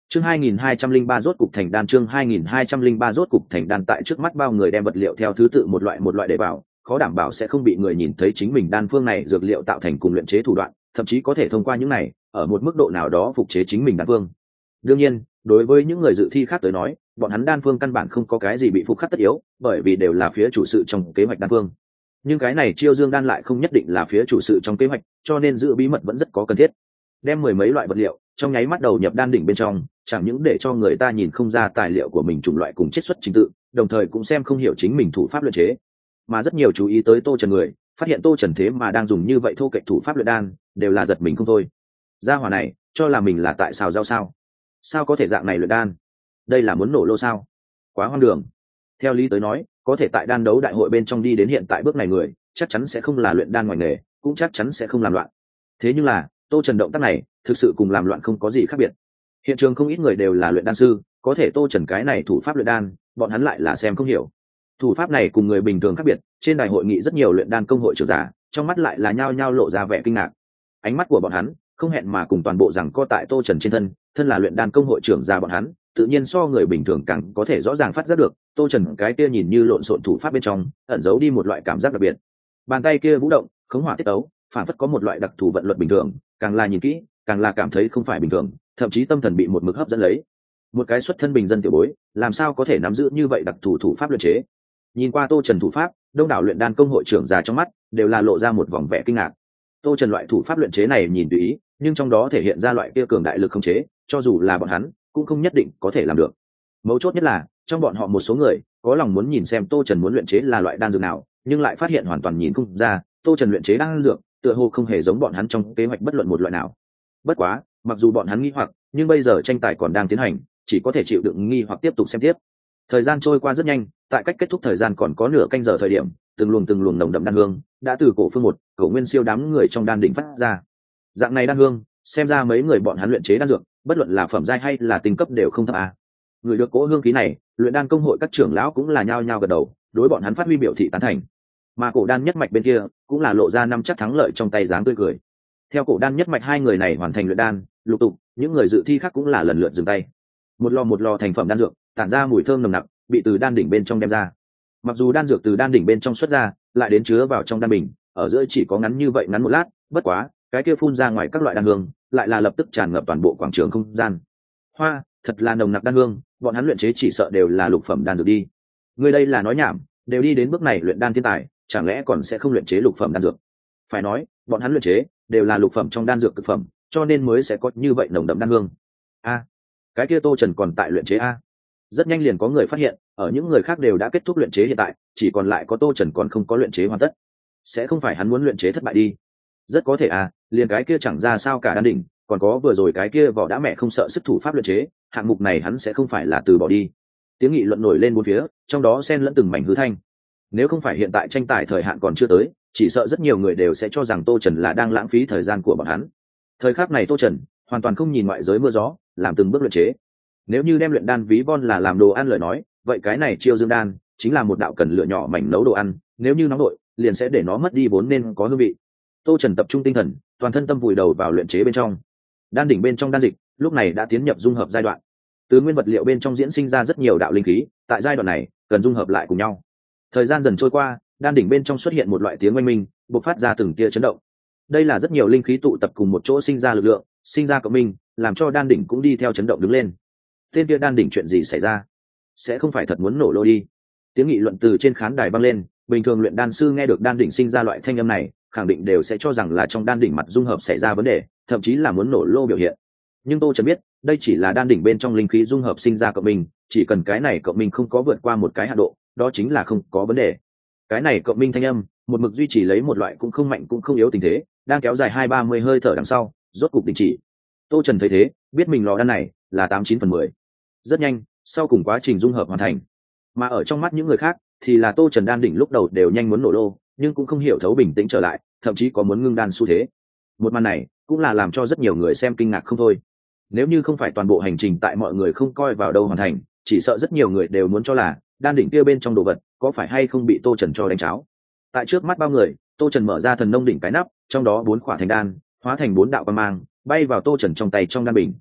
Chương 2203 rốt cục thành đan, chương 2203 rốt cục thành đan. Tại trước mắt bao người đem vật liệu theo thứ tự một loại để vào, khó đảm bảo sẽ không bị người nhìn thấy chính mình đan phương này dược liệu tạo thành cùng luyện chế thủ đoạn, thậm chí có thể thông qua những này, ở một mức độ nào đó phục chế chính mình đan phương. Đương nhiên, đối với những người dự thi khác tới nói, bọn hắn đan phương căn bản không có cái gì bị phục khắc tất yếu, bởi vì đều là phía chủ sự trong kế hoạch đan phương. Nhưng cái này chiêu dương đan lại không nhất định là phía chủ sự trong kế hoạch, cho nên giữ bí mật vẫn rất có cần thiết. Đem mười mấy loại vật liệu trong nháy mắt đầu nhập đan đỉnh bên trong, chẳng những để cho người ta nhìn không ra tài liệu của mình chủng loại cùng chiết xuất trình tự, đồng thời cũng xem không hiểu chính mình thủ pháp luyện chế. Mà rất nhiều chú ý tới Tô Trần người, phát hiện Tô Trần thế mà đang dùng như vậy thô kệch thủ pháp luyện đan, đều là giật mình không thôi. Gia hỏa này, cho là mình là tại xào rau sao? Sao có thể dạng này luyện đan? Đây là muốn nổ lô sao? Quá hoang đường. Theo lý tới nói, có thể tại đan đấu đại hội bên trong đi đến hiện tại bước này người, chắc chắn sẽ không là luyện đan ngoài nghề, cũng chắc chắn sẽ không làm loạn. Thế nhưng là, Tô Trần động tác này, thực sự cùng làm loạn không có gì khác biệt. Hiện trường không ít người đều là luyện đan sư, có thể Tô Trần cái này thủ pháp luyện đan, bọn hắn lại là xem không hiểu. Thủ pháp này cùng người bình thường khác biệt, trên đài hội nghị rất nhiều luyện đan công hội trưởng giả, trong mắt lại là nhao nhao lộ ra vẻ kinh ngạc. Ánh mắt của bọn hắn không hẹn mà cùng toàn bộ rằng co tại Tô Trần trên thân là luyện đan công hội trưởng giả bọn hắn, tự nhiên so người bình thường càng có thể rõ ràng phát giác được, Tô Trần cái kia nhìn như lộn xộn thủ pháp bên trong, ẩn giấu đi một loại cảm giác đặc biệt. Bàn tay kia vũ động, khống hỏa tiết tấu, phản phất có một loại đặc thù vận luật bình thường, càng là nhìn kỹ, càng là cảm thấy không phải bình thường, thậm chí tâm thần bị một mực hấp dẫn lấy. Một cái xuất thân bình dân tiểu bối, làm sao có thể nắm giữ như vậy đặc thù thủ pháp luyện chế? Nhìn qua Tô Trần thủ pháp, đông đảo luyện đan công hội trưởng già trong mắt đều là lộ ra một vòng vẻ kinh ngạc. Tô Trần loại thủ pháp luyện chế này nhìn tùy ý, nhưng trong đó thể hiện ra loại kia cường đại lực khống chế, cho dù là bọn hắn cũng không nhất định có thể làm được. Mấu chốt nhất là, trong bọn họ một số người có lòng muốn nhìn xem Tô Trần muốn luyện chế là loại đan dược nào, nhưng lại phát hiện hoàn toàn nhìn không ra, Tô Trần luyện chế đan dược, tựa hồ không hề giống bọn hắn trong kế hoạch bất luận một loại nào. Bất quá, mặc dù bọn hắn nghi hoặc, nhưng bây giờ tranh tài còn đang tiến hành, chỉ có thể chịu đựng nghi hoặc tiếp tục xem tiếp. Thời gian trôi qua rất nhanh, tại cách kết thúc thời gian còn có nửa canh giờ thời điểm, từng luồng nồng đậm đan hương đã từ cổ phương một, cổ nguyên siêu đám người trong đan đỉnh phát ra. Dạng này đan hương, xem ra mấy người bọn hắn luyện chế đan dược, bất luận là phẩm giai hay là tinh cấp đều không thấp a. Người được cỗ hương khí này, luyện đan công hội các trưởng lão cũng là nhao nhao gật đầu, đối bọn hắn phát huy biểu thị tán thành. Mà cổ đan nhất mạch bên kia cũng là lộ ra năm chắc thắng lợi trong tay dáng tươi cười. Theo cổ đan nhất mạch hai người này hoàn thành luyện đan, lục tục những người dự thi khác cũng là lần lượt dừng tay. Một lò thành phẩm đan dược tản ra mùi thơm nồng nặc, bị từ đan đỉnh bên trong đem ra. Mặc dù đan dược từ đan đỉnh bên trong xuất ra, lại đến chứa vào trong đan bình, ở giữa chỉ có ngắn như vậy ngắn một lát, bất quá cái kia phun ra ngoài các loại đan hương lại là lập tức tràn ngập toàn bộ quảng trường không gian. Hoa, thật là nồng nặc đan hương, bọn hắn luyện chế chỉ sợ đều là lục phẩm đan dược đi. Người đây là nói nhảm, đều đi đến bước này luyện đan thiên tài, chẳng lẽ còn sẽ không luyện chế lục phẩm đan dược? Phải nói, bọn hắn luyện chế đều là lục phẩm trong đan dược cực phẩm, cho nên mới sẽ có như vậy nồng đậm đan hương. A, cái kia Tô Trần còn tại luyện chế a. Rất nhanh liền có người phát hiện, ở những người khác đều đã kết thúc luyện chế hiện tại, chỉ còn lại có Tô Trần còn không có luyện chế hoàn tất. Sẽ không phải hắn muốn luyện chế thất bại đi? Rất có thể à, liền cái kia chẳng ra sao cả đan đỉnh, còn có vừa rồi cái kia vỏ đã mẹ không sợ sức thủ pháp luyện chế, hạng mục này hắn sẽ không phải là từ bỏ đi. Tiếng nghị luận nổi lên bốn phía, trong đó xen lẫn từng mảnh hư thanh. Nếu không phải hiện tại tranh tài thời hạn còn chưa tới, chỉ sợ rất nhiều người đều sẽ cho rằng Tô Trần là đang lãng phí thời gian của bọn hắn. Thời khắc này Tô Trần hoàn toàn không nhìn ngoại giới mưa gió, làm từng bước luyện chế. Nếu như đem luyện đan ví von là làm đồ ăn lời nói, vậy cái này chiêu dương đan chính là một đạo cần lựa nhỏ mảnh nấu đồ ăn, nếu như nóng đội liền sẽ để nó mất đi vốn nên có hương vị. Tô Trần tập trung tinh thần, toàn thân tâm vùi đầu vào luyện chế bên trong. Đan đỉnh bên trong đan dịch lúc này đã tiến nhập dung hợp giai đoạn. Từ nguyên vật liệu bên trong diễn sinh ra rất nhiều đạo linh khí, tại giai đoạn này cần dung hợp lại cùng nhau. Thời gian dần trôi qua, đan đỉnh bên trong xuất hiện một loại tiếng oanh minh, bộc phát ra từng tia chấn động. Đây là rất nhiều linh khí tụ tập cùng một chỗ sinh ra lực lượng, sinh ra cộng minh, làm cho đan đỉnh cũng đi theo chấn động đứng lên. Tên kia đan đỉnh chuyện gì xảy ra? Sẽ không phải thật muốn nổ lô đi? Tiếng nghị luận từ trên khán đài vang lên, bình thường luyện đan sư nghe được đan đỉnh sinh ra loại thanh âm này, khẳng định đều sẽ cho rằng là trong đan đỉnh mặt dung hợp xảy ra vấn đề, thậm chí là muốn nổ lô biểu hiện. Nhưng Tô Trần biết, đây chỉ là đan đỉnh bên trong linh khí dung hợp sinh ra cộng minh, chỉ cần cái này cộng minh không có vượt qua một cái hạn độ, đó chính là không có vấn đề. Cái này cộng minh thanh âm, một mực duy trì lấy một loại cũng không mạnh cũng không yếu tình thế, đang kéo dài 20-30 hơi thở đằng sau, rốt cục đình chỉ. Tô Trần thấy thế, biết mình lò đan này là 89/10. Rất nhanh, sau cùng quá trình dung hợp hoàn thành. Mà ở trong mắt những người khác, thì là Tô Trần đan đỉnh lúc đầu đều nhanh muốn nổ lô, nhưng cũng không hiểu thấu bình tĩnh trở lại, thậm chí có muốn ngưng đan xu thế. Một màn này cũng là làm cho rất nhiều người xem kinh ngạc không thôi. Nếu như không phải toàn bộ hành trình tại mọi người không coi vào đâu hoàn thành, chỉ sợ rất nhiều người đều muốn cho là đan đỉnh kia bên trong đồ vật có phải hay không bị Tô Trần cho đánh cháo. Tại trước mắt bao người, Tô Trần mở ra thần nông đỉnh cái nắp, trong đó 4 khỏa thành đan hóa thành 4 đạo quang mang, bay vào Tô Trần trong tay trong đan bình.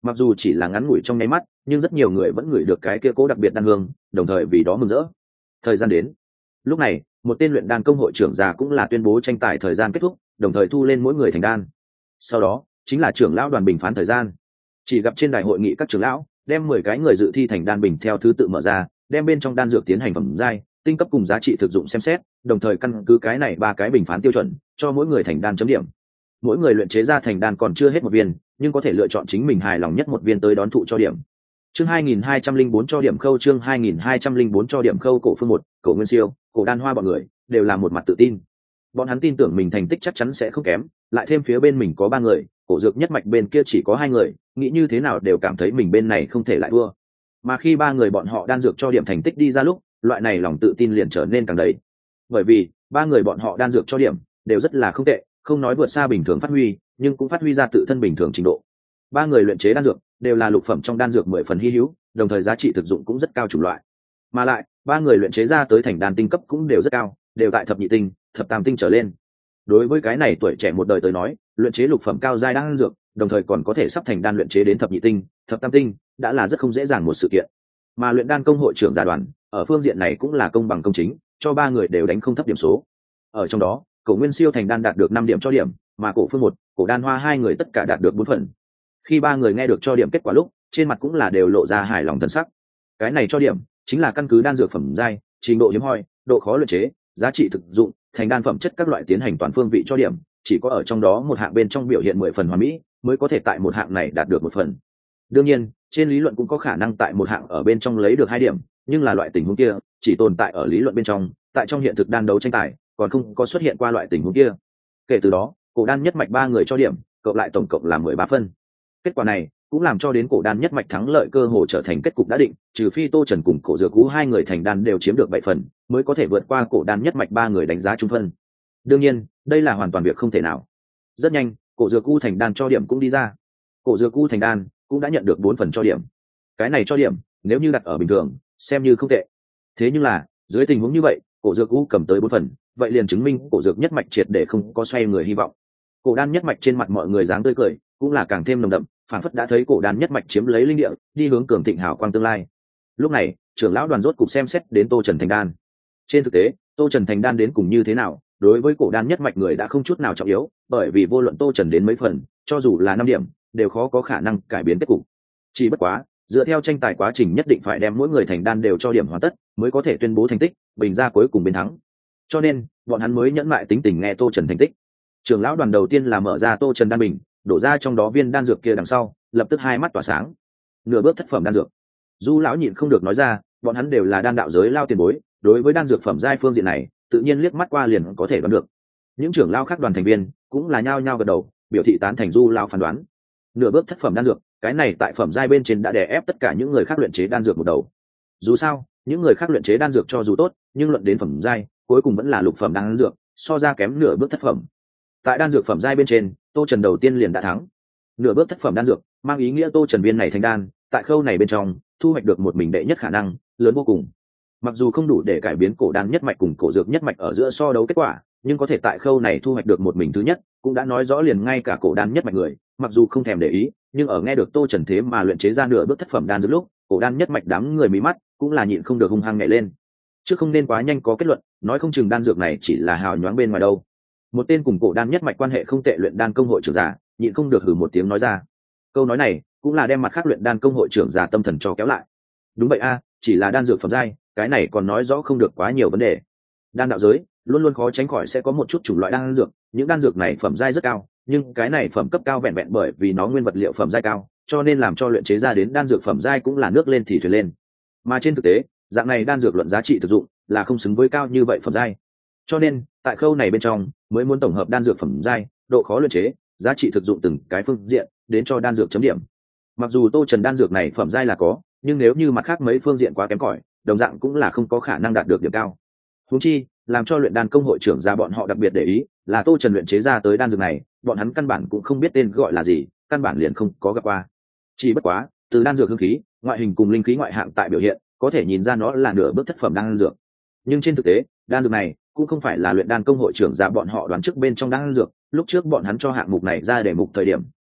Mặc dù chỉ là ngắn ngủi trong nháy mắt, nhưng rất nhiều người vẫn ngửi được cái kia cố đặc biệt đan hương, đồng thời vì đó mừng rỡ. Thời gian đến. Lúc này, một tên luyện đan công hội trưởng già cũng là tuyên bố tranh tài thời gian kết thúc, đồng thời thu lên mỗi người thành đan. Sau đó, chính là trưởng lão đoàn bình phán thời gian. Chỉ gặp trên đài hội nghị các trưởng lão đem 10 cái người dự thi thành đan bình theo thứ tự mở ra, đem bên trong đan dược tiến hành phẩm giai, tinh cấp cùng giá trị thực dụng xem xét, đồng thời căn cứ cái này 3 cái bình phán tiêu chuẩn, cho mỗi người thành đan chấm điểm. Mỗi người luyện chế ra thành đan còn chưa hết một viên, nhưng có thể lựa chọn chính mình hài lòng nhất một viên tới đón thụ cho điểm. Chương 2204 cho điểm khâu, chương 2204 cho điểm khâu. Cổ Phương 1, Cổ Nguyên Siêu, Cổ Đan Hoa bọn người đều là một mặt tự tin. Bọn hắn tin tưởng mình thành tích chắc chắn sẽ không kém, lại thêm phía bên mình có 3 người, Cổ Dược Nhất Mạch bên kia chỉ có 2 người, nghĩ như thế nào đều cảm thấy mình bên này không thể lại thua. Mà khi 3 người bọn họ đan dược cho điểm thành tích đi ra lúc, loại này lòng tự tin liền trở nên càng đầy. Bởi vì 3 người bọn họ đan dược cho điểm đều rất là không tệ, không nói vượt xa bình thường phát huy, nhưng cũng phát huy ra tự thân bình thường trình độ. 3 người luyện chế đan dược đều là lục phẩm trong đan dược 10 phần hy hữu, đồng thời giá trị thực dụng cũng rất cao chủng loại. Mà lại, 3 người luyện chế ra tới thành đan tinh cấp cũng đều rất cao, đều tại thập nhị tinh, thập tam tinh trở lên. Đối với cái này tuổi trẻ một đời tới nói, luyện chế lục phẩm cao giai đan dược, đồng thời còn có thể sắp thành đan luyện chế đến thập nhị tinh, thập tam tinh, đã là rất không dễ dàng một sự kiện. Mà luyện đan công hội trưởng giả đoàn, ở phương diện này cũng là công bằng công chính, cho 3 người đều đánh không thấp điểm số. Ở trong đó, Cổ Nguyên Siêu thành đan đạt được 5 điểm cho điểm, mà Cổ Phương 1, Cổ Đan Hoa 2 người tất cả đạt được 4 phần. Khi 3 người nghe được cho điểm kết quả lúc, trên mặt cũng là đều lộ ra hài lòng thần sắc. Cái này cho điểm chính là căn cứ đan dược phẩm giai, trình độ hiếm hoi, độ khó luyện chế, giá trị thực dụng, thành đan phẩm chất các loại tiến hành toàn phương vị cho điểm, chỉ có ở trong đó một hạng bên trong biểu hiện 10 phần hoàn mỹ, mới có thể tại một hạng này đạt được 1 phần. Đương nhiên, trên lý luận cũng có khả năng tại một hạng ở bên trong lấy được 2 điểm, nhưng là loại tình huống kia chỉ tồn tại ở lý luận bên trong, tại trong hiện thực đan đấu tranh tài còn không có xuất hiện qua loại tình huống kia. Kể từ đó, Cổ Đan Nhất Mạch 3 người cho điểm cộng lại tổng cộng là 13 phân. Kết quả này cũng làm cho đến Cổ Đan Nhất Mạch thắng lợi cơ hội trở thành kết cục đã định, trừ phi Tô Trần cùng Cổ Dược Cú 2 người thành đan đều chiếm được 7 phần, mới có thể vượt qua Cổ Đan Nhất Mạch 3 người đánh giá trung phân. Đương nhiên, đây là hoàn toàn việc không thể nào. Rất nhanh, Cổ Dược Cú thành đan cho điểm cũng đi ra. Cổ Dược Cú thành đan cũng đã nhận được 4 phần cho điểm. Cái này cho điểm, nếu như đặt ở bình thường, xem như không tệ. Thế nhưng là, dưới tình huống như vậy, Cổ Dược Cú cầm tới 4 phần, vậy liền chứng minh Cổ Dược Nhất Mạch triệt để không có xoay người hy vọng. Cổ Đan Nhất Mạch trên mặt mọi người dáng tươi cười cũng là càng thêm nồng đậm, phản phất đã thấy Cổ Đan Nhất Mạch chiếm lấy linh địa, đi hướng cường thịnh hào quang tương lai. Lúc này, trưởng lão đoàn rốt cục xem xét đến Tô Trần thành đan. Trên thực tế, Tô Trần thành đan đến cùng như thế nào, đối với Cổ Đan Nhất Mạch người đã không chút nào trọng yếu, bởi vì vô luận Tô Trần đến mấy phần, cho dù là 5 điểm, đều khó có khả năng cải biến kết cục. Chỉ bất quá, dựa theo tranh tài quá trình nhất định phải đem mỗi người thành đan đều cho điểm hoàn tất, mới có thể tuyên bố thành tích, bình ra cuối cùng bên thắng. Cho nên, bọn hắn mới nhẫn mại tính tình nghe Tô Trần thành tích. Trưởng lão đoàn đầu tiên là mở ra Tô Trần đan bình, đổ ra trong đó viên đan dược kia đằng sau, lập tức hai mắt tỏa sáng. Nửa bước thất phẩm đan dược. Du lão nhịn không được nói ra, bọn hắn đều là đan đạo giới lao tiền bối, đối với đan dược phẩm giai phương diện này, tự nhiên liếc mắt qua liền có thể đoán được. Những trưởng lão khác đoàn thành viên cũng là nhao nhao gật đầu, biểu thị tán thành Du lão phán đoán. Nửa bước thất phẩm đan dược, cái này tại phẩm giai bên trên đã đè ép tất cả những người khác luyện chế đan dược một đầu. Dù sao, những người khác luyện chế đan dược cho dù tốt, nhưng luận đến phẩm giai, cuối cùng vẫn là lục phẩm đan dược, so ra kém nửa bước thất phẩm. Tại đan dược phẩm giai bên trên, Tô Trần đầu tiên liền đã thắng. Nửa bước thất phẩm đan dược, mang ý nghĩa Tô Trần viên này thành đan, tại khâu này bên trong, thu hoạch được một mình đệ nhất khả năng, lớn vô cùng. Mặc dù không đủ để cải biến Cổ Đan Nhất Mạch cùng Cổ Dược Nhất Mạch ở giữa so đấu kết quả, nhưng có thể tại khâu này thu hoạch được một mình thứ nhất, cũng đã nói rõ liền ngay cả Cổ Đan Nhất Mạch người, mặc dù không thèm để ý, nhưng ở nghe được Tô Trần thế mà luyện chế ra nửa bước thất phẩm đan dược lúc, Cổ Đan Nhất Mạch đám người mí mắt cũng là nhịn không được hung hăng nhảy lên. Chứ không nên quá nhanh có kết luận, nói không chừng đan dược này chỉ là hào nhoáng bên ngoài đâu. Một tên cùng Cổ Đan Nhất Mạch quan hệ không tệ luyện đan công hội trưởng giả, nhịn không được hừ một tiếng nói ra. Câu nói này cũng là đem mặt khác luyện đan công hội trưởng giả tâm thần cho kéo lại. Đúng vậy a, chỉ là đan dược phẩm giai, cái này còn nói rõ không được quá nhiều vấn đề. Đan đạo giới luôn luôn khó tránh khỏi sẽ có một chút chủng loại đan dược, những đan dược này phẩm giai rất cao, nhưng cái này phẩm cấp cao vẹn vẹn bởi vì nó nguyên vật liệu phẩm giai cao, cho nên làm cho luyện chế ra đến đan dược phẩm giai cũng là nước lên thì thuyền lên. Mà trên thực tế, dạng này đan dược luận giá trị thực dụng là không xứng với cao như vậy phẩm giai. Cho nên, tại khâu này bên trong, mới muốn tổng hợp đan dược phẩm giai, độ khó luyện chế, giá trị thực dụng từng cái phương diện, đến cho đan dược chấm điểm. Mặc dù Tô Trần đan dược này phẩm giai là có, nhưng nếu như mặt khác mấy phương diện quá kém cỏi, đồng dạng cũng là không có khả năng đạt được điểm cao. Huống chi, làm cho luyện đan công hội trưởng ra bọn họ đặc biệt để ý, là Tô Trần luyện chế ra tới đan dược này, bọn hắn căn bản cũng không biết tên gọi là gì, căn bản liền không có gặp qua. Chỉ bất quá, từ đan dược hương khí, ngoại hình cùng linh khí ngoại hạng tại biểu hiện, có thể nhìn ra nó là nửa bước thất phẩm đan dược. Nhưng trên thực tế, đan dược này cũng không phải là luyện đan công hội trưởng ra bọn họ đoán trước bên trong đan dược, lúc trước bọn hắn cho hạng mục này ra đề mục thời điểm,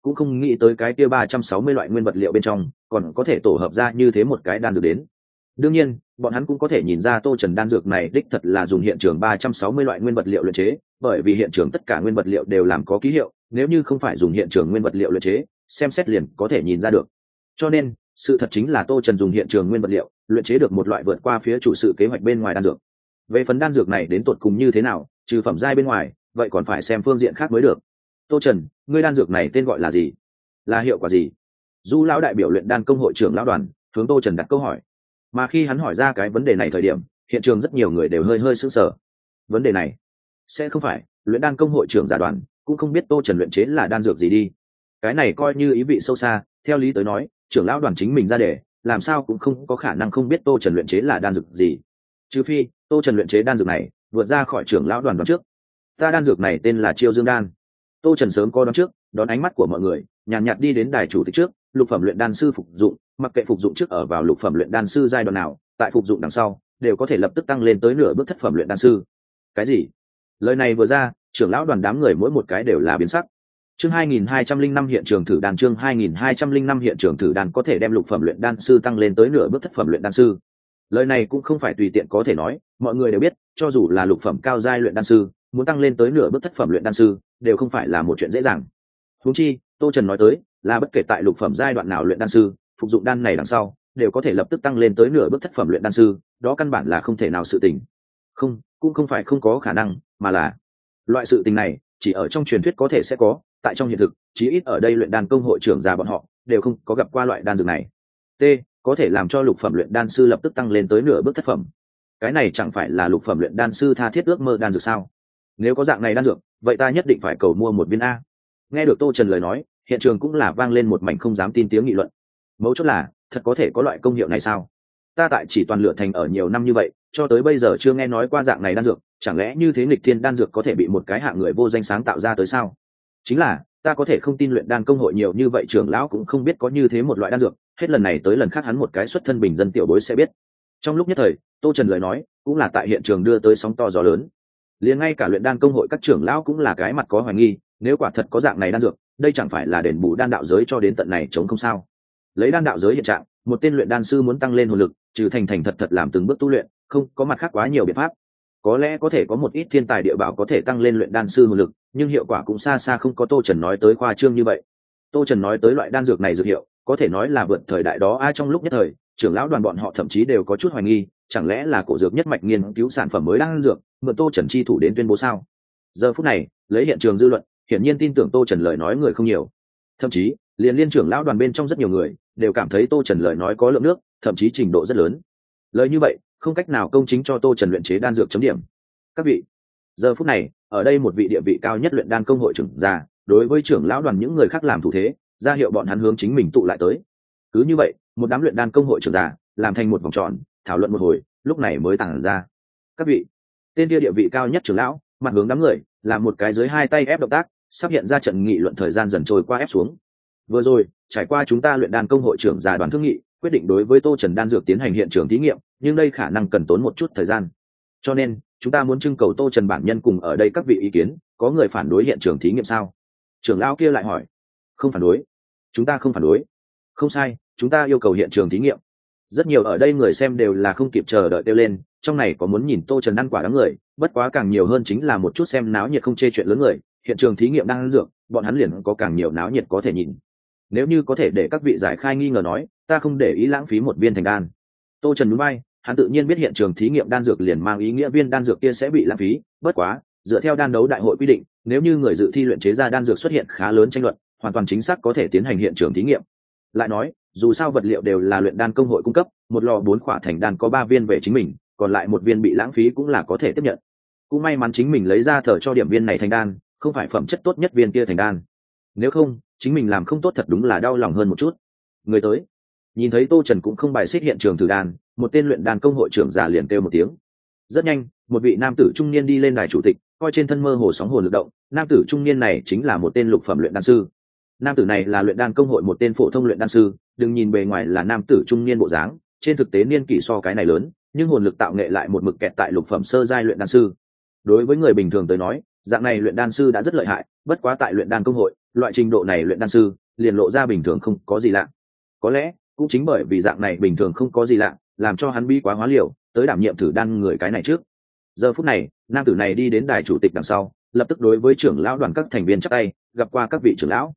cũng không nghĩ tới cái kia 360 loại nguyên vật liệu bên trong còn có thể tổ hợp ra như thế một cái đan dược đến. Đương nhiên bọn hắn cũng có thể nhìn ra Tô Trần đan dược này đích thật là dùng hiện trường 360 loại nguyên vật liệu luyện chế, bởi vì hiện trường tất cả nguyên vật liệu đều làm có ký hiệu, nếu như không phải dùng hiện trường nguyên vật liệu luyện chế, xem xét liền có thể nhìn ra được. Cho nên sự thật chính là Tô Trần dùng hiện trường nguyên vật liệu luyện chế được một loại vượt qua phía chủ sự kế hoạch bên ngoài đan dược. Về phần đan dược này đến tột cùng như thế nào, trừ phẩm giai bên ngoài, vậy còn phải xem phương diện khác mới được. Tô Trần, ngươi đan dược này tên gọi là gì, là hiệu quả gì? Du lão đại biểu luyện đan công hội trưởng lão đoàn hướng Tô Trần đặt câu hỏi. Mà khi hắn hỏi ra cái vấn đề này thời điểm, hiện trường rất nhiều người đều hơi sững sờ. Vấn đề này sẽ không phải luyện đan công hội trưởng giả đoàn cũng không biết Tô Trần luyện chế là đan dược gì đi. Cái này coi như ý vị sâu xa, theo lý tới nói trưởng lão đoàn chính mình ra đề, làm sao cũng không có khả năng không biết Tô Trần luyện chế là đan dược gì, trừ phi Tô Trần luyện chế đan dược này vượt ra khỏi trưởng lão đoàn đoán trước. Ta đan dược này tên là Chiêu Dương đan. Tô Trần sớm có đoán trước, đón ánh mắt của mọi người, nhàn nhạt đi đến đài chủ tịch trước, lục phẩm luyện đan sư phục dụng, mặc kệ phục dụng trước ở vào lục phẩm luyện đan sư giai đoạn nào, tại phục dụng đằng sau đều có thể lập tức tăng lên tới nửa bước thất phẩm luyện đan sư. Cái gì? Lời này vừa ra, trưởng lão đoàn đám người mỗi một cái đều là biến sắc. Chương 2205 hiện trường thử đan, chương 2205 hiện trường thử đan có thể đem lục phẩm luyện đan sư tăng lên tới nửa bước thất phẩm luyện đan sư. Lời này cũng không phải tùy tiện có thể nói, mọi người đều biết, cho dù là lục phẩm cao giai luyện đan sư, muốn tăng lên tới nửa bước thất phẩm luyện đan sư, đều không phải là một chuyện dễ dàng. Huống chi, Tô Trần nói tới, là bất kể tại lục phẩm giai đoạn nào luyện đan sư, phục dụng đan này đằng sau, đều có thể lập tức tăng lên tới nửa bước thất phẩm luyện đan sư, đó căn bản là không thể nào sự tình. Không, cũng không phải không có khả năng, mà là loại sự tình này chỉ ở trong truyền thuyết có thể sẽ có, tại trong hiện thực, chí ít ở đây luyện đan công hội trưởng già bọn họ đều không có gặp qua loại đan dược này. T, có thể làm cho lục phẩm luyện đan sư lập tức tăng lên tới nửa bước thất phẩm. Cái này chẳng phải là lục phẩm luyện đan sư tha thiết ước mơ đan dược sao? Nếu có dạng này đan dược, vậy ta nhất định phải cầu mua một viên a. Nghe được Tô Trần lời nói, hiện trường cũng là vang lên một mảnh không dám tin tiếng nghị luận. Mấu chốt là, thật có thể có loại công hiệu này sao? Ta tại chỉ toàn lựa thành ở nhiều năm như vậy, cho tới bây giờ chưa nghe nói qua dạng này đan dược, chẳng lẽ như thế nghịch thiên đan dược có thể bị một cái hạng người vô danh sáng tạo ra tới sao? Chính là, ta có thể không tin luyện đan công hội nhiều như vậy trưởng lão cũng không biết có như thế một loại đan dược, hết lần này tới lần khác hắn một cái xuất thân bình dân tiểu bối sẽ biết. Trong lúc nhất thời, Tô Trần lời nói cũng là tại hiện trường đưa tới sóng to gió lớn. Liền ngay cả luyện đan công hội các trưởng lão cũng là cái mặt có hoài nghi, nếu quả thật có dạng này đan dược, đây chẳng phải là đền bù đan đạo giới cho đến tận này chống không sao? Lấy đan đạo giới hiện trạng, một tên luyện đan sư muốn tăng lên hồn lực, trừ thành thành thật thật làm từng bước tu luyện, không có mặt khác quá nhiều biện pháp. Có lẽ có thể có một ít thiên tài địa bảo có thể tăng lên luyện đan sư hồn lực, nhưng hiệu quả cũng xa xa không có Tô Trần nói tới khoa trương như vậy. Tô Trần nói tới loại đan dược này dược hiệu, có thể nói là vượt thời đại đó. Trong lúc nhất thời, trưởng lão đoàn bọn họ thậm chí đều có chút hoài nghi, chẳng lẽ là cổ dược nhất mạch nghiên cứu sản phẩm mới đan dược, mượn Tô Trần chi thủ đến tuyên bố sao? Giờ phút này, lấy hiện trường dư luận, hiển nhiên tin tưởng Tô Trần lời nói người không nhiều. Thậm chí, liền liên trưởng lão đoàn bên trong rất nhiều người đều cảm thấy Tô Trần lời nói có lượng nước, thậm chí trình độ rất lớn. Lời như vậy, không cách nào công chính cho Tô Trần luyện chế đan dược chấm điểm. Các vị, giờ phút này, ở đây một vị địa vị cao nhất luyện đan công hội trưởng già, đối với trưởng lão đoàn những người khác làm thủ thế, ra hiệu bọn hắn hướng chính mình tụ lại tới. Cứ như vậy, một đám luyện đan công hội trưởng già làm thành một vòng tròn, thảo luận một hồi, lúc này mới tản ra. Các vị, tên kia địa vị cao nhất trưởng lão, mặt hướng đám người, làm một cái dưới hai tay ép động tác, sắp hiện ra trận nghị luận thời gian dần trôi qua ép xuống. Vừa rồi, trải qua chúng ta luyện đan công hội trưởng già đoàn thương nghị, quyết định đối với Tô Trần đan dược tiến hành hiện trường thí nghiệm, nhưng đây khả năng cần tốn một chút thời gian. Cho nên, chúng ta muốn trưng cầu Tô Trần bản nhân cùng ở đây các vị ý kiến, có người phản đối hiện trường thí nghiệm sao? Trưởng lão kia lại hỏi. Không phản đối. Chúng ta không phản đối. Không sai, chúng ta yêu cầu hiện trường thí nghiệm. Rất nhiều ở đây người xem đều là không kịp chờ đợi kêu lên, trong này có muốn nhìn Tô Trần ăn quả đám người, bất quá càng nhiều hơn chính là một chút xem náo nhiệt không chê chuyện lớn người, hiện trường thí nghiệm đang ăn dược, bọn hắn liền có càng nhiều náo nhiệt có thể nhìn. Nếu như có thể để các vị giải khai nghi ngờ nói, ta không để ý lãng phí một viên thành đan. Tô Trần nhún vai, hắn tự nhiên biết hiện trường thí nghiệm đan dược liền mang ý nghĩa viên đan dược kia sẽ bị lãng phí, bất quá, dựa theo đan đấu đại hội quy định, nếu như người dự thi luyện chế ra đan dược xuất hiện khá lớn tranh luận, hoàn toàn chính xác có thể tiến hành hiện trường thí nghiệm. Lại nói, dù sao vật liệu đều là luyện đan công hội cung cấp, một lò 4 khỏa thành đan có 3 viên về chính mình, còn lại một viên bị lãng phí cũng là có thể tiếp nhận. Cũng may mắn chính mình lấy ra thở cho điểm viên này thành đan, không phải phẩm chất tốt nhất viên kia thành đan. Nếu không, chính mình làm không tốt thật đúng là đau lòng hơn một chút. Người tới. Nhìn thấy Tô Trần cũng không bài xích hiện trường thử đan, một tên luyện đan công hội trưởng già liền kêu một tiếng. Rất nhanh, một vị nam tử trung niên đi lên đài chủ tịch, coi trên thân mơ hồ sóng hồn lực động, nam tử trung niên này chính là một tên lục phẩm luyện đan sư. Nam tử này là luyện đan công hội một tên phổ thông luyện đan sư, đừng nhìn bề ngoài là nam tử trung niên bộ dáng, trên thực tế niên kỷ so cái này lớn, nhưng hồn lực tạo nghệ lại một mực kẹt tại lục phẩm sơ giai luyện đan sư. Đối với người bình thường tới nói, dạng này luyện đan sư đã rất lợi hại, bất quá tại luyện đan công hội, loại trình độ này luyện đan sư liền lộ ra bình thường không có gì lạ. Có lẽ cũng chính bởi vì dạng này bình thường không có gì lạ, làm cho hắn bi quá hóa liều tới đảm nhiệm thử đan người cái này trước. Giờ phút này nam tử này đi đến đài chủ tịch đằng sau, lập tức đối với trưởng lão đoàn các thành viên chắp tay, gặp qua các vị trưởng lão.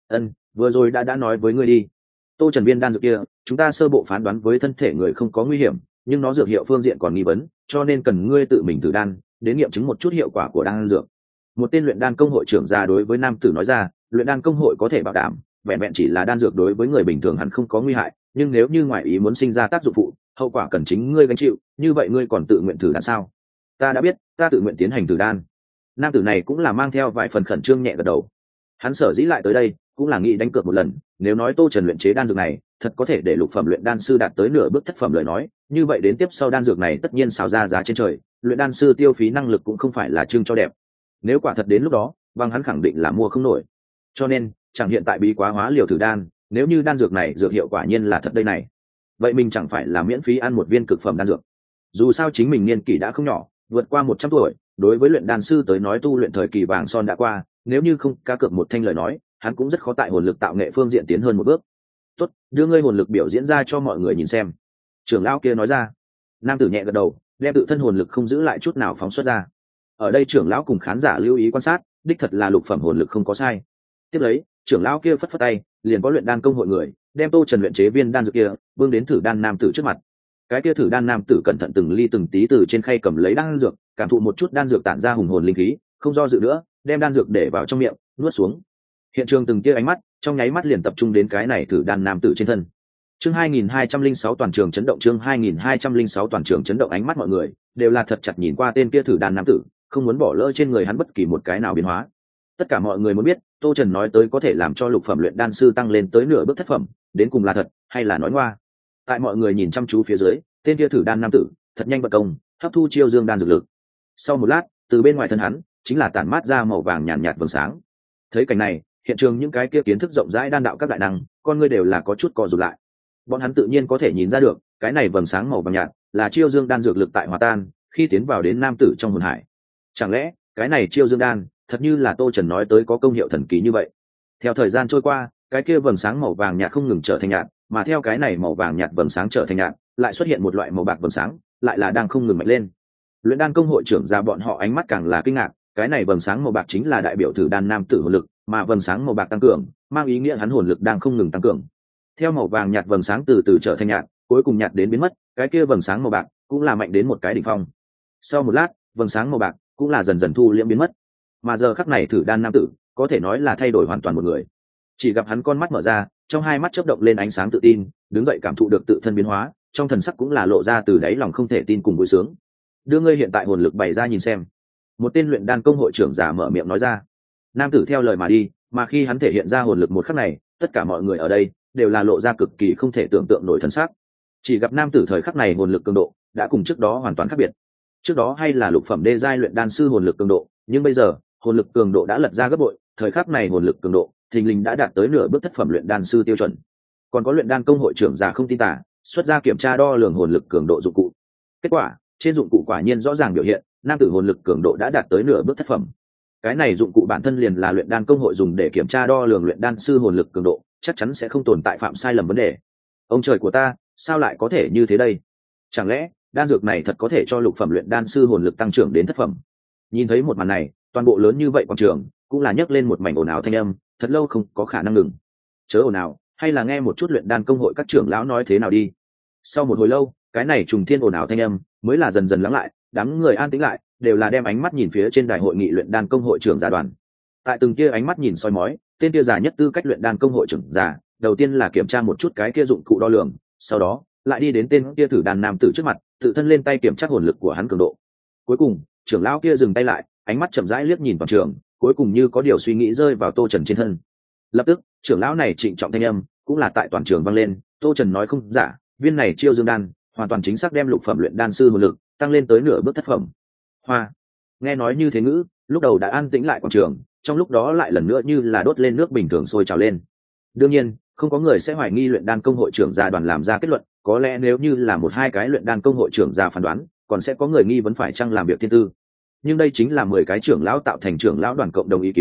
Vừa rồi đã nói với ngươi đi, Tô Trần viên đan dược kia chúng ta sơ bộ phán đoán với thân thể người không có nguy hiểm, nhưng nó dược hiệu phương diện còn nghi vấn, cho nên cần ngươi tự mình thử đan đến nghiệm chứng một chút hiệu quả của đan dược. Một tên luyện đan công hội trưởng ra đối với nam tử nói ra, luyện đan công hội có thể bảo đảm vẹn vẹn chỉ là đan dược đối với người bình thường hẳn không có nguy hại, nhưng nếu như ngoại ý muốn sinh ra tác dụng phụ, hậu quả cần chính ngươi gánh chịu, như vậy ngươi còn tự nguyện thử đan sao? Ta đã biết, ta tự nguyện tiến hành thử đan. Nam tử này cũng là mang theo vài phần khẩn trương nhẹ gật đầu. Hắn sở dĩ lại tới đây cũng là nghĩ đánh cược một lần, nếu nói Tô Trần luyện chế đan dược này thật có thể để lục phẩm luyện đan sư đạt tới nửa bước thất phẩm lời nói, như vậy đến tiếp sau đan dược này tất nhiên xào ra giá trên trời, luyện đan sư tiêu phí năng lực cũng không phải là trưng cho đẹp. Nếu quả thật đến lúc đó, bằng hắn khẳng định là mua không nổi. Cho nên chẳng hiện tại bí quá hóa liều thử đan, nếu như đan dược này dược hiệu quả nhiên là thật đây này, vậy mình chẳng phải là miễn phí ăn một viên cực phẩm đan dược. Dù sao chính mình niên kỷ đã không nhỏ, vượt qua 100 tuổi, đối với luyện đan sư tới nói tu luyện thời kỳ vàng son đã qua, nếu như không cá cược một thanh lời nói, hắn cũng rất khó tại hồn lực tạo nghệ phương diện tiến hơn một bước. Tốt, đưa ngươi hồn lực biểu diễn ra cho mọi người nhìn xem. Trưởng lão kia nói ra. Nam tử nhẹ gật đầu, đem tự thân hồn lực không giữ lại chút nào phóng xuất ra. Ở đây trưởng lão cùng khán giả lưu ý quan sát, đích thật là lục phẩm hồn lực không có sai. Tiếp lấy, trưởng lão kia phất phất tay, liền có luyện đan công hội người đem Tô Trần luyện chế viên đan dược kia vương đến thử đan nam tử trước mặt. Cái kia thử đan nam tử cẩn thận từng ly từng tí từ trên khay cầm lấy đan dược, cảm thụ một chút đan dược tản ra hùng hồn linh khí, không do dự nữa, đem đan dược để vào trong miệng, nuốt xuống. Hiện trường từng tia ánh mắt trong nháy mắt liền tập trung đến cái này thử đan nam tử trên thân. Chương 2206 toàn trường chấn động, chương 2206 toàn trường chấn động, ánh mắt mọi người đều là thật chặt nhìn qua tên kia thử đan nam tử, không muốn bỏ lỡ trên người hắn bất kỳ một cái nào biến hóa. Tất cả mọi người muốn biết, Tô Trần nói tới có thể làm cho lục phẩm luyện đan sư tăng lên tới nửa bước thất phẩm, đến cùng là thật hay là nói ngoa. Tại mọi người nhìn chăm chú phía dưới, tên kia thử đan nam tử thật nhanh bật công, hấp thu chiêu dương đan dược lực. Sau một lát, từ bên ngoài thân hắn chính là tản mát ra màu vàng nhàn nhạt vầng sáng. Thấy cảnh này, hiện trường những cái kia kiến thức rộng rãi đan đạo các đại năng, con ngươi đều là có chút co rụt lại. Bọn hắn tự nhiên có thể nhìn ra được, cái này vầng sáng màu vàng nhạt là chiêu dương đan dược lực tại hòa tan khi tiến vào đến nam tử trong hồn hải. Chẳng lẽ cái này chiêu dương đan thật như là Tô Trần nói tới có công hiệu thần kỳ như vậy? Theo thời gian trôi qua, cái kia vầng sáng màu vàng nhạt không ngừng trở thành nhạt, mà theo cái này màu vàng nhạt vầng sáng trở thành nhạt, lại xuất hiện một loại màu bạc vầng sáng, lại là đang không ngừng mạnh lên. Luyện đan công hội trưởng ra bọn họ ánh mắt càng là kinh ngạc, cái này vầng sáng màu bạc chính là đại biểu thử đan nam tử hồn lực, mà vầng sáng màu bạc tăng cường, mang ý nghĩa hắn hồn lực đang không ngừng tăng cường. Theo màu vàng nhạt vầng sáng từ từ trở thành nhạt, cuối cùng nhạt đến biến mất, cái kia vầng sáng màu bạc cũng là mạnh đến một cái đỉnh phong. Sau một lát, vầng sáng màu bạc cũng là dần dần thu liễm biến mất. Mà giờ khắc này thử đan nam tử có thể nói là thay đổi hoàn toàn một người. Chỉ gặp hắn con mắt mở ra, trong hai mắt chớp động lên ánh sáng tự tin, đứng dậy cảm thụ được tự thân biến hóa, trong thần sắc cũng là lộ ra từ đáy lòng không thể tin cùng vui sướng. Đưa ngươi hiện tại hồn lực bày ra nhìn xem. Một tên luyện đan công hội trưởng giả mở miệng nói ra. Nam tử theo lời mà đi, mà khi hắn thể hiện ra hồn lực một khắc này, tất cả mọi người ở đây đều là lộ ra cực kỳ không thể tưởng tượng nổi thần sắc. Chỉ gặp nam tử thời khắc này hồn lực cường độ đã cùng trước đó hoàn toàn khác biệt. Trước đó hay là lục phẩm đê giai luyện đan sư hồn lực cường độ, nhưng bây giờ hồn lực cường độ đã lật ra gấp bội, thời khắc này hồn lực cường độ thình lình đã đạt tới nửa bước thất phẩm luyện đan sư tiêu chuẩn. Còn có luyện đan công hội trưởng già không tin tả, xuất ra kiểm tra đo lường hồn lực cường độ dụng cụ. Kết quả trên dụng cụ quả nhiên rõ ràng biểu hiện, nam tử hồn lực cường độ đã đạt tới nửa bước thất phẩm. Cái này dụng cụ bản thân liền là luyện đan công hội dùng để kiểm tra đo lường luyện đan sư hồn lực cường độ, chắc chắn sẽ không tồn tại phạm sai lầm vấn đề. Ông trời của ta, sao lại có thể như thế đây? Chẳng lẽ đan dược này thật có thể cho lục phẩm luyện đan sư hồn lực tăng trưởng đến thất phẩm? Nhìn thấy một màn này, toàn bộ lớn như vậy quảng trường cũng là nhấc lên một mảnh ồn ào thanh âm, thật lâu không có khả năng ngừng. Chớ ồn ào, hay là nghe một chút luyện đan công hội các trưởng lão nói thế nào đi. Sau một hồi lâu, cái này trùng thiên ồn ào thanh âm mới là dần dần lắng lại, đám người an tĩnh lại, đều là đem ánh mắt nhìn phía trên đài hội nghị luyện đan công hội trưởng giả đoàn. Tại từng kia ánh mắt nhìn soi mói, tên kia già nhất tư cách luyện đan công hội trưởng giả, đầu tiên là kiểm tra một chút cái kia dụng cụ đo lường, sau đó lại đi đến tên kia thử đan nam tử trước mặt, tự thân lên tay kiểm tra hồn lực của hắn cường độ. Cuối cùng, trưởng lão kia dừng tay lại, ánh mắt chậm rãi liếc nhìn toàn trường, cuối cùng như có điều suy nghĩ rơi vào Tô Trần trên thân. Lập tức, trưởng lão này trịnh trọng thanh âm cũng là tại toàn trường vang lên, Tô Trần nói không giả, viên này chiêu dương đan hoàn toàn chính xác đem lục phẩm luyện đan sư hồn lực tăng lên tới nửa bước thất phẩm. Hoa. Nghe nói như thế ngữ, lúc đầu đã an tĩnh lại quảng trường, trong lúc đó lại lần nữa như là đốt lên nước bình thường sôi trào lên. Đương nhiên, không có người sẽ hoài nghi luyện đan công hội trưởng già đoàn làm ra kết luận, có lẽ nếu như là một hai cái luyện đan công hội trưởng già phán đoán, còn sẽ có người nghi vấn phải chăng làm việc thiên tư. Nhưng đây chính là 10 cái trưởng lão tạo thành trưởng lão đoàn cộng đồng ý kiến,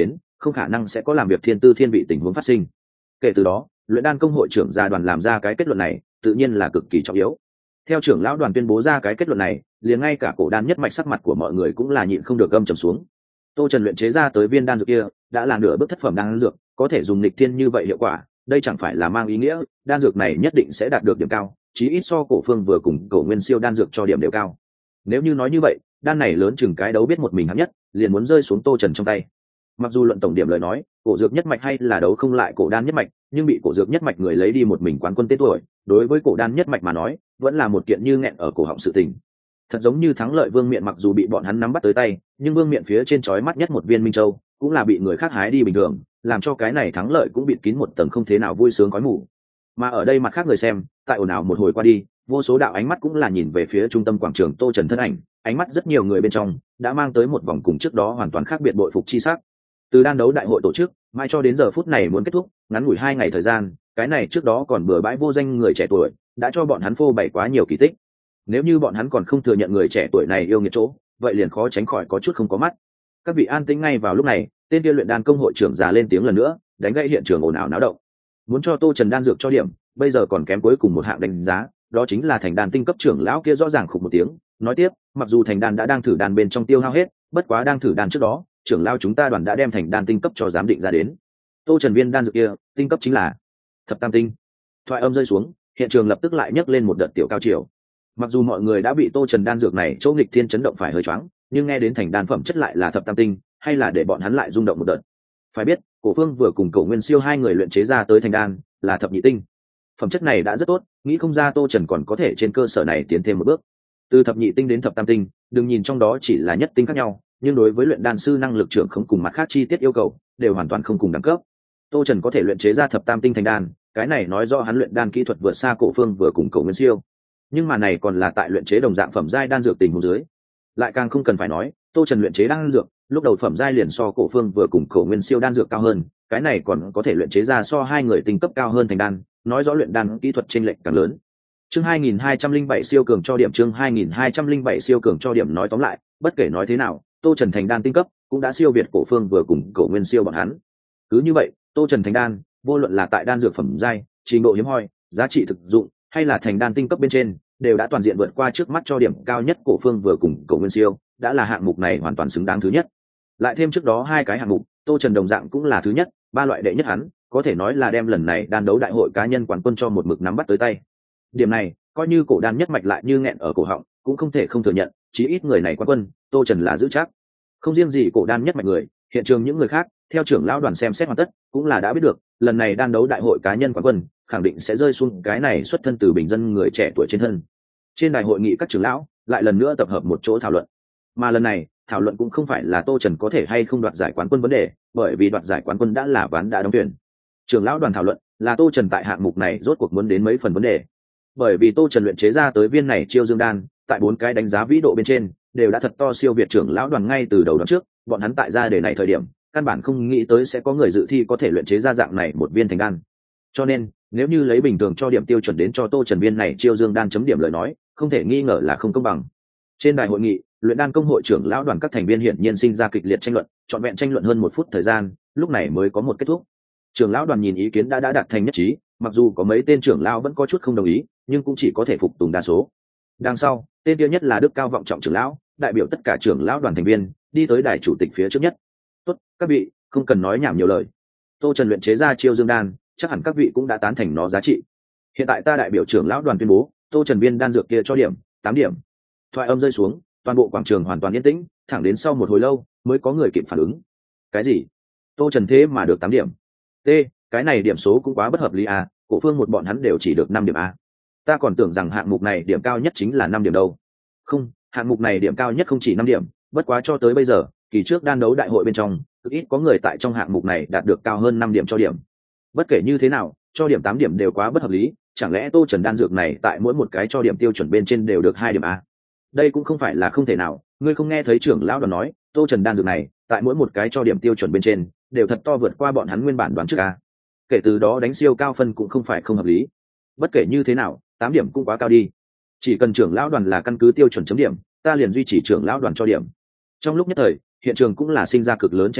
không khả năng sẽ có làm việc thiên tư thiên vị tình huống phát sinh. Kể từ đó luyện đan công hội trưởng gia đoàn làm ra cái kết luận này tự nhiên là cực kỳ trọng yếu. Theo trưởng lão đoàn tuyên bố ra cái kết luận này, liền ngay cả cổ đan nhất mạch sắc mặt của mọi người cũng là nhịn không được gầm trầm xuống. Tô Trần luyện chế ra tới viên đan dược kia đã là nửa bước thất phẩm đan dược, có thể dùng nghịch thiên như vậy hiệu quả, đây chẳng phải là mang ý nghĩa đan dược này nhất định sẽ đạt được điểm cao, chí ít so cổ phương vừa cùng cổ nguyên siêu đan dược cho điểm đều cao. Nếu như nói như vậy, đan này lớn chừng cái đấu biết một mình hạng nhất, liền muốn rơi xuống Tô Trần trong tay. Mặc dù luận tổng điểm lời nói, cổ dược nhất mạch hay là đấu không lại cổ đan nhất mạch, nhưng bị cổ dược nhất mạch người lấy đi một mình quán quân tên tuổi, đối với cổ đan nhất mạch mà nói, vẫn là một kiện như nghẹn ở cổ họng sự tình. Thật giống như thắng lợi Vương Miện mặc dù bị bọn hắn nắm bắt tới tay, nhưng Vương Miện phía trên chói mắt nhất một viên minh châu, cũng là bị người khác hái đi bình thường, làm cho cái này thắng lợi cũng bịt kín một tầng không thế nào vui sướng khói mù. Mà ở đây mặt khác người xem, tại ồn ào một hồi qua đi, vô số đạo ánh mắt cũng là nhìn về phía trung tâm quảng trường Tô Trần thân ảnh, ánh mắt rất nhiều người bên trong đã mang tới một vòng cùng trước đó hoàn toàn khác biệt bội phục chi sắc. Từ đan đấu đại hội tổ chức mãi cho đến giờ phút này muốn kết thúc, ngắn ngủi 2 ngày thời gian, cái này trước đó còn bừa bãi vô danh người trẻ tuổi đã cho bọn hắn phô bày quá nhiều kỳ tích. Nếu như bọn hắn còn không thừa nhận người trẻ tuổi này yêu nghiệt chỗ, vậy liền khó tránh khỏi có chút không có mắt. Các vị an tĩnh ngay vào lúc này, tên kia luyện đan công hội trưởng già lên tiếng lần nữa, đánh gãy hiện trường ồn ào náo động. Muốn cho Tô Trần đan dược cho điểm, bây giờ còn kém cuối cùng một hạng đánh giá, đó chính là thành đan tinh cấp trưởng lão kia rõ ràng khục một tiếng, nói tiếp, mặc dù thành đan đã đang thử đan bên trong tiêu hao hết, bất quá đang thử đan trước đó, trưởng lão chúng ta đoàn đã đem thành đan tinh cấp cho giám định ra đến. Tô Trần viên đan dược kia, tinh cấp chính là thập tam tinh. Thoại âm rơi xuống, hiện trường lập tức lại nhấc lên một đợt tiểu cao triều. Mặc dù mọi người đã bị Tô Trần đan dược này chỗ nghịch thiên chấn động phải hơi choáng, nhưng nghe đến thành đan phẩm chất lại là thập tam tinh, hay là để bọn hắn lại rung động một đợt. Phải biết, Cổ Phương vừa cùng Cổ Nguyên Siêu hai người luyện chế ra tới thành đan là thập nhị tinh. Phẩm chất này đã rất tốt, nghĩ không ra Tô Trần còn có thể trên cơ sở này tiến thêm một bước. Từ thập nhị tinh đến thập tam tinh, đừng nhìn trong đó chỉ là nhất tinh khác nhau, nhưng đối với luyện đan sư năng lực trưởng không cùng mặt khác chi tiết yêu cầu, đều hoàn toàn không cùng đẳng cấp. Tô Trần có thể luyện chế ra thập tam tinh thành đan, cái này nói rõ hắn luyện đan kỹ thuật vượt xa Cổ Phương vừa cùng Cổ Nguyên Siêu. Nhưng mà này còn là tại luyện chế đồng dạng phẩm giai đan dược tình huống dưới. Lại càng không cần phải nói, Tô Trần luyện chế đan dược, lúc đầu phẩm giai liền so Cổ Phương vừa cùng Cổ Nguyên Siêu đan dược cao hơn, cái này còn có thể luyện chế ra so hai người tinh cấp cao hơn thành đan, nói rõ luyện đan kỹ thuật chênh lệch càng lớn. Chương 2207 siêu cường cho điểm, chương 2207 siêu cường cho điểm. Nói tóm lại, bất kể nói thế nào, Tô Trần thành đan tinh cấp cũng đã siêu việt Cổ Phương vừa cùng Cổ Nguyên Siêu bọn hắn. Cứ như vậy, Tô Trần thành đan, vô luận là tại đan dược phẩm giai, trình độ hiếm hoi, giá trị thực dụng, hay là thành đan tinh cấp bên trên, đều đã toàn diện vượt qua trước mắt cho điểm cao nhất Cổ Phương vừa cùng Cổ Nguyên Siêu, đã là hạng mục này hoàn toàn xứng đáng thứ nhất. Lại thêm trước đó hai cái hạng mục, Tô Trần đồng dạng cũng là thứ nhất, ba loại đệ nhất hắn, có thể nói là đem lần này đan đấu đại hội cá nhân quán quân cho một mực nắm bắt tới tay. Điểm này, coi như cổ đan nhất mạch lại như nghẹn ở cổ họng, cũng không thể không thừa nhận, chí ít người này quán quân, Tô Trần là giữ chắc. Không riêng gì cổ đan nhất mạch người, hiện trường những người khác, theo trưởng lão đoàn xem xét hoàn tất, cũng là đã biết được, lần này đan đấu đại hội cá nhân quán quân, khẳng định sẽ rơi xuống cái này xuất thân từ bình dân người trẻ tuổi trên thân. Trên đài hội nghị các trưởng lão lại lần nữa tập hợp một chỗ thảo luận. Mà lần này, thảo luận cũng không phải là Tô Trần có thể hay không đoạt giải quán quân vấn đề, bởi vì đoạt giải quán quân đã là ván đã đóng tuyển. Trưởng lão đoàn thảo luận là Tô Trần tại hạng mục này rốt cuộc muốn đến mấy phần vấn đề. Bởi vì Tô Trần luyện chế ra tới viên này chiêu dương đan, tại 4 cái đánh giá vĩ độ bên trên, đều đã thật to siêu việt trưởng lão đoàn ngay từ đầu đoạn trước, bọn hắn tại ra đề này thời điểm, căn bản không nghĩ tới sẽ có người dự thi có thể luyện chế ra dạng này một viên thành đan. Cho nên, nếu như lấy bình thường cho điểm tiêu chuẩn đến cho Tô Trần viên này chiêu dương đan chấm điểm lời nói, không thể nghi ngờ là không công bằng. Trên đài hội nghị, luyện đan công hội trưởng lão đoàn các thành viên hiển nhiên sinh ra kịch liệt tranh luận, trọn vẹn tranh luận hơn 1 phút thời gian, lúc này mới có một kết thúc. Trưởng lão đoàn nhìn ý kiến đã đạt thành nhất trí, mặc dù có mấy tên trưởng lão vẫn có chút không đồng ý, nhưng cũng chỉ có thể phục tùng đa số. Đằng sau, tên kia nhất là đức cao vọng trọng trưởng lão, đại biểu tất cả trưởng lão đoàn thành viên, đi tới đài chủ tịch phía trước nhất. "Tốt, các vị, không cần nói nhảm nhiều lời. Tô Trần luyện chế ra chiêu dương đan, chắc hẳn các vị cũng đã tán thành nó giá trị. Hiện tại ta đại biểu trưởng lão đoàn tuyên bố, Tô Trần viên đan dược kia cho điểm 8 điểm." Thoại âm rơi xuống, toàn bộ quảng trường hoàn toàn yên tĩnh, thẳng đến sau một hồi lâu mới có người kịp phản ứng. Cái gì? Tô Trần thế mà được 8 điểm? T, cái này điểm số cũng quá bất hợp lý à, Cổ Phương một bọn hắn đều chỉ được 5 điểm à. Ta còn tưởng rằng hạng mục này điểm cao nhất chính là 5 điểm đâu. Không, hạng mục này điểm cao nhất không chỉ 5 điểm, bất quá cho tới bây giờ, kỳ trước đan đấu đại hội bên trong, cực ít có người tại trong hạng mục này đạt được cao hơn 5 điểm cho điểm. Bất kể như thế nào, cho điểm 8 điểm đều quá bất hợp lý, chẳng lẽ Tô Trần đan dược này tại mỗi một cái cho điểm tiêu chuẩn bên trên đều được 2 điểm à? Đây cũng không phải là không thể nào, ngươi không nghe thấy trưởng lão đoàn nói, Tô Trần đan dược này, tại mỗi một cái cho điểm tiêu chuẩn bên trên, đều thật to vượt qua bọn hắn nguyên bản đoán trước à? Kể từ đó đánh siêu cao phân cũng không phải không hợp lý. Bất kể như thế nào, 8 điểm cũng quá cao đi. Chỉ cần trưởng lão đoàn là căn cứ tiêu chuẩn chấm điểm, ta liền duy trì trưởng lão đoàn cho điểm. Trong lúc nhất thời, hiện trường cũng là sinh ra cực lớn tranh luận,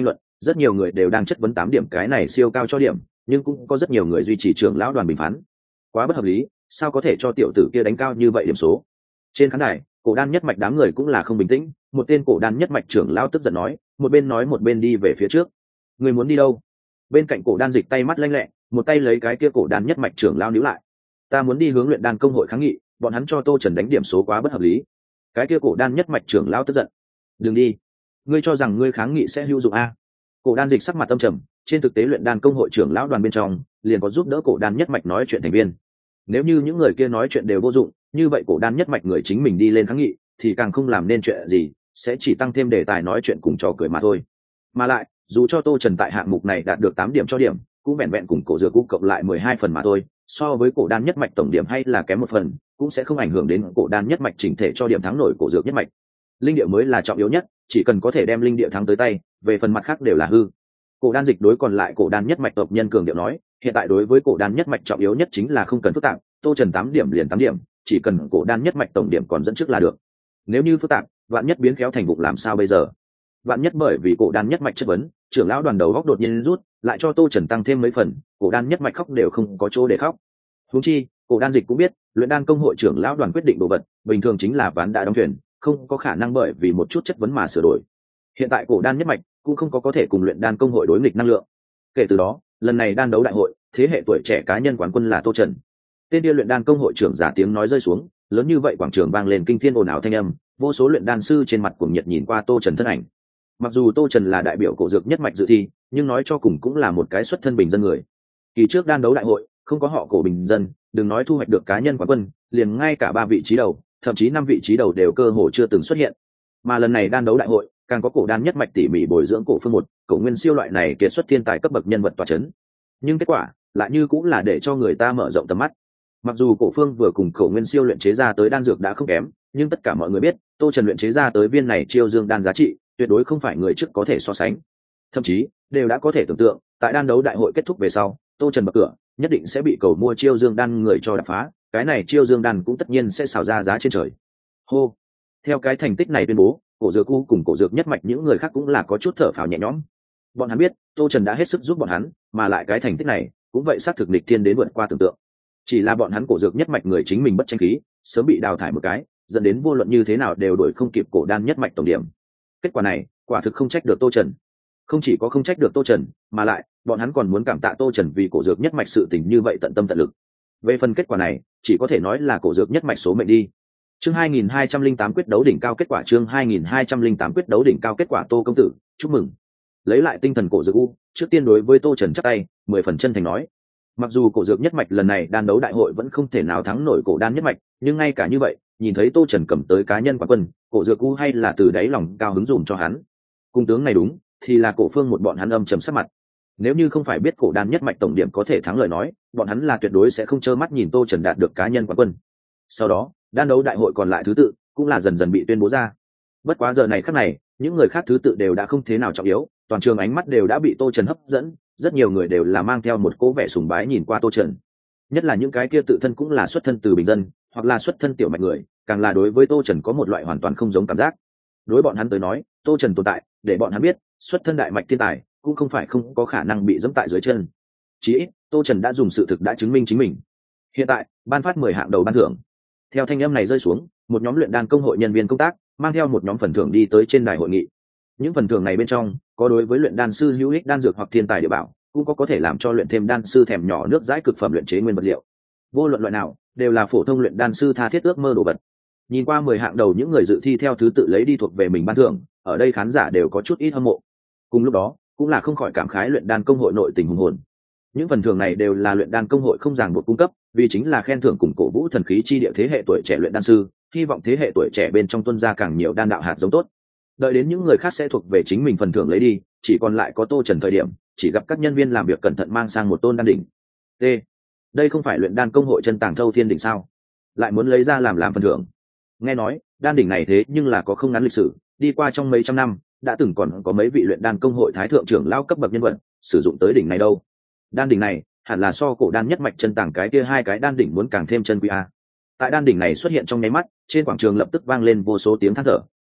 rất nhiều người đều đang chất vấn 8 điểm cái này siêu cao cho điểm, nhưng cũng có rất nhiều người duy trì trưởng lão đoàn bình phán. Quá bất hợp lý, sao có thể cho tiểu tử kia đánh cao như vậy điểm số? Trên khán đài, cổ đan nhất mạch đám người cũng là không bình tĩnh, một tên cổ đan nhất mạch trưởng lão tức giận nói một bên đi về phía trước. Người muốn đi đâu? Bên cạnh cổ đan dịch tay mắt lanh lẹ, một tay lấy cái kia cổ đan nhất mạch trưởng lão níu lại. Ta muốn đi hướng luyện đan công hội kháng nghị, bọn hắn cho Tô Trần đánh điểm số quá bất hợp lý. Cái kia cổ đan nhất mạch trưởng lão tức giận. Đừng đi, ngươi cho rằng ngươi kháng nghị sẽ hữu dụng a? Cổ đan dịch sắc mặt âm trầm, trên thực tế luyện đan công hội trưởng lão đoàn bên trong liền có giúp đỡ cổ đan nhất mạch nói chuyện thành viên. Nếu như những người kia nói chuyện đều vô dụng, như vậy cổ đan nhất mạch người chính mình đi lên kháng nghị thì càng không làm nên chuyện gì, sẽ chỉ tăng thêm đề tài nói chuyện cùng trò cười mà thôi. Mà lại, dù cho Tô Trần tại hạng mục này đạt được 8 điểm cho điểm, cũng vẹn vẹn cùng cổ dược cũ cộng lại 12 phần mà thôi, so với cổ đan nhất mạch tổng điểm hay là kém 1 phần, cũng sẽ không ảnh hưởng đến cổ đan nhất mạch chỉnh thể cho điểm thắng nổi cổ dược nhất mạch. Linh địa mới là trọng yếu nhất, chỉ cần có thể đem linh địa thắng tới tay, về phần mặt khác đều là hư. Cổ đan dịch đối còn lại cổ đan nhất mạch tộc nhân cường điệu nói, hiện tại đối với cổ đan nhất mạch trọng yếu nhất chính là không cần phức tạp, Tô Trần 8 điểm liền 8 điểm, chỉ cần cổ đan nhất mạch tổng điểm còn dẫn trước là được. Nếu như phức tạp, vạn nhất biến khéo thành vụ làm sao bây giờ? Vạn nhất bởi vì cổ đan nhất mạch chất vấn, trưởng lão đoàn đầu góc đột nhiên rút, lại cho Tô Trần tăng thêm mấy phần, cổ đan nhất mạch khóc đều không có chỗ để khóc. Huống chi, cổ đan dịch cũng biết, luyện đan công hội trưởng lão đoàn quyết định đồ vật, bình thường chính là ván đã đóng thuyền, không có khả năng bởi vì một chút chất vấn mà sửa đổi. Hiện tại cổ đan nhất mạch cũng không có thể cùng luyện đan công hội đối nghịch năng lượng. Kể từ đó, lần này đan đấu đại hội, thế hệ tuổi trẻ cá nhân quán quân là Tô Trần. Tên địa luyện đan công hội trưởng giả tiếng nói rơi xuống, lớn như vậy quảng trường vang lên kinh thiên ồn ào thanh âm, vô số luyện đan sư trên mặt cuồng nhiệt nhìn qua Tô Trần thân ảnh. Mặc dù Tô Trần là đại biểu cổ dược nhất mạch dự thi, nhưng nói cho cùng cũng là một cái xuất thân bình dân người. Kỳ trước đan đấu đại hội, không có họ cổ bình dân, đừng nói thu hoạch được cá nhân quán quân, liền ngay cả 3 vị trí đầu, thậm chí 5 vị trí đầu đều cơ hồ chưa từng xuất hiện. Mà lần này đan đấu đại hội, càng có cổ đan nhất mạch tỉ mỉ bồi dưỡng cổ phương một, cổ nguyên siêu loại này kiệt xuất thiên tài cấp bậc nhân vật tọa chấn. Nhưng kết quả lại như cũng là để cho người ta mở rộng tầm mắt. Mặc dù cổ phương vừa cùng cổ nguyên siêu luyện chế ra tới đan dược đã không kém, nhưng tất cả mọi người biết, Tô Trần luyện chế ra tới viên này chiêu dương đan giá trị tuyệt đối không phải người trước có thể so sánh. Thậm chí đều đã có thể tưởng tượng, tại đan đấu đại hội kết thúc về sau, Tô Trần bật cửa, nhất định sẽ bị cầu mua chiêu dương đan người cho đập phá, cái này chiêu dương đan cũng tất nhiên sẽ xào ra giá trên trời. Hô. Theo cái thành tích này tuyên bố, cổ dược u cùng cổ dược nhất mạch những người khác cũng là có chút thở phào nhẹ nhõm. Bọn hắn biết, Tô Trần đã hết sức giúp bọn hắn, mà lại cái thành tích này cũng vậy xác thực nghịch thiên đến vượt qua tưởng tượng. Chỉ là bọn hắn cổ dược nhất mạch người chính mình bất tranh khí, sớm bị đào thải một cái, dẫn đến vô luận như thế nào đều đuổi không kịp cổ đan nhất mạch tổng điểm. Kết quả này, quả thực không trách được Tô Trần. Không chỉ có không trách được Tô Trần, mà lại, bọn hắn còn muốn cảm tạ Tô Trần vì cổ dược nhất mạch sự tình như vậy tận tâm tận lực. Về phần kết quả này, chỉ có thể nói là cổ dược nhất mạch số mệnh đi. Chương 2208 quyết đấu đỉnh cao kết quả chương 2208 quyết đấu đỉnh cao kết quả Tô công tử, chúc mừng. Lấy lại tinh thần cổ dược u, trước tiên đối với Tô Trần chắp tay, 10 phần chân thành nói. Mặc dù cổ dược nhất mạch lần này đan đấu đại hội vẫn không thể nào thắng nổi cổ đan nhất mạch, nhưng ngay cả như vậy, nhìn thấy Tô Trần cầm tới cá nhân quán quân, cổ dược u hay là từ đáy lòng cao hứng dùm cho hắn. Cung tướng này đúng, thì là cổ phương một bọn hắn âm trầm sắc mặt. Nếu như không phải biết cổ đan nhất mạch tổng điểm có thể thắng lời nói, bọn hắn là tuyệt đối sẽ không trơ mắt nhìn Tô Trần đạt được cá nhân quán quân. Sau đó, đan đấu đại hội còn lại thứ tự cũng là dần dần bị tuyên bố ra. Bất quá giờ này khắc này, những người khác thứ tự đều đã không thế nào trọng yếu, toàn trường ánh mắt đều đã bị Tô Trần hấp dẫn, rất nhiều người đều là mang theo một cố vẻ sùng bái nhìn qua Tô Trần. Nhất là những cái kia tự thân cũng là xuất thân từ bình dân, hoặc là xuất thân tiểu mạch người, càng là đối với Tô Trần có một loại hoàn toàn không giống cảm giác. Đối bọn hắn tới nói, Tô Trần tồn tại, để bọn hắn biết, xuất thân đại mạch thiên tài, cũng không phải không có khả năng bị giẫm tại dưới chân. Chỉ ít, Tô Trần đã dùng sự thực đã chứng minh chính mình. Hiện tại, ban phát 10 hạng đầu ban thưởng. Theo thanh âm này rơi xuống, một nhóm luyện đan công hội nhân viên công tác mang theo một nhóm phần thưởng đi tới trên đài hội nghị. Những phần thưởng này bên trong có đối với luyện đan sư hữu ích đan dược hoặc thiên tài địa bảo, cũng có thể làm cho luyện thêm đan sư thèm nhỏ nước dãi cực phẩm luyện chế nguyên vật liệu. Vô luận loại nào, đều là phổ thông luyện đan sư tha thiết ước mơ đồ vật. Nhìn qua 10 hạng đầu những người dự thi theo thứ tự lấy đi thuộc về mình ban thưởng, ở đây khán giả đều có chút ít hâm mộ. Cùng lúc đó, cũng là không khỏi cảm khái luyện đan công hội nội tình hùng hồn. Những phần thưởng này đều là luyện đan công hội không ràng buộc cung cấp, vì chính là khen thưởng cùng cổ vũ thần khí chi địa thế hệ tuổi trẻ luyện đan sư, hy vọng thế hệ tuổi trẻ bên trong tuân ra càng nhiều đan đạo hạt giống tốt. Đợi đến những người khác sẽ thuộc về chính mình phần thưởng lấy đi, chỉ còn lại có Tô Trần thời điểm, chỉ gặp các nhân viên làm việc cẩn thận mang sang một tôn đan đỉnh. T. Đây không phải luyện đan công hội chân tàng thâu thiên đỉnh sao? Lại muốn lấy ra làm phần thưởng. Nghe nói, đan đỉnh này thế nhưng là có không ngắn lịch sử, đi qua trong mấy trăm năm, đã từng còn có mấy vị luyện đan công hội thái thượng trưởng lao cấp bậc nhân vật sử dụng tới đỉnh này đâu. Đan đỉnh này hẳn là so cổ đan nhất mạch chân tàng cái kia 2 cái đan đỉnh muốn càng thêm chân quý a. Tại đan đỉnh này xuất hiện trong nháy mắt, trên quảng trường lập tức vang lên vô số tiếng than thở,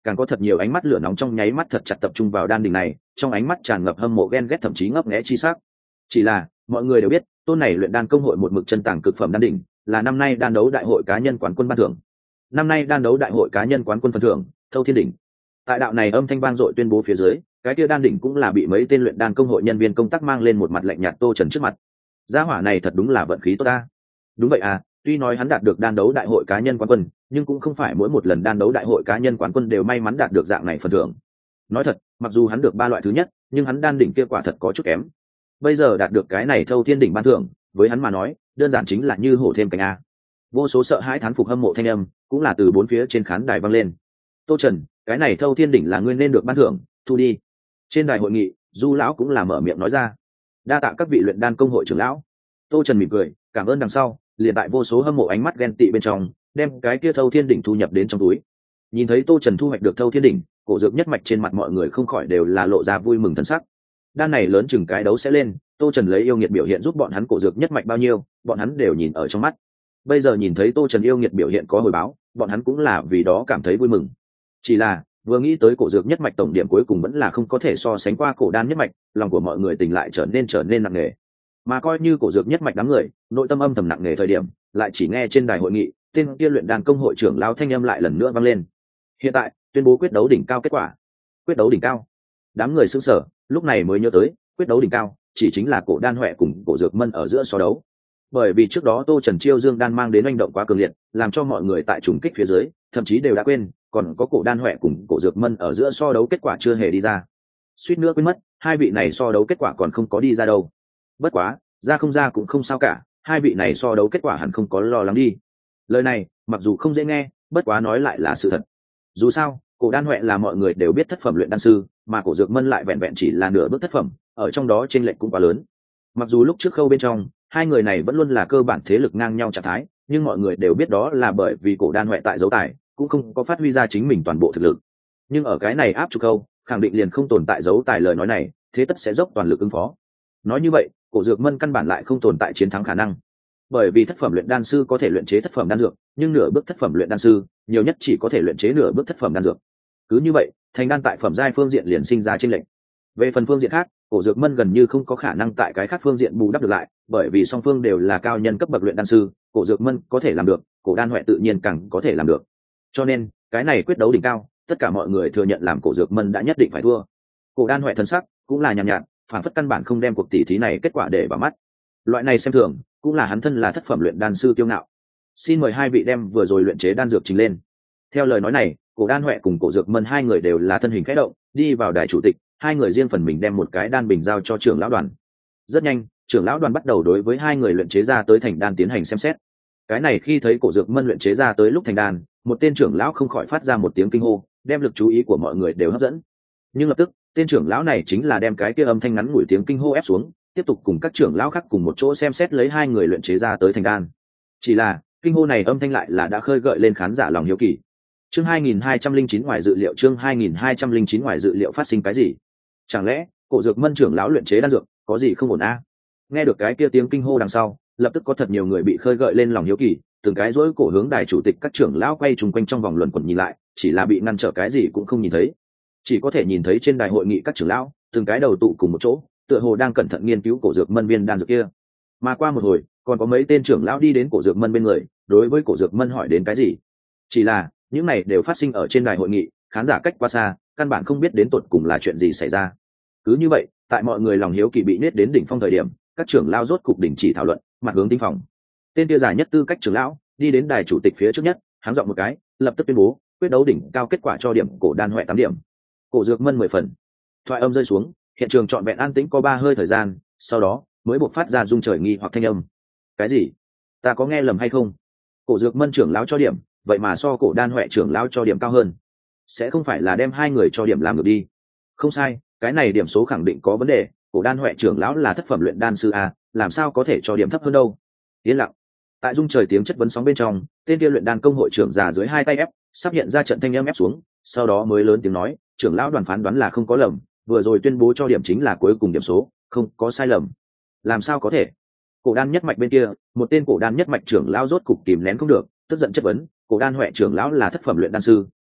càng có thật nhiều ánh mắt lửa nóng trong nháy mắt thật chặt tập trung vào đan đỉnh này, trong ánh mắt tràn ngập hâm mộ ghen ghét thậm chí ngấp nghé chi sắc. Chỉ là mọi người đều biết tôn này luyện đan công hội một mực chân tàng cực phẩm đan đỉnh là năm nay đan đấu đại hội cá nhân quán quân ban thưởng. Năm nay đan đấu đại hội cá nhân quán quân phần thưởng thâu thiên đỉnh. Tại đạo này âm thanh vang dội tuyên bố phía dưới, cái kia đan đỉnh cũng là bị mấy tên luyện đan công hội nhân viên công tác mang lên một mặt lạnh nhạt Tô Trần trước mặt. Gia hỏa này thật đúng là vận khí tốt ta. Đúng vậy à, tuy nói hắn đạt được đan đấu đại hội cá nhân quán quân, nhưng cũng không phải mỗi một lần đan đấu đại hội cá nhân quán quân đều may mắn đạt được dạng này phần thưởng. Nói thật, mặc dù hắn được 3 loại thứ nhất, nhưng hắn đan đỉnh kia quả thật có chút kém. Bây giờ đạt được cái này thâu thiên đỉnh ban thưởng, với hắn mà nói, đơn giản chính là như hổ thêm cánh a. Vô số sợ hãi thán phục hâm mộ thanh âm, cũng là từ bốn phía trên khán đài vang lên. Tô Trần, cái này thâu thiên đỉnh là ngươi nên được ban thưởng, thu đi. Trên đài hội nghị, Du lão cũng là mở miệng nói ra. Đa tạ các vị luyện đan công hội trưởng lão. Tô Trần mỉm cười, cảm ơn đằng sau, liền tại vô số hâm mộ ánh mắt ghen tị bên trong, đem cái kia thâu thiên đỉnh thu nhập đến trong túi. Nhìn thấy Tô Trần thu hoạch được thâu thiên đỉnh, cổ dược nhất mạch trên mặt mọi người không khỏi đều là lộ ra vui mừng thần sắc. Đan này lớn chừng cái đấu sẽ lên, Tô Trần lấy yêu nghiệt biểu hiện giúp bọn hắn cổ dược nhất mạch bao nhiêu, bọn hắn đều nhìn ở trong mắt. Bây giờ nhìn thấy Tô Trần yêu nghiệt biểu hiện có hồi báo, bọn hắn cũng là vì đó cảm thấy vui mừng. Chỉ là vừa nghĩ tới cổ dược nhất mạch tổng điểm cuối cùng vẫn là không có thể so sánh qua cổ đan nhất mạch, lòng của mọi người tình lại trở nên nặng nề. Mà coi như cổ dược nhất mạch đám người, nội tâm âm thầm nặng nề thời điểm, lại chỉ nghe trên đài hội nghị, tên kia luyện đan công hội trưởng lão thanh âm lại lần nữa vang lên. Hiện tại, tuyên bố quyết đấu đỉnh cao kết quả. Quyết đấu đỉnh cao. Đám người sững sờ, lúc này mới nhớ tới, quyết đấu đỉnh cao chỉ chính là cổ đan huệ cùng cổ dược mân ở giữa so đấu. Bởi vì trước đó Tô Trần chiêu dương đan mang đến oanh động quá cường liệt, làm cho mọi người tại trùng kích phía dưới, thậm chí đều đã quên, còn có cổ đan huệ cùng cổ dược mân ở giữa so đấu kết quả chưa hề đi ra. Suýt nữa quên mất, hai vị này so đấu kết quả còn không có đi ra đâu. Bất quá, ra không ra cũng không sao cả, hai vị này so đấu kết quả hẳn không có lo lắng đi. Lời này, mặc dù không dễ nghe, bất quá nói lại là sự thật. Dù sao, cổ đan huệ là mọi người đều biết thất phẩm luyện đan sư, mà cổ dược mân lại vẹn vẹn chỉ là nửa bước thất phẩm, ở trong đó chênh lệch cũng quá lớn. Mặc dù lúc trước khâu bên trong, hai người này vẫn luôn là cơ bản thế lực ngang nhau trạng thái, nhưng mọi người đều biết đó là bởi vì cổ đan huệ tại dấu tài cũng không có phát huy ra chính mình toàn bộ thực lực. Nhưng ở cái này áp trục khâu, khẳng định liền không tồn tại dấu tài lời nói này, thế tất sẽ dốc toàn lực ứng phó. Nói như vậy, cổ dược mân căn bản lại không tồn tại chiến thắng khả năng. Bởi vì thất phẩm luyện đan sư có thể luyện chế thất phẩm đan dược, nhưng nửa bước thất phẩm luyện đan sư nhiều nhất chỉ có thể luyện chế nửa bước thất phẩm đan dược. Cứ như vậy, thành đan tại phẩm giai phương diện liền sinh ra chênh lệch. Về phần phương diện khác, cổ dược mân gần như không có khả năng tại cái khác phương diện bù đắp được lại, bởi vì song phương đều là cao nhân cấp bậc luyện đan sư, cổ dược mân có thể làm được, cổ đan huệ tự nhiên càng có thể làm được. Cho nên, cái này quyết đấu đỉnh cao, tất cả mọi người thừa nhận làm cổ dược mân đã nhất định phải thua. Cổ đan huệ thân sắc cũng là nhàn nhạt, phản phất căn bản không đem cuộc tỷ thí này kết quả để vào mắt. Loại này xem thường, cũng là hắn thân là thất phẩm luyện đan sư kiêu ngạo. Xin mời hai vị đem vừa rồi luyện chế đan dược trình lên. Theo lời nói này, cổ đan huệ cùng cổ dược mân hai người đều là thân hình khẽ động, đi vào đài chủ tịch, hai người riêng phần mình đem một cái đan bình giao cho trưởng lão đoàn. Rất nhanh, trưởng lão đoàn bắt đầu đối với hai người luyện chế ra tới thành đan tiến hành xem xét. Cái này khi thấy cổ dược mân luyện chế ra tới lúc thành đan, một tên trưởng lão không khỏi phát ra một tiếng kinh hô, đem lực chú ý của mọi người đều hấp dẫn. Nhưng lập tức, tên trưởng lão này chính là đem cái kia âm thanh ngắn ngủi tiếng kinh hô ép xuống, tiếp tục cùng các trưởng lão khác cùng một chỗ xem xét lấy hai người luyện chế ra tới thành đan. Chỉ là, kinh hô này âm thanh lại là đã khơi gợi lên khán giả lòng hiếu kỳ. Chương 2209 ngoài dự liệu, chương 2209 ngoài dự liệu phát sinh cái gì? Chẳng lẽ, cổ dược mân trưởng lão luyện chế đan dược, có gì không ổn a? Nghe được cái kia tiếng kinh hô đằng sau, lập tức có thật nhiều người bị khơi gợi lên lòng hiếu kỳ, từng cái rối cổ hướng đài chủ tịch các trưởng lão quay trùng quanh trong vòng luẩn quẩn nhìn lại, chỉ là bị ngăn trở cái gì cũng không nhìn thấy. Chỉ có thể nhìn thấy trên đài hội nghị các trưởng lão, từng cái đầu tụ cùng một chỗ, tựa hồ đang cẩn thận nghiên cứu cổ dược mân viên đan dược kia. Mà qua một hồi, còn có mấy tên trưởng lão đi đến cổ dược mân bên người, đối với cổ dược mân hỏi đến cái gì. Chỉ là, những này đều phát sinh ở trên đài hội nghị, khán giả cách quá xa, căn bản không biết đến tột cùng là chuyện gì xảy ra. Cứ như vậy, tại mọi người lòng hiếu kỳ bị nết đến đỉnh phong thời điểm, các trưởng lão rốt cục đình chỉ thảo luận, mặt hướng tinh phòng. Tên kia dài nhất tư cách trưởng lão đi đến đài chủ tịch phía trước nhất, háng giọng một cái, lập tức tuyên bố quyết đấu đỉnh cao kết quả cho điểm cổ đan huệ 8 điểm, cổ dược mân 10 phần. Thoại âm rơi xuống, hiện trường trọn vẹn an tĩnh có 3 hơi thời gian, sau đó mới bộc phát ra rung trời nghi hoặc thanh âm. Cái gì? Ta có nghe lầm hay không? Cổ dược mân trưởng lão cho điểm, vậy mà so cổ đan huệ trưởng lão cho điểm cao hơn, sẽ không phải là đem hai người cho điểm làm ngược đi? Không sai, cái này điểm số khẳng định có vấn đề, cổ đan huệ trưởng lão là thất phẩm luyện đan sư a, làm sao có thể cho điểm thấp hơn đâu? Yên lặng. Tại dung trời tiếng chất vấn sóng bên trong, tên kia luyện đan công hội trưởng già dưới hai tay ép, sắp hiện ra trận thanh âm ép xuống, sau đó mới lớn tiếng nói, trưởng lão đoàn phán đoán là không có lầm, vừa rồi tuyên bố cho điểm chính là cuối cùng điểm số, không có sai lầm. Làm sao có thể? Cổ đan nhất mạch bên kia, một tên cổ đan nhất mạch trưởng lão rốt cục kìm nén không được, tức giận chất vấn, cổ đan huệ trưởng lão là thất phẩm luyện đan sư,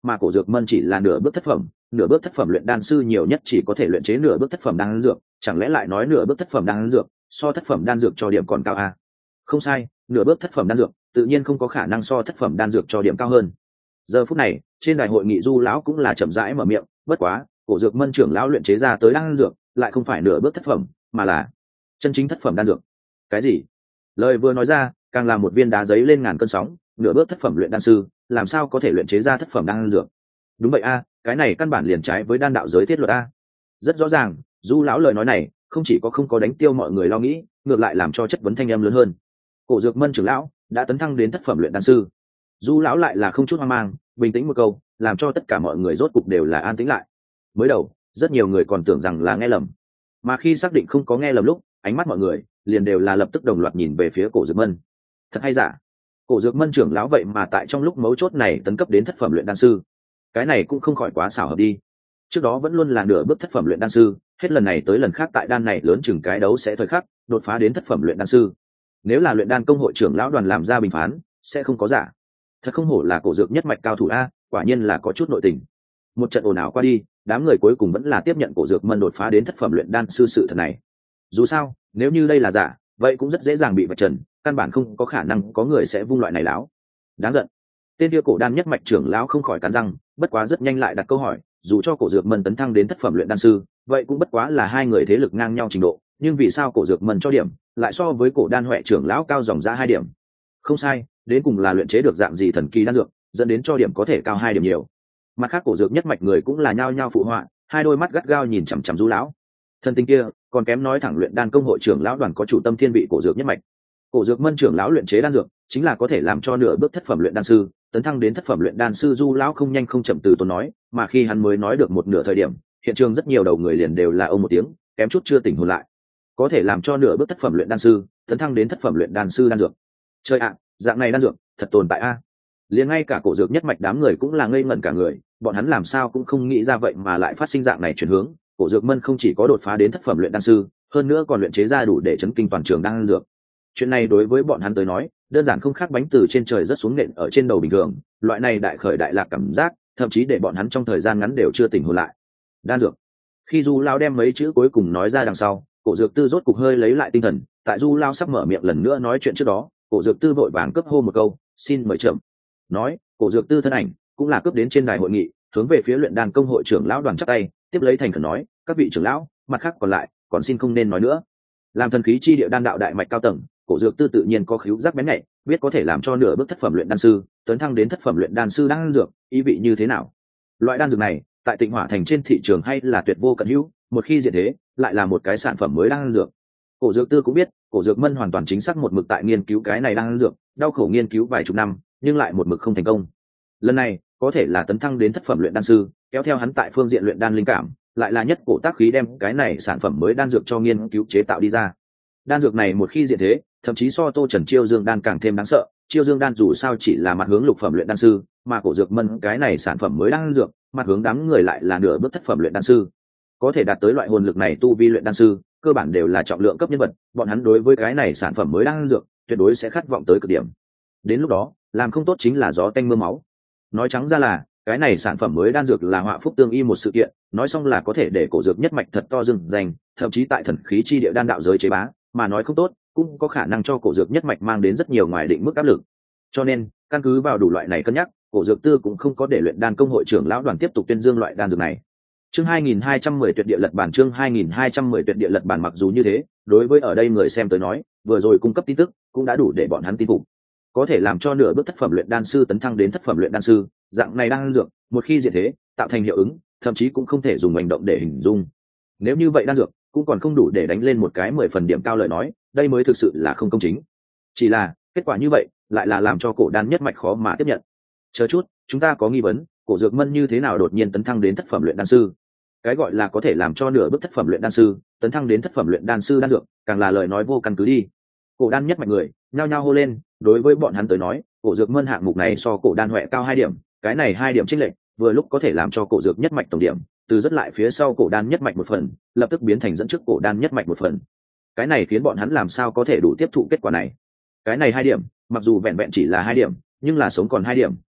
mà cổ dược mân chỉ là nửa bước thất phẩm. Nửa bước thất phẩm luyện đan sư nhiều nhất chỉ có thể luyện chế nửa bước thất phẩm đan dược, chẳng lẽ lại nói nửa bước thất phẩm đan dược so thất phẩm đan dược cho điểm còn cao à? Không sai, nửa bước thất phẩm đan dược tự nhiên không có khả năng so thất phẩm đan dược cho điểm cao hơn. Giờ phút này trên đài hội nghị Du lão cũng là chậm rãi mở miệng, bất quá cổ dược mân trưởng lão luyện chế ra tới đan dược lại không phải nửa bước thất phẩm, mà là chân chính thất phẩm đan dược. Cái gì? Lời vừa nói ra càng làm một viên đá giấy lên ngàn cơn sóng. Nửa bước thất phẩm luyện đan sư làm sao có thể luyện chế ra thất phẩm đan dược? Đúng vậy a, cái này căn bản liền trái với đan đạo giới thiết luật a. Rất rõ ràng, Du lão lời nói này không chỉ có không có đánh tiêu mọi người lo nghĩ, ngược lại làm cho chất vấn thanh âm lớn hơn. Cổ dược mân trưởng lão đã tấn thăng đến thất phẩm luyện đan sư. Du lão lại là không chút hoang mang, bình tĩnh một câu, làm cho tất cả mọi người rốt cục đều là an tĩnh lại. Mới đầu rất nhiều người còn tưởng rằng là nghe lầm, mà khi xác định không có nghe lầm lúc, ánh mắt mọi người liền đều là lập tức đồng loạt nhìn về phía cổ dược mân. Thật hay giả? Cổ dược mân trưởng lão vậy mà tại trong lúc mấu chốt này tấn cấp đến thất phẩm luyện đan sư, cái này cũng không khỏi quá xảo hợp đi. Trước đó vẫn luôn là nửa bước thất phẩm luyện đan sư, hết lần này tới lần khác tại đan này lớn chừng cái đấu sẽ thời khắc đột phá đến thất phẩm luyện đan sư. Nếu là luyện đan công hội trưởng lão đoàn làm ra bình phán, sẽ không có giả. Thật không hổ là cổ dược nhất mạch cao thủ a, quả nhiên là có chút nội tình. Một trận ồn ào qua đi, đám người cuối cùng vẫn là tiếp nhận cổ dược mân đột phá đến thất phẩm luyện đan sư sự thật này. Dù sao, nếu như đây là giả, vậy cũng rất dễ dàng bị vạch trần, căn bản không có khả năng có người sẽ vung loại này láo. Đáng giận. Tên kia cổ đan nhất mạch trưởng lão không khỏi cắn răng, bất quá rất nhanh lại đặt câu hỏi, dù cho cổ dược mân tấn thăng đến thất phẩm luyện đan sư, vậy cũng bất quá là hai người thế lực ngang nhau trình độ, nhưng vì sao cổ dược mân cho điểm lại so với cổ đan huệ trưởng lão cao dòng ra 2 điểm? Không sai, đến cùng là luyện chế được dạng gì thần kỳ đan dược, dẫn đến cho điểm có thể cao 2 điểm nhiều. Mặt khác cổ dược nhất mạch người cũng là nhao nhao phụ họa, hai đôi mắt gắt gao nhìn chằm chằm Du lão. Thân tinh kia còn kém nói thẳng luyện đan công hội trưởng lão đoàn có chủ tâm thiên vị cổ dược nhất mạch. Cổ dược mân trưởng lão luyện chế đan dược chính là có thể làm cho nửa bước thất phẩm luyện đan sư tấn thăng đến thất phẩm luyện đan sư. Du lão không nhanh không chậm từ tốn nói, mà khi hắn mới nói được một nửa thời điểm, hiện trường rất nhiều đầu người liền đều là ông một tiếng, kém chút chưa tỉnh hồn lại. Có thể làm cho nửa bước thất phẩm luyện đan sư tấn thăng đến thất phẩm luyện đan sư đan dược, chơi ạ, dạng này đan dược thật tồn tại a. Liền ngay cả cổ dược nhất mạch đám người cũng là ngây ngẩn cả người, bọn hắn làm sao cũng không nghĩ ra vậy mà lại phát sinh dạng này chuyển hướng. Cổ dược mân không chỉ có đột phá đến thất phẩm luyện đan sư, hơn nữa còn luyện chế ra đủ để chấn kinh toàn trường đan dược. Chuyện này đối với bọn hắn tới nói đơn giản không khác bánh từ trên trời rớt xuống nện ở trên đầu bình thường, loại này đại khởi đại lạc cảm giác thậm chí để bọn hắn trong thời gian ngắn đều chưa tỉnh hồn lại. Đan dược. Khi Du lao đem mấy chữ cuối cùng nói ra đằng sau, cổ dược tư rốt cục hơi lấy lại tinh thần. Tại Du lao sắp mở miệng lần nữa nói chuyện trước đó, cổ dược tư vội vàng cướp hô một câu, xin mời chậm. Nói, cổ dược tư thân ảnh cũng là cướp đến trên đài hội nghị, hướng về phía luyện đan công hội trưởng lão đoàn chắp tay, tiếp lấy thành khẩn nói, các vị trưởng lão, mặt khác còn lại còn xin không nên nói nữa. Làm thần khí chi địa đan đạo đại mạch cao tầng, cổ dược tư tự nhiên có khứu giác bén nhạy, biết có thể làm cho nửa bước thất phẩm luyện đan sư tấn thăng đến thất phẩm luyện đan sư đan dược ý vị như thế nào. Loại đan dược này tại Tịnh Hỏa thành trên thị trường hay là tuyệt vô cận hữu, một khi diện thế lại là một cái sản phẩm mới đan dược. Cổ dược tư cũng biết cổ dược mân hoàn toàn chính xác một mực tại nghiên cứu cái này đan dược, đau khổ nghiên cứu vài chục năm nhưng lại một mực không thành công. Lần này có thể là tấn thăng đến thất phẩm luyện đan sư, kéo theo hắn tại phương diện luyện đan linh cảm, lại là nhất cổ tác khí đem cái này sản phẩm mới đan dược cho nghiên cứu chế tạo đi ra. Đan dược này một khi diện thế, thậm chí so Tô Trần Chiêu Dương đan càng thêm đáng sợ. Chiêu Dương đan dù sao chỉ là mặt hướng lục phẩm luyện đan sư, mà cổ dược mân cái này sản phẩm mới đan dược, mặt hướng đám người lại là nửa bước thất phẩm luyện đan sư. Có thể đạt tới loại hồn lực này tu vi luyện đan sư, cơ bản đều là trọng lượng cấp nhân vật, bọn hắn đối với cái này sản phẩm mới đan dược, tuyệt đối sẽ khát vọng tới cực điểm. Đến lúc đó, làm không tốt chính là gió tanh mưa máu. Nói trắng ra là, cái này sản phẩm mới đan dược là họa phúc tương y một sự kiện, nói xong là có thể để cổ dược nhất mạch thật to dừng dành, thậm chí tại thần khí chi địa đan đạo giới chế bá, mà nói không tốt cũng có khả năng cho cổ dược nhất mạch mang đến rất nhiều ngoài định mức áp lực. Cho nên căn cứ vào đủ loại này cân nhắc, cổ dược tư cũng không có để luyện đan công hội trưởng lão đoàn tiếp tục tuyên dương loại đan dược này. Chương 2210 tuyệt địa lật bản. Chương 2210 tuyệt địa lật bản. Mặc dù như thế, đối với ở đây người xem tới nói, vừa rồi cung cấp tin tức cũng đã đủ để bọn hắn tin phục. Có thể làm cho nửa bước thất phẩm luyện đan sư tấn thăng đến thất phẩm luyện đan sư, dạng này đan dược một khi diện thế tạo thành hiệu ứng, thậm chí cũng không thể dùng hành động để hình dung. Nếu như vậy đan dược cũng còn không đủ để đánh lên một cái 10 phần điểm cao lời nói, đây mới thực sự là không công chính. Chỉ là kết quả như vậy lại là làm cho cổ đan nhất mạch khó mà tiếp nhận. Chờ chút, chúng ta có nghi vấn, cổ dược mân như thế nào đột nhiên tấn thăng đến thất phẩm luyện đan sư? Cái gọi là có thể làm cho nửa bước thất phẩm luyện đan sư tấn thăng đến thất phẩm luyện đan sư đan dược, càng là lời nói vô căn cứ đi. Cổ đan nhất mạch người nhao nhao hô lên, đối với bọn hắn tới nói, cổ dược mân hạng mục này so cổ đan huệ cao 2 điểm, cái này 2 điểm chênh lệch, vừa lúc có thể làm cho cổ dược nhất mạch tổng điểm từ rất lại phía sau cổ đan nhất mạch 1 phần, lập tức biến thành dẫn trước cổ đan nhất mạch 1 phần. Cái này khiến bọn hắn làm sao có thể đủ tiếp thụ kết quả này. Cái này 2 điểm, mặc dù vẹn vẹn chỉ là 2 điểm, nhưng là sống còn 2 điểm,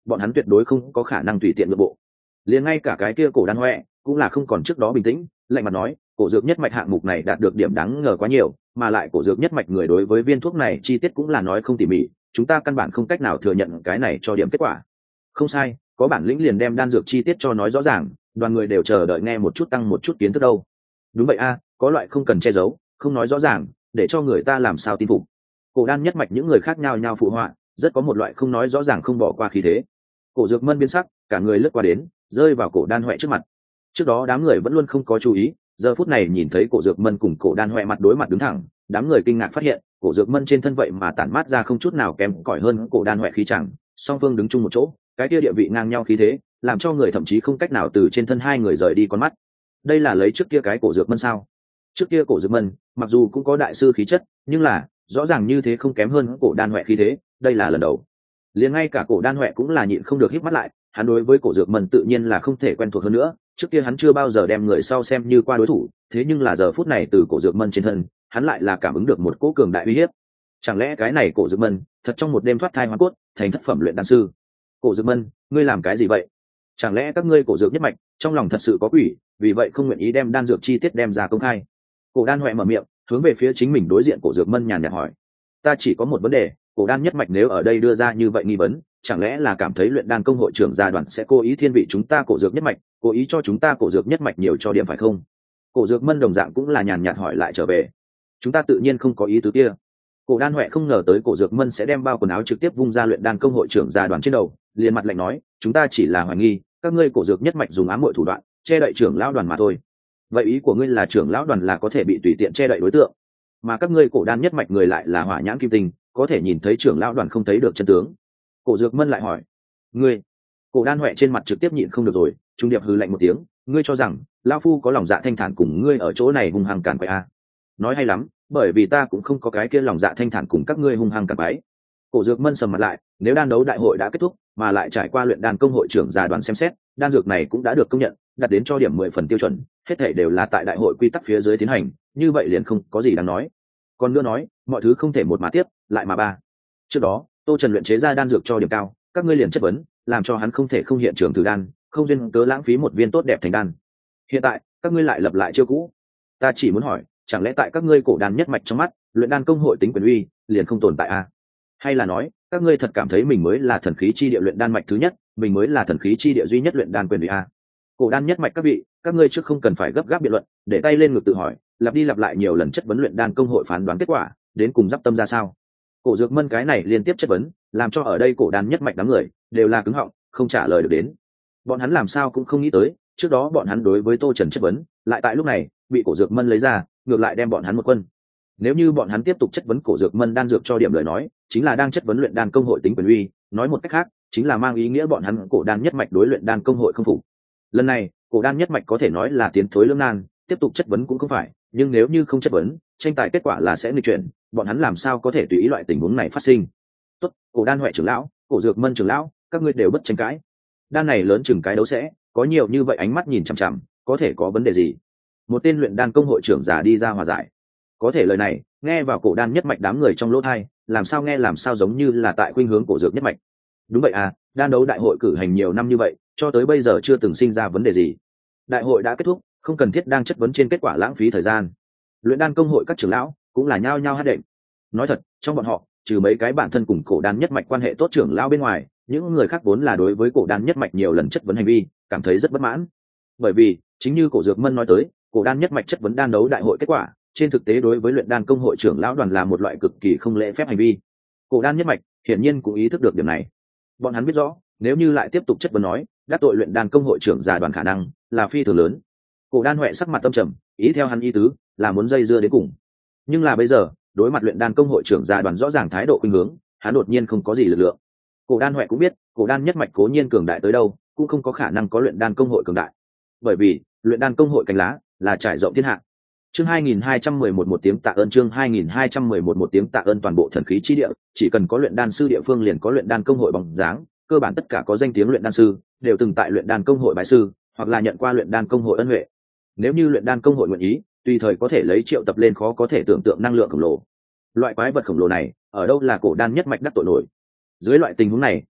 bọn hắn tuyệt đối không có khả năng tùy tiện nội bộ. Liền ngay cả cái kia cổ đan huệ cũng là không còn trước đó bình tĩnh, lạnh mặt nói cổ dược nhất mạch hạng mục này đạt được điểm đáng ngờ quá nhiều, mà lại cổ dược nhất mạch người đối với viên thuốc này chi tiết cũng là nói không tỉ mỉ, chúng ta căn bản không cách nào thừa nhận cái này cho điểm kết quả. Không sai, có bản lĩnh liền đem đan dược chi tiết cho nói rõ ràng, đoàn người đều chờ đợi nghe một chút tăng một chút kiến thức đâu. Đúng vậy a, có loại không cần che giấu, không nói rõ ràng để cho người ta làm sao tin phục. Cổ đan nhất mạch những người khác nhau nhau phụ họa, rất có một loại không nói rõ ràng không bỏ qua khí thế. Cổ dược mân biến sắc, cả người lướt qua đến, rơi vào cổ đan huệ trước mặt. Trước đó đám người vẫn luôn không có chú ý, giờ phút này nhìn thấy cổ dược mân cùng cổ đan huệ mặt đối mặt đứng thẳng, đám người kinh ngạc phát hiện cổ dược mân trên thân vậy mà tản mát ra không chút nào kém cỏi hơn cổ đan huệ khí chẳng, song phương đứng chung một chỗ, cái kia địa vị ngang nhau khí thế, làm cho người thậm chí không cách nào từ trên thân hai người rời đi con mắt. Đây là lấy trước kia cái cổ dược mân sao? Trước kia cổ dược mân mặc dù cũng có đại sư khí chất, nhưng là rõ ràng như thế không kém hơn cổ đan huệ khí thế, đây là lần đầu. Liền ngay cả cổ đan huệ cũng là nhịn không được hít mắt lại, hắn đối với cổ dược mân tự nhiên là không thể quen thuộc hơn nữa, trước kia hắn chưa bao giờ đem người sau xem như qua đối thủ, thế nhưng là giờ phút này từ cổ dược mân trên thân hắn lại là cảm ứng được một cỗ cường đại uy hiếp. Chẳng lẽ cái này cổ dược mân thật trong một đêm thoát thai hóa cốt thành thất phẩm luyện đan sư? Cổ dược mân, ngươi làm cái gì vậy? Chẳng lẽ các ngươi cổ dược nhất mạch trong lòng thật sự có quỷ, vì vậy không nguyện ý đem đan dược chi tiết đem ra công khai? Cổ đan huệ mở miệng hướng về phía chính mình đối diện cổ dược mân nhàn nhạt hỏi. Ta chỉ có một vấn đề, cổ đan nhất mạch nếu ở đây đưa ra như vậy nghi vấn, chẳng lẽ là cảm thấy luyện đan công hội trưởng gia đoàn sẽ cố ý thiên vị chúng ta cổ dược nhất mạch, cố ý cho chúng ta cổ dược nhất mạch nhiều cho điểm phải không? Cổ dược mân đồng dạng cũng là nhàn nhạt hỏi lại trở về. Chúng ta tự nhiên không có ý tứ kia. Cổ đan huệ không ngờ tới cổ dược mân sẽ đem bao quần áo trực tiếp vung ra luyện đan công hội trưởng gia đoàn trên đầu, liền mặt lạnh nói, chúng ta chỉ là hoài nghi các ngươi cổ dược nhất mạch dùng ám muội thủ đoạn che đậy trưởng lão đoàn mà thôi. Vậy ý của ngươi là trưởng lão đoàn là có thể bị tùy tiện che đậy đối tượng, mà các ngươi cổ đan nhất mạch người lại là hỏa nhãn kim tinh, có thể nhìn thấy trưởng lão đoàn không thấy được chân tướng? Cổ dược mân lại hỏi. Ngươi? Cổ đan huệ trên mặt trực tiếp nhịn không được rồi, trung điệp hừ lạnh một tiếng, ngươi cho rằng lão phu có lòng dạ thanh thản cùng ngươi ở chỗ này hung hăng cản quậy à? Nói hay lắm, bởi vì ta cũng không có cái kia lòng dạ thanh thản cùng các ngươi hung hăng cản quậy. Cổ dược mân sầm mặt lại, nếu đan đấu đại hội đã kết thúc mà lại trải qua luyện đan công hội trưởng già đoàn xem xét, đan dược này cũng đã được công nhận, đặt đến cho điểm 10 phần tiêu chuẩn, hết thảy đều là tại đại hội quy tắc phía dưới tiến hành, như vậy liền không có gì đáng nói. Còn nữa nói, mọi thứ không thể một mà tiếp, lại mà ba. Trước đó, Tô Trần luyện chế ra đan dược cho điểm cao, các ngươi liền chất vấn, làm cho hắn không thể không hiện trường thử đan, không duyên cớ lãng phí một viên tốt đẹp thành đan. Hiện tại, các ngươi lại lập lại chiêu cũ. Ta chỉ muốn hỏi, chẳng lẽ tại các ngươi cổ đan nhất mạch trong mắt, luyện đan công hội tính quyền uy liền không tồn tại à? Hay là nói, các ngươi thật cảm thấy mình mới là thần khí chi địa luyện đan mạch thứ nhất, mình mới là thần khí chi địa duy nhất luyện đan quyền uy à? Cổ đan nhất mạch các vị, các ngươi trước không cần phải gấp gáp biện luận, để tay lên ngực tự hỏi, lặp đi lặp lại nhiều lần chất vấn luyện đan công hội phán đoán kết quả, đến cùng dắp tâm ra sao? Cổ dược mân cái này liên tiếp chất vấn, làm cho ở đây cổ đan nhất mạch đám người đều là cứng họng, không trả lời được đến. Bọn hắn làm sao cũng không nghĩ tới, trước đó bọn hắn đối với Tô Trần chất vấn, lại tại lúc này bị cổ dược mân lấy ra, ngược lại đem bọn hắn một quân. Nếu như bọn hắn tiếp tục chất vấn cổ dược mân đan dược cho điểm lời nói, chính là đang chất vấn luyện đan công hội tính quyền uy, nói một cách khác, chính là mang ý nghĩa bọn hắn cổ đan nhất mạch đối luyện đan công hội không phục. Lần này, cổ đan nhất mạch có thể nói là tiến thối lưỡng nan, tiếp tục chất vấn cũng không phải, nhưng nếu như không chất vấn, tranh tài kết quả là sẽ nghịch chuyển, bọn hắn làm sao có thể tùy ý loại tình huống này phát sinh? Tốt, cổ đan huệ trưởng lão, cổ dược mân trưởng lão, các ngươi đều bất tranh cãi. Đan này lớn chừng cái đấu sẽ, có nhiều như vậy ánh mắt nhìn chằm chằm, có thể có vấn đề gì? Một tên luyện đan công hội trưởng giả đi ra hòa giải. Có thể lời này nghe vào cổ đan nhất mạch đám người trong lỗ tai, làm sao nghe làm sao giống như là tại khuynh hướng cổ dược nhất mạch. Đúng vậy à, đan đấu đại hội cử hành nhiều năm như vậy, cho tới bây giờ chưa từng sinh ra vấn đề gì. Đại hội đã kết thúc, không cần thiết đang chất vấn trên kết quả lãng phí thời gian. Luyện đan công hội các trưởng lão cũng là nhao nhao hát đệm. Nói thật, trong bọn họ, trừ mấy cái bản thân cùng cổ đan nhất mạch quan hệ tốt trưởng lão bên ngoài, những người khác vốn là đối với cổ đan nhất mạch nhiều lần chất vấn hành vi cảm thấy rất bất mãn. Bởi vì chính như cổ dược mân nói tới, cổ đan nhất mạch chất vấn đan đấu đại hội kết quả, trên thực tế đối với luyện đan công hội trưởng lão đoàn là một loại cực kỳ không lễ phép hành vi. Cổ đan nhất mạch hiển nhiên cũng ý thức được điểm này. Bọn hắn biết rõ, nếu như lại tiếp tục chất vấn nói, đắc tội luyện đan công hội trưởng già đoàn khả năng là phi thường lớn. Cổ đan huệ sắc mặt tâm trầm, ý theo hắn ý tứ là muốn dây dưa đến cùng. Nhưng là bây giờ, đối mặt luyện đan công hội trưởng già đoàn rõ ràng thái độ khuynh hướng, hắn đột nhiên không có gì lực lượng. Cổ đan huệ cũng biết, cổ đan nhất mạch cố nhiên cường đại tới đâu, cũng không có khả năng có luyện đan công hội cường đại. Bởi vì, luyện đan công hội cánh lá là trải rộng thiên hạ. Chương 2211 một tiếng tạ ơn, chương 2211 một tiếng tạ ơn toàn bộ thần khí chi địa, chỉ cần có luyện đan sư địa phương liền có luyện đan công hội bóng dáng, cơ bản tất cả có danh tiếng luyện đan sư đều từng tại luyện đan công hội bái sư, hoặc là nhận qua luyện đan công hội ân huệ. Nếu như luyện đan công hội nguyện ý, tùy thời có thể lấy triệu tập lên khó có thể tưởng tượng năng lượng khổng lồ. Loại quái vật khổng lồ này, ở đâu là cổ đan nhất mạch đắc tội nổi. Dưới loại tình huống này,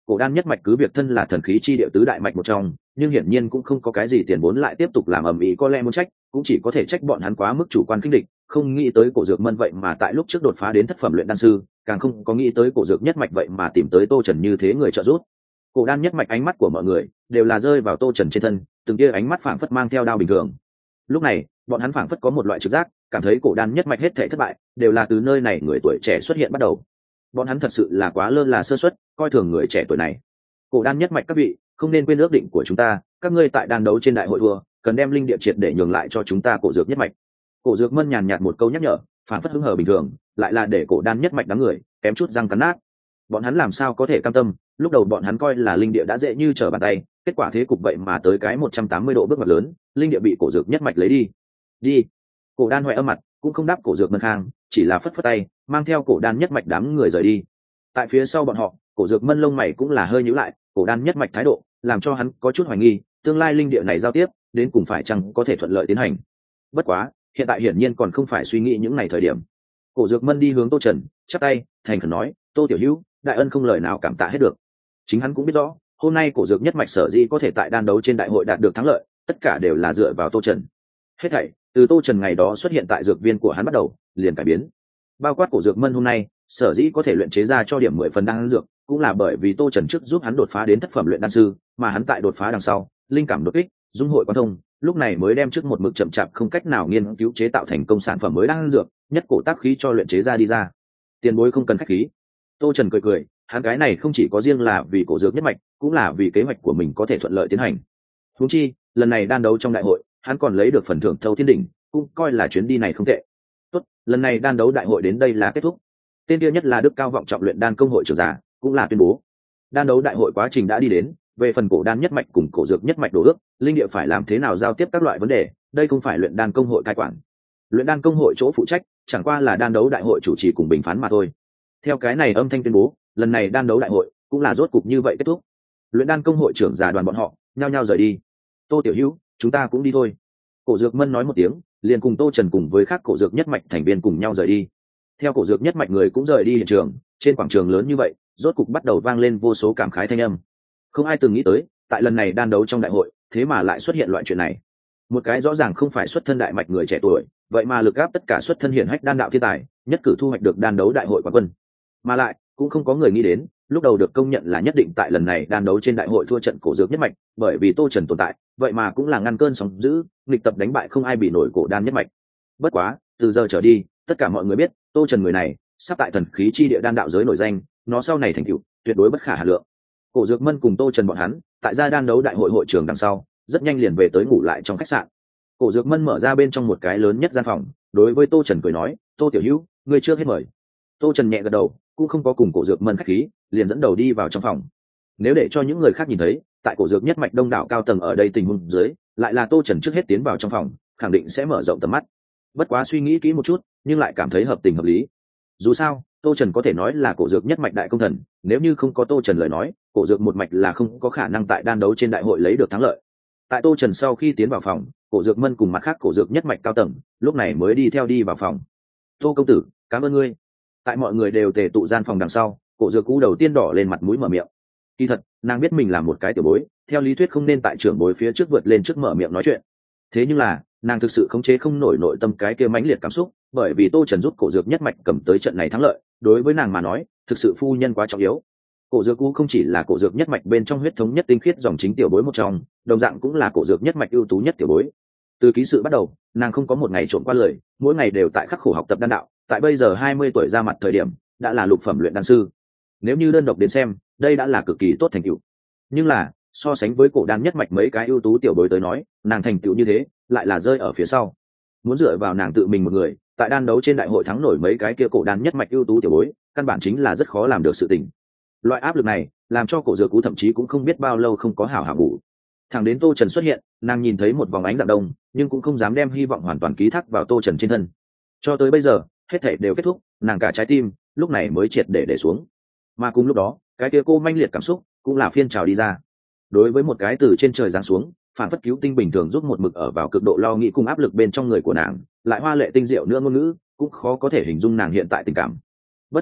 cổ đan nhất mạch cứ việc thân là thần khí chi địa tứ đại mạch một trong, nhưng hiển nhiên cũng không có cái gì tiền vốn lại tiếp tục làm ầm ĩ, có lẽ muốn trách cũng chỉ có thể trách bọn hắn quá mức chủ quan khinh địch, không nghĩ tới cổ dược mân vậy mà tại lúc trước đột phá đến thất phẩm luyện đan sư, càng không có nghĩ tới cổ dược nhất mạch vậy mà tìm tới Tô Trần như thế người trợ giúp. Cổ đan nhất mạch ánh mắt của mọi người đều là rơi vào Tô Trần trên thân, từng kia ánh mắt phảng phất mang theo đao bình thường. Lúc này bọn hắn phảng phất có một loại trực giác, cảm thấy cổ đan nhất mạch hết thảy thất bại đều là từ nơi này người tuổi trẻ xuất hiện bắt đầu. Bọn hắn thật sự là quá lơ là sơ suất, coi thường người trẻ tuổi này. Cổ đan nhất mạch các vị, không nên quên ước định của chúng ta, các ngươi tại đan đấu trên đại hội thua, cần đem linh địa triệt để nhường lại cho chúng ta cổ dược nhất mạch. Cổ dược mân nhàn nhạt một câu nhắc nhở, phản phất hứng hờ bình thường, lại là để cổ đan nhất mạch đám người kém chút răng cắn nát. Bọn hắn làm sao có thể cam tâm, lúc đầu bọn hắn coi là linh địa đã dễ như trở bàn tay, kết quả thế cục vậy mà tới cái 180 độ bước ngoặt lớn, linh địa bị cổ dược nhất mạch lấy đi. Đi. Cổ đan hoại âm mặt, cũng không đáp cổ dược mân khang, chỉ là phất phất tay, mang theo cổ đan nhất mạch đám người rời đi. Tại phía sau bọn họ, cổ dược mân lông mày cũng là hơi nhíu lại, cổ đan nhất mạch thái độ làm cho hắn có chút hoài nghi, tương lai linh địa này giao tiếp đến cùng phải chăng có thể thuận lợi tiến hành. Bất quá hiện tại hiển nhiên còn không phải suy nghĩ những ngày thời điểm. Cổ dược mân đi hướng Tô Trần, chắp tay thành khẩn nói, Tô tiểu hữu, đại ân không lời nào cảm tạ hết được. Chính hắn cũng biết rõ, hôm nay cổ dược nhất mạch sở dĩ có thể tại đan đấu trên đại hội đạt được thắng lợi, tất cả đều là dựa vào Tô Trần. Hết thảy từ Tô Trần ngày đó xuất hiện tại dược viên của hắn bắt đầu liền cải biến. Bao quát cổ dược mân hôm nay sở dĩ có thể luyện chế ra cho điểm 10 phần đan dược, cũng là bởi vì Tô Trần trước giúp hắn đột phá đến thất phẩm luyện đan sư, mà hắn tại đột phá đằng sau, linh cảm đột kích, dung hội quan thông, lúc này mới đem trước một mực chậm chạp không cách nào nghiên cứu chế tạo thành công sản phẩm mới đan dược, nhất cổ tác khí cho luyện chế ra đi ra. Tiền bối không cần khách khí. Tô Trần cười cười, hắn cái này không chỉ có riêng là vì cổ dược nhất mạch, cũng là vì kế hoạch của mình có thể thuận lợi tiến hành. Huống chi, lần này đan đấu trong đại hội, hắn còn lấy được phần thưởng Thâu Thiên đỉnh, cũng coi là chuyến đi này không tệ. Tốt, lần này đan đấu đại hội đến đây là kết thúc. Tên kia nhất là Đức Cao vọng trọng luyện đan công hội trưởng giả, cũng là tuyên bố đan đấu đại hội quá trình đã đi đến, về phần cổ đan nhất mạch cùng cổ dược nhất mạch đổ ước, linh địa phải làm thế nào giao tiếp các loại vấn đề, đây không phải luyện đan công hội cai quản. Luyện đan công hội chỗ phụ trách chẳng qua là đan đấu đại hội chủ trì cùng bình phán mà thôi. Theo cái này âm thanh tuyên bố, lần này đan đấu đại hội cũng là rốt cục như vậy kết thúc. Luyện đan công hội trưởng giả đoàn bọn họ nhao nhao rời đi. Tô tiểu hữu, chúng ta cũng đi thôi. Cổ dược mân nói một tiếng, liền cùng Tô Trần cùng với các cổ dược nhất mạch thành viên cùng nhau rời đi. Theo cổ dược nhất mạch người cũng rời đi hiện trường, trên quảng trường lớn như vậy rốt cục bắt đầu vang lên vô số cảm khái thanh âm. Không ai từng nghĩ tới, tại lần này đan đấu trong đại hội, thế mà lại xuất hiện loại chuyện này. Một cái rõ ràng không phải xuất thân đại mạch người trẻ tuổi, vậy mà lực áp tất cả xuất thân hiển hách đan đạo thiên tài, nhất cử thu hoạch được đan đấu đại hội quán quân. Mà lại, cũng không có người nghĩ đến, lúc đầu được công nhận là nhất định tại lần này đan đấu trên đại hội thua trận cổ dược nhất mạch, bởi vì Tô Trần tồn tại, vậy mà cũng là ngăn cơn sóng dữ, nghịch tập đánh bại không ai bị nổi cổ đan nhất mạch. Bất quá, từ giờ trở đi, tất cả mọi người biết, Tô Trần người này sắp tại thần khí chi địa đan đạo giới nổi danh, nó sau này thành tựu tuyệt đối bất khả hà lượng. Cổ dược mân cùng Tô Trần bọn hắn tại gia đan đấu đại hội hội trường đằng sau, rất nhanh liền về tới ngủ lại trong khách sạn. Cổ dược mân mở ra bên trong một cái lớn nhất gian phòng, đối với Tô Trần cười nói, Tô tiểu hữu, ngươi trước hết mời. Tô Trần nhẹ gật đầu, cũng không có cùng cổ dược mân khách khí, liền dẫn đầu đi vào trong phòng. Nếu để cho những người khác nhìn thấy, tại cổ dược nhất mạch đông đảo cao tầng ở đây tình huống dưới, lại là Tô Trần trước hết tiến vào trong phòng, khẳng định sẽ mở rộng tầm mắt. Bất quá suy nghĩ kỹ một chút, nhưng lại cảm thấy hợp tình hợp lý. Dù sao, Tô Trần có thể nói là cổ dược nhất mạch đại công thần, nếu như không có Tô Trần lời nói, cổ dược một mạch là không có khả năng tại đan đấu trên đại hội lấy được thắng lợi. Tại Tô Trần sau khi tiến vào phòng, cổ dược mân cùng mặt khác cổ dược nhất mạch cao tầng lúc này mới đi theo đi vào phòng. Tô công tử, cảm ơn ngươi. Tại mọi người đều tề tụ gian phòng đằng sau, cổ dược cũ đầu tiên đỏ lên mặt mũi mở miệng. Kỳ thật, nàng biết mình là một cái tiểu bối, theo lý thuyết không nên tại trưởng bối phía trước vượt lên trước mở miệng nói chuyện. Thế nhưng là, nàng thực sự khống chế không nổi nội tâm cái kia mãnh liệt cảm xúc, bởi vì Tô Trần giúp cổ dược nhất mạch cầm tới trận này thắng lợi, đối với nàng mà nói, thực sự phu nhân quá trọng yếu. Cổ dược cũ không chỉ là cổ dược nhất mạch bên trong huyết thống nhất tinh khiết dòng chính tiểu bối một trong, đồng dạng cũng là cổ dược nhất mạch ưu tú nhất tiểu bối. Từ ký sự bắt đầu, nàng không có một ngày trộm qua lời, mỗi ngày đều tại khắc khổ học tập đan đạo, tại bây giờ 20 tuổi ra mặt thời điểm, đã là lục phẩm luyện đan sư. Nếu như đơn độc đến xem, đây đã là cực kỳ tốt thành tựu. Nhưng là, so sánh với cổ đan nhất mạch mấy cái ưu tú tiểu bối tới nói, nàng thành tựu như thế, lại là rơi ở phía sau. Muốn dựa vào nàng tự mình một người, tại đan đấu trên đại hội thắng nổi mấy cái kia cổ đan nhất mạch ưu tú tiểu bối, căn bản chính là rất khó làm được sự tình. Loại áp lực này, làm cho cổ dược cũ thậm chí cũng không biết bao lâu không có hảo hảo ngủ. Thẳng đến Tô Trần xuất hiện, nàng nhìn thấy một vòng ánh dạng đông, nhưng cũng không dám đem hy vọng hoàn toàn ký thác vào Tô Trần trên thân. Cho tới bây giờ, hết thảy đều kết thúc, nàng cả trái tim lúc này mới triệt để xuống. Mà cùng lúc đó, cái kia cô manh liệt cảm xúc cũng là phiên trào đi ra. Đối với một cái từ trên trời giáng xuống, phản phất cứu tinh bình thường giúp một mực ở vào cực độ lo nghĩ cùng áp lực bên trong người của nàng, lại hoa lệ tinh diệu nữa ngôn ngữ, cũng khó có thể hình dung nàng hiện tại tình cảm. Bất quá,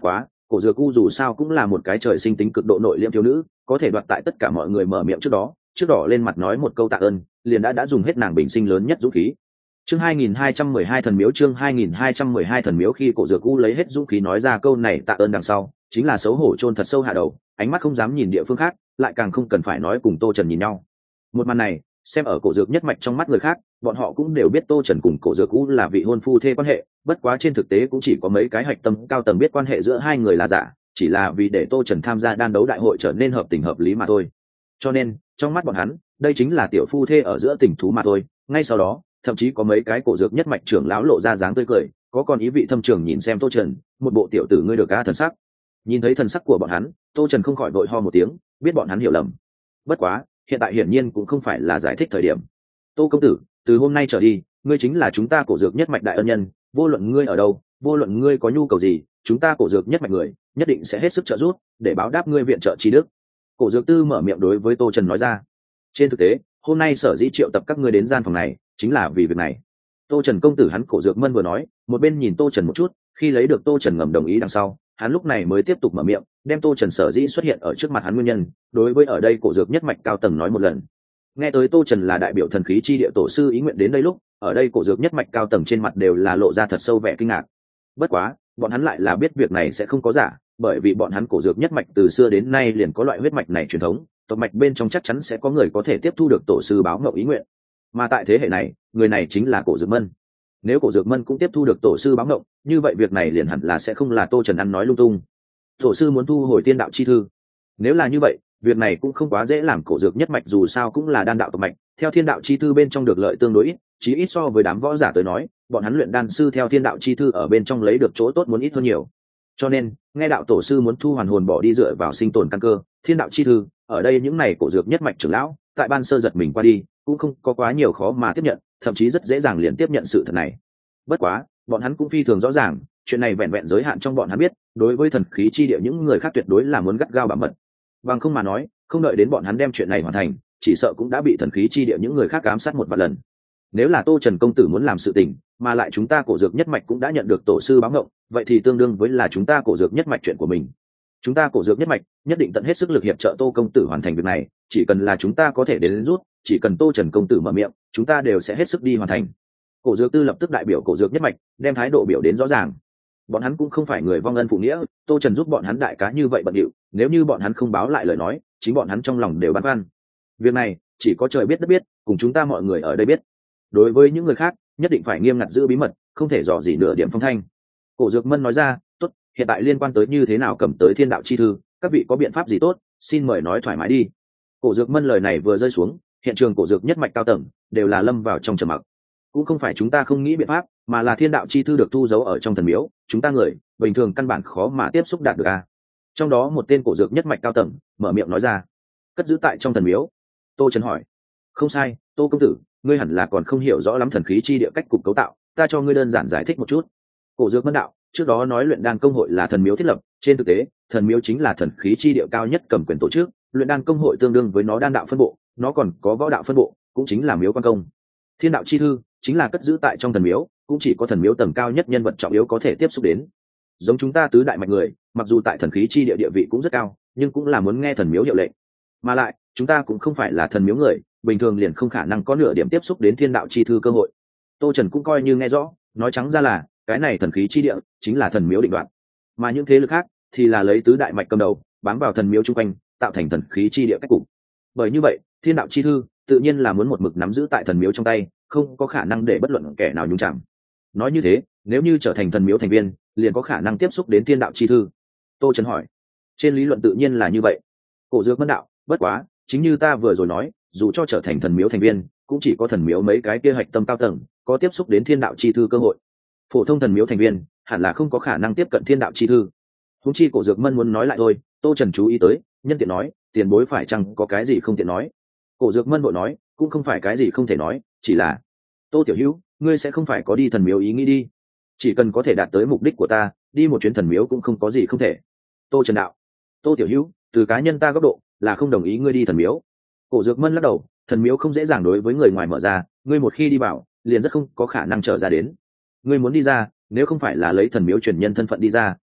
Cổ Dược U dù sao cũng là một cái trời sinh tính cực độ nội liêm thiếu nữ, có thể đoạt tại tất cả mọi người mở miệng trước đó, trước đỏ lên mặt nói một câu tạ ơn, liền đã dùng hết nàng bình sinh lớn nhất dũng khí. Chương 2212 thần miếu, chương 2212 thần miếu. Khi Cổ Dược U lấy hết dũng khí nói ra câu này tạ ơn đằng sau, chính là xấu hổ chôn thật sâu hạ đầu, ánh mắt không dám nhìn địa phương khác, lại càng không cần phải nói cùng Tô Trần nhìn nhau. Một màn này, xem ở Cổ Dược nhất mạch trong mắt người khác, bọn họ cũng đều biết Tô Trần cùng Cổ Dược U là vị hôn phu thê quan hệ, bất quá trên thực tế cũng chỉ có mấy cái hạch tâm cao tầng biết quan hệ giữa hai người là giả, chỉ là vì để Tô Trần tham gia đan đấu đại hội trở nên hợp tình hợp lý mà thôi. Cho nên, trong mắt bọn hắn, đây chính là tiểu phu thê ở giữa tình thú mà thôi. Ngay sau đó, thậm chí có mấy cái Cổ Dược nhất mạch trưởng lão lộ ra dáng tươi cười, có còn ý vị thâm trường nhìn xem Tô Trần, một bộ tiểu tử ngươi được a thần sắc. Nhìn thấy thần sắc của bọn hắn, Tô Trần không khỏi vội ho một tiếng, biết bọn hắn hiểu lầm. Bất quá, hiện tại hiển nhiên cũng không phải là giải thích thời điểm. Tô công tử, từ hôm nay trở đi, ngươi chính là chúng ta Cổ Dược nhất mạch đại ân nhân, vô luận ngươi ở đâu, vô luận ngươi có nhu cầu gì, chúng ta Cổ Dược nhất mạch người nhất định sẽ hết sức trợ giúp để báo đáp ngươi viện trợ tri đức. Cổ Dược Tư mở miệng đối với Tô Trần nói ra. Trên thực tế, hôm nay sở dĩ triệu tập các ngươi đến gian phòng này chính là vì việc này. Tô Trần công tử, hắn Cổ Dược Mân vừa nói, một bên nhìn Tô Trần một chút, khi lấy được Tô Trần ngầm đồng ý đằng sau, hắn lúc này mới tiếp tục mở miệng, đem Tô Trần sở dĩ xuất hiện ở trước mặt hắn nguyên nhân, đối với ở đây Cổ Dược nhất mạch cao tầng nói một lần. Nghe tới Tô Trần là đại biểu thần khí chi địa tổ sư ý nguyện đến đây lúc, ở đây Cổ Dược nhất mạch cao tầng trên mặt đều là lộ ra thật sâu vẻ kinh ngạc. Bất quá, bọn hắn lại là biết việc này sẽ không có giả, bởi vì bọn hắn Cổ Dược nhất mạch từ xưa đến nay liền có loại huyết mạch này truyền thống, tộc mạch bên trong chắc chắn sẽ có người có thể tiếp thu được tổ sư báo ngọc ý nguyện. Mà tại thế hệ này, người này chính là Cổ Dược Mân. Nếu Cổ Dược Mân cũng tiếp thu được tổ sư báo ngọc, như vậy việc này liền hẳn là sẽ không là Tô Trần ăn nói lung tung. Tổ sư muốn thu hồi tiên đạo chi thư. Nếu là như vậy, việc này cũng không quá dễ làm. Cổ Dược nhất mạch dù sao cũng là đan đạo tộc mạch, theo thiên đạo chi thư bên trong được lợi tương đối ít, chí ít so với đám võ giả tới nói, bọn hắn luyện đan sư theo thiên đạo chi thư ở bên trong lấy được chỗ tốt muốn ít hơn nhiều. Cho nên, nghe đạo tổ sư muốn thu hoàn hồn bỏ đi dựa vào sinh tồn căn cơ, thiên đạo chi thư, ở đây những này Cổ Dược nhất mạch trưởng lão, tại ban sơ giật mình qua đi, cũng không có quá nhiều khó mà tiếp nhận, thậm chí rất dễ dàng liền tiếp nhận sự thật này. Bất quá, bọn hắn cũng phi thường rõ ràng, chuyện này vẹn vẹn giới hạn trong bọn hắn biết, đối với thần khí chi địa những người khác tuyệt đối là muốn gắt gao bảo mật. Bằng không mà nói, không đợi đến bọn hắn đem chuyện này hoàn thành, chỉ sợ cũng đã bị thần khí chi địa những người khác ám sát một vài lần. Nếu là Tô Trần công tử muốn làm sự tình, mà lại chúng ta Cổ Dược nhất mạch cũng đã nhận được tổ sư báo ngộng, vậy thì tương đương với là chúng ta Cổ Dược nhất mạch chuyện của mình. Chúng ta Cổ Dược nhất mạch nhất định tận hết sức lực hiệp trợ Tô công tử hoàn thành việc này, chỉ cần là chúng ta có thể đến rút, chỉ cần Tô Trần công tử mở miệng, chúng ta đều sẽ hết sức đi hoàn thành. Cổ Dược Tư lập tức đại biểu Cổ Dược nhất mạch, đem thái độ biểu đến rõ ràng. Bọn hắn cũng không phải người vong ân phụ nghĩa, Tô Trần giúp bọn hắn đại cá như vậy bận điệu, nếu như bọn hắn không báo lại lời nói, chính bọn hắn trong lòng đều băn khoăn. Việc này chỉ có trời biết đất biết, cùng chúng ta mọi người ở đây biết. Đối với những người khác, nhất định phải nghiêm ngặt giữ bí mật, không thể dò dỉ nửa điểm phong thanh. Cổ Dược Mân nói ra, tốt, hiện tại liên quan tới như thế nào cầm tới thiên đạo chi thư, các vị có biện pháp gì tốt, xin mời nói thoải mái đi. Cổ Dược Mân lời này vừa rơi xuống, hiện trường Cổ Dược nhất mạch cao tầng đều là lâm vào trong trầm mặc. Cũng không phải chúng ta không nghĩ biện pháp, mà là thiên đạo chi thư được thu giấu ở trong thần miếu, chúng ta người bình thường căn bản khó mà tiếp xúc đạt được a. Trong đó một tên Cổ Dược nhất mạch cao tầng mở miệng nói ra, cất giữ tại trong thần miếu. Tô Trần hỏi, không sai, Tô công tử, ngươi hẳn là còn không hiểu rõ lắm thần khí chi địa cách cục cấu tạo, ta cho ngươi đơn giản giải thích một chút. Cổ Dược Mân đạo, trước đó nói luyện đan công hội là thần miếu thiết lập, trên thực tế thần miếu chính là thần khí chi địa cao nhất cầm quyền tổ chức, luyện đan công hội tương đương với nó đan đạo phân bộ, nó còn có võ đạo phân bộ, cũng chính là miếu quan công. Thiên đạo chi thư chính là cất giữ tại trong thần miếu, cũng chỉ có thần miếu tầng cao nhất nhân vật trọng yếu có thể tiếp xúc đến. Giống chúng ta tứ đại mạch người, mặc dù tại thần khí chi địa địa vị cũng rất cao, nhưng cũng là muốn nghe thần miếu hiệu lệnh. Mà lại, chúng ta cũng không phải là thần miếu người, bình thường liền không khả năng có nửa điểm tiếp xúc đến thiên đạo chi thư cơ hội. Tô Trần cũng coi như nghe rõ, nói trắng ra là, cái này thần khí chi địa chính là thần miếu định đoạt, mà những thế lực khác thì là lấy tứ đại mạch cầm đầu, bám vào thần miếu chung quanh, tạo thành thần khí chi địa cách cục. Bởi như vậy, thiên đạo chi thư tự nhiên là muốn một mực nắm giữ tại thần miếu trong tay, không có khả năng để bất luận kẻ nào nhúng chạm. Nói như thế, nếu như trở thành thần miếu thành viên, liền có khả năng tiếp xúc đến thiên đạo chi thư. Tô Trần hỏi, trên lý luận tự nhiên là như vậy. Cổ Dược Mân đạo, bất quá, chính như ta vừa rồi nói, dù cho trở thành thần miếu thành viên, cũng chỉ có thần miếu mấy cái kia hạch tâm cao tầng có tiếp xúc đến thiên đạo chi thư cơ hội. Phổ thông thần miếu thành viên hẳn là không có khả năng tiếp cận thiên đạo chi thư. Huống chi Cổ Dược Mân muốn nói lại thôi, Tô Trần chú ý tới, nhân tiện nói, tiền bối phải chăng có cái gì không tiện nói. Cổ Dược Mân vội nói, cũng không phải cái gì không thể nói, chỉ là Tô tiểu hữu, ngươi sẽ không phải có đi thần miếu ý nghĩ đi. Chỉ cần có thể đạt tới mục đích của ta, đi một chuyến thần miếu cũng không có gì không thể. Tô Trần đạo, Tô tiểu hữu, từ cá nhân ta góc độ là không đồng ý ngươi đi thần miếu. Cổ Dược Mân lắc đầu, thần miếu không dễ dàng đối với người ngoài mở ra, ngươi một khi đi vào, liền rất không có khả năng trở ra đến. Ngươi muốn đi ra, nếu không phải là lấy thần miếu truyền nhân thân phận đi ra,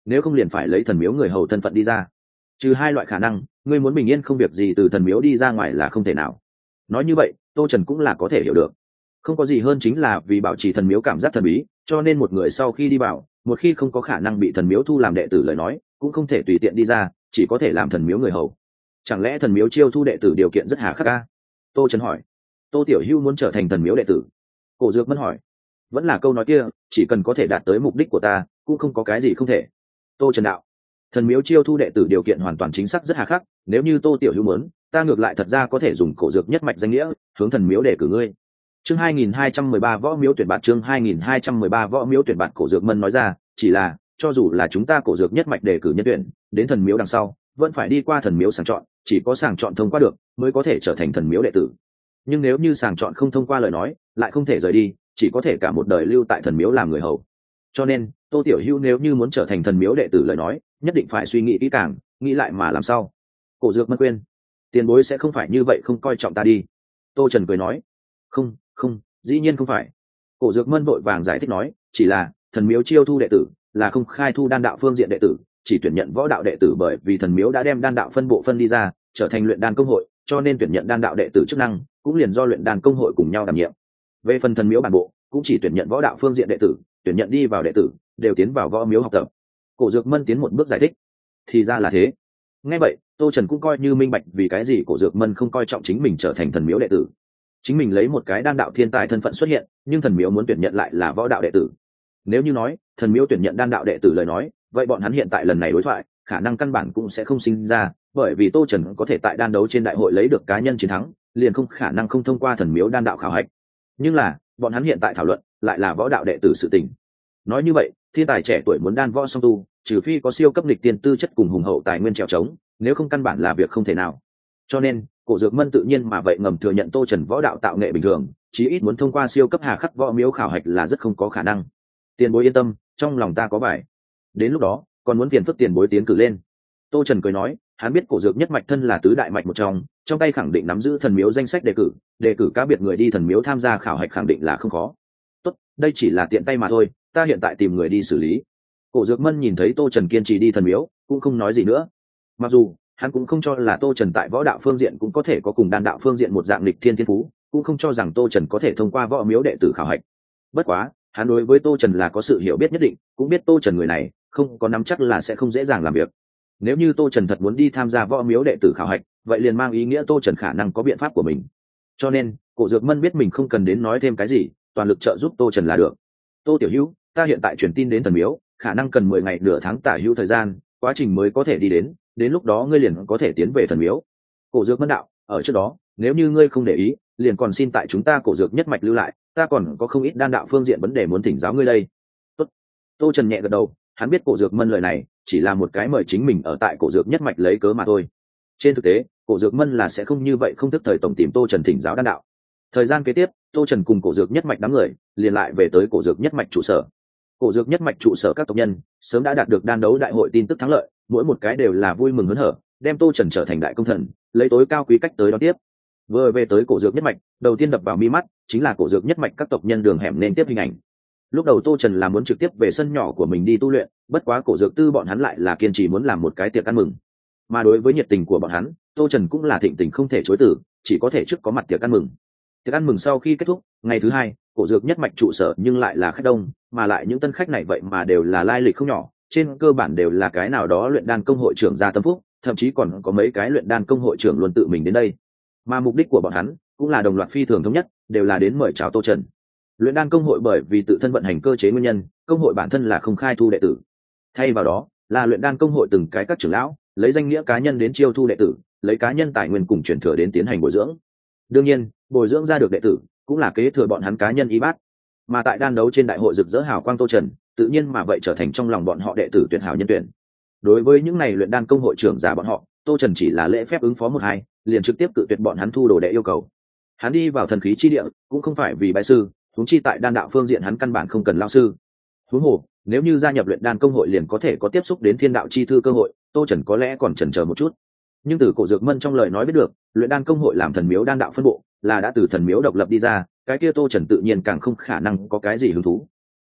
nếu không liền phải lấy thần miếu người hầu thân phận đi ra. Trừ hai loại khả năng, ngươi muốn bình yên không việc gì từ thần miếu đi ra ngoài là không thể nào. Nói như vậy, Tô Trần cũng là có thể hiểu được. Không có gì hơn chính là vì bảo trì thần miếu cảm giác thần bí, cho nên một người sau khi đi vào, một khi không có khả năng bị thần miếu thu làm đệ tử lời nói, cũng không thể tùy tiện đi ra, chỉ có thể làm thần miếu người hầu. Chẳng lẽ thần miếu chiêu thu đệ tử điều kiện rất hà khắc a? Tô Trần hỏi. Tô Tiểu Hưu muốn trở thành thần miếu đệ tử? Cổ Dược Mân hỏi. Vẫn là câu nói kia, chỉ cần có thể đạt tới mục đích của ta, cũng không có cái gì không thể. Tô Trần đạo. Thần miếu chiêu thu đệ tử điều kiện hoàn toàn chính xác rất hà khắc, nếu như Tô Tiểu Hưu muốn, ta ngược lại thật ra có thể dùng Cổ Dược nhất mạch danh nghĩa, hướng thần miếu để cử ngươi. Chương 2213 võ miếu tuyển bạt, chương 2213 võ miếu tuyển bạt. Cổ Dược Mân nói ra, chỉ là, cho dù là chúng ta Cổ Dược nhất mạch đề cử nhân tuyển, đến thần miếu đằng sau, vẫn phải đi qua thần miếu sàng chọn, chỉ có sàng chọn thông qua được, mới có thể trở thành thần miếu đệ tử. Nhưng nếu như sàng chọn không thông qua lời nói, lại không thể rời đi, chỉ có thể cả một đời lưu tại thần miếu làm người hầu. Cho nên, Tô Tiểu Hưu nếu như muốn trở thành thần miếu đệ tử lời nói, nhất định phải suy nghĩ kỹ càng, nghĩ lại mà làm sao. Cổ Dược Mân khuyên, tiền bối sẽ không phải như vậy không coi trọng ta đi. Tô Trần cười nói, không, dĩ nhiên không phải. Cổ Dược Mân vội vàng giải thích nói, chỉ là thần miếu chiêu thu đệ tử là không khai thu đan đạo phương diện đệ tử, chỉ tuyển nhận võ đạo đệ tử, bởi vì thần miếu đã đem đan đạo phân bộ phân đi ra, trở thành luyện đan công hội, cho nên tuyển nhận đan đạo đệ tử chức năng cũng liền do luyện đan công hội cùng nhau đảm nhiệm. Về phần thần miếu bản bộ, cũng chỉ tuyển nhận võ đạo phương diện đệ tử, tuyển nhận đi vào đệ tử đều tiến vào võ miếu học tập. Cổ Dược Mân tiến một bước giải thích. Thì ra là thế. Nghe vậy, Tô Trần cũng coi như minh bạch vì cái gì Cổ Dược Mân không coi trọng chính mình trở thành thần miếu đệ tử. Chính mình lấy một cái đan đạo thiên tài thân phận xuất hiện, nhưng thần miếu muốn tuyển nhận lại là võ đạo đệ tử. Nếu như nói thần miếu tuyển nhận đan đạo đệ tử lời nói, vậy bọn hắn hiện tại lần này đối thoại khả năng căn bản cũng sẽ không sinh ra, bởi vì Tô Trần có thể tại đan đấu trên đại hội lấy được cá nhân chiến thắng, liền không khả năng không thông qua thần miếu đan đạo khảo hạch. Nhưng là bọn hắn hiện tại thảo luận lại là võ đạo đệ tử sự tình. Nói như vậy, thiên tài trẻ tuổi muốn đan võ song tu, trừ phi có siêu cấp nghịch tiên tư chất cùng hùng hậu tài nguyên trèo trống, nếu không căn bản là việc không thể nào. Cho nên Cổ Dược Mân tự nhiên mà vậy ngầm thừa nhận Tô Trần võ đạo tạo nghệ bình thường, chí ít muốn thông qua siêu cấp hà khắc võ miếu khảo hạch là rất không có khả năng. Tiền bối yên tâm, trong lòng ta có bài. Đến lúc đó còn muốn phiền phức tiền bối tiến cử lên. Tô Trần cười nói, hắn biết Cổ Dược nhất mạch thân là tứ đại mạch một trong tay khẳng định nắm giữ thần miếu danh sách đề cử cá biệt người đi thần miếu tham gia khảo hạch khẳng định là không khó. Tốt, đây chỉ là tiện tay mà thôi, ta hiện tại tìm người đi xử lý. Cổ Dược Mân nhìn thấy Tô Trần kiên trì đi thần miếu, cũng không nói gì nữa. Mặc dù hắn cũng không cho là Tô Trần tại võ đạo phương diện cũng có thể có cùng đan đạo phương diện một dạng lịch thiên thiên phú, cũng không cho rằng Tô Trần có thể thông qua võ miếu đệ tử khảo hạch. Bất quá, hắn đối với Tô Trần là có sự hiểu biết nhất định, cũng biết Tô Trần người này không có nắm chắc là sẽ không dễ dàng làm việc. Nếu như Tô Trần thật muốn đi tham gia võ miếu đệ tử khảo hạch, vậy liền mang ý nghĩa Tô Trần khả năng có biện pháp của mình. Cho nên, Cổ Dược Mân biết mình không cần đến nói thêm cái gì, toàn lực trợ giúp Tô Trần là được. Tô Tiểu Hữu, ta hiện tại truyền tin đến thần miếu, khả năng cần 10 ngày nửa tháng tả hữu thời gian, quá trình mới có thể đi đến lúc đó ngươi liền có thể tiến về thần miếu. Cổ Dược Mân đạo, ở trước đó, nếu như ngươi không để ý, liền còn xin tại chúng ta Cổ Dược nhất mạch lưu lại, ta còn có không ít đan đạo phương diện vấn đề muốn thỉnh giáo ngươi đây. Tốt. Tô Trần nhẹ gật đầu, hắn biết Cổ Dược Mân lời này chỉ là một cái mời chính mình ở tại Cổ Dược nhất mạch lấy cớ mà thôi. Trên thực tế, Cổ Dược Mân là sẽ không như vậy không thức thời tổng tìm Tô Trần thỉnh giáo đan đạo. Thời gian kế tiếp, Tô Trần cùng Cổ Dược nhất mạch đám người liền lại về tới Cổ Dược nhất mạch trụ sở. Cổ Dược nhất mạch trụ sở các tộc nhân sớm đã đạt được đan đấu đại hội tin tức thắng lợi, mỗi một cái đều là vui mừng hớn hở, đem Tô Trần trở thành đại công thần, lấy tối cao quý cách tới đón tiếp. Vừa về tới Cổ Dược nhất mạch, đầu tiên đập vào mi mắt chính là Cổ Dược nhất mạch các tộc nhân đường hẻm nên tiếp hình ảnh. Lúc đầu Tô Trần là muốn trực tiếp về sân nhỏ của mình đi tu luyện, bất quá Cổ Dược tư bọn hắn lại là kiên trì muốn làm một cái tiệc ăn mừng. Mà đối với nhiệt tình của bọn hắn, Tô Trần cũng là thịnh tình không thể chối từ, chỉ có thể trước có mặt tiệc ăn mừng. Tiệc ăn mừng sau khi kết thúc, ngày thứ hai, Cổ Dược nhất mạch trụ sở nhưng lại là khách đông, mà lại những tân khách này vậy mà đều là lai lịch không nhỏ, trên cơ bản đều là cái nào đó luyện đan công hội trưởng gia tâm phúc, thậm chí còn có mấy cái luyện đan công hội trưởng luôn tự mình đến đây. Mà mục đích của bọn hắn cũng là đồng loạt phi thường thống nhất, đều là đến mời chào Tô Trần. Luyện đan công hội bởi vì tự thân vận hành cơ chế nguyên nhân, công hội bản thân là không khai thu đệ tử. Thay vào đó, là luyện đan công hội từng cái các trưởng lão, lấy danh nghĩa cá nhân đến chiêu thu đệ tử, lấy cá nhân tài nguyên cùng truyền thừa đến tiến hành bồi dưỡng. Đương nhiên, bồi dưỡng ra được đệ tử cũng là kế thừa bọn hắn cá nhân y bát. Mà tại đan đấu trên đại hội rực rỡ hào quang Tô Trần, tự nhiên mà vậy trở thành trong lòng bọn họ đệ tử tuyệt hảo nhân tuyển. Đối với những này luyện đan công hội trưởng giả bọn họ, Tô Trần chỉ là lễ phép ứng phó một hai, liền trực tiếp cự tuyệt bọn hắn thu đồ đệ yêu cầu. Hắn đi vào thần khí chi địa cũng không phải vì bái sư, huống chi tại đan đạo phương diện hắn căn bản không cần lao sư. Huống hồ, nếu như gia nhập luyện đan công hội liền có thể có tiếp xúc đến thiên đạo chi thư cơ hội, Tô Trần có lẽ còn chần chờ một chút. Nhưng từ Cổ Dược Mân trong lời nói biết được, luyện đan công hội làm thần miếu đan đạo phân bộ, là đã từ thần miếu độc lập đi ra, cái kia Tô Trần tự nhiên càng không khả năng có cái gì hứng thú.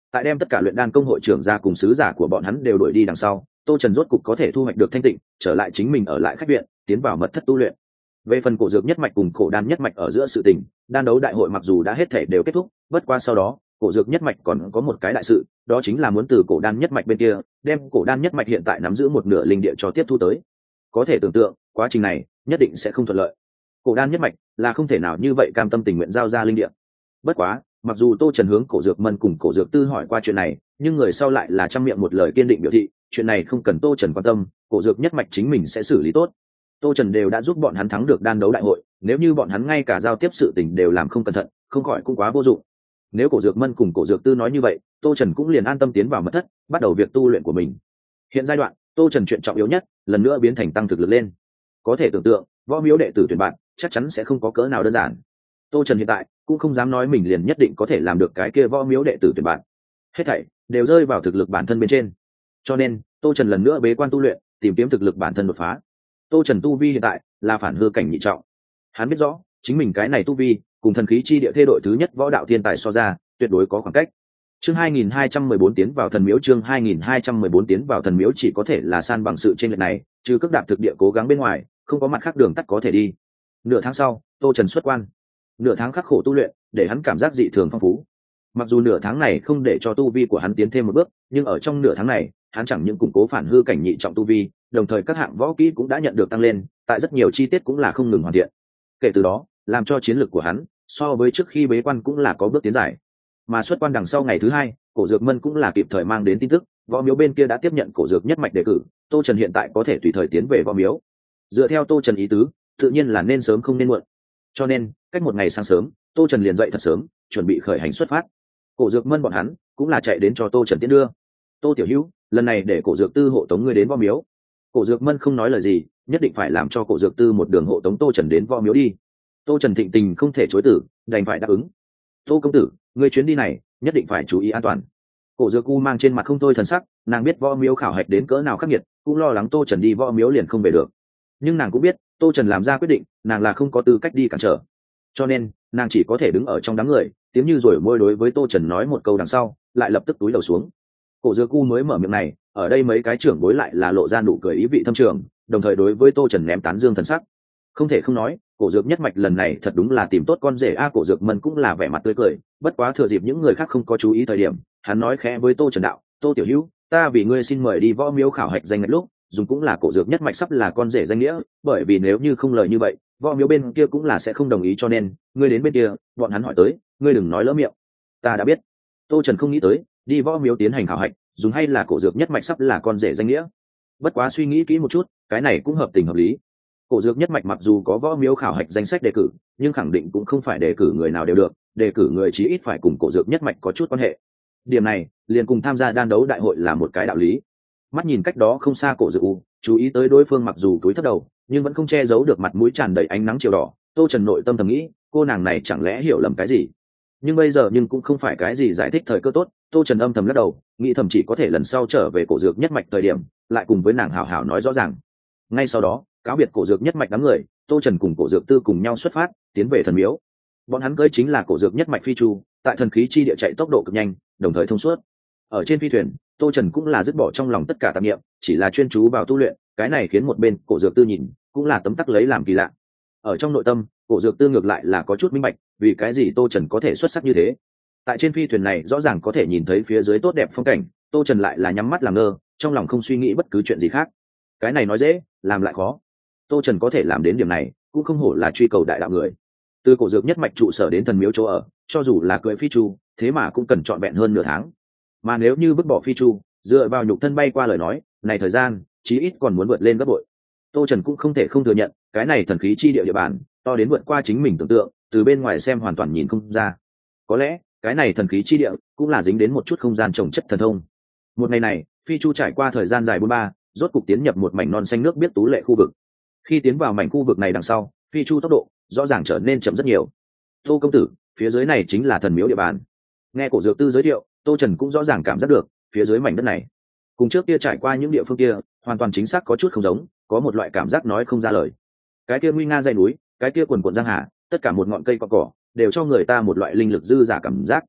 tại đem tất cả luyện đan công hội trưởng ra cùng sứ giả của bọn hắn đều đuổi đi đằng sau, Tô Trần rốt cục có thể thu hoạch được thanh tịnh, trở lại chính mình ở lại khách viện, tiến vào mật thất tu luyện. Về phần cổ dược nhất mạch cùng cổ đan nhất mạch ở giữa sự tình, đan đấu đại hội mặc dù đã hết thể đều kết thúc, bất qua sau đó cổ dược nhất mạch còn có một cái đại sự, đó chính là muốn từ cổ đan nhất mạch bên kia đem cổ đan nhất mạch hiện tại nắm giữ một nửa linh địa cho tiếp thu tới. Có thể tưởng tượng quá trình này nhất định sẽ không thuận lợi. Cổ đan nhất mạch là không thể nào như vậy cam tâm tình nguyện giao ra linh địa. Bất quá mặc dù Tô Trần hướng cổ dược mân cùng cổ dược tư hỏi qua chuyện này, nhưng người sau lại là trăm miệng một lời kiên định biểu thị chuyện này không cần Tô Trần quan tâm, cổ dược nhất mạch chính mình sẽ xử lý tốt. Tô Trần đều đã giúp bọn hắn thắng được đan đấu đại hội, nếu như bọn hắn ngay cả giao tiếp sự tình đều làm không cẩn thận, không khỏi cũng quá vô dụng. Nếu cổ dược mân cùng cổ dược tư nói như vậy, Tô Trần cũng liền an tâm tiến vào mật thất, bắt đầu việc tu luyện của mình. Hiện giai đoạn, Tô Trần chuyện trọng yếu nhất lần nữa biến thành tăng thực lực lên. Có thể tưởng tượng, võ miếu đệ tử tuyển bạn chắc chắn sẽ không có cỡ nào đơn giản. Tô Trần hiện tại cũng không dám nói mình liền nhất định có thể làm được cái kia võ miếu đệ tử tuyển bạn. Hết thảy đều rơi vào thực lực bản thân bên trên. Cho nên, Tô Trần lần nữa bế quan tu luyện, tìm kiếm thực lực bản thân đột phá. Tô Trần tu vi hiện tại là phản hư cảnh nhị trọng. Hắn biết rõ, chính mình cái này tu vi cùng thần khí chi địa thê đội thứ nhất võ đạo thiên tài so ra, tuyệt đối có khoảng cách. Chương 2214 tiến vào thần miếu, chương 2214 tiến vào thần miếu chỉ có thể là san bằng sự chênh lệch này, trừ cước đạp thực địa cố gắng bên ngoài, không có mặt khác đường tắt có thể đi. Nửa tháng sau, Tô Trần xuất quan. Nửa tháng khắc khổ tu luyện, để hắn cảm giác dị thường phong phú. Mặc dù nửa tháng này không để cho tu vi của hắn tiến thêm một bước, nhưng ở trong nửa tháng này, hắn chẳng những củng cố phản hư cảnh nhị trọng tu vi, đồng thời các hạng võ kỹ cũng đã nhận được tăng lên, tại rất nhiều chi tiết cũng là không ngừng hoàn thiện. Kể từ đó, làm cho chiến lược của hắn so với trước khi bế quan cũng là có bước tiến dài. Mà xuất quan đằng sau ngày thứ hai, cổ dược mân cũng là kịp thời mang đến tin tức, võ miếu bên kia đã tiếp nhận cổ dược nhất mạch đề cử, Tô Trần hiện tại có thể tùy thời tiến về võ miếu. Dựa theo Tô Trần ý tứ, tự nhiên là nên sớm không nên muộn. Cho nên, cách một ngày sáng sớm, Tô Trần liền dậy thật sớm, chuẩn bị khởi hành xuất phát. Cổ dược mân bọn hắn cũng là chạy đến cho Tô Trần tiễn đưa. Tô tiểu hữu, lần này để cổ dược tư hộ tống ngươi đến võ miếu. Cổ dược mân không nói lời gì, nhất định phải làm cho cổ dược tư một đường hộ tống Tô Trần đến võ miếu đi. Tô Trần thịnh tình không thể chối từ, đành phải đáp ứng. Tô công tử, ngươi chuyến đi này nhất định phải chú ý an toàn. Cổ dược u mang trên mặt không thôi thần sắc, nàng biết võ miếu khảo hạch đến cỡ nào khắc nghiệt, cũng lo lắng Tô Trần đi võ miếu liền không về được. Nhưng nàng cũng biết Tô Trần làm ra quyết định, nàng là không có tư cách đi cản trở. Cho nên nàng chỉ có thể đứng ở trong đám người, tiếng như rồi môi đối với Tô Trần nói một câu đằng sau, lại lập tức túi đầu xuống. Cổ dược u mới mở miệng này, ở đây mấy cái trưởng bối lại là lộ ra nụ cười ý vị thâm trường, đồng thời đối với Tô Trần ném tán dương thần sắc. Không thể không nói, cổ dược nhất mạch lần này thật đúng là tìm tốt con rể a. Cổ dược mân cũng là vẻ mặt tươi cười, bất quá thừa dịp những người khác không có chú ý thời điểm, hắn nói khẽ với Tô Trần đạo: Tô tiểu hữu, ta vì ngươi xin mời đi võ miếu khảo hạch danh ngạch lúc dùng cũng là cổ dược nhất mạch sắp là con rể danh nghĩa, bởi vì nếu như không lời như vậy, võ miếu bên kia cũng là sẽ không đồng ý, cho nên ngươi đến bên kia, bọn hắn hỏi tới, ngươi đừng nói lỡ miệng. Ta đã biết. Tô Trần không nghĩ tới đi võ miếu tiến hành khảo hạch dùng hay là cổ dược nhất mạch sắp là con rể danh nghĩa. Bất quá suy nghĩ kỹ một chút, cái này cũng hợp tình hợp lý. Cổ dược nhất mạch mặc dù có võ miếu khảo hạch danh sách đề cử, nhưng khẳng định cũng không phải đề cử người nào đều được, đề cử người chí ít phải cùng cổ dược nhất mạch có chút quan hệ. Điểm này liền cùng tham gia đan đấu đại hội là một cái đạo lý. Mắt nhìn cách đó không xa cổ dược u, chú ý tới đối phương mặc dù túi thấp đầu, nhưng vẫn không che giấu được mặt mũi tràn đầy ánh nắng chiều đỏ. Tô Trần nội tâm thầm nghĩ, cô nàng này chẳng lẽ hiểu lầm cái gì? Nhưng bây giờ cũng không phải cái gì giải thích thời cơ tốt. Tô Trần âm thầm lắc đầu, nghĩ thầm chỉ có thể lần sau trở về cổ dược nhất mạch thời điểm, lại cùng với nàng hảo hảo nói rõ ràng. Ngay sau đó, cáo biệt cổ dược nhất mạch đám người, Tô Trần cùng cổ dược tư cùng nhau xuất phát, tiến về thần miếu. Bọn hắn cưỡi chính là cổ dược nhất mạch phi chu, tại thần khí chi địa chạy tốc độ cực nhanh, đồng thời thông suốt. Ở trên phi thuyền, Tô Trần cũng là dứt bỏ trong lòng tất cả tạp niệm, chỉ là chuyên chú vào tu luyện. Cái này khiến một bên cổ dược tư nhìn, cũng là tấm tắc lấy làm kỳ lạ. Ở trong nội tâm, cổ dược tư ngược lại là có chút minh bạch, vì cái gì Tô Trần có thể xuất sắc như thế. Tại trên phi thuyền này rõ ràng có thể nhìn thấy phía dưới tốt đẹp phong cảnh, Tô Trần lại là nhắm mắt làm ngơ, trong lòng không suy nghĩ bất cứ chuyện gì khác. Cái này nói dễ, làm lại khó. Tô Trần có thể làm đến điểm này, cũng không hổ là truy cầu đại đạo người. Từ cổ dược nhất mạch trụ sở đến thần miếu chỗ ở, cho dù là cưỡi phi chu, thế mà cũng cần trọn vẹn hơn nửa tháng. Mà nếu như vứt bỏ phi chu, dựa vào nhục thân bay qua lời nói, này thời gian chí ít còn muốn vượt lên gấp bội. Tô Trần cũng không thể không thừa nhận, cái này thần khí chi địa bàn to đến vượt qua chính mình tưởng tượng, từ bên ngoài xem hoàn toàn nhìn không ra. Có lẽ cái này thần khí chi địa cũng là dính đến một chút không gian trồng chất thần thông. Một ngày này, phi chu trải qua thời gian dài 43, rốt cục tiến nhập một mảnh non xanh nước biết tú lệ khu vực. Khi tiến vào mảnh khu vực này đằng sau, phi chu tốc độ rõ ràng trở nên chậm rất nhiều. Tô công tử, phía dưới này chính là thần miếu địa bàn. Nghe cổ dược tư giới thiệu, Tô Trần cũng rõ ràng cảm giác được, phía dưới mảnh đất này cùng trước kia trải qua những địa phương kia hoàn toàn chính xác có chút không giống, có một loại cảm giác nói không ra lời. Cái kia nguy nga dãy núi, cái kia quần quần giang hà, tất cả một ngọn cây cỏ đều cho người ta một loại linh lực dư giả cảm giác.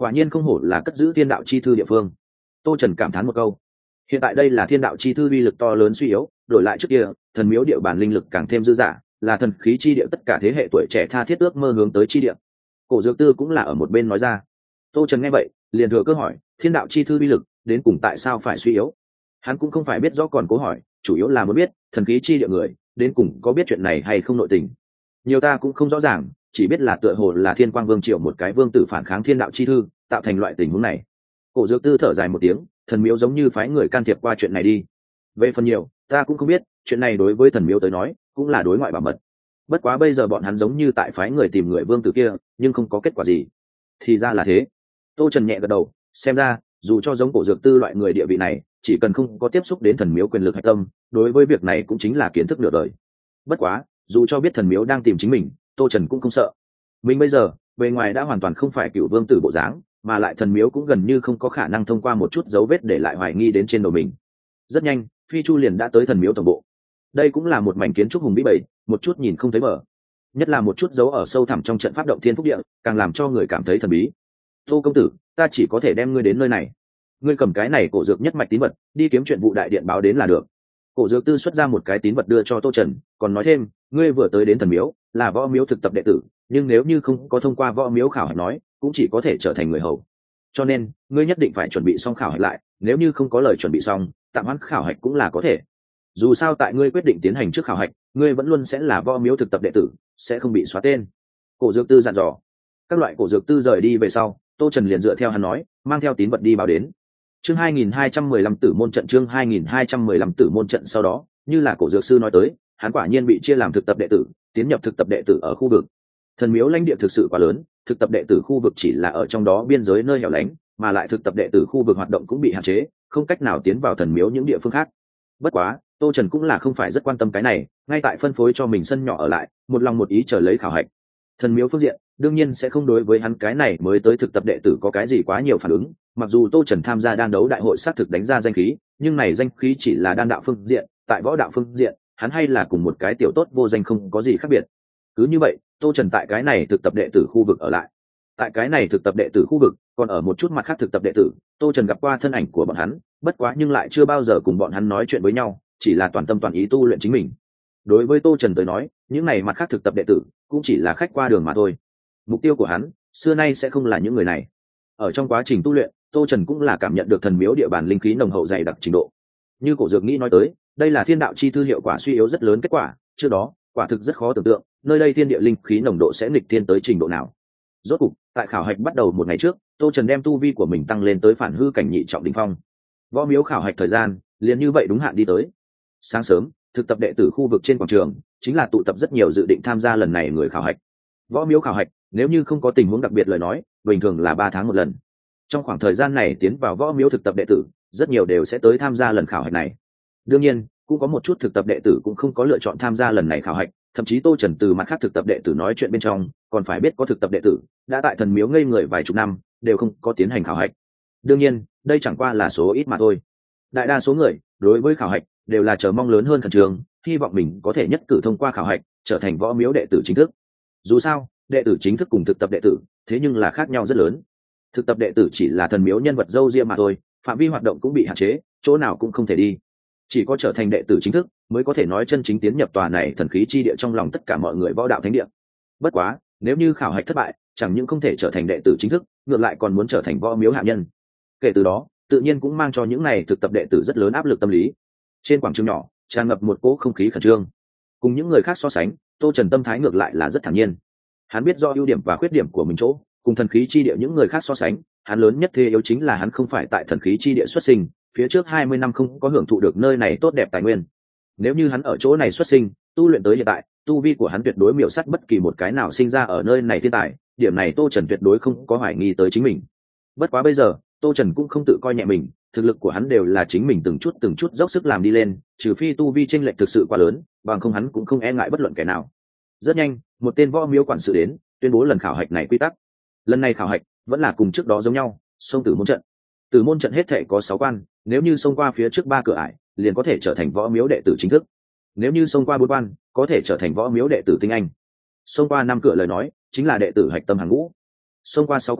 Quả nhiên không hổ là cất giữ thiên đạo chi thư địa phương. Tô Trần cảm thán một câu. Hiện tại đây là thiên đạo chi thư uy lực to lớn suy yếu, đổi lại trước kia thần miếu địa bàn linh lực càng thêm dư dả, là thần khí chi địa tất cả thế hệ tuổi trẻ tha thiết ước mơ hướng tới chi địa. Cổ Dược Tư cũng là ở một bên nói ra. Tô Trần nghe vậy liền thừa cơ hỏi, thiên đạo chi thư uy lực đến cùng tại sao phải suy yếu? Hắn cũng không phải biết rõ, còn cố hỏi chủ yếu là muốn biết thần khí chi địa người đến cùng có biết chuyện này hay không nội tình. Nhiều ta cũng không rõ ràng, chỉ biết là tựa hồ là Thiên Quang Vương Triều một cái vương tử phản kháng thiên đạo chi thư, tạo thành loại tình huống này. Cổ Dược Tư thở dài một tiếng, thần miếu giống như phái người can thiệp qua chuyện này đi. Về phần nhiều ta cũng không biết, chuyện này đối với thần miếu tới nói cũng là đối ngoại bảo mật. Bất quá bây giờ bọn hắn giống như tại phái người tìm người vương tử kia, nhưng không có kết quả gì. Thì ra là thế. Tô Trần nhẹ gật đầu, xem ra dù cho giống Cổ Dược Tư loại người địa vị này, chỉ cần không có tiếp xúc đến thần miếu quyền lực hạch tâm, đối với việc này cũng chính là kiến thức nửa đời. Bất quá dù cho biết thần miếu đang tìm chính mình, Tô Trần cũng không sợ. Mình bây giờ bề ngoài đã hoàn toàn không phải cựu vương tử bộ dáng, mà lại thần miếu cũng gần như không có khả năng thông qua một chút dấu vết để lại hoài nghi đến trên đầu mình. Rất nhanh Phi Chu liền đã tới thần miếu tổng bộ. Đây cũng là một mảnh kiến trúc hùng vĩ bầy, một chút nhìn không thấy bờ, nhất là một chút dấu ở sâu thẳm trong trận pháp động thiên phúc địa, càng làm cho người cảm thấy thần bí. Tô công tử, ta chỉ có thể đem ngươi đến nơi này, ngươi cầm cái này cổ dược nhất mạch tín vật đi kiếm chuyện vụ đại điện báo đến là được. Cổ Dược Tư xuất ra một cái tín vật đưa cho Tô Trần, còn nói thêm, ngươi vừa tới đến thần miếu là võ miếu thực tập đệ tử, nhưng nếu như không có thông qua võ miếu khảo hạch nói, cũng chỉ có thể trở thành người hầu. Cho nên ngươi nhất định phải chuẩn bị xong khảo hạch lại, nếu như không có lời chuẩn bị xong, tạm hoãn khảo hạch cũng là có thể. Dù sao tại ngươi quyết định tiến hành trước khảo hạch, ngươi vẫn luôn sẽ là võ miếu thực tập đệ tử, sẽ không bị xóa tên. Cổ Dược Tư dặn dò. Các loại Cổ Dược Tư rời đi về sau, Tô Trần liền dựa theo hắn nói, mang theo tín vật đi báo đến. Chương 2215 Tử môn trận, chương 2215 Tử môn trận. Sau đó, như là Cổ Dược Sư nói tới, hắn quả nhiên bị chia làm thực tập đệ tử, tiến nhập thực tập đệ tử ở khu vực. Thần miếu lãnh địa thực sự quá lớn, thực tập đệ tử khu vực chỉ là ở trong đó biên giới nơi hẻo lánh, mà lại thực tập đệ tử khu vực hoạt động cũng bị hạn chế, không cách nào tiến vào thần miếu những địa phương khác. Bất quá, Tô Trần cũng là không phải rất quan tâm cái này, ngay tại phân phối cho mình sân nhỏ ở lại, một lòng một ý chờ lấy khảo hạch. Thần miếu phương diện đương nhiên sẽ không đối với hắn cái này mới tới thực tập đệ tử có cái gì quá nhiều phản ứng. Mặc dù Tô Trần tham gia đan đấu đại hội xác thực đánh ra danh khí, nhưng này danh khí chỉ là đan đạo phương diện, tại võ đạo phương diện hắn hay là cùng một cái tiểu tốt vô danh không có gì khác biệt. Cứ như vậy, Tô Trần tại cái này thực tập đệ tử khu vực ở lại. Tại cái này thực tập đệ tử khu vực còn ở một chút mặt khác thực tập đệ tử, Tô Trần gặp qua thân ảnh của bọn hắn, bất quá nhưng lại chưa bao giờ cùng bọn hắn nói chuyện với nhau, chỉ là toàn tâm toàn ý tu luyện chính mình. Đối với Tô Trần tới nói, những này mặt khác thực tập đệ tử cũng chỉ là khách qua đường mà thôi. Mục tiêu của hắn xưa nay sẽ không là những người này. Ở trong quá trình tu luyện, Tô Trần cũng là cảm nhận được thần miếu địa bàn linh khí nồng hậu dày đặc trình độ. Như Cổ Dược nghĩ nói tới, đây là thiên đạo chi thư hiệu quả suy yếu rất lớn kết quả, trước đó quả thực rất khó tưởng tượng nơi đây thiên địa linh khí nồng độ sẽ nghịch thiên tới trình độ nào. Rốt cục, tại khảo hạch bắt đầu một ngày trước, Tô Trần đem tu vi của mình tăng lên tới phản hư cảnh nhị trọng đỉnh phong. Võ miếu khảo hạch thời gian liền như vậy đúng hạn đi tới. Sáng sớm, thực tập đệ tử khu vực trên quảng trường chính là tụ tập rất nhiều dự định tham gia lần này người khảo hạch. Võ miếu khảo hạch nếu như không có tình huống đặc biệt lời nói, bình thường là 3 tháng một lần. Trong khoảng thời gian này tiến vào võ miếu thực tập đệ tử rất nhiều đều sẽ tới tham gia lần khảo hạch này. Đương nhiên cũng có một chút thực tập đệ tử cũng không có lựa chọn tham gia lần này khảo hạch, thậm chí Tô Trần từ mặt khác thực tập đệ tử nói chuyện bên trong còn phải biết có thực tập đệ tử đã tại thần miếu ngây người vài chục năm đều không có tiến hành khảo hạch. Đương nhiên đây chẳng qua là số ít mà thôi. Đại đa số người đối với khảo hạch đều là chờ mong lớn hơn khẩn trương, hy vọng mình có thể nhất cử thông qua khảo hạch trở thành võ miếu đệ tử chính thức. Dù sao đệ tử chính thức cùng thực tập đệ tử thế nhưng là khác nhau rất lớn. Thực tập đệ tử chỉ là thần miếu nhân vật dâu riêng mà thôi, phạm vi hoạt động cũng bị hạn chế, chỗ nào cũng không thể đi. Chỉ có trở thành đệ tử chính thức mới có thể nói chân chính tiến nhập tòa này thần khí chi địa trong lòng tất cả mọi người võ đạo thánh địa. Bất quá nếu như khảo hạch thất bại, chẳng những không thể trở thành đệ tử chính thức, ngược lại còn muốn trở thành võ miếu hạ nhân. Kể từ đó tự nhiên cũng mang cho những này thực tập đệ tử rất lớn áp lực tâm lý. Trên quảng trường nhỏ tràn ngập một cỗ không khí khẩn trương. Cùng những người khác so sánh, Tô Trần tâm thái ngược lại là rất thản nhiên. Hắn biết do ưu điểm và khuyết điểm của mình chỗ, cùng thần khí chi địa những người khác so sánh, hắn lớn nhất thế yếu chính là hắn không phải tại thần khí chi địa xuất sinh, phía trước 20 năm không có hưởng thụ được nơi này tốt đẹp tài nguyên. Nếu như hắn ở chỗ này xuất sinh, tu luyện tới hiện tại, tu vi của hắn tuyệt đối miểu sát bất kỳ một cái nào sinh ra ở nơi này thiên tài, điểm này Tô Trần tuyệt đối không có hoài nghi tới chính mình. Bất quá bây giờ, Tô Trần cũng không tự coi nhẹ mình, thực lực của hắn đều là chính mình từng chút dốc sức làm đi lên, trừ phi tu vi chênh lệch thực sự quá lớn, bằng không hắn cũng không e ngại bất luận kẻ nào. Rất nhanh, một tên võ miếu quản sự đến, tuyên bố lần khảo hạch này quy tắc. Lần này khảo hạch vẫn là cùng trước đó giống nhau, xông tử môn trận. Tử môn trận hết thể có 6 quan, nếu như xông qua phía trước 3 cửa ải, liền có thể trở thành võ miếu đệ tử chính thức. Nếu như xông qua 4 quan, có thể trở thành võ miếu đệ tử tinh anh. Xông qua 5 cửa lời nói, chính là đệ tử hạch tâm hàng ngũ. Xông qua 6 quan,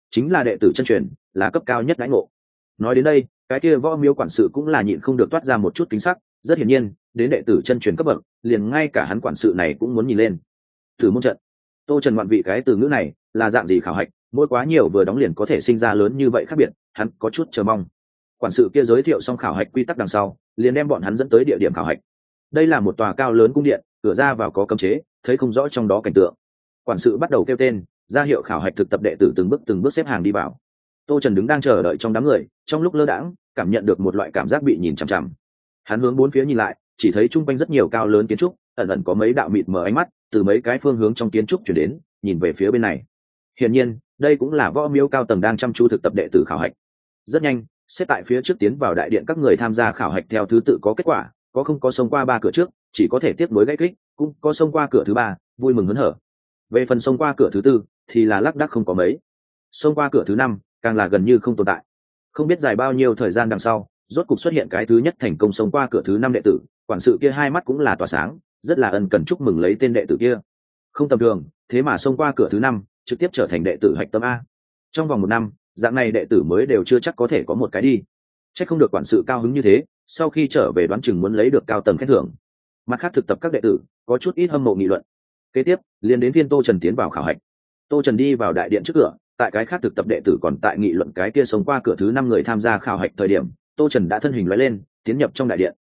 chính là đệ tử chân truyền, là cấp cao nhất đãi ngộ. Nói đến đây, cái kia võ miếu quản sự cũng là nhịn không được toát ra một chút kính sắc, rất hiển nhiên đến đệ tử chân truyền cấp bậc, liền ngay cả hắn quản sự này cũng muốn nhìn lên. Tử môn trận, Tô Trần ngoạn vị cái từ ngữ này là dạng gì khảo hạch, mỗi quá nhiều vừa đóng liền có thể sinh ra lớn như vậy khác biệt, hắn có chút chờ mong. Quản sự kia giới thiệu xong khảo hạch quy tắc đằng sau, liền đem bọn hắn dẫn tới địa điểm khảo hạch. Đây là một tòa cao lớn cung điện, cửa ra vào có cấm chế, thấy không rõ trong đó cảnh tượng. Quản sự bắt đầu kêu tên, ra hiệu khảo hạch thực tập đệ tử từng bước xếp hàng đi vào. Tô Trần đứng đang chờ đợi trong đám người, trong lúc lơ đãng cảm nhận được một loại cảm giác bị nhìn chằm chằm. Hắn hướng bốn phía nhìn lại, chỉ thấy chung quanh rất nhiều cao lớn kiến trúc, ẩn ẩn có mấy đạo mịt mờ ánh mắt từ mấy cái phương hướng trong kiến trúc chuyển đến, nhìn về phía bên này. Hiển nhiên, đây cũng là võ miếu cao tầng đang chăm chú thực tập đệ tử khảo hạch. Rất nhanh, xếp tại phía trước tiến vào đại điện các người tham gia khảo hạch theo thứ tự có kết quả, có không có xông qua 3 cửa trước, chỉ có thể tiếp nối gãy kích, cũng có xông qua cửa thứ 3, vui mừng hớn hở. Về phần xông qua cửa thứ 4 thì là lác đác không có mấy. Xông qua cửa thứ 5 càng là gần như không tồn tại. Không biết dài bao nhiêu thời gian đằng sau, rốt cục xuất hiện cái thứ nhất thành công xông qua cửa thứ 5 đệ tử, quản sự kia hai mắt cũng là tỏa sáng, rất là ân cần chúc mừng lấy tên đệ tử kia. Không tầm thường, thế mà xông qua cửa thứ 5, trực tiếp trở thành đệ tử hạch tâm a. Trong vòng 1 năm, dạng này đệ tử mới đều chưa chắc có thể có một cái đi. Chắc không được quản sự cao hứng như thế, sau khi trở về đoán chừng muốn lấy được cao tầng khen thưởng. Mặt khác thực tập các đệ tử có chút ít hâm mộ nghị luận. Kế tiếp, liền đến phiên Tô Trần tiến vào khảo hạch. Tô Trần đi vào đại điện trước cửa, tại cái khác thực tập đệ tử còn tại nghị luận cái kia sống qua cửa thứ 5 người tham gia khảo hạch thời điểm, Tô Trần đã thân hình lóe lên, tiến nhập trong đại điện.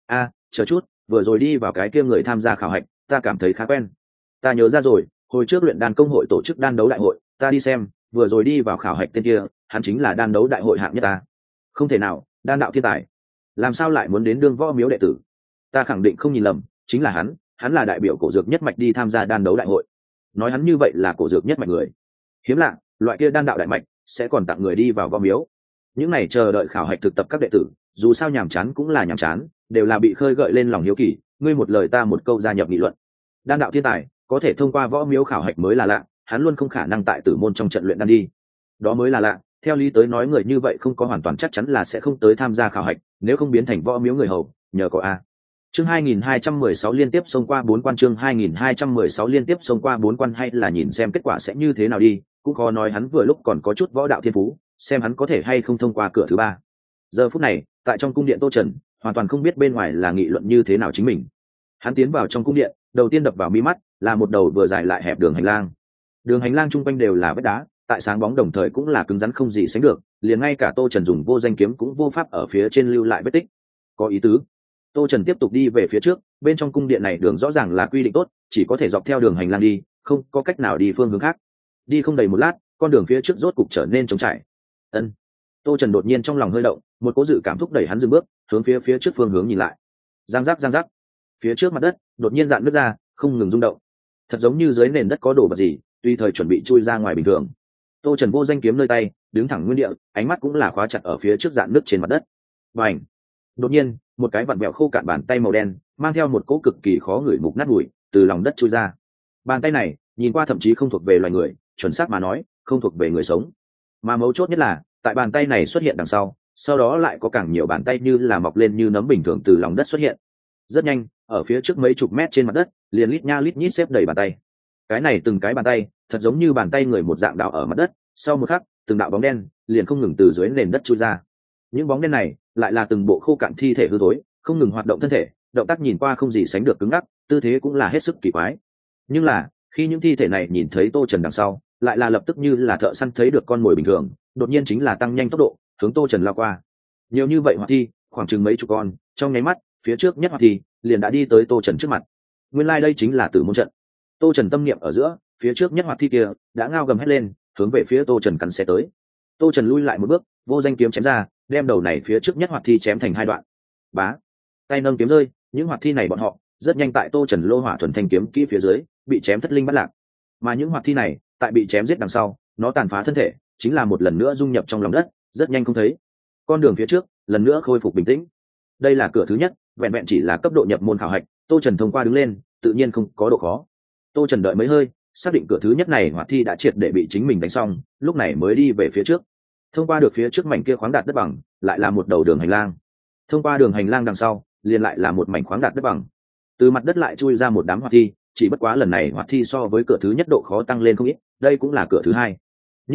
Chờ chút, vừa rồi đi vào cái kia người tham gia khảo hạch, ta cảm thấy khá quen. Ta nhớ ra rồi, hồi trước luyện đan công hội tổ chức đan đấu đại hội, ta đi xem, vừa rồi đi vào khảo hạch tên kia, hắn chính là đan đấu đại hội hạng nhất ta. Không thể nào, đan đạo thiên tài, làm sao lại muốn đến đương võ miếu đệ tử? Ta khẳng định không nhìn lầm, chính là hắn là đại biểu cổ dược nhất mạch đi tham gia đan đấu đại hội. Nói hắn như vậy là cổ dược nhất mạch người. Hiếm lạ, loại kia đan đạo đại mạch sẽ còn tặng người đi vào võ miếu. Những này chờ đợi khảo hạch thực tập các đệ tử, dù sao nhàm chán cũng là nhàm chán, đều là bị khơi gợi lên lòng hiếu kỳ, ngươi một lời ta một câu gia nhập nghị luận. Đan đạo thiên tài có thể thông qua võ miếu khảo hạch mới là lạ, hắn luôn không khả năng tại tử môn trong trận luyện đan đi. Đó mới là lạ, theo lý tới nói người như vậy không có hoàn toàn chắc chắn là sẽ không tới tham gia khảo hạch, nếu không biến thành võ miếu người hầu, nhờ có a. Chương 2216 liên tiếp xông qua 4 quan, chương 2216 liên tiếp xông qua 4 quan, hay là nhìn xem kết quả sẽ như thế nào đi, cũng khó nói hắn vừa lúc còn có chút võ đạo thiên phú, xem hắn có thể hay không thông qua cửa thứ 3. Giờ phút này, tại trong cung điện Tô Trần, hoàn toàn không biết bên ngoài là nghị luận như thế nào chính mình. Hắn tiến vào trong cung điện, đầu tiên đập vào mi mắt là một đầu vừa dài lại hẹp đường hành lang. Đường hành lang chung quanh đều là vách đá, tại sáng bóng đồng thời cũng là cứng rắn không gì sánh được, liền ngay cả Tô Trần dùng vô danh kiếm cũng vô pháp ở phía trên lưu lại vết tích. Có ý tứ. Tô Trần tiếp tục đi về phía trước, bên trong cung điện này đường rõ ràng là quy định tốt, chỉ có thể dọc theo đường hành lang đi, không có cách nào đi phương hướng khác. Đi không đầy một lát, con đường phía trước rốt cục trở nên trống trải. Ân. Tô Trần đột nhiên trong lòng hơi động, một cố dự cảm thúc đẩy hắn dừng bước, hướng phía trước phương hướng nhìn lại. Giang giác. Phía trước mặt đất đột nhiên dạn nứt ra, không ngừng rung động. Thật giống như dưới nền đất có đồ vật gì, tùy thời chuẩn bị chui ra ngoài bình thường. Tô Trần vô danh kiếm nơi tay, đứng thẳng nguyên địa, ánh mắt cũng là khóa chặt ở phía trước dạn nứt trên mặt đất. Bành! Đột nhiên, một cái vặn vẹo khô cạn bàn tay màu đen, mang theo một cỗ cực kỳ khó ngửi mục nát bụi, từ lòng đất chui ra. Bàn tay này, nhìn qua thậm chí không thuộc về loài người, chuẩn xác mà nói, không thuộc về người sống. Mà mấu chốt nhất là, tại bàn tay này xuất hiện đằng sau đó lại có càng nhiều bàn tay như là mọc lên như nấm bình thường từ lòng đất xuất hiện. Rất nhanh, ở phía trước mấy chục mét trên mặt đất, liền lít nha lít nhít xếp đầy bàn tay. Cái này từng cái bàn tay, thật giống như bàn tay người một dạng đảo ở mặt đất, sau một khắc, từng đạo bóng đen liền không ngừng từ dưới nền đất chui ra. Những bóng đen này lại là từng bộ khô cạn thi thể hư thối, không ngừng hoạt động thân thể, động tác nhìn qua không gì sánh được cứng ngắc, tư thế cũng là hết sức kỳ quái. Nhưng là, khi những thi thể này nhìn thấy Tô Trần đằng sau, lại là lập tức như là thợ săn thấy được con mồi bình thường, đột nhiên chính là tăng nhanh tốc độ, hướng Tô Trần lao qua. Nhiều như vậy hoạt thi, khoảng chừng mấy chục con, trong nháy mắt, phía trước nhất hoạt thi liền đã đi tới Tô Trần trước mặt. Nguyên lai đây chính là Tử Môn trận. Tô Trần tâm niệm ở giữa, phía trước nhất hoạt thi kia đã ngao gầm hét lên, hướng về phía Tô Trần cắn xé tới. Tô Trần lui lại một bước, vô danh kiếm chém ra, đem đầu này phía trước nhất hoạt thi chém thành 2 đoạn. Bá, tay nâng kiếm rơi, những hoạt thi này bọn họ rất nhanh tại Tô Trần lô hỏa thuần thanh kiếm kỹ phía dưới bị chém thất linh bắt lạc. Mà những hoạt thi này tại bị chém giết đằng sau, nó tàn phá thân thể, chính là một lần nữa dung nhập trong lòng đất, rất nhanh không thấy. Con đường phía trước lần nữa khôi phục bình tĩnh. Đây là cửa thứ nhất, vẹn vẹn chỉ là cấp độ nhập môn khảo hạch, Tô Trần thông qua đứng lên, tự nhiên không có độ khó. Tô Trần đợi mấy hơi, xác định cửa thứ nhất này hoạt thi đã triệt để bị chính mình đánh xong, lúc này mới đi về phía trước. Thông qua được phía trước mảnh kia khoáng đạt đất bằng, lại là một đầu đường hành lang. Thông qua đường hành lang đằng sau, liền lại là một mảnh khoáng đạt đất bằng. Từ mặt đất lại chui ra một đám hoạt thi, chỉ bất quá lần này hoạt thi so với cửa thứ nhất độ khó tăng lên không ít, đây cũng là cửa thứ 2. Nhưng là,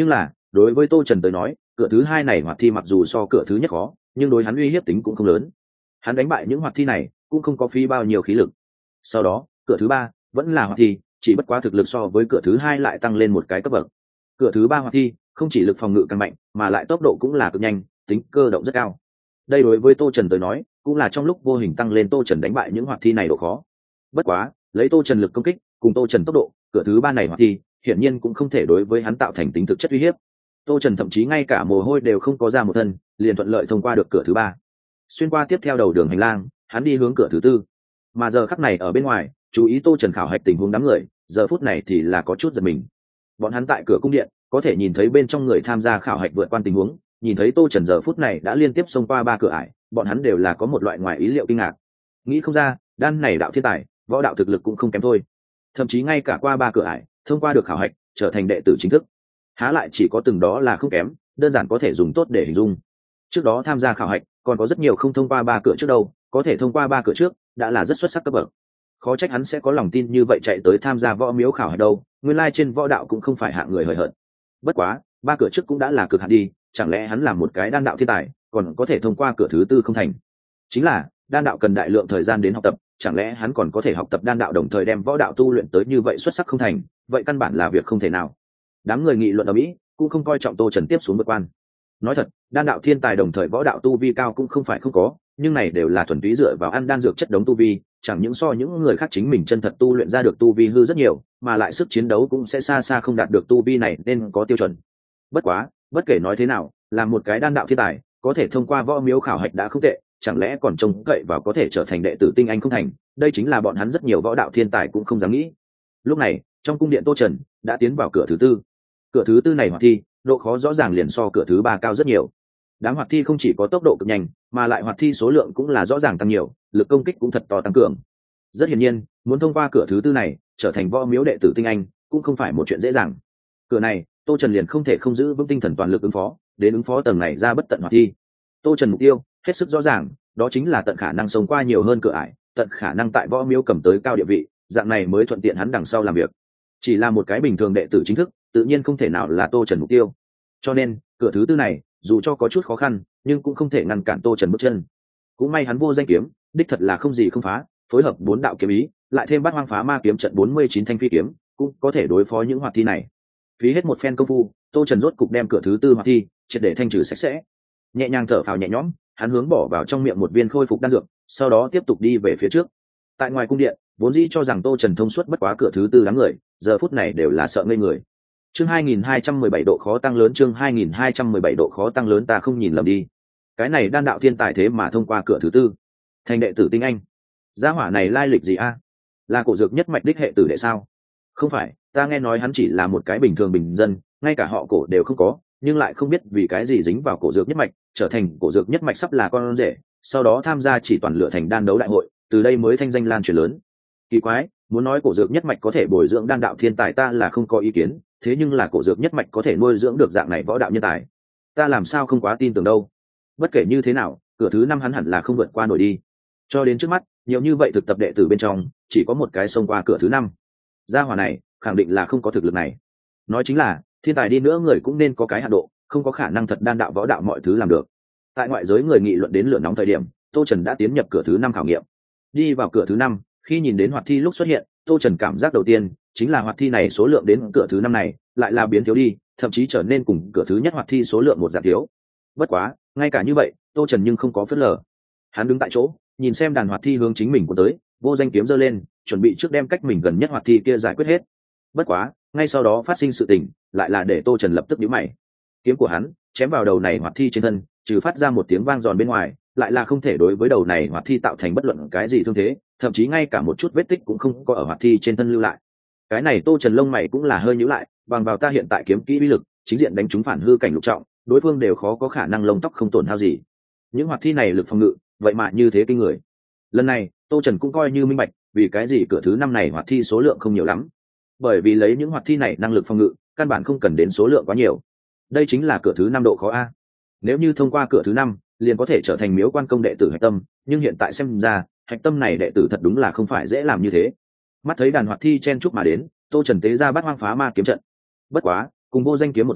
đối với tô trần tới nói, cửa thứ hai này hoạt thi mặc dù so cửa thứ nhất khó, nhưng đối hắn uy hiếp tính cũng không lớn. Hắn đánh bại những hoạt thi này cũng không có phí bao nhiêu khí lực. Sau đó cửa thứ ba vẫn là hoạt thi, chỉ bất quá thực lực so với cửa thứ hai lại tăng lên một cái cấp bậc. Cửa thứ ba hoạt thi không chỉ lực phòng ngự càng mạnh, mà lại tốc độ cũng là cực nhanh, tính cơ động rất cao. Đây đối với tô trần tới nói cũng là trong lúc vô hình tăng lên tô trần đánh bại những hoạt thi này độ khó. Bất quá lấy tô trần lực công kích cùng tô trần tốc độ, cửa thứ ba này hoạt thi hiển nhiên cũng không thể đối với hắn tạo thành tính thực chất uy hiếp. Tô trần thậm chí ngay cả mồ hôi đều không có ra một thân, liền thuận lợi thông qua được cửa thứ ba. Xuyên qua tiếp theo đầu đường hành lang, hắn đi hướng cửa thứ tư. Mà giờ khắc này ở bên ngoài chú ý tô trần khảo hạch tình huống đám người giờ phút này thì là có chút giật mình. Bọn hắn tại cửa cung điện có thể nhìn thấy bên trong người tham gia khảo hạch vượt qua tình huống, nhìn thấy tô trần giờ phút này đã liên tiếp xông qua 3 cửa ải, bọn hắn đều là có một loại ngoài ý liệu kinh ngạc. Nghĩ không ra đan này đạo thiên tài võ đạo thực lực cũng không kém thôi, thậm chí ngay cả qua 3 cửa ải thông qua được khảo hạch trở thành đệ tử chính thức, há lại chỉ có từng đó là không kém, đơn giản có thể dùng tốt để hình dung. Trước đó tham gia khảo hạch còn có rất nhiều không thông qua 3 cửa trước đâu, có thể thông qua 3 cửa trước đã là rất xuất sắc cấp bậc. Khó trách hắn sẽ có lòng tin như vậy chạy tới tham gia võ miếu khảo hạch đâu, nguyên lai trên võ đạo cũng không phải hạng người hời hợt. Bất quá 3 cửa trước cũng đã là cực hạn đi, chẳng lẽ hắn là một cái đan đạo thiên tài còn có thể thông qua cửa thứ tư không thành? Chính là đan đạo cần đại lượng thời gian đến học tập, chẳng lẽ hắn còn có thể học tập đan đạo đồng thời đem võ đạo tu luyện tới như vậy xuất sắc không thành? Vậy căn bản là việc không thể nào. Đám người nghị luận ở mỹ cũng không coi trọng tô trần tiếp xuống vượt quan. Nói thật, đan đạo thiên tài đồng thời võ đạo tu vi cao cũng không phải không có, nhưng này đều là thuần túy dựa vào ăn đan dược chất đống tu vi, chẳng những so những người khác chính mình chân thật tu luyện ra được tu vi hư rất nhiều, mà lại sức chiến đấu cũng sẽ xa xa không đạt được tu vi này nên có tiêu chuẩn. Bất quá bất kể nói thế nào, là một cái đan đạo thiên tài có thể thông qua võ miếu khảo hạch đã không tệ, chẳng lẽ còn trông cậy vào có thể trở thành đệ tử tinh anh không thành? Đây chính là bọn hắn rất nhiều võ đạo thiên tài cũng không dám nghĩ. Lúc này trong cung điện tô trần đã tiến vào cửa thứ tư. Cửa thứ tư này hoạt thi độ khó rõ ràng liền so cửa thứ ba cao rất nhiều. Đám hoạt thi không chỉ có tốc độ cực nhanh, mà lại hoạt thi số lượng cũng là rõ ràng tăng nhiều, lực công kích cũng thật to tăng cường. Rất hiển nhiên muốn thông qua cửa thứ tư này trở thành võ miếu đệ tử tinh anh cũng không phải một chuyện dễ dàng. Cửa này tô trần liền không thể không giữ vững tinh thần toàn lực ứng phó, đến ứng phó tầng này ra bất tận hoạt thi. Tô trần mục tiêu hết sức rõ ràng, đó chính là tận khả năng sống qua nhiều hơn cửa ải, tận khả năng tại võ miếu cầm tới cao địa vị, dạng này mới thuận tiện hắn đằng sau làm việc. Chỉ là một cái bình thường đệ tử chính thức tự nhiên không thể nào là tô trần mục tiêu, cho nên cửa thứ tư này dù cho có chút khó khăn nhưng cũng không thể ngăn cản tô trần bước chân. Cũng may hắn vô danh kiếm đích thật là không gì không phá, phối hợp 4 đạo kiếm ý lại thêm bát hoang phá ma kiếm trận 49 thanh phi kiếm cũng có thể đối phó những hoạt thi này. Phí hết một phen công phu, tô trần rốt cục đem cửa thứ tư hoạt thi triệt để thanh trừ sạch sẽ. Nhẹ nhàng thở phào nhẹ nhõm, hắn hướng bỏ vào trong miệng một viên khôi phục đan dược, sau đó tiếp tục đi về phía trước. Tại ngoài cung điện vốn dĩ cho rằng tô trần thông suốt bất quá cửa thứ tư đám người giờ phút này đều là sợ ngây người. Chương 2217 độ khó tăng lớn, chương 2217 độ khó tăng lớn, ta không nhìn lầm đi. Cái này đan đạo thiên tài thế mà thông qua cửa thứ tư, thành đệ tử tinh anh. Gia hỏa này lai lịch gì a? Là cổ dược nhất mạch đích hệ tử đệ sao? Không phải, ta nghe nói hắn chỉ là một cái bình thường bình dân, ngay cả họ cổ đều không có, nhưng lại không biết vì cái gì dính vào cổ dược nhất mạch, trở thành cổ dược nhất mạch sắp là con rể, sau đó tham gia chỉ toàn lựa thành đan đấu đại hội, từ đây mới thanh danh lan truyền lớn. Kỳ quái, muốn nói cổ dược nhất mạch có thể bồi dưỡng đan đạo thiên tài ta là không có ý kiến, thế nhưng là cổ dược nhất mạch có thể nuôi dưỡng được dạng này võ đạo nhân tài, ta làm sao không quá tin tưởng đâu. Bất kể như thế nào, cửa thứ 5 hắn hẳn là không vượt qua nổi đi. Cho đến trước mắt, nhiều như vậy thực tập đệ tử bên trong, chỉ có một cái xông qua cửa thứ 5. Gia hỏa này, khẳng định là không có thực lực này. Nói chính là, thiên tài đi nữa người cũng nên có cái hạn độ, không có khả năng thật đan đạo võ đạo mọi thứ làm được. Tại ngoại giới người nghị luận đến lửa nóng thời điểm, Tô Trần đã tiến nhập cửa thứ 5 khảo nghiệm. Đi vào cửa thứ 5, khi nhìn đến hoạt thi lúc xuất hiện, Tô Trần cảm giác đầu tiên chính là hoạt thi này số lượng đến cửa thứ 5 này lại là biến thiếu đi, thậm chí trở nên cùng cửa thứ nhất hoạt thi số lượng một giảm thiếu. Bất quá, ngay cả như vậy, Tô Trần nhưng không có phớt lờ. Hắn đứng tại chỗ, nhìn xem đàn hoạt thi hướng chính mình của tới, vô danh kiếm giơ lên, chuẩn bị trước đem cách mình gần nhất hoạt thi kia giải quyết hết. Bất quá, ngay sau đó phát sinh sự tình, lại là để Tô Trần lập tức nhíu mày. Kiếm của hắn chém vào đầu này hoạt thi trên thân, trừ phát ra một tiếng vang giòn bên ngoài, lại là không thể đối với đầu này hoạt thi tạo thành bất luận cái gì thương thế, thậm chí ngay cả một chút vết tích cũng không có ở hoạt thi trên thân lưu lại. Cái này Tô Trần lông mày cũng là hơi nhíu lại, bằng vào ta hiện tại kiếm kỹ uy lực, chính diện đánh trúng phản hư cảnh lục trọng, đối phương đều khó có khả năng lông tóc không tổn hao gì. Những hoạt thi này lực phòng ngự, vậy mà như thế kinh người. Lần này, Tô Trần cũng coi như minh bạch, vì cái gì cửa thứ 5 này hoạt thi số lượng không nhiều lắm. Bởi vì lấy những hoạt thi này năng lực phòng ngự, căn bản không cần đến số lượng quá nhiều. Đây chính là cửa thứ 5 độ khó a. Nếu như thông qua cửa thứ 5, liền có thể trở thành miếu quan công đệ tử hạch tâm, nhưng hiện tại xem ra, hạch tâm này đệ tử thật đúng là không phải dễ làm như thế. Mắt thấy đàn hoạt thi chen chúc mà đến, Tô Trần tế ra bát hoang phá ma kiếm trận. Bất quá, cùng vô danh kiếm một dạng,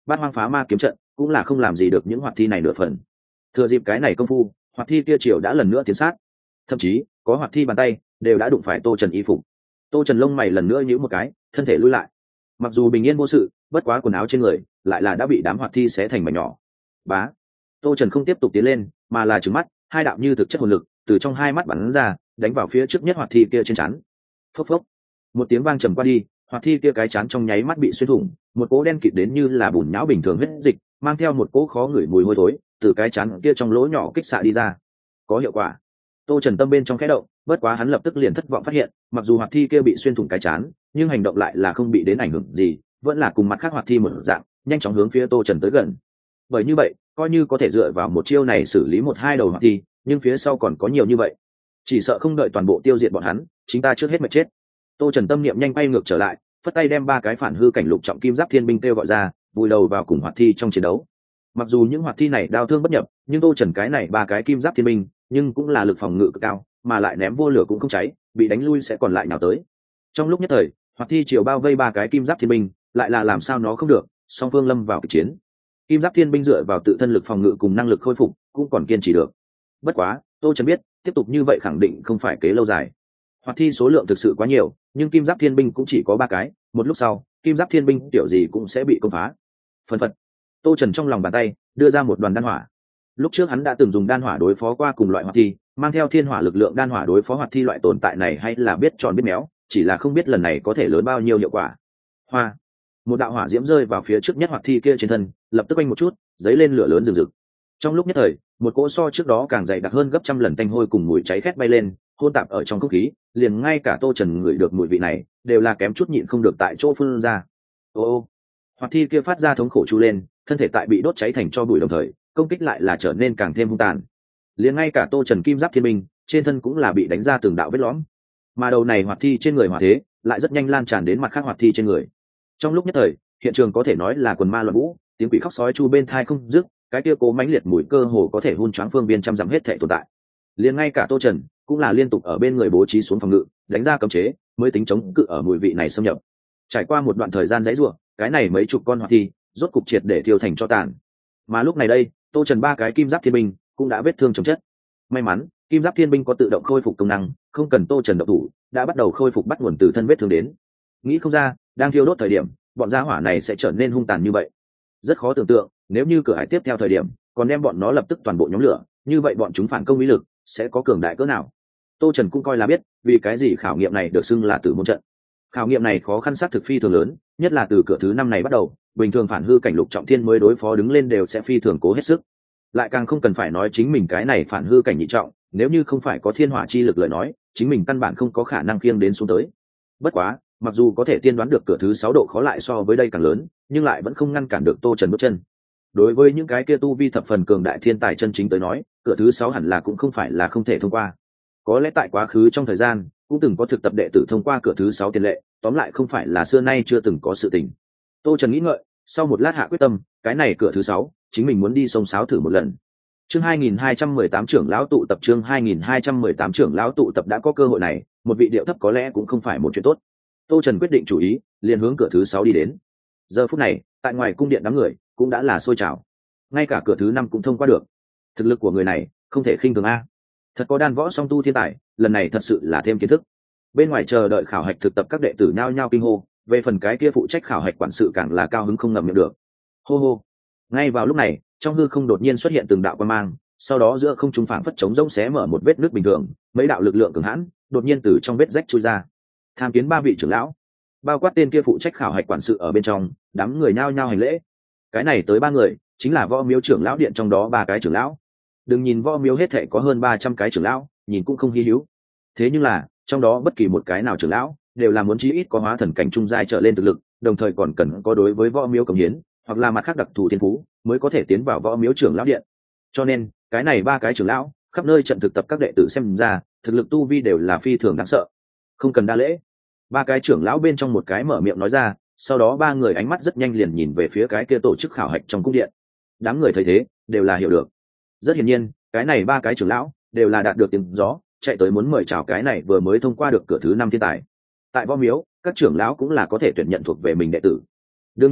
Bát Hoang Phá Ma kiếm trận cũng là không làm gì được những hoạt thi này nửa phần. Thừa dịp cái này công phu, hoạt thi kia triều đã lần nữa tiến sát, thậm chí có hoạt thi bàn tay đều đã đụng phải Tô Trần y phục. Tô Trần lông mày lần nữa nhíu một cái, thân thể lùi lại. Mặc dù bình yên vô sự, bất quá quần áo trên người lại là đã bị đám hoạt thi xé thành mảnh nhỏ. Bá. Tô Trần không tiếp tục tiến lên, mà là trừng mắt, hai đạo như thực chất hồn lực từ trong hai mắt bắn ra, đánh vào phía trước nhất hoạt thi kia trên trán. Phốc phốc. Một tiếng vang trầm qua đi, hoạt thi kia cái trán trong nháy mắt bị xuyên thủng, một cỗ đen kịt đến như là bùn nhão bình thường huyết dịch, mang theo một cỗ khó ngửi mùi hôi thối, từ cái trán kia trong lỗ nhỏ kích xạ đi ra. Có hiệu quả. Tô Trần tâm bên trong khẽ động, bất quá hắn lập tức liền thất vọng phát hiện, mặc dù hoạt thi kia bị xuyên thủng cái trán, nhưng hành động lại là không bị đến ảnh hưởng gì, vẫn là cùng mặt khác hoạt thi một dạng, nhanh chóng hướng phía Tô Trần tới gần. Bởi như vậy, coi như có thể dựa vào một chiêu này xử lý một hai đầu hoạt thi, nhưng phía sau còn có nhiều như vậy, chỉ sợ không đợi toàn bộ tiêu diệt bọn hắn, chính ta trước hết mà chết. Tô Trần tâm niệm nhanh bay ngược trở lại, phất tay đem ba cái phản hư cảnh lục trọng kim giáp thiên binh kêu gọi ra, vùi đầu vào cùng hoạt thi trong chiến đấu. Mặc dù những hoạt thi này đao thương bất nhập, nhưng Tô Trần cái này ba cái kim giáp thiên binh, nhưng cũng là lực phòng ngự cực cao, mà lại ném vô lửa cũng không cháy, bị đánh lui sẽ còn lại nào tới. Trong lúc nhất thời, hoạt thi chiều bao vây ba cái kim giáp thiên binh, lại là làm sao nó không được, song phương lâm vào kịch chiến. Kim giáp thiên binh dựa vào tự thân lực phòng ngự cùng năng lực khôi phục, cũng còn kiên trì được. Bất quá, Tô Trần biết, tiếp tục như vậy khẳng định không phải kế lâu dài. Hoạt thi số lượng thực sự quá nhiều, nhưng kim giáp thiên binh cũng chỉ có ba cái, một lúc sau, kim giáp thiên binh tiểu gì cũng sẽ bị công phá. Phần phật. Tô Trần trong lòng bàn tay đưa ra một đoàn đan hỏa. Lúc trước hắn đã từng dùng đan hỏa đối phó qua cùng loại hoạt thi, mang theo thiên hỏa lực lượng đan hỏa đối phó hoạt thi loại tồn tại này hay là biết tròn biết méo, chỉ là không biết lần này có thể lớn bao nhiêu hiệu quả. Hoa. Một đạo hỏa diễm rơi vào phía trước nhất hoạt thi kia trên thân, lập tức quanh một chút, dấy lên lửa lớn rừng rực. Trong lúc nhất thời, một cỗ so trước đó càng dày đặc hơn gấp trăm lần tanh hôi cùng mùi cháy khét bay lên, hôn tạp ở trong không khí, liền ngay cả Tô Trần ngửi được mùi vị này, đều là kém chút nhịn không được tại chỗ phun ra. Ô, hoạt thi kia phát ra thống khổ chu lên, thân thể tại bị đốt cháy thành tro bụi đồng thời, công kích lại là trở nên càng thêm hung tàn. Liền ngay cả Tô Trần kim giáp thiên binh, trên thân cũng là bị đánh ra từng đạo vết lõm. Mà đầu này hoạt thi trên người hỏa thế, lại rất nhanh lan tràn đến mặt khác hoạt thi trên người. Trong lúc nhất thời, hiện trường có thể nói là quần ma loạn vũ, tiếng quỷ khóc sói chu bên tai không dứt, cái kia cố mãnh liệt mùi cơ hồ có thể hun choáng phương viên trăm dặm hết thảy tồn tại. Liền ngay cả Tô Trần cũng là liên tục ở bên người bố trí xuống phòng ngự, đánh ra cấm chế, mới tính chống cự ở mùi vị này xâm nhập. Trải qua một đoạn thời gian giãy giụa, cái này mấy chục con hoạt thi rốt cục triệt để thiêu thành tro tàn. Mà lúc này đây, Tô Trần ba cái kim giáp thiên binh cũng đã vết thương chồng chất. May mắn, kim giáp thiên binh có tự động khôi phục công năng, không cần Tô Trần động thủ, đã bắt đầu khôi phục bắt nguồn từ thân vết thương đến. Nghĩ không ra, đang thiêu đốt thời điểm, bọn gia hỏa này sẽ trở nên hung tàn như vậy. Rất khó tưởng tượng, nếu như cửa hải tiếp theo thời điểm, còn đem bọn nó lập tức toàn bộ nhóm lửa, như vậy bọn chúng phản công uy lực sẽ có cường đại cỡ nào. Tô Trần cũng coi là biết, vì cái gì khảo nghiệm này được xưng là tử môn trận. Khảo nghiệm này khó khăn xác thực phi thường lớn, nhất là từ cửa thứ 5 này bắt đầu, bình thường phản hư cảnh lục trọng thiên mới đối phó đứng lên đều sẽ phi thường cố hết sức. Lại càng không cần phải nói chính mình cái này phản hư cảnh nhị trọng, nếu như không phải có thiên hỏa chi lực lời nói, chính mình căn bản không có khả năng khiêng đến xuống tới. Bất quá, mặc dù có thể tiên đoán được cửa thứ 6 độ khó lại so với đây càng lớn, nhưng lại vẫn không ngăn cản được Tô Trần bước chân. Đối với những cái kia tu vi thập phần cường đại thiên tài chân chính tới nói, cửa thứ 6 hẳn là cũng không phải là không thể thông qua. Có lẽ tại quá khứ trong thời gian, cũng từng có thực tập đệ tử thông qua cửa thứ 6 tiền lệ, tóm lại không phải là xưa nay chưa từng có sự tình. Tô Trần nghĩ ngợi, sau một lát hạ quyết tâm, cái này cửa thứ 6, chính mình muốn đi sông sáo thử một lần. Chương 2218 trưởng lão tụ tập, chương 2218 trưởng lão tụ tập, đã có cơ hội này, một vị điệu thấp có lẽ cũng không phải một chuyện tốt. Tô Trần quyết định chủ ý, liền hướng cửa thứ 6 đi đến. Giờ phút này, tại ngoài cung điện đám người cũng đã là sôi trào. Ngay cả cửa thứ 5 cũng thông qua được. Thực lực của người này không thể khinh thường a. Thật có đan võ song tu thiên tài, lần này thật sự là thêm kiến thức. Bên ngoài chờ đợi khảo hạch thực tập các đệ tử nhao nhao kinh hô, về phần cái kia phụ trách khảo hạch quản sự càng là cao hứng không ngậm miệng được. Hô hô. Ngay vào lúc này, trong hư không đột nhiên xuất hiện từng đạo quang mang, sau đó giữa không trung phảng phất trống rỗng xé mở một vết nứt bình thường, mấy đạo lực lượng cường hãn đột nhiên từ trong vết rách chui ra. Tham kiến ba vị trưởng lão, bao quát tên kia phụ trách khảo hạch quản sự ở bên trong, đám người nhao nhao hành lễ. Cái này tới ba người, chính là Võ Miếu trưởng lão điện trong đó ba cái trưởng lão. Đừng nhìn Võ Miếu hết thảy có hơn 300 cái trưởng lão, nhìn cũng không hi hữu. Thế nhưng là, trong đó bất kỳ một cái nào trưởng lão, đều là muốn chí ít có hóa thần cảnh trung giai trở lên thực lực, đồng thời còn cần có đối với Võ Miếu cống hiến, hoặc là mặt khác đặc thù thiên phú, mới có thể tiến vào Võ Miếu trưởng lão điện. Cho nên, cái này ba cái trưởng lão, khắp nơi trận thực tập các đệ tử xem ra, thực lực tu vi đều là phi thường đáng sợ. Không cần đa lễ. Ba cái trưởng lão bên trong một cái mở miệng nói ra, sau đó ba người ánh mắt rất nhanh liền nhìn về phía cái kia tổ chức khảo hạch trong cung điện. Đám người thấy thế, đều là hiểu được. Rất hiển nhiên, cái này ba cái trưởng lão đều là đạt được tiếng gió, chạy tới muốn mời chào cái này vừa mới thông qua được cửa thứ 5 thiên tài. Tại Võ Miếu, các trưởng lão cũng là có thể tuyển nhận thuộc về mình đệ tử. Đương nhiên,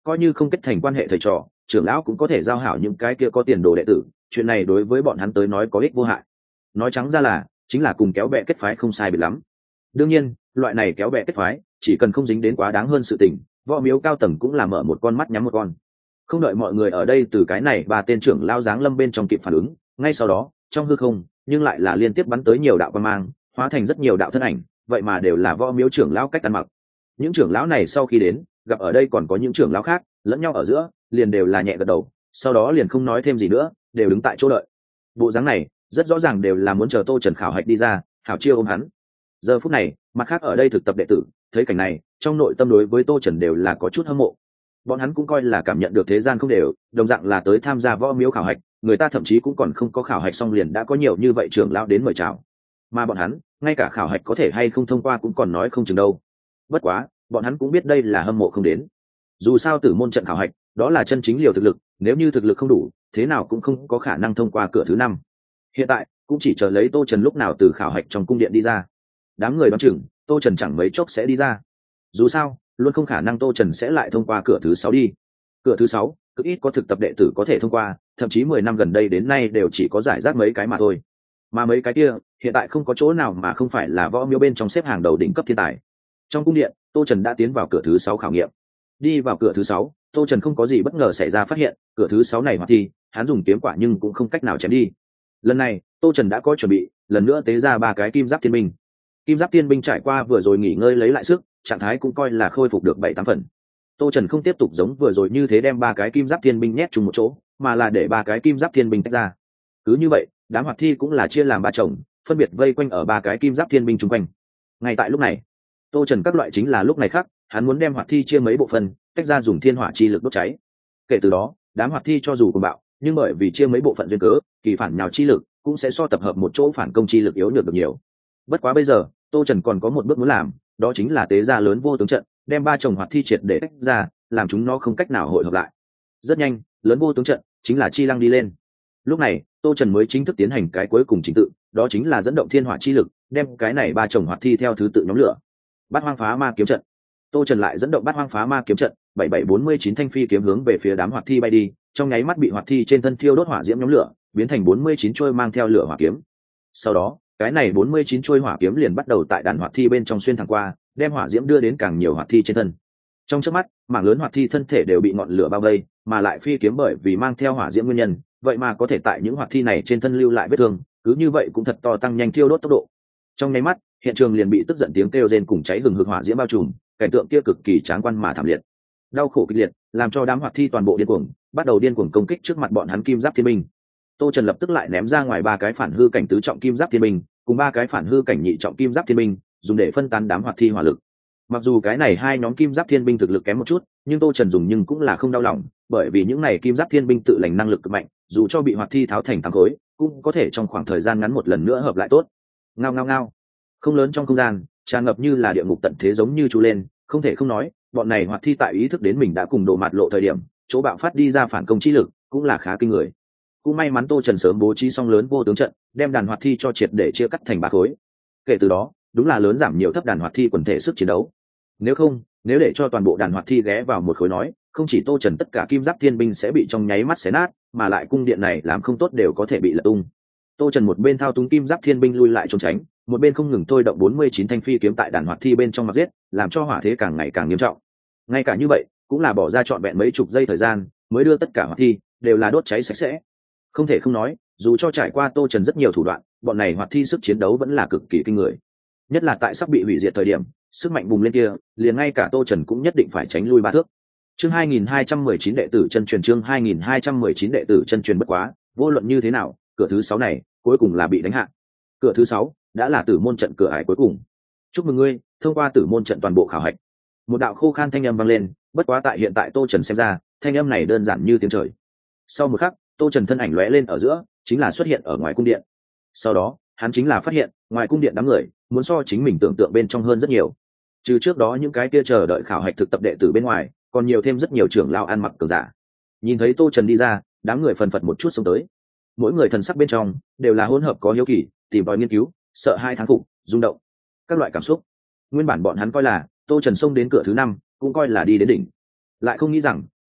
coi như không kết thành quan hệ thầy trò, trưởng lão cũng có thể giao hảo những cái kia có tiền đồ đệ tử, chuyện này đối với bọn hắn tới nói có ích vô hại. Nói trắng ra là chính là cùng kéo bè kết phái không sai biệt lắm. Đương nhiên loại này kéo bè kết phái chỉ cần không dính đến quá đáng hơn sự tình, võ miếu cao tầng cũng là mở một con mắt nhắm một con. Không đợi mọi người ở đây từ cái này ba tên trưởng lao giáng lâm bên trong kịp phản ứng, ngay sau đó trong hư không nhưng lại là liên tiếp bắn tới nhiều đạo quang mang, hóa thành rất nhiều đạo thân ảnh, vậy mà đều là võ miếu trưởng lão cách ăn mặc. Những trưởng lão này sau khi đến gặp ở đây còn có những trưởng lão khác lẫn nhau ở giữa, liền đều là nhẹ gật đầu, sau đó liền không nói thêm gì nữa, đều đứng tại chỗ đợi. Bộ dáng này rất rõ ràng đều là muốn chờ Tô Trần khảo hạch đi ra, hảo chiêu ôm hắn. Giờ phút này mặt khác ở đây thực tập đệ tử thấy cảnh này, trong nội tâm đối với Tô Trần đều là có chút hâm mộ. Bọn hắn cũng coi là cảm nhận được thế gian không đều, đồng dạng là tới tham gia võ miếu khảo hạch, người ta thậm chí cũng còn không có khảo hạch xong liền đã có nhiều như vậy trưởng lão đến mời chào, mà bọn hắn ngay cả khảo hạch có thể hay không thông qua cũng còn nói không chừng đâu. Bất quá bọn hắn cũng biết đây là hâm mộ không đến, dù sao tử môn trận khảo hạch đó là chân chính liều thực lực, nếu như thực lực không đủ thế nào cũng không có khả năng thông qua cửa thứ 5. Hiện tại cũng chỉ chờ lấy Tô Trần lúc nào từ khảo hạch trong cung điện đi ra. Đám người đoán chừng Tô Trần chẳng mấy chốc sẽ đi ra, dù sao luôn không khả năng Tô Trần sẽ lại thông qua cửa thứ 6 đi. Cửa thứ 6 cực ít có thực tập đệ tử có thể thông qua, thậm chí 10 năm gần đây đến nay đều chỉ có giải rác mấy cái mà thôi, mà mấy cái kia hiện tại không có chỗ nào mà không phải là võ miếu bên trong xếp hàng đầu đỉnh cấp thiên tài. Trong cung điện Tô Trần đã tiến vào cửa thứ 6 khảo nghiệm. Đi vào cửa thứ 6, Tô Trần không có gì bất ngờ xảy ra, phát hiện cửa thứ 6 này hoạt thi hắn dùng kiếm quả nhưng cũng không cách nào chém đi. Lần này Tô Trần đã có chuẩn bị, lần nữa tế ra 3 cái kim giáp thiên binh. Kim giáp thiên binh trải qua vừa rồi nghỉ ngơi lấy lại sức, trạng thái cũng coi là khôi phục được 7-8 phần. Tô Trần không tiếp tục giống vừa rồi như thế đem 3 cái kim giáp thiên binh nhét chung một chỗ, mà là để 3 cái kim giáp thiên binh tách ra. Cứ như vậy đám hoạt thi cũng là chia làm 3 chồng, phân biệt vây quanh ở 3 cái kim giáp thiên binh chung quanh. Ngay tại lúc này Tô Trần các loại chính là lúc này khác, hắn muốn đem hoạt thi chia mấy bộ phận, tách ra dùng thiên hỏa chi lực đốt cháy. Kể từ đó đám hoạt thi cho dù cuồng bạo, nhưng bởi vì chia mấy bộ phận duyên cớ, kỳ phản nhào chi lực cũng sẽ so tập hợp một chỗ phản công chi lực yếu nhược được nhiều. Bất quá bây giờ Tô Trần còn có một bước muốn làm, đó chính là tế ra lớn vô tướng trận, đem 3 chồng hoạt thi triệt để tách ra, làm chúng nó không cách nào hội hợp lại. Rất nhanh lớn vô tướng trận chính là chi lăng đi lên. Lúc này Tô Trần mới chính thức tiến hành cái cuối cùng trình tự, đó chính là dẫn động thiên hỏa chi lực, đem cái này 3 chồng hoạt thi theo thứ tự nhóm lửa. Bát hoang phá ma kiếm trận. Tô Trần lại dẫn động bát hoang phá ma kiếm trận, 7749 thanh phi kiếm hướng về phía đám hoạt thi bay đi, trong nháy mắt bị hoạt thi trên thân thiêu đốt hỏa diễm nhóm lửa, biến thành 49 chuôi mang theo lửa hỏa kiếm. Sau đó cái này 49 chuôi hỏa kiếm liền bắt đầu tại đàn hoạt thi bên trong xuyên thẳng qua, đem hỏa diễm đưa đến càng nhiều hoạt thi trên thân. Trong chớp mắt mảng lớn hoạt thi thân thể đều bị ngọn lửa bao vây, mà lại phi kiếm bởi vì mang theo hỏa diễm nguyên nhân, vậy mà có thể tại những hoạt thi này trên thân lưu lại vết thương, cứ như vậy cũng thật to tăng nhanh thiêu đốt tốc độ. Trong nháy mắt hiện trường liền bị tức giận tiếng kêu rên cùng cháy hừng hực hỏa diễm bao trùm, cảnh tượng kia cực kỳ tráng quan mà thảm liệt. Đau khổ kịch liệt làm cho đám hoạt thi toàn bộ điên cuồng, bắt đầu điên cuồng công kích trước mặt bọn hắn kim giáp thiên binh. Tô Trần lập tức lại ném ra ngoài 3 cái phản hư cảnh tứ trọng kim giáp thiên binh, cùng 3 cái phản hư cảnh nhị trọng kim giáp thiên binh, dùng để phân tán đám hoạt thi hỏa lực. Mặc dù cái này 2 nhóm kim giáp thiên binh thực lực kém một chút, nhưng Tô Trần dùng nhưng cũng là không đau lòng, bởi vì những này kim giáp thiên binh tự lành năng lực cực mạnh, dù cho bị hoạt thi tháo thành 8 khối, cũng có thể trong khoảng thời gian ngắn một lần nữa hợp lại tốt. Ngao ngao ngao. Không lớn trong không gian, tràn ngập như là địa ngục tận thế giống như chú lên, không thể không nói, bọn này hoạt thi tại ý thức đến mình đã cùng độ mặt lộ thời điểm, chỗ bạo phát đi ra phản công chi lực cũng là khá kinh người. Cũng may mắn Tô Trần sớm bố trí xong lớn vô tướng trận, đem đàn hoạt thi cho triệt để chia cắt thành 3 khối. Kể từ đó đúng là lớn giảm nhiều thấp đàn hoạt thi quần thể sức chiến đấu. Nếu để cho toàn bộ đàn hoạt thi ghé vào một khối nói, không chỉ Tô Trần tất cả kim giáp thiên binh sẽ bị trong nháy mắt xé nát, mà lại cung điện này làm không tốt đều có thể bị lật tung. Tô Trần một bên thao túng kim giáp thiên binh lui lại trốn tránh, một bên không ngừng thôi động 49 thanh phi kiếm tại đàn hoạt thi bên trong mặc giết, làm cho hỏa thế càng ngày càng nghiêm trọng. Ngay cả như vậy cũng là bỏ ra trọn vẹn mấy chục giây thời gian mới đưa tất cả hoạt thi đều là đốt cháy sạch sẽ. Không thể không nói, dù cho trải qua Tô Trần rất nhiều thủ đoạn, bọn này hoạt thi sức chiến đấu vẫn là cực kỳ kinh người. Nhất là tại sắp bị hủy diệt thời điểm, sức mạnh bùng lên kia, liền ngay cả Tô Trần cũng nhất định phải tránh lui 3 thước. Chương 2219 đệ tử chân truyền, chương 2219 đệ tử chân truyền. Bất quá, vô luận như thế nào, cửa thứ 6 này cuối cùng là bị đánh hạ. Cửa thứ 6 đã là tử môn trận cửa ải cuối cùng. Chúc mừng ngươi thông qua tử môn trận toàn bộ khảo hạch. Một đạo khô khan thanh âm vang lên, bất quá tại hiện tại Tô Trần xem ra, thanh âm này đơn giản như tiếng trời. Sau một khắc, Tô Trần thân ảnh lóe lên ở giữa, chính là xuất hiện ở ngoài cung điện. Sau đó hắn chính là phát hiện ngoài cung điện đám người muốn so chính mình tưởng tượng bên trong hơn rất nhiều. Trừ trước đó những cái kia chờ đợi khảo hạch thực tập đệ tử bên ngoài, còn nhiều thêm rất nhiều trưởng lao ăn mặc cường giả. Nhìn thấy Tô Trần đi ra, đám người phần phật một chút xông tới. Mỗi người thần sắc bên trong đều là hỗn hợp có hiếu kỳ, tìm tòi nghiên cứu, sợ hai thán phục, rung động, các loại cảm xúc. Nguyên bản bọn hắn coi là Tô Trần xông đến cửa thứ 5, cũng coi là đi đến đỉnh. Lại không nghĩ rằng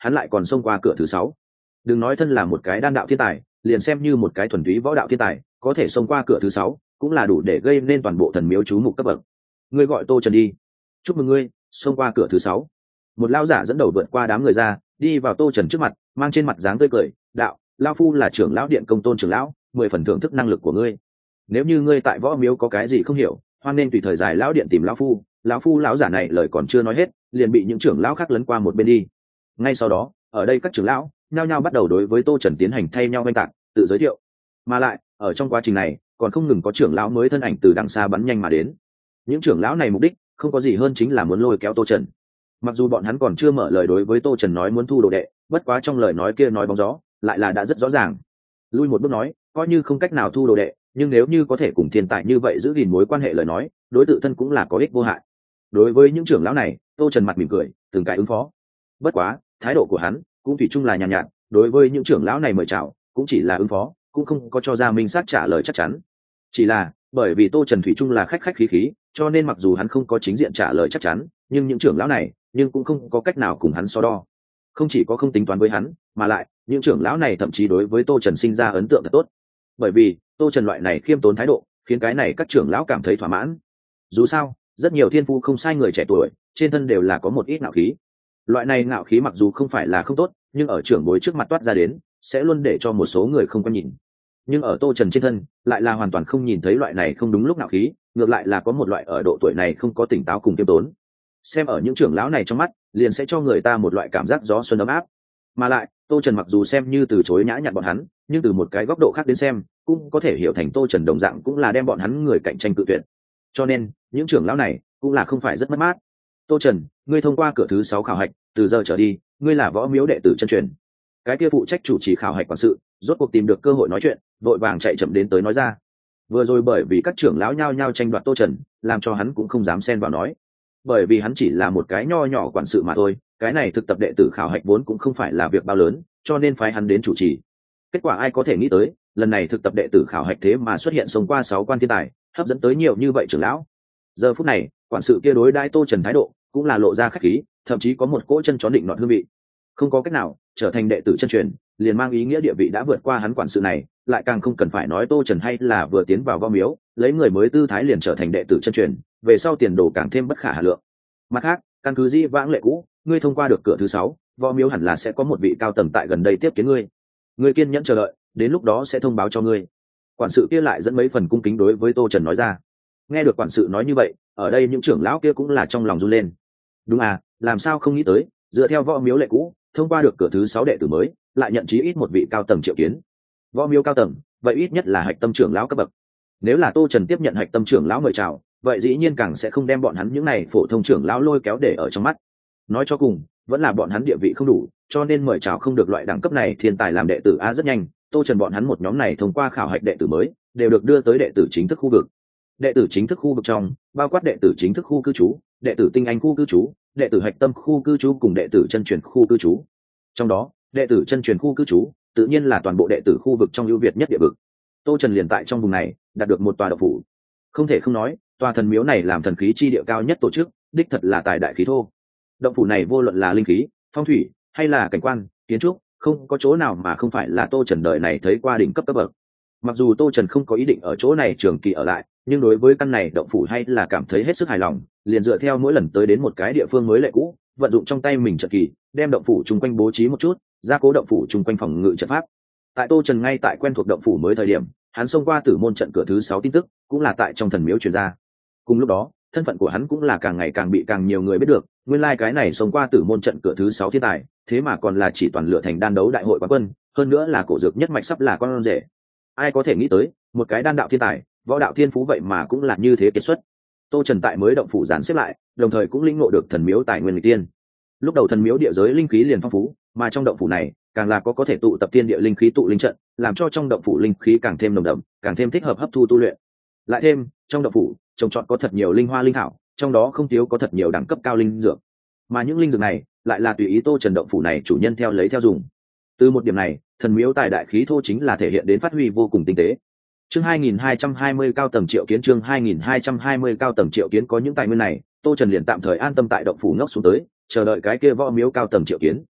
hắn lại còn xông qua cửa thứ 6. Đừng nói thân là một cái đan đạo thiên tài, liền xem như một cái thuần túy võ đạo thiên tài có thể xông qua cửa thứ 6, cũng là đủ để gây nên toàn bộ thần miếu chú mục cấp bậc. Ngươi gọi Tô Trần đi. Chúc mừng ngươi xông qua cửa thứ 6. Một lão giả dẫn đầu vượt qua đám người ra, đi vào Tô Trần trước mặt, mang trên mặt dáng tươi cười, đạo, lão phu là trưởng lão điện công tôn trưởng lão, 10 phần thưởng thức năng lực của ngươi. Nếu như ngươi tại võ miếu có cái gì không hiểu, hoan nên tùy thời giải lão điện tìm lão phu. Lão giả này lời còn chưa nói hết, liền bị những trưởng lão khác lấn qua một bên đi. Ngay sau đó, ở đây các trưởng lão nhao nhao bắt đầu đối với Tô Trần tiến hành thay nhau oanh tạc, tự giới thiệu. Mà lại, ở trong quá trình này, còn không ngừng có trưởng lão mới thân ảnh từ đằng xa bắn nhanh mà đến. Những trưởng lão này mục đích không có gì hơn chính là muốn lôi kéo Tô Trần. Mặc dù bọn hắn còn chưa mở lời đối với Tô Trần nói muốn thu đồ đệ, bất quá trong lời nói kia nói bóng gió, lại là đã rất rõ ràng. Lui một bước nói, coi như không cách nào thu đồ đệ, nhưng nếu như có thể cùng thiên tài như vậy giữ gìn mối quan hệ lời nói, đối tự thân cũng là có ích vô hại. Đối với những trưởng lão này, Tô Trần mặt mỉm cười, từng cái ứng phó. Bất quá, thái độ của hắn cũng thủy chung là nhàn nhạt, đối với những trưởng lão này mời chào, cũng chỉ là ứng phó, cũng không có cho ra minh xác trả lời chắc chắn. Chỉ là bởi vì Tô Trần thủy chung là khách khách khí khí, cho nên mặc dù hắn không có chính diện trả lời chắc chắn, nhưng những trưởng lão này nhưng cũng không có cách nào cùng hắn so đo. Không chỉ có không tính toán với hắn, mà lại những trưởng lão này thậm chí đối với Tô Trần sinh ra ấn tượng thật tốt. Bởi vì Tô Trần loại này khiêm tốn thái độ, khiến cái này các trưởng lão cảm thấy thỏa mãn. Dù sao, rất nhiều thiên phu không sai người trẻ tuổi, trên thân đều là có một ít ngạo khí. Loại này ngạo khí mặc dù không phải là không tốt, nhưng ở trưởng bối trước mặt toát ra đến, sẽ luôn để cho một số người không có nhìn. Nhưng ở Tô Trần trên thân, lại là hoàn toàn không nhìn thấy loại này không đúng lúc ngạo khí, ngược lại là có một loại ở độ tuổi này không có tỉnh táo cùng kiêm tốn. Xem ở những trưởng lão này trong mắt, liền sẽ cho người ta một loại cảm giác gió xuân ấm áp. Mà lại, Tô Trần mặc dù xem như từ chối nhã nhặn bọn hắn, nhưng từ một cái góc độ khác đến xem, cũng có thể hiểu thành Tô Trần đồng dạng cũng là đem bọn hắn người cạnh tranh cự tuyệt. Cho nên, những trưởng lão này cũng là không phải rất mất mát. Tô Trần, ngươi thông qua cửa thứ 6 khảo hạch, từ giờ trở đi, ngươi là võ miếu đệ tử chân truyền. Cái kia phụ trách chủ trì khảo hạch quản sự, rốt cuộc tìm được cơ hội nói chuyện, vội vàng chạy chậm đến tới nói ra. Vừa rồi bởi vì các trưởng lão nhao nhao tranh đoạt Tô Trần, làm cho hắn cũng không dám xen vào nói. Bởi vì hắn chỉ là một cái nho nhỏ quản sự mà thôi, cái này thực tập đệ tử khảo hạch vốn cũng không phải là việc bao lớn, cho nên phái hắn đến chủ trì. Kết quả ai có thể nghĩ tới, lần này thực tập đệ tử khảo hạch thế mà xuất hiện xông qua 6 quan thiên tài, hấp dẫn tới nhiều như vậy trưởng lão. Giờ phút này, quản sự kia đối đãi Tô Trần thái độ cũng là lộ ra khách khí, thậm chí có một cỗ chân chó định nọt hương vị. Không có cách nào, trở thành đệ tử chân truyền, liền mang ý nghĩa địa vị đã vượt qua hắn quản sự này, lại càng không cần phải nói Tô Trần hay là vừa tiến vào võ miếu, lấy người mới tư thái liền trở thành đệ tử chân truyền, về sau tiền đồ càng thêm bất khả hà lượng. Mặt khác, căn cứ dĩ vãng lệ cũ, ngươi thông qua được cửa thứ 6, võ miếu hẳn là sẽ có một vị cao tầng tại gần đây tiếp kiến ngươi. Ngươi kiên nhẫn chờ đợi, đến lúc đó sẽ thông báo cho ngươi. Quản sự kia lại dẫn mấy phần cung kính đối với Tô Trần nói ra. Nghe được quản sự nói như vậy, ở đây những trưởng lão kia cũng là trong lòng run lên. Đúng à, làm sao không nghĩ tới, dựa theo võ miếu lệ cũ, thông qua được cửa thứ 6 đệ tử mới, lại nhận chí ít một vị cao tầng triệu kiến. Võ miếu cao tầng, vậy ít nhất là hạch tâm trưởng lão cấp bậc. Nếu là Tô Trần tiếp nhận hạch tâm trưởng lão mời chào, vậy dĩ nhiên càng sẽ không đem bọn hắn những này phổ thông trưởng lão lôi kéo để ở trong mắt. Nói cho cùng, vẫn là bọn hắn địa vị không đủ, cho nên mời chào không được loại đẳng cấp này thiên tài làm đệ tử rất nhanh. Tô Trần bọn hắn một nhóm này thông qua khảo hạch đệ tử mới, đều được đưa tới đệ tử chính thức khu vực. Đệ tử chính thức khu vực trong, bao quát đệ tử chính thức khu cư trú, đệ tử tinh anh khu cư trú, đệ tử hạch tâm khu cư trú cùng đệ tử chân truyền khu cư trú. Trong đó, đệ tử chân truyền khu cư trú, tự nhiên là toàn bộ đệ tử khu vực trong ưu việt nhất địa vực. Tô Trần liền tại trong vùng này, đạt được một tòa động phủ. Không thể không nói, tòa thần miếu này làm thần khí chi địa cao nhất tổ chức, đích thật là tài đại khí thô. Động phủ này vô luận là linh khí, phong thủy, hay là cảnh quan, kiến trúc, không có chỗ nào mà không phải là Tô Trần đời này thấy qua đỉnh cấp cấp bậc. Mặc dù Tô Trần không có ý định ở chỗ này trường kỳ ở lại, nhưng đối với căn này động phủ hay là cảm thấy hết sức hài lòng, liền dựa theo mỗi lần tới đến một cái địa phương mới lệ cũ, vận dụng trong tay mình trận kỳ, đem động phủ chung quanh bố trí một chút, gia cố động phủ chung quanh phòng ngự trận pháp. Tại Tô Trần ngay tại quen thuộc động phủ mới thời điểm, hắn xông qua tử môn trận cửa thứ 6 tin tức, cũng là tại trong thần miếu truyền ra. Cùng lúc đó, thân phận của hắn cũng là càng ngày càng bị càng nhiều người biết được, nguyên lai cái này xông qua tử môn trận cửa thứ 6 thiên tài, thế mà còn là chỉ toàn lựa thành đan đấu đại hội quán quân, hơn nữa là cổ dược nhất mạch sắp là con rể. Ai có thể nghĩ tới, một cái đan đạo thiên tài, võ đạo thiên phú vậy mà cũng là như thế kiệt xuất. Tô Trần tại mới động phủ dàn xếp lại, đồng thời cũng lĩnh ngộ được thần miếu tài nguyên lịch tiên. Lúc đầu thần miếu địa giới linh khí liền phong phú, mà trong động phủ này càng là có thể tụ tập thiên địa linh khí tụ linh trận, làm cho trong động phủ linh khí càng thêm nồng đậm, càng thêm thích hợp hấp thu tu luyện. Lại thêm, trong động phủ trồng trọt có thật nhiều linh hoa linh thảo, trong đó không thiếu có thật nhiều đẳng cấp cao linh dược. Mà những linh dược này lại là tùy ý Tô Trần động phủ này chủ nhân theo lấy theo dùng. Từ một điểm này, thần miếu tài đại khí thô chính là thể hiện đến phát huy vô cùng tinh tế. Chương 2220 cao tầng triệu kiến, chương 2220 cao tầng triệu kiến. Có những tài nguyên này, Tô Trần liền tạm thời an tâm tại động phủ ngốc xuống tới, chờ đợi cái kia võ miếu cao tầng triệu kiến.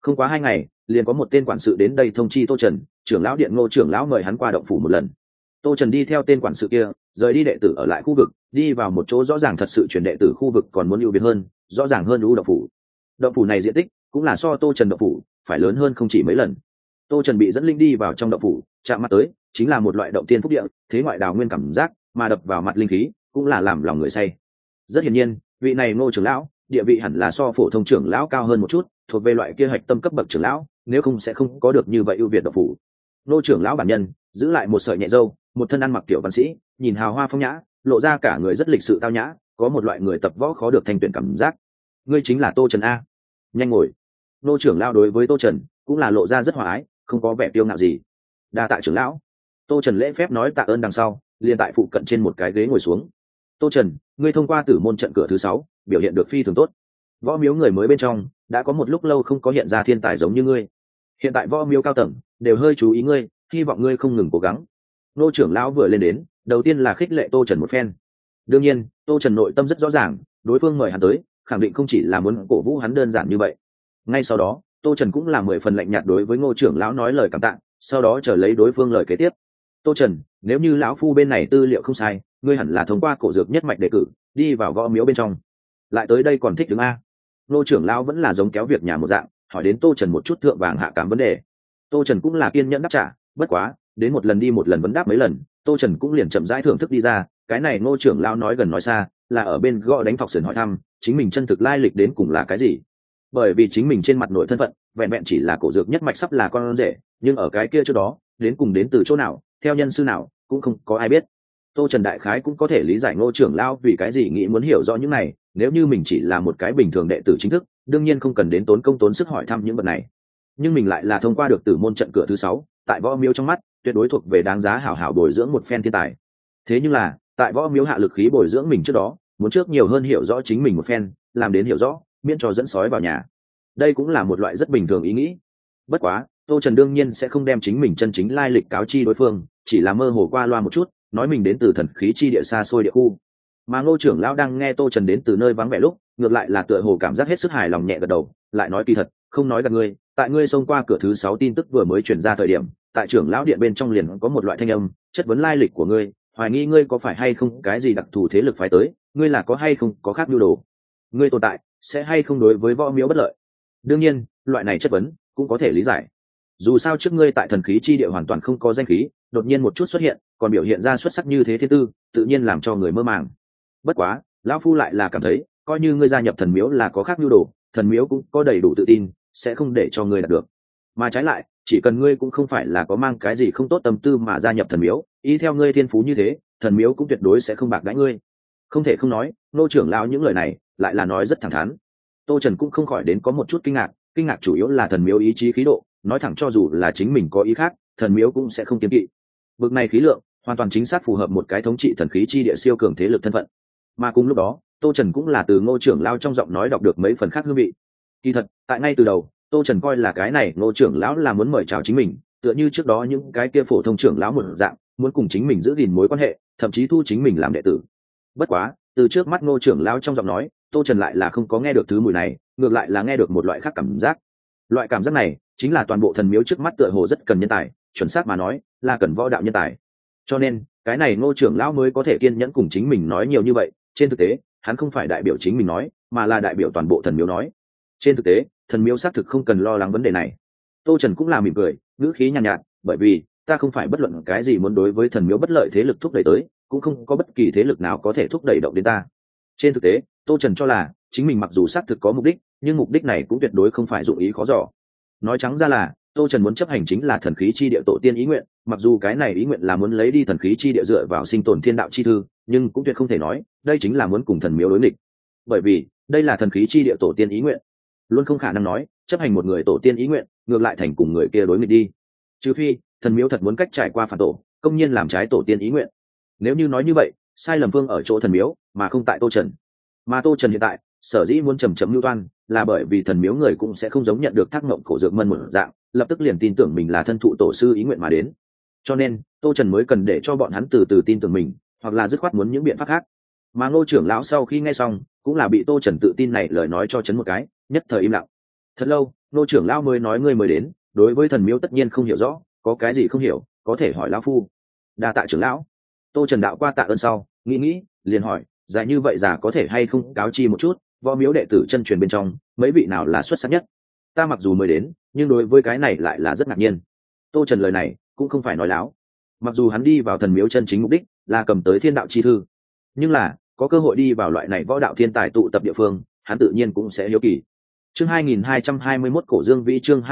Không quá 2 ngày, liền có một tên quản sự đến đây thông chi Tô Trần, trưởng lão điện Ngô trưởng lão mời hắn qua động phủ một lần. Tô Trần đi theo tên quản sự kia, rời đi đệ tử ở lại khu vực, đi vào một chỗ rõ ràng thật sự chuyển đệ tử khu vực còn muốn ưu việt hơn, rõ ràng hơn động phủ. Động phủ này diện tích cũng là so Tô Trần động phủ phải lớn hơn không chỉ mấy lần. Tô Trần bị dẫn linh đi vào trong động phủ, chạm mặt tới chính là một loại động tiên phúc địa, thế ngoại đào nguyên cảm giác, mà đập vào mặt linh khí cũng là làm lòng người say. Rất hiển nhiên, vị này Ngô trưởng lão, địa vị hẳn là so phổ thông trưởng lão cao hơn một chút, thuộc về loại kia hạch tâm cấp bậc trưởng lão, nếu không sẽ không có được như vậy ưu việt động phủ. Ngô trưởng lão bản nhân giữ lại một sợi nhẹ râu, một thân ăn mặc tiểu văn sĩ, nhìn hào hoa phong nhã, lộ ra cả người rất lịch sự tao nhã, có một loại người tập võ khó được thanh tuyển cảm giác. Ngươi chính là Tô Trần a? Nhanh ngồi. Ngô trưởng lão đối với Tô Trần cũng là lộ ra rất hòa ái, không có vẻ tiêu ngạo gì. Đa tạ trưởng lão. Tô Trần lễ phép nói tạ ơn đằng sau, liền tại phụ cận trên một cái ghế ngồi xuống. Tô Trần, ngươi thông qua tử môn trận cửa thứ 6, biểu hiện được phi thường tốt. Võ miếu người mới bên trong đã có một lúc lâu không có hiện ra thiên tài giống như ngươi. Hiện tại võ miếu cao tầng đều hơi chú ý ngươi, hy vọng ngươi không ngừng cố gắng. Ngô trưởng lão vừa lên đến, đầu tiên là khích lệ Tô Trần một phen. Đương nhiên, Tô Trần nội tâm rất rõ ràng, đối phương mời hắn tới, khẳng định không chỉ là muốn cổ vũ hắn đơn giản như vậy. Ngay sau đó, Tô Trần cũng là 10 phần lạnh nhạt đối với Ngô trưởng lão nói lời cảm tạ, sau đó chờ lấy đối phương lời kế tiếp. Tô Trần, nếu như lão phu bên này tư liệu không sai, ngươi hẳn là thông qua cổ dược nhất mạch đề cử, đi vào võ miếu bên trong. Lại tới đây còn thích đứng a? Ngô trưởng lão vẫn là giống kéo việc nhà một dạng, hỏi đến Tô Trần một chút thượng vàng hạ cám vấn đề. Tô Trần cũng là kiên nhẫn đáp trả, bất quá, đến một lần đi một lần vấn đáp mấy lần, Tô Trần cũng liền chậm rãi thưởng thức đi ra, cái này Ngô trưởng lão nói gần nói xa, là ở bên gõ đánh thọc sườn hỏi thăm, chính mình chân thực lai lịch đến cùng là cái gì. Bởi vì chính mình trên mặt nội thân phận, vẹn vẹn chỉ là cổ dược nhất mạch sắp là con rể, nhưng ở cái kia trước đó, đến cùng đến từ chỗ nào, theo nhân sư nào, cũng không có ai biết. Tô Trần đại khái cũng có thể lý giải Ngô trưởng lão vì cái gì nghĩ muốn hiểu rõ những này, nếu như mình chỉ là một cái bình thường đệ tử chính thức, đương nhiên không cần đến tốn công tốn sức hỏi thăm những vật này. Nhưng mình lại là thông qua được tử môn trận cửa thứ 6, tại võ miếu trong mắt, tuyệt đối thuộc về đáng giá hảo hảo bồi dưỡng một phen thiên tài. Thế nhưng là, tại võ miếu hạ lực khí bồi dưỡng mình trước đó, muốn trước nhiều hơn hiểu rõ chính mình một phen, làm đến hiểu rõ, miễn cho dẫn sói vào nhà. Đây cũng là một loại rất bình thường ý nghĩ. Bất quá, Tô Trần đương nhiên sẽ không đem chính mình chân chính lai lịch cáo chi đối phương, chỉ là mơ hồ qua loa một chút, nói mình đến từ thần khí chi địa xa xôi địa khu. Mà Ngô trưởng lão đang nghe Tô Trần đến từ nơi vắng vẻ lúc, ngược lại là tựa hồ cảm giác hết sức hài lòng nhẹ gật đầu, lại nói kỳ thật, không nói gạt ngươi, tại ngươi xông qua cửa thứ 6 tin tức vừa mới truyền ra thời điểm, tại trưởng lão điện bên trong liền có một loại thanh âm, chất vấn lai lịch của ngươi, hoài nghi ngươi có phải hay không cái gì đặc thù thế lực phái tới, ngươi là có hay không có khác nhu đồ, ngươi tồn tại sẽ hay không đối với võ miếu bất lợi. Đương nhiên, loại này chất vấn cũng có thể lý giải. Dù sao trước ngươi tại thần khí chi địa hoàn toàn không có danh khí, đột nhiên một chút xuất hiện, còn biểu hiện ra xuất sắc như thế thiên tư, tự nhiên làm cho người mơ màng. Bất quá, lão phu lại là cảm thấy, coi như ngươi gia nhập thần miếu là có khác nhu đồ, thần miếu cũng có đầy đủ tự tin, sẽ không để cho ngươi đạt được. Mà trái lại, chỉ cần ngươi cũng không phải là có mang cái gì không tốt tâm tư mà gia nhập thần miếu, ý theo ngươi thiên phú như thế, thần miếu cũng tuyệt đối sẽ không bạc đãi ngươi. Không thể không nói, Ngô trưởng lão những lời này lại là nói rất thẳng thắn. Tô Trần cũng không khỏi đến có một chút kinh ngạc chủ yếu là thần miếu ý chí khí độ, nói thẳng cho dù là chính mình có ý khác, thần miếu cũng sẽ không kiêng kỵ. Bực này khí lượng, hoàn toàn chính xác phù hợp một cái thống trị thần khí chi địa siêu cường thế lực thân phận. Mà cùng lúc đó, Tô Trần cũng là từ Ngô trưởng lão trong giọng nói đọc được mấy phần khác hương vị. Kỳ thật, tại ngay từ đầu, Tô Trần coi là cái này Ngô trưởng lão là muốn mời chào chính mình, tựa như trước đó những cái kia phổ thông trưởng lão một dạng, muốn cùng chính mình giữ gìn mối quan hệ, thậm chí thu chính mình làm đệ tử. Bất quá, từ trước mắt Ngô trưởng lão trong giọng nói, Tô Trần lại là không có nghe được thứ mùi này, ngược lại là nghe được một loại khác cảm giác. Loại cảm giác này chính là toàn bộ thần miếu trước mắt tựa hồ rất cần nhân tài, chuẩn xác mà nói là cần võ đạo nhân tài. Cho nên cái này Ngô trưởng lão mới có thể kiên nhẫn cùng chính mình nói nhiều như vậy. Trên thực tế, hắn không phải đại biểu chính mình nói, mà là đại biểu toàn bộ thần miếu nói. Trên thực tế, thần miếu xác thực không cần lo lắng vấn đề này. Tô Trần cũng là mỉm cười, ngữ khí nhàn nhạt, bởi vì ta không phải bất luận cái gì muốn đối với thần miếu bất lợi thế lực thúc đẩy tới, cũng không có bất kỳ thế lực nào có thể thúc đẩy động đến ta. Trên thực tế, Tô Trần cho là chính mình mặc dù xác thực có mục đích, nhưng mục đích này cũng tuyệt đối không phải dụng ý khó dò. Nói trắng ra là, Tô Trần muốn chấp hành chính là thần khí chi địa tổ tiên ý nguyện, mặc dù cái này ý nguyện là muốn lấy đi thần khí chi địa dựa vào sinh tồn thiên đạo chi thư, nhưng cũng tuyệt không thể nói đây chính là muốn cùng thần miếu đối nghịch. Bởi vì đây là thần khí chi địa tổ tiên ý nguyện, luôn không khả năng nói chấp hành một người tổ tiên ý nguyện ngược lại thành cùng người kia đối nghịch đi. Trừ phi thần miếu thật muốn cách trải qua phản tổ, công nhiên làm trái tổ tiên ý nguyện. Nếu như nói như vậy, sai lầm phương ở chỗ thần miếu mà không tại Tô Trần. Mà Tô Trần hiện tại sở dĩ muốn chầm chậm lưu toan là bởi vì thần miếu người cũng sẽ không giống nhận được thác mộng cổ dược mân một dạng, lập tức liền tin tưởng mình là thân thụ tổ sư ý nguyện mà đến. Cho nên Tô Trần mới cần để cho bọn hắn từ từ tin tưởng mình, hoặc là dứt khoát muốn những biện pháp khác. Mà Ngô trưởng lão sau khi nghe xong cũng là bị Tô Trần tự tin này lời nói cho chấn một cái, nhất thời im lặng. Thật lâu nô trưởng lão mới nói ngươi mới đến, đối với thần miếu tất nhiên không hiểu rõ, có cái gì không hiểu có thể hỏi lão phu. Đa tạ trưởng lão. Tô Trần đạo qua tạ ơn sau nghĩ liền hỏi, dài như vậy già có thể hay không cáo chi một chút, võ miếu đệ tử chân truyền bên trong mấy vị nào là xuất sắc nhất? Ta mặc dù mới đến nhưng đối với cái này lại là rất ngạc nhiên. Tô Trần lời này cũng không phải nói láo, mặc dù hắn đi vào thần miếu chân chính mục đích là cầm tới thiên đạo chi thư, nhưng là có cơ hội đi vào loại này võ đạo thiên tài tụ tập địa phương, hắn tự nhiên cũng sẽ hiếu kỳ. Chương 2221 Cổ Dương Vĩ, chương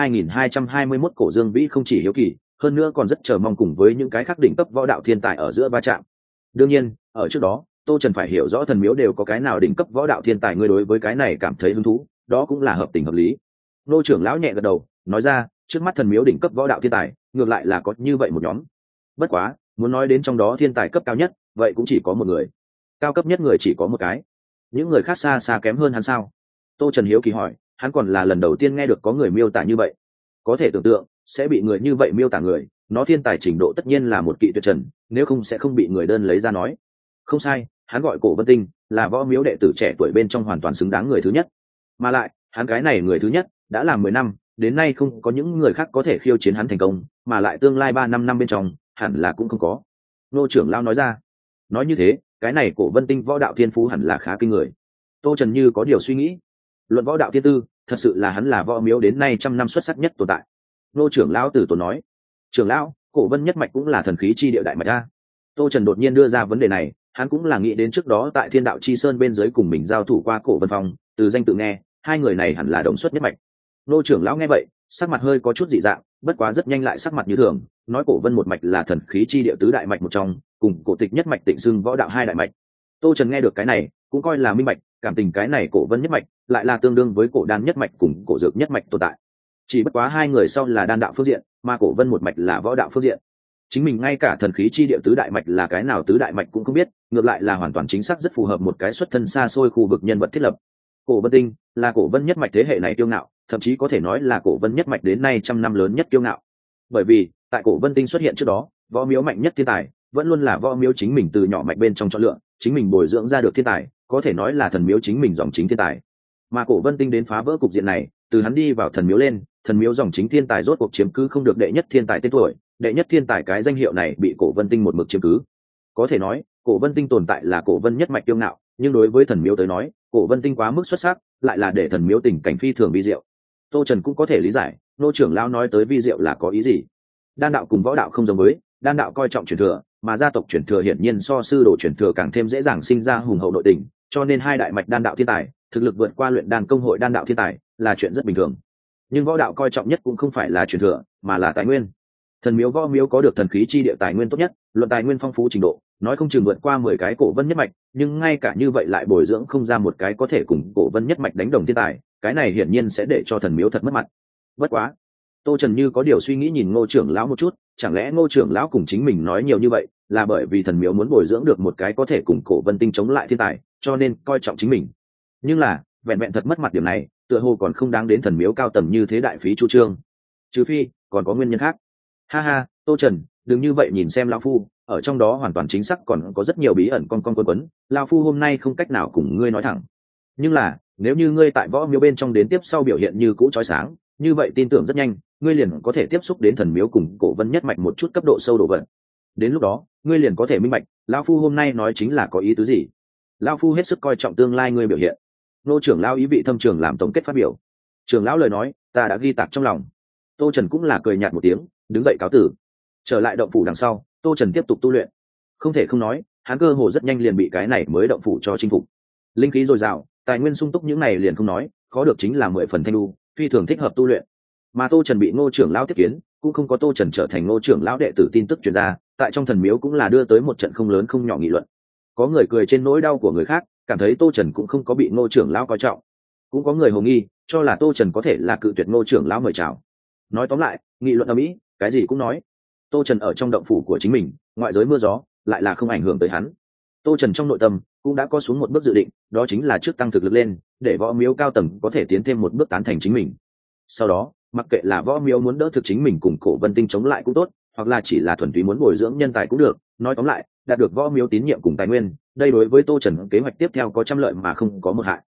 2221 Cổ Dương Vĩ không chỉ hiếu kỳ, hơn nữa còn rất chờ mong cùng với những cái khác đỉnh cấp võ đạo thiên tài ở giữa va chạm. Đương nhiên, ở trước đó, Tô Trần phải hiểu rõ thần miếu đều có cái nào đỉnh cấp võ đạo thiên tài, người đối với cái này cảm thấy hứng thú, đó cũng là hợp tình hợp lý. Nô trưởng lão nhẹ gật đầu, nói ra, trước mắt thần miếu đỉnh cấp võ đạo thiên tài, ngược lại là có như vậy một nhóm. Bất quá, muốn nói đến trong đó thiên tài cấp cao nhất, vậy cũng chỉ có một người. Cao cấp nhất người chỉ có một cái. Những người khác xa xa kém hơn hắn sao? Tô Trần hiếu kỳ hỏi, hắn còn là lần đầu tiên nghe được có người miêu tả như vậy. Có thể tưởng tượng, sẽ bị người như vậy miêu tả người, nó thiên tài trình độ tất nhiên là một kỵ tuyệt trần, nếu không sẽ không bị người đơn lấy ra nói. Không sai, hắn gọi Cổ Vân Tinh, là võ miếu đệ tử trẻ tuổi bên trong hoàn toàn xứng đáng người thứ nhất. Mà lại, hắn cái này người thứ nhất, đã làm 10 năm, đến nay không có những người khác có thể khiêu chiến hắn thành công, mà lại tương lai 3-5 năm bên trong, hẳn là cũng không có. Nô trưởng lão nói ra. Nói như thế, cái này Cổ Vân Tinh võ đạo thiên phú hẳn là khá kinh người. Tô Trần như có điều suy nghĩ. Luận võ đạo thiên tư, thật sự là hắn là võ miếu đến nay 100 năm xuất sắc nhất tồn tại. Nô trưởng lão từ tốn nói. Trưởng lão, Cổ Vân nhất mạch cũng là thần khí chi địa đại mạch a. Tô Trần đột nhiên đưa ra vấn đề này, hắn cũng là nghĩ đến trước đó tại Thiên Đạo Chi Sơn bên dưới cùng mình giao thủ qua Cổ Vân Phong, từ danh tự nghe, hai người này hẳn là đồng xuất nhất mạch. Nô trưởng lão nghe vậy, sắc mặt hơi có chút dị dạng, bất quá rất nhanh lại sắc mặt như thường, nói Cổ Vân một mạch là thần khí chi địa tứ đại mạch một trong, cùng Cổ Tịch nhất mạch Tịnh xưng võ đạo hai đại mạch. Tô Trần nghe được cái này, cũng coi là minh bạch, cảm tình cái này Cổ Vân nhất mạch lại là tương đương với Cổ Đan nhất mạch cùng Cổ Dược nhất mạch tồn tại. Chỉ bất quá hai người sau là đan đạo phương diện, mà Cổ Vân một mạch là võ đạo phương diện. Chính mình ngay cả thần khí chi địa tứ đại mạch là cái nào tứ đại mạch cũng không biết, ngược lại là hoàn toàn chính xác rất phù hợp một cái xuất thân xa xôi khu vực nhân vật thiết lập. Cổ Vân Tinh là Cổ Vân nhất mạch thế hệ này kiêu ngạo, thậm chí có thể nói là Cổ Vân nhất mạch đến nay 100 năm lớn nhất kiêu ngạo. Bởi vì tại Cổ Vân Tinh xuất hiện trước đó, võ miếu mạnh nhất thiên tài vẫn luôn là võ miếu chính mình từ nhỏ mạch bên trong chọn lựa, chính mình bồi dưỡng ra được thiên tài, có thể nói là thần miếu chính mình dòng chính thiên tài. Mà Cổ Vân Tinh đến phá vỡ cục diện này, từ hắn đi vào thần miếu lên, thần miếu dòng chính thiên tài rốt cuộc chiếm cứ không được đệ nhất thiên tài tên tuổi, đệ nhất thiên tài cái danh hiệu này bị Cổ Vân Tinh một mực chiếm cứ. Có thể nói, Cổ Vân Tinh tồn tại là Cổ Vân nhất mạch kiêu ngạo, nhưng đối với thần miếu tới nói, Cổ Vân Tinh quá mức xuất sắc, lại là để thần miếu tình cảnh phi thường vi diệu. Tô Trần cũng có thể lý giải, nô trưởng lão nói tới vi diệu là có ý gì. Đan đạo cùng võ đạo không giống với, đan đạo coi trọng truyền thừa, mà gia tộc truyền thừa hiển nhiên so sư đồ truyền thừa càng thêm dễ dàng sinh ra hùng hậu nội tình, cho nên hai đại mạch đan đạo thiên tài, thực lực vượt qua luyện đan công hội đan đạo thiên tài, là chuyện rất bình thường. Nhưng võ đạo coi trọng nhất cũng không phải là truyền thừa, mà là tài nguyên. Thần miếu võ miếu có được thần khí chi địa tài nguyên tốt nhất, luận tài nguyên phong phú trình độ, nói không chừng vượt qua 10 cái Cổ Vân nhất mạch, nhưng ngay cả như vậy lại bồi dưỡng không ra một cái có thể cùng Cổ Vân nhất mạch đánh đồng thiên tài, cái này hiển nhiên sẽ để cho thần miếu thật mất mặt. Bất quá, Tô Trần như có điều suy nghĩ nhìn Ngô trưởng lão một chút, chẳng lẽ Ngô trưởng lão cùng chính mình nói nhiều như vậy, là bởi vì thần miếu muốn bồi dưỡng được một cái có thể cùng Cổ Vân Tinh chống lại thiên tài, cho nên coi trọng chính mình. Nhưng là, vẹn vẹn thật mất mặt điểm này, tựa hồ còn không đáng đến thần miếu cao tầng như thế đại phí chu trương. Trừ phi, còn có nguyên nhân khác. Ha ha, Tô Trần, đừng như vậy nhìn xem lão phu, ở trong đó hoàn toàn chính xác còn có rất nhiều bí ẩn con quấn, lão phu hôm nay không cách nào cùng ngươi nói thẳng. Nhưng là, nếu như ngươi tại võ miếu bên trong đến tiếp sau biểu hiện như cũ chói sáng, như vậy tin tưởng rất nhanh, ngươi liền có thể tiếp xúc đến thần miếu cùng Cổ Vân nhất mạch một chút cấp độ sâu độ vận. Đến lúc đó, ngươi liền có thể minh bạch, lão phu hôm nay nói chính là có ý tứ gì. Lão phu hết sức coi trọng tương lai ngươi biểu hiện. Nô trưởng lão ý vị thâm trường làm tổng kết phát biểu. Trưởng lão lời nói, ta đã ghi tạc trong lòng. Tô Trần cũng là cười nhạt một tiếng, đứng dậy cáo tử. Trở lại động phủ đằng sau, Tô Trần tiếp tục tu luyện. Không thể không nói, hắn cơ hồ rất nhanh liền bị cái này mới động phủ cho chinh phục. Linh khí dồi dào, tài nguyên sung túc những này liền không nói, khó được chính là 10 phần thanh lưu, phi thường thích hợp tu luyện. Mà Tô Trần bị Ngô trưởng lão tiếp kiến, cũng không có Tô Trần trở thành Ngô trưởng lão đệ tử tin tức truyền ra, tại trong thần miếu cũng là đưa tới một trận không lớn không nhỏ nghị luận. Có người cười trên nỗi đau của người khác, cảm thấy Tô Trần cũng không có bị Ngô trưởng lão coi trọng. Cũng có người hồ nghi, cho là Tô Trần có thể là cự tuyệt Ngô trưởng lão mời chào. Nói tóm lại, nghị luận ầm ĩ, cái gì cũng nói. Tô Trần ở trong động phủ của chính mình, ngoại giới mưa gió lại là không ảnh hưởng tới hắn. Tô Trần trong nội tâm cũng đã có xuống một bước dự định, đó chính là trước tăng thực lực lên, để võ miếu cao tầng có thể tiến thêm một bước tán thành chính mình. Sau đó, mặc kệ là võ miếu muốn đỡ thực chính mình cùng Cổ Vân Tinh chống lại cũng tốt, hoặc là chỉ là thuần túy muốn bồi dưỡng nhân tài cũng được, nói tóm lại, đạt được võ miếu tín nhiệm cùng tài nguyên, đây đối với Tô Trần kế hoạch tiếp theo có trăm lợi mà không có một hại.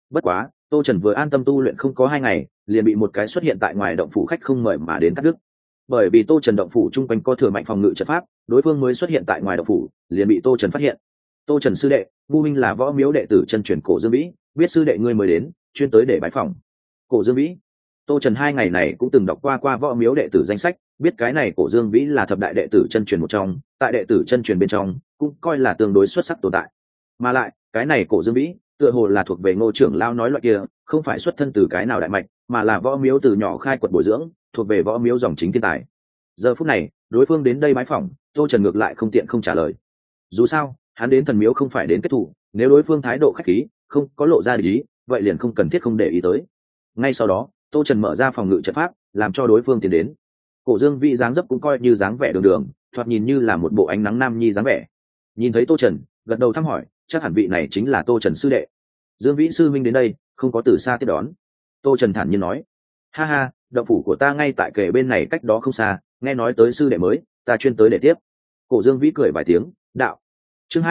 Bất quá tô trần vừa an tâm tu luyện không có 2 ngày, liền bị một cái xuất hiện tại ngoài động phủ khách không mời mà đến cắt đứt. Bởi vì tô trần động phủ chung quanh có thừa mạnh phòng ngự trận pháp, đối phương mới xuất hiện tại ngoài động phủ liền bị tô trần phát hiện. Tô trần sư đệ, ngu minh là võ miếu đệ tử chân truyền cổ dương vĩ, biết sư đệ ngươi mới đến, chuyên tới để bái phòng. Cổ dương vĩ, tô trần 2 ngày này cũng từng đọc qua võ miếu đệ tử danh sách, biết cái này cổ dương vĩ là thập đại đệ tử chân truyền một trong, tại đệ tử chân truyền bên trong cũng coi là tương đối xuất sắc tồn tại. Mà lại cái này cổ dương vĩ tựa hồ là thuộc về Ngô trưởng lao nói loại kia, không phải xuất thân từ cái nào đại mạch, mà là võ miếu từ nhỏ khai quật bồi dưỡng, thuộc về võ miếu dòng chính thiên tài. Giờ phút này đối phương đến đây bái phỏng, tô trần ngược lại không tiện không trả lời. Dù sao hắn đến thần miếu không phải đến kết thủ, nếu đối phương thái độ khách khí, không có lộ ra lý, vậy liền không cần thiết không để ý tới. Ngay sau đó tô trần mở ra phòng ngự trận pháp, làm cho đối phương tiến đến. Cổ dương vĩ dáng dấp cũng coi như dáng vẻ đường đường, thoạt nhìn như là một bộ ánh nắng nam nhi dáng vẻ. Nhìn thấy tô trần, gật đầu thăm hỏi, chắc hẳn vị này chính là tô trần sư đệ. Dương vĩ sư minh đến đây, không có từ xa tiếp đón. Tô trần thản nhiên nói, ha ha, động phủ của ta ngay tại kề bên này cách đó không xa, nghe nói tới sư đệ mới, ta chuyên tới để tiếp. Cổ dương vĩ cười vài tiếng, đạo. Chương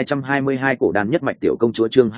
2222 cổ đan nhất mạch tiểu công chúa, chương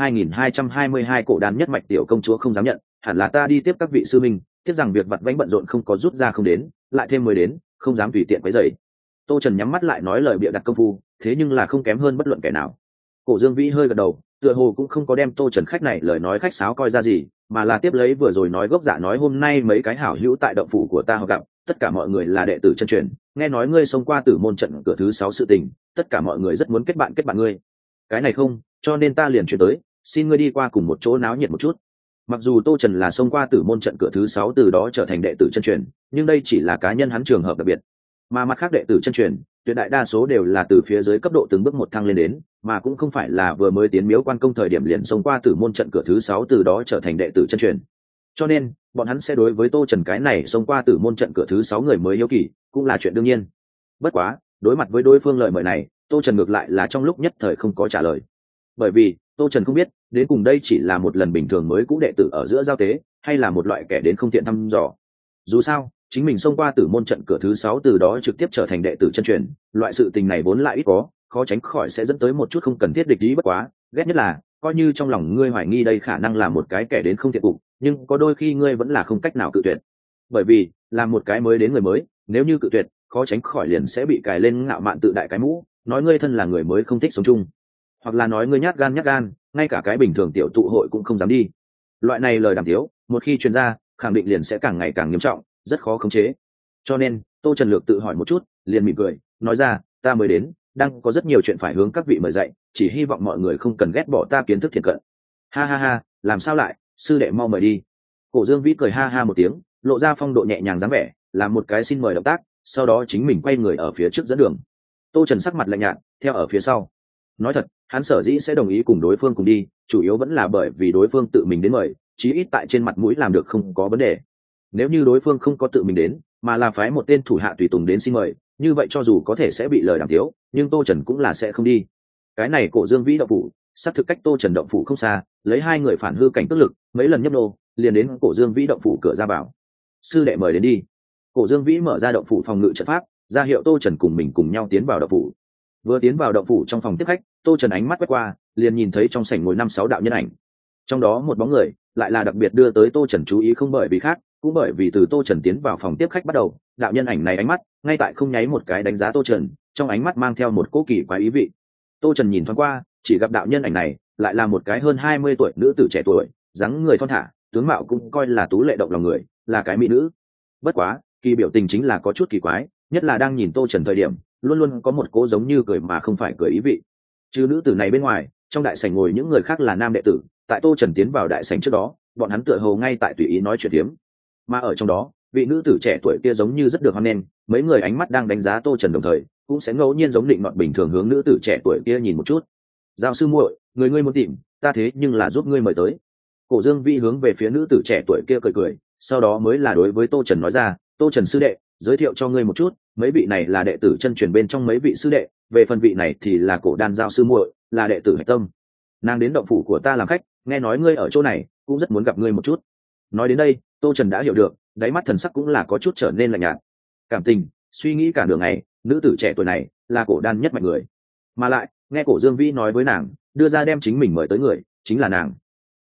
2222 cổ đan nhất mạch tiểu công chúa không dám nhận, hẳn là ta đi tiếp các vị sư minh, tiếc rằng việc vặt vãnh bận rộn không có rút ra không đến, lại thêm mới đến, không dám tùy tiện quấy rầy. Tô Trần nhắm mắt lại nói lời bịa đặt công phu, thế nhưng là không kém hơn bất luận kẻ nào. Cổ Dương Vĩ hơi gật đầu, tựa hồ cũng không có đem Tô Trần khách này lời nói khách sáo coi ra gì, mà là tiếp lấy vừa rồi nói gốc dạ nói hôm nay mấy cái hảo hữu tại động phủ của ta họ gặp, tất cả mọi người là đệ tử chân truyền, nghe nói ngươi xông qua tử môn trận cửa thứ 6 sự tình, tất cả mọi người rất muốn kết bạn ngươi. Cái này không, cho nên ta liền chuyển tới, xin ngươi đi qua cùng một chỗ náo nhiệt một chút. Mặc dù Tô Trần là xông qua tử môn trận cửa thứ 6 từ đó trở thành đệ tử chân truyền, nhưng đây chỉ là cá nhân hắn trường hợp đặc biệt. Mà mặt khác đệ tử chân truyền, tuyệt đại đa số đều là từ phía dưới cấp độ từng bước một thăng lên đến, mà cũng không phải là vừa mới tiến miếu quan công thời điểm liền xông qua tử môn trận cửa thứ 6 từ đó trở thành đệ tử chân truyền. Cho nên, bọn hắn sẽ đối với Tô Trần cái này xông qua tử môn trận cửa thứ 6 người mới hiếu kỳ, cũng là chuyện đương nhiên. Bất quá, đối mặt với đối phương lời mời này, Tô Trần ngược lại là trong lúc nhất thời không có trả lời. Bởi vì, Tô Trần không biết, đến cùng đây chỉ là một lần bình thường mới cũ đệ tử ở giữa giao tế, hay là một loại kẻ đến không tiện thăm dò. Dù sao, chính mình xông qua tử môn trận cửa thứ 6 từ đó trực tiếp trở thành đệ tử chân truyền, loại sự tình này vốn lại ít có, khó tránh khỏi sẽ dẫn tới một chút không cần thiết địch ý. Bất quá, ghét nhất là, coi như trong lòng ngươi hoài nghi đây khả năng là một cái kẻ đến không thiện cục, nhưng có đôi khi ngươi vẫn là không cách nào cự tuyệt. Bởi vì, là một cái mới đến người mới, nếu như cự tuyệt, khó tránh khỏi liền sẽ bị cài lên ngạo mạn tự đại cái mũ, nói ngươi thân là người mới không thích sống chung, hoặc là nói ngươi nhát gan, ngay cả cái bình thường tiểu tụ hội cũng không dám đi. Loại này lời đàm tiếu, một khi truyền ra, khẳng định liền sẽ càng ngày càng nghiêm trọng, rất khó khống chế. Cho nên Tô Trần Lược tự hỏi một chút, liền mỉm cười nói ra, ta mới đến, đang có rất nhiều chuyện phải hướng các vị mời dạy, chỉ hy vọng mọi người không cần ghét bỏ ta kiến thức thiện cận. Ha ha ha, làm sao lại, sư đệ mau mời đi. Cổ Dương Vĩ cười ha ha một tiếng, lộ ra phong độ nhẹ nhàng dáng vẻ, làm một cái xin mời động tác, sau đó chính mình quay người ở phía trước dẫn đường. Tô Trần sắc mặt lạnh nhạt, theo ở phía sau. Nói thật, hắn sở dĩ sẽ đồng ý cùng đối phương cùng đi, chủ yếu vẫn là bởi vì đối phương tự mình đến mời, chí ít tại trên mặt mũi làm được không có vấn đề. Nếu như đối phương không có tự mình đến, mà là phái một tên thủ hạ tùy tùng đến xin mời, như vậy cho dù có thể sẽ bị lời đàm tiếu, nhưng Tô Trần cũng là sẽ không đi. Cái này cổ Dương Vĩ động phủ, sắp thực cách Tô Trần động phủ không xa, lấy 2 người phản hư cảnh tức lực, mấy lần nhấp nô, liền đến cổ Dương Vĩ động phủ cửa ra vào. Sư đệ mời đến đi. Cổ Dương Vĩ mở ra động phủ phòng ngự trận pháp, ra hiệu Tô Trần cùng mình cùng nhau tiến vào động phủ. Vừa tiến vào động phủ trong phòng tiếp khách, Tô Trần ánh mắt quét qua, liền nhìn thấy trong sảnh ngồi 5-6 đạo nhân ảnh. Trong đó một bóng người lại là đặc biệt đưa tới Tô Trần chú ý, không bởi vì khác, cũng bởi vì từ Tô Trần tiến vào phòng tiếp khách bắt đầu, đạo nhân ảnh này ánh mắt ngay tại không nháy một cái đánh giá Tô Trần, trong ánh mắt mang theo một cỗ kỳ quái ý vị. Tô Trần nhìn thoáng qua, chỉ gặp đạo nhân ảnh này lại là một cái hơn 20 tuổi nữ tử trẻ tuổi, dáng người thon thả, tướng mạo cũng coi là tú lệ động lòng người, là cái mỹ nữ. Bất quá, kỳ biểu tình chính là có chút kỳ quái, nhất là đang nhìn Tô Trần thời điểm, luôn luôn có một cỗ giống như cười mà không phải cười ý vị. Trừ nữ tử này bên ngoài, trong đại sảnh ngồi những người khác là nam đệ tử, tại Tô Trần tiến vào đại sảnh trước đó, bọn hắn tựa hồ ngay tại tùy ý nói chuyện phiếm. Mà ở trong đó, vị nữ tử trẻ tuổi kia giống như rất được hoan nghênh, mấy người ánh mắt đang đánh giá Tô Trần đồng thời, cũng sẽ ngẫu nhiên giống định nọt bình thường hướng nữ tử trẻ tuổi kia nhìn một chút. Giáo sư muội, người ngươi muốn tìm, ta thế nhưng là giúp ngươi mời tới. Cổ Dương Vĩ hướng về phía nữ tử trẻ tuổi kia cười cười, sau đó mới là đối với Tô Trần nói ra, Tô Trần sư đệ, giới thiệu cho ngươi một chút, mấy vị này là đệ tử chân truyền bên trong mấy vị sư đệ, về phần vị này thì là cổ đan giáo sư muội, là đệ tử hạch tâm. Nàng đến động phủ của ta làm khách, nghe nói ngươi ở chỗ này, cũng rất muốn gặp ngươi một chút. Nói đến đây, Tô Trần đã hiểu được, đáy mắt thần sắc cũng là có chút trở nên lạnh nhạt. Cảm tình, suy nghĩ cả đường ngày, nữ tử trẻ tuổi này là cổ đan nhất mạnh người, mà lại nghe cổ Dương Vĩ nói với nàng, đưa ra đem chính mình mời tới người chính là nàng.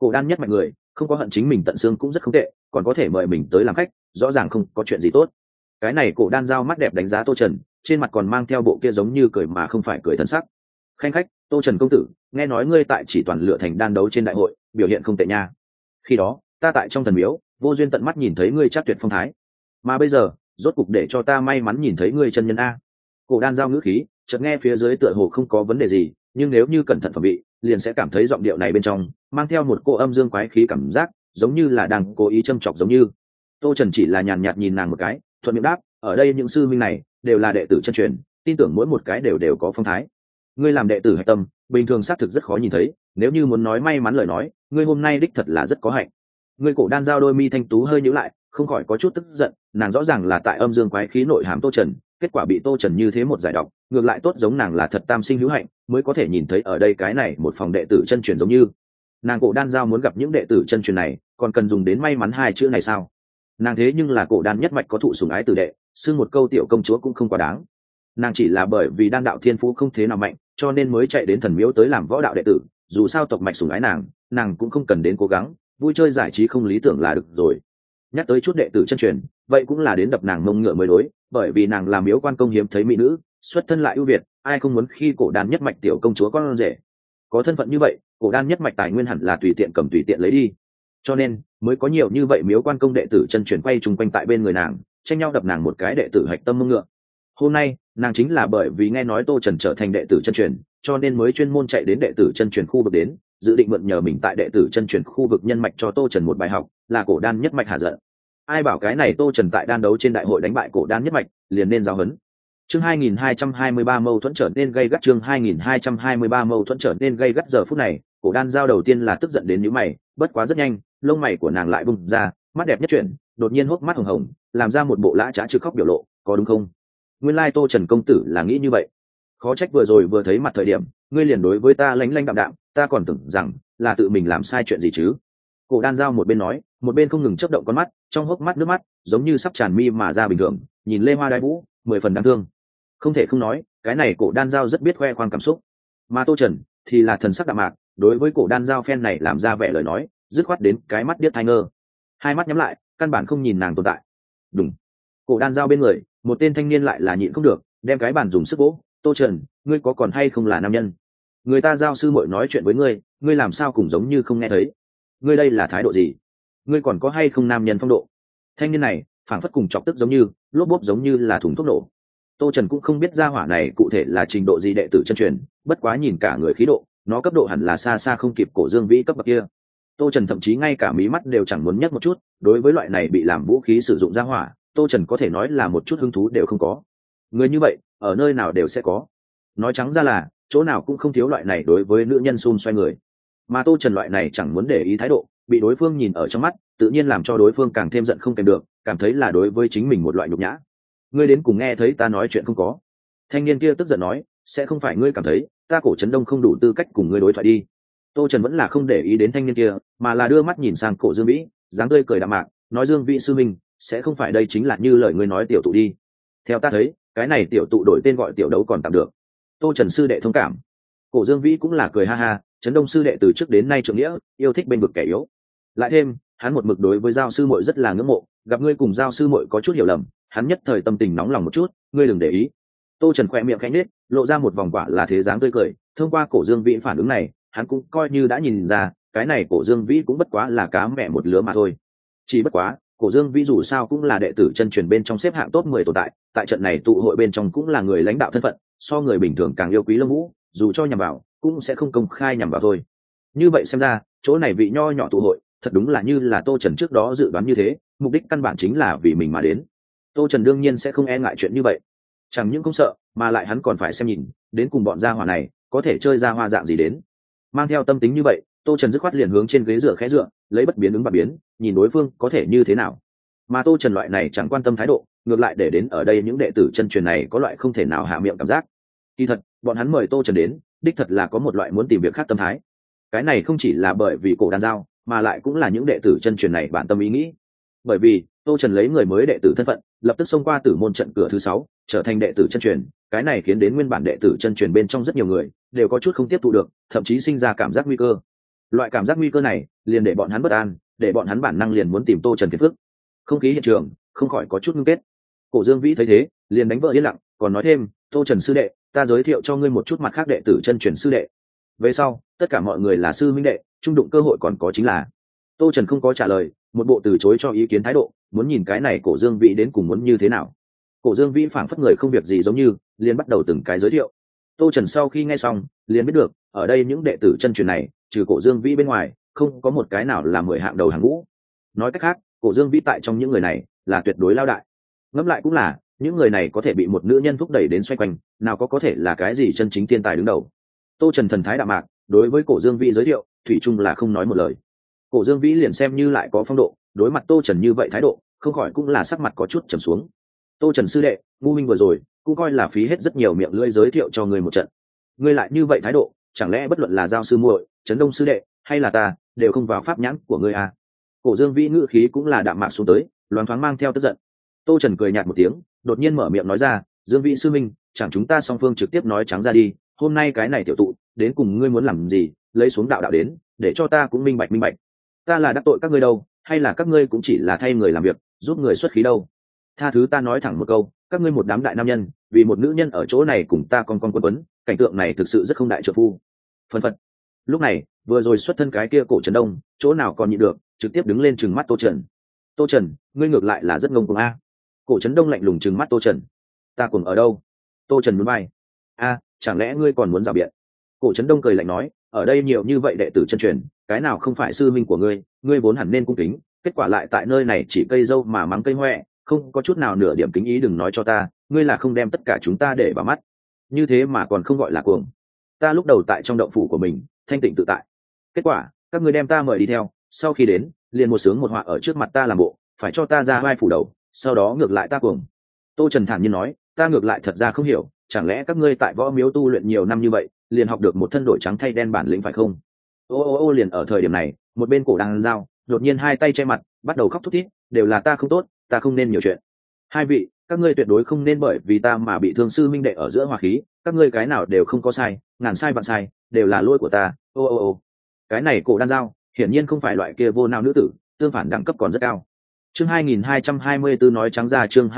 Cổ đan nhất mạch người không có hận chính mình tận xương cũng rất không tệ, còn có thể mời mình tới làm khách, rõ ràng không có chuyện gì tốt. Cái này cổ đan giao mắt đẹp đánh giá Tô Trần, trên mặt còn mang theo bộ kia giống như cười mà không phải cười thân sắc. Khanh khách, Tô Trần công tử, nghe nói ngươi tại chỉ toàn lựa thành đan đấu trên đại hội biểu hiện không tệ nha. Khi đó ta tại trong thần miếu vô duyên tận mắt nhìn thấy ngươi chắc tuyệt phong thái, mà bây giờ rốt cục để cho ta may mắn nhìn thấy ngươi chân nhân a. Cổ đan giao ngữ khí chợt nghe phía dưới tựa hồ không có vấn đề gì, nhưng nếu như cẩn thận phẩm vị liền sẽ cảm thấy giọng điệu này bên trong mang theo một cô âm dương quái khí cảm giác, giống như là đang cố ý châm chọc giống như. Tô Trần chỉ là nhàn nhạt nhìn nàng một cái, thuận miệng đáp, ở đây những sư minh này đều là đệ tử chân truyền, tin tưởng mỗi một cái đều có phong thái. Ngươi làm đệ tử hạch tâm bình thường xác thực rất khó nhìn thấy, nếu như muốn nói may mắn lời nói, ngươi hôm nay đích thật là rất có hạnh. Ngươi cổ đan giao đôi mi thanh tú hơi nhíu lại, không khỏi có chút tức giận, nàng rõ ràng là tại âm dương quái khí nội hàm Tô Trần, kết quả bị Tô Trần như thế một giải độc, ngược lại tốt giống nàng là thật tam sinh hữu hạnh mới có thể nhìn thấy ở đây cái này một phòng đệ tử chân truyền giống như. Nàng cổ đan giao muốn gặp những đệ tử chân truyền này còn cần dùng đến may mắn hai chữ này sao? Nàng thế nhưng là cổ đan nhất mạch có thụ sủng ái tử đệ, xưng một câu tiểu công chúa cũng không quá đáng. Nàng chỉ là bởi vì đan đạo thiên phú không thế nào mạnh cho nên mới chạy đến thần miếu tới làm võ đạo đệ tử, dù sao tộc mạch sủng ái nàng cũng không cần đến cố gắng vui chơi giải trí không lý tưởng là được rồi. Nhắc tới chút đệ tử chân truyền vậy cũng là đến đập nàng mông ngựa mới đối, bởi vì nàng làm miếu quan công hiếm thấy mỹ nữ, xuất thân lại ưu việt, ai không muốn khi cổ đan nhất mạch tiểu công chúa con rể. Có thân phận như vậy, cổ đan nhất mạch tài nguyên hẳn là tùy tiện cầm tùy tiện lấy đi, cho nên mới có nhiều như vậy miếu quan công đệ tử chân truyền quay chung quanh tại bên người nàng, tranh nhau đập nàng một cái đệ tử hạch tâm mông ngựa. Hôm nay nàng chính là bởi vì nghe nói Tô Trần trở thành đệ tử chân truyền cho nên mới chuyên môn chạy đến đệ tử chân truyền khu vực đến, dự định mượn nhờ mình tại đệ tử chân truyền khu vực nhân mạch cho Tô Trần một bài học, là cổ đan nhất mạch hạ giận. Ai bảo cái này Tô Trần tại đan đấu trên đại hội đánh bại cổ đan nhất mạch, liền nên giáo huấn. Chương 2223 mâu thuẫn trở nên gây gắt, chương 2223 mâu thuẫn trở nên gây gắt. Giờ phút này, cổ đan giao đầu tiên là tức giận đến nhíu mày, bất quá rất nhanh, lông mày của nàng lại bung ra, mắt đẹp nhất chuyển, đột nhiên hốc mắt hồng hồng, làm ra một bộ lã chã trực khóc biểu lộ, có đúng không? Nguyên lai Tô Trần công tử là nghĩ như vậy. Khó trách vừa rồi vừa thấy mặt thời điểm, ngươi liền đối với ta lánh lánh đạm đạm, ta còn tưởng rằng là tự mình làm sai chuyện gì chứ. Cổ đan giao một bên nói, một bên không ngừng chớp động con mắt, trong hốc mắt nước mắt giống như sắp tràn mi mà ra bình thường, nhìn Lê Hoa Đái Vũ, 10 phần đáng thương. Không thể không nói, cái này cổ đan giao rất biết khoe khoang cảm xúc, mà Tô Trần thì là thần sắc đạm mạc, đối với cổ đan giao phen này làm ra vẻ lời nói, dứt khoát đến cái mắt điếc tai ngơ, hai mắt nhắm lại, căn bản không nhìn nàng tồn tại. Đúng, cổ đan giao bên người, một tên thanh niên lại là nhịn không được, đem cái bàn dùng sức vỗ. Tô Trần, ngươi có còn hay không là nam nhân? Người ta giao sư muội nói chuyện với ngươi, ngươi làm sao cũng giống như không nghe thấy? Ngươi đây là thái độ gì? Ngươi còn có hay không nam nhân phong độ? Thanh niên này phảng phất cùng chọc tức giống như lốp bốp giống như là thùng thuốc nổ. Tô Trần cũng không biết gia hỏa này cụ thể là trình độ gì đệ tử chân truyền, bất quá nhìn cả người khí độ, nó cấp độ hẳn là xa xa không kịp cổ Dương Vĩ cấp bậc kia. Tô Trần thậm chí ngay cả mí mắt đều chẳng muốn nhấc một chút, đối với loại này bị làm vũ khí sử dụng gia hỏa, Tô Trần có thể nói là một chút hứng thú đều không có. Người như vậy ở nơi nào đều sẽ có, nói trắng ra là chỗ nào cũng không thiếu loại này đối với nữ nhân xung xoay người, mà Tô Trần loại này chẳng muốn để ý thái độ bị đối phương nhìn ở trong mắt, tự nhiên làm cho đối phương càng thêm giận không kèm được, cảm thấy là đối với chính mình một loại nhục nhã. Ngươi đến cùng nghe thấy ta nói chuyện không có? Thanh niên kia tức giận nói, sẽ không phải ngươi cảm thấy ta cổ Trấn Đông không đủ tư cách cùng ngươi đối thoại đi? Tô Trần vẫn là không để ý đến thanh niên kia, mà là đưa mắt nhìn sang cổ Dương Vĩ, dáng tươi cười đạm mạc, nói, Dương Vĩ sư minh, sẽ không phải đây chính là như lời ngươi nói tiểu tụ đi? Theo ta thấy, cái này tiểu tụ đổi tên gọi tiểu đấu còn tạm được. Tô Trần sư đệ thông cảm. Cổ Dương Vĩ cũng là cười ha ha, Trấn Đông sư đệ từ trước đến nay trượng nghĩa, yêu thích bên vực kẻ yếu. Lại thêm, hắn một mực đối với giao sư muội rất là ngưỡng mộ, gặp ngươi cùng giao sư muội có chút hiểu lầm, hắn nhất thời tâm tình nóng lòng một chút, ngươi đừng để ý. Tô Trần khẽ miệng khẽ nhếch, lộ ra một vòng quả là thế dáng tươi cười, thông qua cổ Dương Vĩ phản ứng này, hắn cũng coi như đã nhìn ra, cái này cổ Dương Vĩ cũng bất quá là cá mẹ một lứa mà thôi. Chỉ bất quá, cổ Dương Vĩ dù sao cũng là đệ tử chân truyền bên trong xếp hạng top 10 tồn tại, tại trận này tụ hội bên trong cũng là người lãnh đạo thân phận, so người bình thường càng yêu quý Lâm Vũ, dù cho nhằm vào, cũng sẽ không công khai nhằm vào thôi. Như vậy xem ra, chỗ này vị nho nhỏ tụ hội, thật đúng là như là Tô Trần trước đó dự đoán như thế, mục đích căn bản chính là vì mình mà đến. Tô Trần đương nhiên sẽ không e ngại chuyện như vậy, chẳng những không sợ, mà lại hắn còn phải xem nhìn, đến cùng bọn gia hỏa này có thể chơi ra hoa dạng gì đến. Mang theo tâm tính như vậy, Tô Trần dứt khoát liền hướng trên ghế dựa khẽ dựa, lấy bất biến ứng và biến, nhìn đối phương có thể như thế nào. Mà Tô Trần loại này chẳng quan tâm thái độ, ngược lại để đến ở đây những đệ tử chân truyền này có loại không thể nào hạ miệng cảm giác. Kỳ thật, bọn hắn mời Tô Trần đến, đích thật là có một loại muốn tìm việc khác tâm thái. Cái này không chỉ là bởi vì cổ đan giao, mà lại cũng là những đệ tử chân truyền này bản tâm ý nghĩ. Bởi vì Tô Trần lấy người mới đệ tử thân phận, lập tức xông qua tử môn trận cửa thứ 6, trở thành đệ tử chân truyền, cái này khiến đến nguyên bản đệ tử chân truyền bên trong rất nhiều người đều có chút không tiếp thu được, thậm chí sinh ra cảm giác nguy cơ. Loại cảm giác nguy cơ này liền để bọn hắn bất an, để bọn hắn bản năng liền muốn tìm Tô Trần phiền phức. Không khí hiện trường không khỏi có chút ngưng kết. Cổ Dương Vĩ thấy thế liền đánh vợ yên lặng, còn nói thêm, Tô Trần sư đệ, ta giới thiệu cho ngươi một chút mặt khác đệ tử chân truyền sư đệ. Về sau tất cả mọi người là sư minh đệ, trung đụng cơ hội còn có chính là. Tô Trần không có trả lời, một bộ từ chối cho ý kiến thái độ, muốn nhìn cái này Cổ Dương Vĩ đến cùng muốn như thế nào. Cổ Dương Vĩ phảng phất người không việc gì giống như, liền bắt đầu từng cái giới thiệu. Tô Trần sau khi nghe xong liền biết được, ở đây những đệ tử chân truyền này trừ Cổ Dương Vĩ bên ngoài không có một cái nào là 10 hạng đầu hàng ngũ. Nói cách khác, Cổ Dương Vĩ tại trong những người này là tuyệt đối lao đại. Ngẫm lại cũng là, những người này có thể bị một nữ nhân thúc đẩy đến xoay quanh, nào có thể là cái gì chân chính thiên tài đứng đầu. Tô Trần thần thái đạm mạc, đối với Cổ Dương Vĩ giới thiệu thủy chung là không nói một lời. Cổ Dương Vĩ liền xem như lại có phong độ, đối mặt Tô Trần như vậy thái độ không khỏi cũng là sắc mặt có chút trầm xuống. Tô Trần sư đệ, ngu minh vừa rồi cũng coi là phí hết rất nhiều miệng lưỡi giới thiệu cho người một trận, ngươi lại như vậy thái độ, chẳng lẽ bất luận là Giao sư muội, Trấn Đông sư đệ hay là ta đều không vào pháp nhãn của ngươi à? Cổ Dương Vĩ ngữ khí cũng là đạm mạc xuống tới, loáng thoáng mang theo tức giận. Tô Trần cười nhạt một tiếng, đột nhiên mở miệng nói ra, Dương Vĩ sư minh, chẳng chúng ta song phương trực tiếp nói trắng ra đi, hôm nay cái này tiểu tụ đến cùng ngươi muốn làm gì, lấy xuống đạo đạo đến, để cho ta cũng minh bạch. Ta là đắc tội các ngươi đâu, hay là các ngươi cũng chỉ là thay người làm việc, giúp người xuất khí đâu? Tha thứ ta nói thẳng một câu, các ngươi một đám đại nam nhân, vì một nữ nhân ở chỗ này cùng ta con quấn, cảnh tượng này thực sự rất không đại trợ phu. Phân phật. Lúc này vừa rồi xuất thân cái kia Cổ Trấn Đông, chỗ nào còn nhịn được, trực tiếp đứng lên trừng mắt Tô Trần. Tô Trần, ngươi ngược lại là rất ngông cuồng a. Cổ Trấn Đông lạnh lùng trừng mắt Tô Trần. Ta cuồng ở đâu? Tô Trần nhún vai. A, chẳng lẽ ngươi còn muốn rào biện? Cổ Trấn Đông cười lạnh nói, ở đây nhiều như vậy đệ tử chân truyền, cái nào không phải sư minh của ngươi, ngươi vốn hẳn nên cung kính, kết quả lại tại nơi này chỉ cây dâu mà mắng cây hoẹ, không có chút nào nửa điểm kính ý, đừng nói cho ta, ngươi là không đem tất cả chúng ta để vào mắt, như thế mà còn không gọi là cuồng. Ta lúc đầu tại trong động phủ của mình thanh tịnh tự tại, kết quả các ngươi đem ta mời đi theo, sau khi đến liền một sướng một họa ở trước mặt ta làm bộ, phải cho ta ra vai phủ đầu, sau đó ngược lại ta cuồng. Tô Trần thản nhiên nói, ta ngược lại thật ra không hiểu, chẳng lẽ các ngươi tại võ miếu tu luyện nhiều năm như vậy, liền học được một thân đổi trắng thay đen bản lĩnh phải không? Ô, liền ở thời điểm này, một bên Cổ Đăng Dao đột nhiên hai tay che mặt, bắt đầu khóc thút thít, đều là ta không tốt, ta không nên nhiều chuyện. Hai vị, các ngươi tuyệt đối không nên bởi vì ta mà bị thương sư minh đệ ở giữa hòa khí, các ngươi cái nào đều không có sai, ngàn sai vạn sai, đều là lỗi của ta. Ô. Cái này Cổ Đan Dao hiển nhiên không phải loại kia vô não nữ tử, tương phản đẳng cấp còn rất cao. Chương 2224 nói trắng ra, chương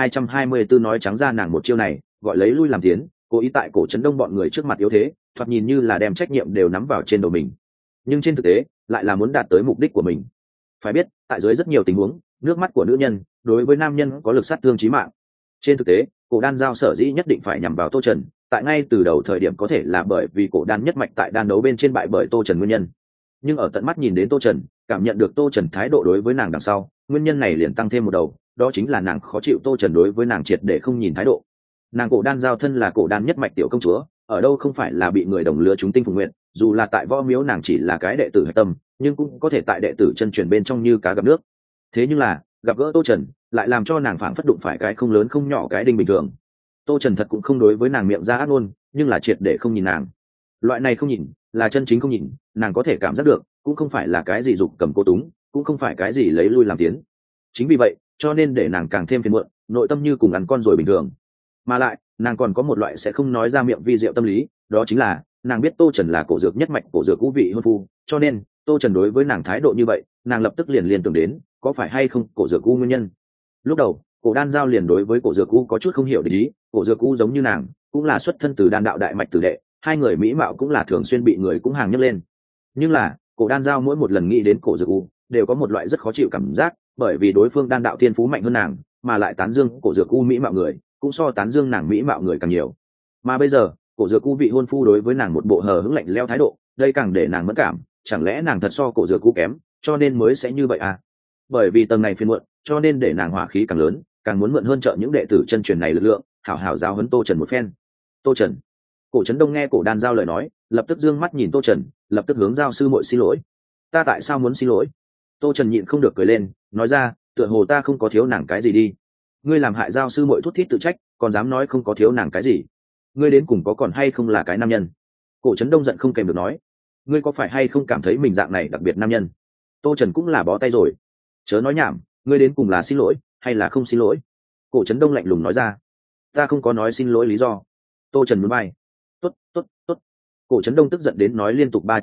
2224 nói trắng ra, nàng một chiêu này, gọi lấy lui làm tiến, cố ý tại Cổ Trấn Đông bọn người trước mặt yếu thế, thoạt nhìn như là đem trách nhiệm đều nắm vào trên đầu mình. Nhưng trên thực tế, lại là muốn đạt tới mục đích của mình. Phải biết, tại dưới rất nhiều tình huống, nước mắt của nữ nhân đối với nam nhân có lực sát thương chí mạng. Trên thực tế, Cổ Đan Giao sở dĩ nhất định phải nhằm vào Tô Trần, tại ngay từ đầu thời điểm có thể là bởi vì Cổ Đan nhất mạch tại đan đấu bên trên bại bởi Tô Trần nguyên nhân. Nhưng ở tận mắt nhìn đến Tô Trần, cảm nhận được Tô Trần thái độ đối với nàng đằng sau, nguyên nhân này liền tăng thêm một đầu, đó chính là nàng khó chịu Tô Trần đối với nàng triệt để không nhìn thái độ. Nàng Cổ Đan Giao thân là Cổ Đan nhất mạch tiểu công chúa, ở đâu không phải là bị người đồng lứa chúng tinh phục nguyện, dù là tại võ miếu nàng chỉ là cái đệ tử hạch tâm, nhưng cũng có thể tại đệ tử chân truyền bên trong như cá gặp nước. Thế nhưng là gặp gỡ Tô Trần lại làm cho nàng phảng phất đụng phải cái không lớn không nhỏ cái đinh bình thường. Tô Trần thật cũng không đối với nàng miệng ra ác ngôn, nhưng là triệt để không nhìn nàng. Loại này không nhìn là chân chính không nhìn, nàng có thể cảm giác được, cũng không phải là cái gì dục cầm cô túng, cũng không phải cái gì lấy lui làm tiến. Chính vì vậy cho nên để nàng càng thêm phiền muộn, nội tâm như cùng ăn con rồi bình thường. Mà lại nàng còn có một loại sẽ không nói ra miệng vi diệu tâm lý, đó chính là nàng biết Tô Trần là cổ dược nhất mạch cổ dược cũ vị hôn phu, cho nên Tô Trần đối với nàng thái độ như vậy, nàng lập tức liền liên tưởng đến có phải hay không cổ dược u nguyên nhân. Lúc đầu Cổ Đan Giao liền đối với cổ dược u có chút không hiểu để ý, cổ dược u giống như nàng cũng là xuất thân từ đan đạo đại mạch tử đệ, hai người mỹ mạo cũng là thường xuyên bị người cũng hàng nhấc lên. Nhưng là Cổ Đan Giao mỗi một lần nghĩ đến cổ dược u đều có một loại rất khó chịu cảm giác, bởi vì đối phương đan đạo thiên phú mạnh hơn nàng, mà lại tán dương cổ dược u mỹ mạo người cũng so tán dương nàng mỹ mạo người càng nhiều. Mà bây giờ cổ dược u vị hôn phu đối với nàng một bộ hờ hững lạnh lẽo thái độ, đây càng để nàng mất cảm, chẳng lẽ nàng thật so cổ dược u kém, cho nên mới sẽ như vậy à? Bởi vì tầng này phiền muộn, cho nên để nàng hỏa khí càng lớn, càng muốn mượn hơn trợ những đệ tử chân truyền này lực lượng, hảo hảo giáo huấn Tô Trần một phen. Tô Trần. Cổ Trấn Đông nghe Cổ Đan Giao lời nói, lập tức dương mắt nhìn Tô Trần, lập tức hướng Giao sư muội xin lỗi. Ta tại sao muốn xin lỗi? Tô Trần nhịn không được cười lên, nói ra, tựa hồ ta không có thiếu nàng cái gì đi. Ngươi làm hại Giao sư muội thút thít tự trách, còn dám nói không có thiếu nàng cái gì? Ngươi đến cùng có còn hay không là cái nam nhân? Cổ Trấn Đông giận không kèm được nói, ngươi có phải hay không cảm thấy mình dạng này đặc biệt nam nhân? Tô Trần cũng là bó tay rồi. Chớ nói nhảm, ngươi đến cùng là xin lỗi hay là không xin lỗi? Cổ Trấn Đông lạnh lùng nói ra. Ta không có nói xin lỗi lý do. Tô Trần muốn bay. Tốt. Cổ Trấn Đông tức giận đến nói liên tục ba chữ tốt,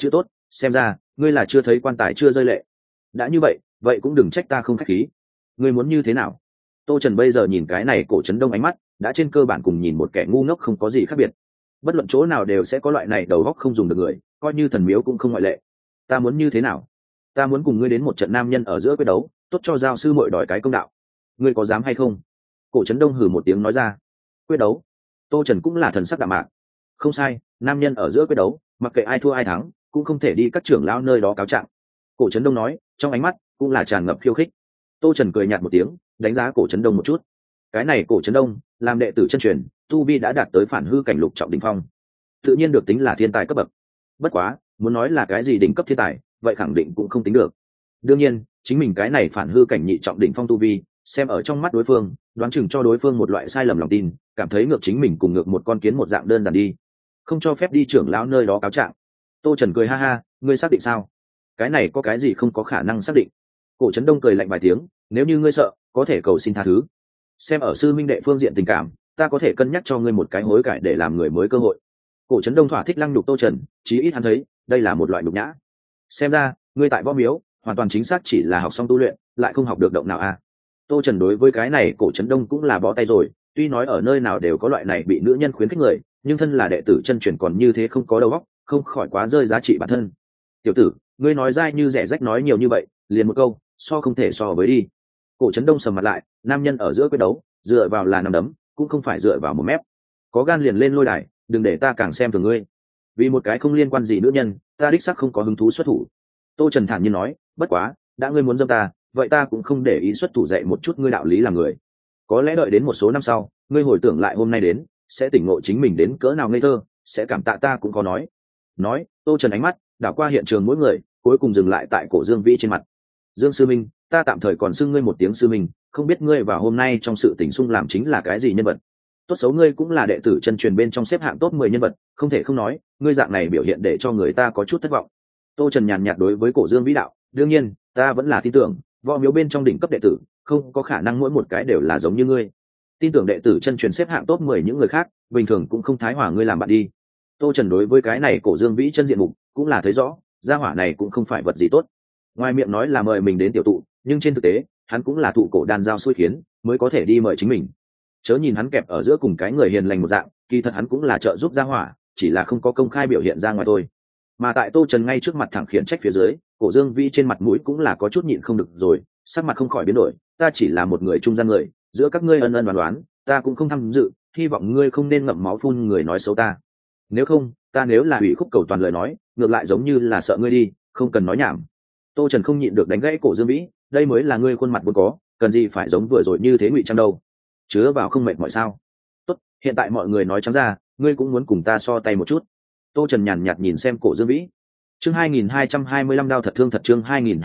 xem ra ngươi là chưa thấy quan tài chưa rơi lệ. Đã như vậy, vậy cũng đừng trách ta không khách khí. Ngươi muốn như thế nào? Tô Trần bây giờ nhìn cái này Cổ Trấn Đông ánh mắt đã trên cơ bản cùng nhìn một kẻ ngu ngốc không có gì khác biệt. Bất luận chỗ nào đều sẽ có loại này đầu óc không dùng được người, coi như thần miếu cũng không ngoại lệ. Ta muốn như thế nào? Ta muốn cùng ngươi đến một trận nam nhân ở giữa quyết đấu, tốt cho giao sư muội đòi cái công đạo. Ngươi có dám hay không? Cổ Trấn Đông hừ một tiếng nói ra. Quyết đấu? Tô Trần cũng là thần sắc đạm mạc. Không sai, nam nhân ở giữa quyết đấu, mặc kệ ai thua ai thắng, cũng không thể đi các trưởng lão nơi đó cáo trạng. Cổ Trấn Đông nói, trong ánh mắt cũng là tràn ngập khiêu khích. Tô Trần cười nhạt một tiếng, đánh giá Cổ Trấn Đông một chút. Cái này Cổ Trấn Đông, làm đệ tử chân truyền, tu vi đã đạt tới phản hư cảnh lục trọng đỉnh phong, tự nhiên được tính là thiên tài cấp bậc. Bất quá, muốn nói là cái gì đỉnh cấp thiên tài, vậy khẳng định cũng không tính được. Đương nhiên, chính mình cái này phản hư cảnh nhị trọng đỉnh phong tu vi, xem ở trong mắt đối phương, đoán chừng cho đối phương một loại sai lầm lòng tin, cảm thấy ngược chính mình cùng ngược một con kiến một dạng đơn giản đi, không cho phép đi trưởng lão nơi đó cáo trạng. Tô Trần cười ha ha, ngươi xác định sao? Cái này có cái gì không có khả năng xác định? Cổ Trấn Đông cười lạnh vài tiếng, nếu như ngươi sợ, có thể cầu xin tha thứ. Xem ở sư minh đệ phương diện tình cảm, ta có thể cân nhắc cho ngươi một cái hối cải để làm người mới cơ hội. Cổ Trấn Đông thỏa thích lăng nhục Tô Trần, chí ít hắn thấy đây là một loại nhục nhã. Xem ra ngươi tại võ miếu hoàn toàn chính xác chỉ là học xong tu luyện, lại không học được động nào à? Tô Trần đối với cái này Cổ Trấn Đông cũng là bó tay rồi, tuy nói ở nơi nào đều có loại này bị nữ nhân khuyến khích người, nhưng thân là đệ tử chân truyền còn như thế không có đầu óc, không khỏi quá rơi giá trị bản thân. Tiểu tử, ngươi nói dai như rẻ rách nói nhiều như vậy, liền một câu, so không thể so với đi. Cổ Trấn Đông sầm mặt lại, nam nhân ở giữa quyết đấu, dựa vào là nằm đấm, cũng không phải dựa vào một mép. Có gan liền lên lôi đài, đừng để ta càng xem thường ngươi. Vì một cái không liên quan gì nữ nhân, ta đích xác không có hứng thú xuất thủ. Tô Trần thản nhiên nói, bất quá, đã ngươi muốn dâm ta, vậy ta cũng không để ý xuất thủ dạy một chút ngươi đạo lý làm người. Có lẽ đợi đến một số năm sau, ngươi hồi tưởng lại hôm nay đến, sẽ tỉnh ngộ chính mình đến cỡ nào ngây thơ, sẽ cảm tạ ta cũng có nói. Nói, Tô Trần ánh mắt đảo qua hiện trường mỗi người, cuối cùng dừng lại tại Cổ Dương Vĩ trên mặt. Dương sư minh, ta tạm thời còn xưng ngươi một tiếng sư minh, không biết ngươi vào hôm nay trong sự tình xung làm chính là cái gì nhân vật. Tốt xấu ngươi cũng là đệ tử chân truyền bên trong xếp hạng top 10 nhân vật, không thể không nói, ngươi dạng này biểu hiện để cho người ta có chút thất vọng. Tô Trần nhàn nhạt đối với Cổ Dương Vĩ đạo, đương nhiên, ta vẫn là tin tưởng, võ miếu bên trong đỉnh cấp đệ tử, không có khả năng mỗi một cái đều là giống như ngươi. Tin tưởng đệ tử chân truyền xếp hạng top 10 những người khác, bình thường cũng không thái hòa ngươi làm bạn đi. Tô Trần đối với cái này Cổ Dương Vĩ chân diện mục, cũng là thấy rõ, gia hỏa này cũng không phải vật gì tốt. Ngoài miệng nói là mời mình đến tiểu tụ, nhưng trên thực tế, hắn cũng là thụ cổ đan giao xui khiến, mới có thể đi mời chính mình. Chớ nhìn hắn kẹp ở giữa cùng cái người hiền lành một dạng, kỳ thật hắn cũng là trợ giúp gia hỏa, chỉ là không có công khai biểu hiện ra ngoài thôi. Mà tại Tô Trần ngay trước mặt thẳng khiển trách phía dưới, Cổ Dương Vĩ trên mặt mũi cũng là có chút nhịn không được rồi, sắc mặt không khỏi biến đổi, ta chỉ là một người trung gian người, giữa các ngươi ân ân đoán đoán, ta cũng không tham dự, hy vọng ngươi không nên ngậm máu phun người nói xấu ta. Nếu không, ta nếu là hủy khúc cầu toàn lời nói, ngược lại giống như là sợ ngươi đi, không cần nói nhảm. Tô Trần không nhịn được đánh gãy Cổ Dương Vĩ, đây mới là ngươi khuôn mặt vốn có, cần gì phải giống vừa rồi như thế ngụy trang đâu. Chứa vào không mệt mỏi sao? Tốt, hiện tại mọi người nói trắng ra, ngươi cũng muốn cùng ta so tay một chút. Tô Trần nhàn nhạt nhìn xem Cổ Dương Vĩ. Chương 2225 đao thật thương thật, chương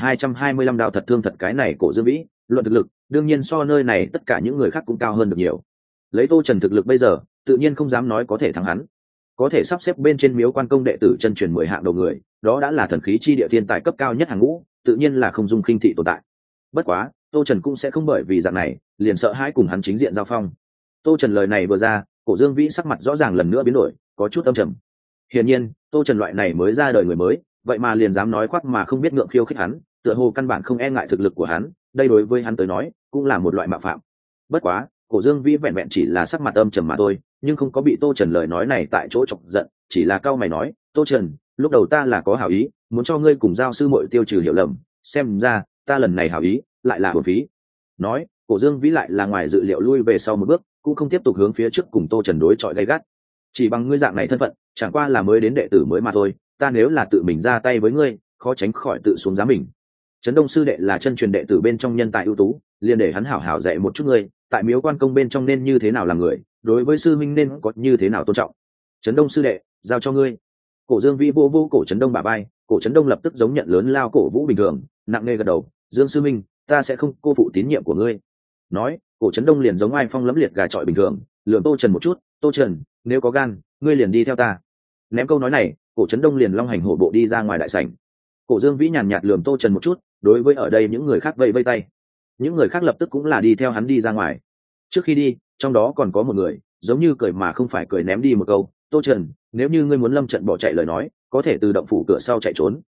2225 đao thật thương thật, cái này Cổ Dương Vĩ, luận thực lực, đương nhiên so nơi này tất cả những người khác cũng cao hơn được nhiều. Lấy Tô Trần thực lực bây giờ, tự nhiên không dám nói có thể thắng hắn. Có thể sắp xếp bên trên miếu quan công đệ tử chân truyền 10 hạng đầu người, đó đã là thần khí chi địa thiên tài cấp cao nhất hàng ngũ, tự nhiên là không dung khinh thị tồn tại. Bất quá, Tô Trần cũng sẽ không bởi vì dạng này, liền sợ hãi cùng hắn chính diện giao phong. Tô Trần lời này vừa ra, Cổ Dương Vĩ sắc mặt rõ ràng lần nữa biến đổi, có chút âm trầm. Hiển nhiên, Tô Trần loại này mới ra đời người mới, vậy mà liền dám nói khoác mà không biết ngượng khiêu khích hắn, tựa hồ căn bản không e ngại thực lực của hắn, đây đối với hắn tới nói, cũng là một loại mạo phạm. Bất quá, Cổ Dương Vĩ vẹn vẹn chỉ là sắc mặt âm trầm mà thôi, nhưng không có bị Tô Trần lời nói này tại chỗ chọc giận, chỉ là cau mày nói, Tô Trần, lúc đầu ta là có hảo ý, muốn cho ngươi cùng giao sư muội tiêu trừ hiểu lầm, xem ra, ta lần này hảo ý, lại là uổng phí. Nói, Cổ Dương Vĩ lại là ngoài dự liệu lui về sau một bước, cũng không tiếp tục hướng phía trước cùng Tô Trần đối chọi gay gắt. Chỉ bằng ngươi dạng này thân phận, chẳng qua là mới đến đệ tử mới mà thôi, ta nếu là tự mình ra tay với ngươi, khó tránh khỏi tự xuống giá mình. Trấn Đông sư đệ là chân truyền đệ tử bên trong nhân tài ưu tú, liền để hắn hảo hảo dạy một chút ngươi, tại miếu quan công bên trong nên như thế nào làm người, đối với sư minh nên có như thế nào tôn trọng. Trấn Đông sư đệ, giao cho ngươi. Cổ Dương Vĩ vô vô cổ Trấn Đông bả vai, cổ Trấn Đông lập tức giống nhận lớn lao cổ vũ bình thường, nặng nề gật đầu, Dương sư minh, ta sẽ không cô phụ tín nhiệm của ngươi. Nói, cổ Trấn Đông liền giống ai phong lẫm liệt gà trọi bình thường, lườm Tô Trần một chút, Tô Trần, nếu có gan, ngươi liền đi theo ta. Ném câu nói này, cổ Trấn Đông liền long hành hổ bộ đi ra ngoài đại sảnh. Cổ Dương Vĩ nhàn nhạt lườm Tô Trần một chút, đối với ở đây những người khác vẫy vẫy tay. Những người khác lập tức cũng là đi theo hắn đi ra ngoài. Trước khi đi, trong đó còn có một người, giống như cười mà không phải cười ném đi một câu, Tô Trần, nếu như ngươi muốn lâm trận bỏ chạy lời nói, có thể từ động phủ cửa sau chạy trốn,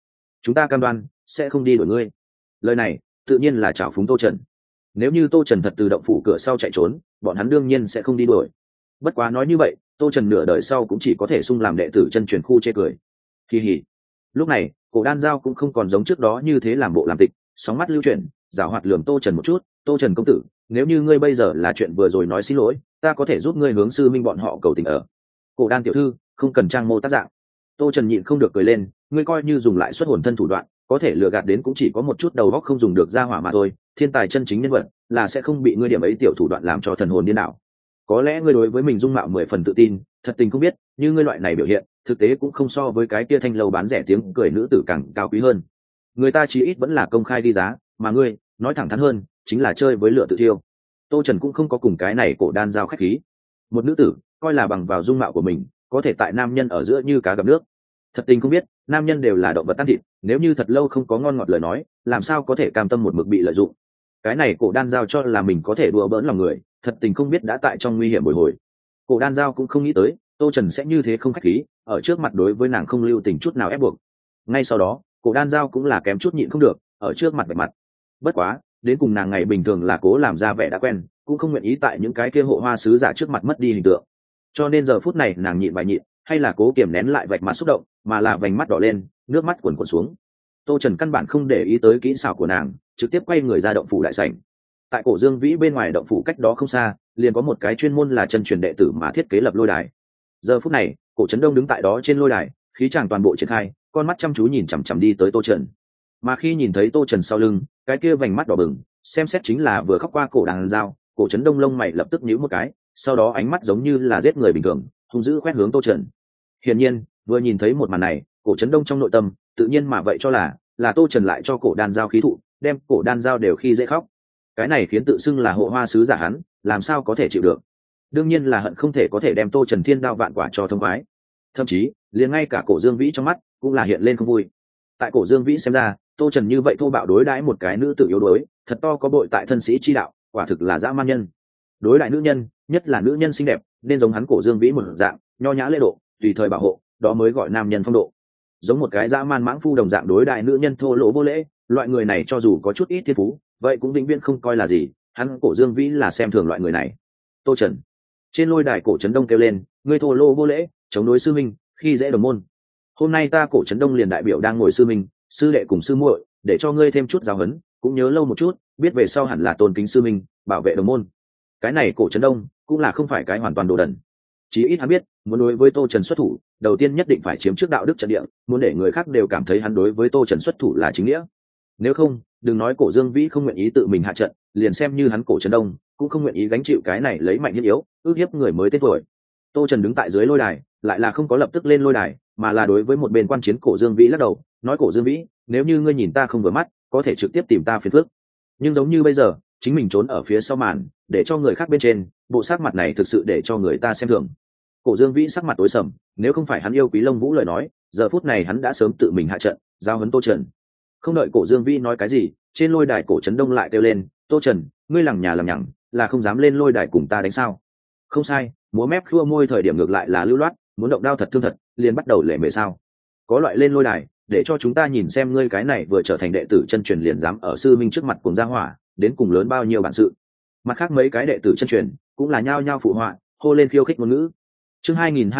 chúng ta cam đoan sẽ không đi đuổi ngươi. Lời này tự nhiên là trào phúng Tô Trần. Nếu như Tô Trần thật từ động phủ cửa sau chạy trốn, bọn hắn đương nhiên sẽ không đi đuổi. Bất quá nói như vậy, Tô Trần nửa đời sau cũng chỉ có thể sung làm đệ tử chân truyền khu chê cười. Kỳ hỉ. Lúc này Cổ Đan Giao cũng không còn giống trước đó như thế làm bộ làm tịch, sóng mắt lưu chuyển, giảo hoạt lườm Tô Trần một chút. Tô Trần công tử, nếu như ngươi bây giờ là chuyện vừa rồi nói xin lỗi, ta có thể giúp ngươi hướng sư minh bọn họ cầu tình ở. Cổ Đan tiểu thư, không cần trang mô tác dạng. Tô Trần nhịn không được cười lên, ngươi coi như dùng lại xuất hồn thân thủ đoạn, có thể lừa gạt đến cũng chỉ có một chút đầu óc không dùng được ra hỏa mà thôi. Thiên tài chân chính nhân vật là sẽ không bị ngươi điểm ấy tiểu thủ đoạn làm cho thần hồn điên đảo. Có lẽ ngươi đối với mình dung mạo 10 phần tự tin, thật tình không biết, như ngươi loại này biểu hiện, thực tế cũng không so với cái kia thanh lâu bán rẻ tiếng cười nữ tử càng cao quý hơn. Người ta chí ít vẫn là công khai đi giá, mà ngươi, nói thẳng thắn hơn, chính là chơi với lửa tự thiêu. Tô Trần cũng không có cùng cái này Cổ Đan Giao khách khí. Một nữ tử, coi là bằng vào dung mạo của mình, có thể tại nam nhân ở giữa như cá gặp nước. Thật tình không biết, nam nhân đều là động vật tan thịt, nếu như thật lâu không có ngon ngọt lời nói, làm sao có thể cam tâm một mực bị lợi dụng. Cái này Cổ Đan Giao cho là mình có thể đùa bỡn lòng người, thật tình không biết đã tại trong nguy hiểm bồi hồi. Cổ Đan Giao cũng không nghĩ tới Tô Trần sẽ như thế không khách khí, ở trước mặt đối với nàng không lưu tình chút nào ép buộc. Ngay sau đó Cổ Đan Giao cũng là kém chút nhịn không được, ở trước mặt bạch mặt. Bất quá đến cùng nàng ngày bình thường là cố làm ra vẻ đã quen, cũng không nguyện ý tại những cái kia hộ hoa sứ giả trước mặt mất đi hình tượng, cho nên giờ phút này nàng nhịn vài nhịn, hay là cố kiềm nén lại vạch mặt xúc động, mà là vành mắt đỏ lên, nước mắt cuồn cuộn xuống. Tô Trần căn bản không để ý tới kỹ xảo của nàng, trực tiếp quay người ra động phủ đại sảnh. Tại Cổ Dương Vĩ bên ngoài động phủ cách đó không xa, liền có một cái chuyên môn là chân truyền đệ tử mà thiết kế lập lôi đài. Giờ phút này Cổ Trấn Đông đứng tại đó trên lôi đài, khí chàng toàn bộ triển khai, con mắt chăm chú nhìn chằm chằm đi tới Tô Trần. Mà khi nhìn thấy Tô Trần sau lưng, cái kia vành mắt đỏ bừng, xem xét chính là vừa khóc qua Cổ Đan Giao. Cổ Trấn Đông lông mày lập tức nhíu một cái, sau đó ánh mắt giống như là giết người bình thường, hung dữ quét hướng Tô Trần. Hiển nhiên vừa nhìn thấy một màn này, Cổ Trấn Đông trong nội tâm tự nhiên mà vậy cho là Tô Trần lại cho Cổ Đan Giao khí thụ, đem Cổ Đan Giao đều khi dễ khóc. Cái này khiến tự xưng là hộ hoa sứ giả hắn làm sao có thể chịu được. Đương nhiên là hận không thể có thể đem Tô Trần thiên đao vạn quả cho thông khoái. Thậm chí liền ngay cả Cổ Dương Vĩ trong mắt cũng là hiện lên không vui. Tại Cổ Dương Vĩ xem ra, Tô Trần như vậy thô bạo đối đãi một cái nữ tử yếu đuối, thật to có bội tại thân sĩ chi đạo, quả thực là dã man nhân. Đối lại nữ nhân, nhất là nữ nhân xinh đẹp, nên giống hắn Cổ Dương Vĩ một dạng, nho nhã lễ độ, tùy thời bảo hộ, đó mới gọi nam nhân phong độ. Giống một cái dã man mãng phu đồng dạng đối đại nữ nhân thô lỗ vô lễ, loại người này cho dù có chút ít thiên phú, vậy cũng vĩnh viễn không coi là gì, hắn Cổ Dương Vĩ là xem thường loại người này. Tô Trần trên lôi đài, Cổ Trấn Đông kêu lên, ngươi thô lỗ vô lễ, chống đối sư minh, khi dễ đồng môn. Hôm nay ta Cổ Trấn Đông liền đại biểu đang ngồi sư minh, sư đệ cùng sư muội, để cho ngươi thêm chút giáo huấn, cũng nhớ lâu một chút, biết về sau hẳn là tôn kính sư minh, bảo vệ đồng môn. Cái này Cổ Trấn Đông cũng là không phải cái hoàn toàn đồ đần, chí ít hắn biết muốn đối với Tô Trần xuất thủ, đầu tiên nhất định phải chiếm trước đạo đức trận địa, muốn để người khác đều cảm thấy hắn đối với Tô Trần xuất thủ là chính nghĩa. Nếu không, đừng nói Cổ Dương Vĩ không nguyện ý tự mình hạ trận, liền xem như hắn Cổ Trấn Đông cũng không nguyện ý gánh chịu cái này lấy mạnh nhất yếu, ước hiếp người mới tên tuổi. Tô Trần đứng tại dưới lôi đài, lại là không có lập tức lên lôi đài, mà là đối với một bên quan chiến Cổ Dương Vĩ lắc đầu, nói Cổ Dương Vĩ, nếu như ngươi nhìn ta không vừa mắt, có thể trực tiếp tìm ta phiền phức. Nhưng giống như bây giờ, chính mình trốn ở phía sau màn, để cho người khác bên trên, bộ sắc mặt này thực sự để cho người ta xem thường. Cổ Dương Vĩ sắc mặt tối sầm, nếu không phải hắn yêu quý Long Vũ lời nói, giờ phút này hắn đã sớm tự mình hạ trận, giao huấn Tô Trần. Không đợi Cổ Dương Vĩ nói cái gì, trên lôi đài Cổ Trấn Đông lại kêu lên, Tô Trần, ngươi lằng nhà lằng nhằng, là không dám lên lôi đài cùng ta đánh sao? Không sai, múa mép khua môi thời điểm ngược lại là lưu loát, muốn động đao thật thương thật, liền bắt đầu lệ mề sao? Có loại lên lôi đài, để cho chúng ta nhìn xem ngươi cái này vừa trở thành đệ tử chân truyền liền dám ở sư minh trước mặt cùng ra hỏa, đến cùng lớn bao nhiêu bản sự. Mặt khác mấy cái đệ tử chân truyền cũng là nhao nhao phụ họa, hô lên khiêu khích ngôn ngữ. Chương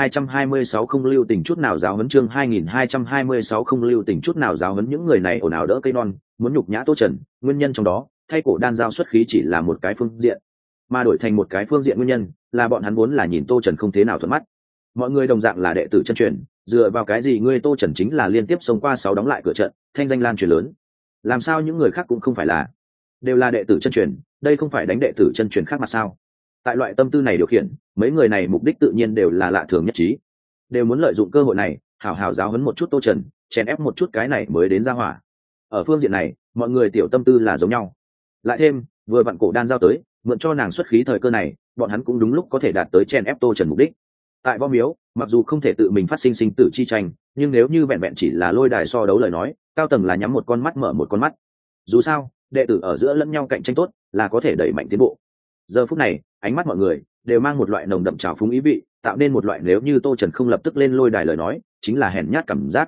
2226 không lưu tình chút nào giáo huấn, chương 2226 không lưu tình chút nào giáo huấn. Những người này ồn ào đỡ cây non, muốn nhục nhã Tô Trần, nguyên nhân trong đó, thay Cổ Đan Giao xuất khí chỉ là một cái phương diện, mà đổi thành một cái phương diện nguyên nhân là bọn hắn vốn là nhìn Tô Trần không thế nào thuận mắt. Mọi người đồng dạng là đệ tử chân truyền, dựa vào cái gì ngươi Tô Trần chính là liên tiếp xông qua 6 đóng lại cửa trận, thanh danh lan truyền lớn. Làm sao những người khác cũng không phải là, đều là đệ tử chân truyền, đây không phải đánh đệ tử chân truyền khác mà sao? Tại loại tâm tư này điều khiển, mấy người này mục đích tự nhiên đều là lạ thường nhất trí, đều muốn lợi dụng cơ hội này hảo hảo giáo huấn một chút Tô Trần, chèn ép một chút cái này mới đến ra hỏa. Ở phương diện này mọi người tiểu tâm tư là giống nhau, lại thêm vừa vặn Cổ Đan Giao tới, mượn cho nàng xuất khí thời cơ này, bọn hắn cũng đúng lúc có thể đạt tới chèn ép Tô Trần mục đích. Tại Võ Miếu, mặc dù không thể tự mình phát sinh sinh tử chi tranh, nhưng nếu như vẹn vẹn chỉ là lôi đài so đấu lời nói, cao tầng là nhắm một con mắt mở một con mắt. Dù sao đệ tử ở giữa lẫn nhau cạnh tranh tốt, là có thể đẩy mạnh tiến bộ. Giờ phút này ánh mắt mọi người đều mang một loại nồng đậm trào phúng ý vị, tạo nên một loại nếu như Tô Trần không lập tức lên lôi đài lời nói, chính là hèn nhát cảm giác.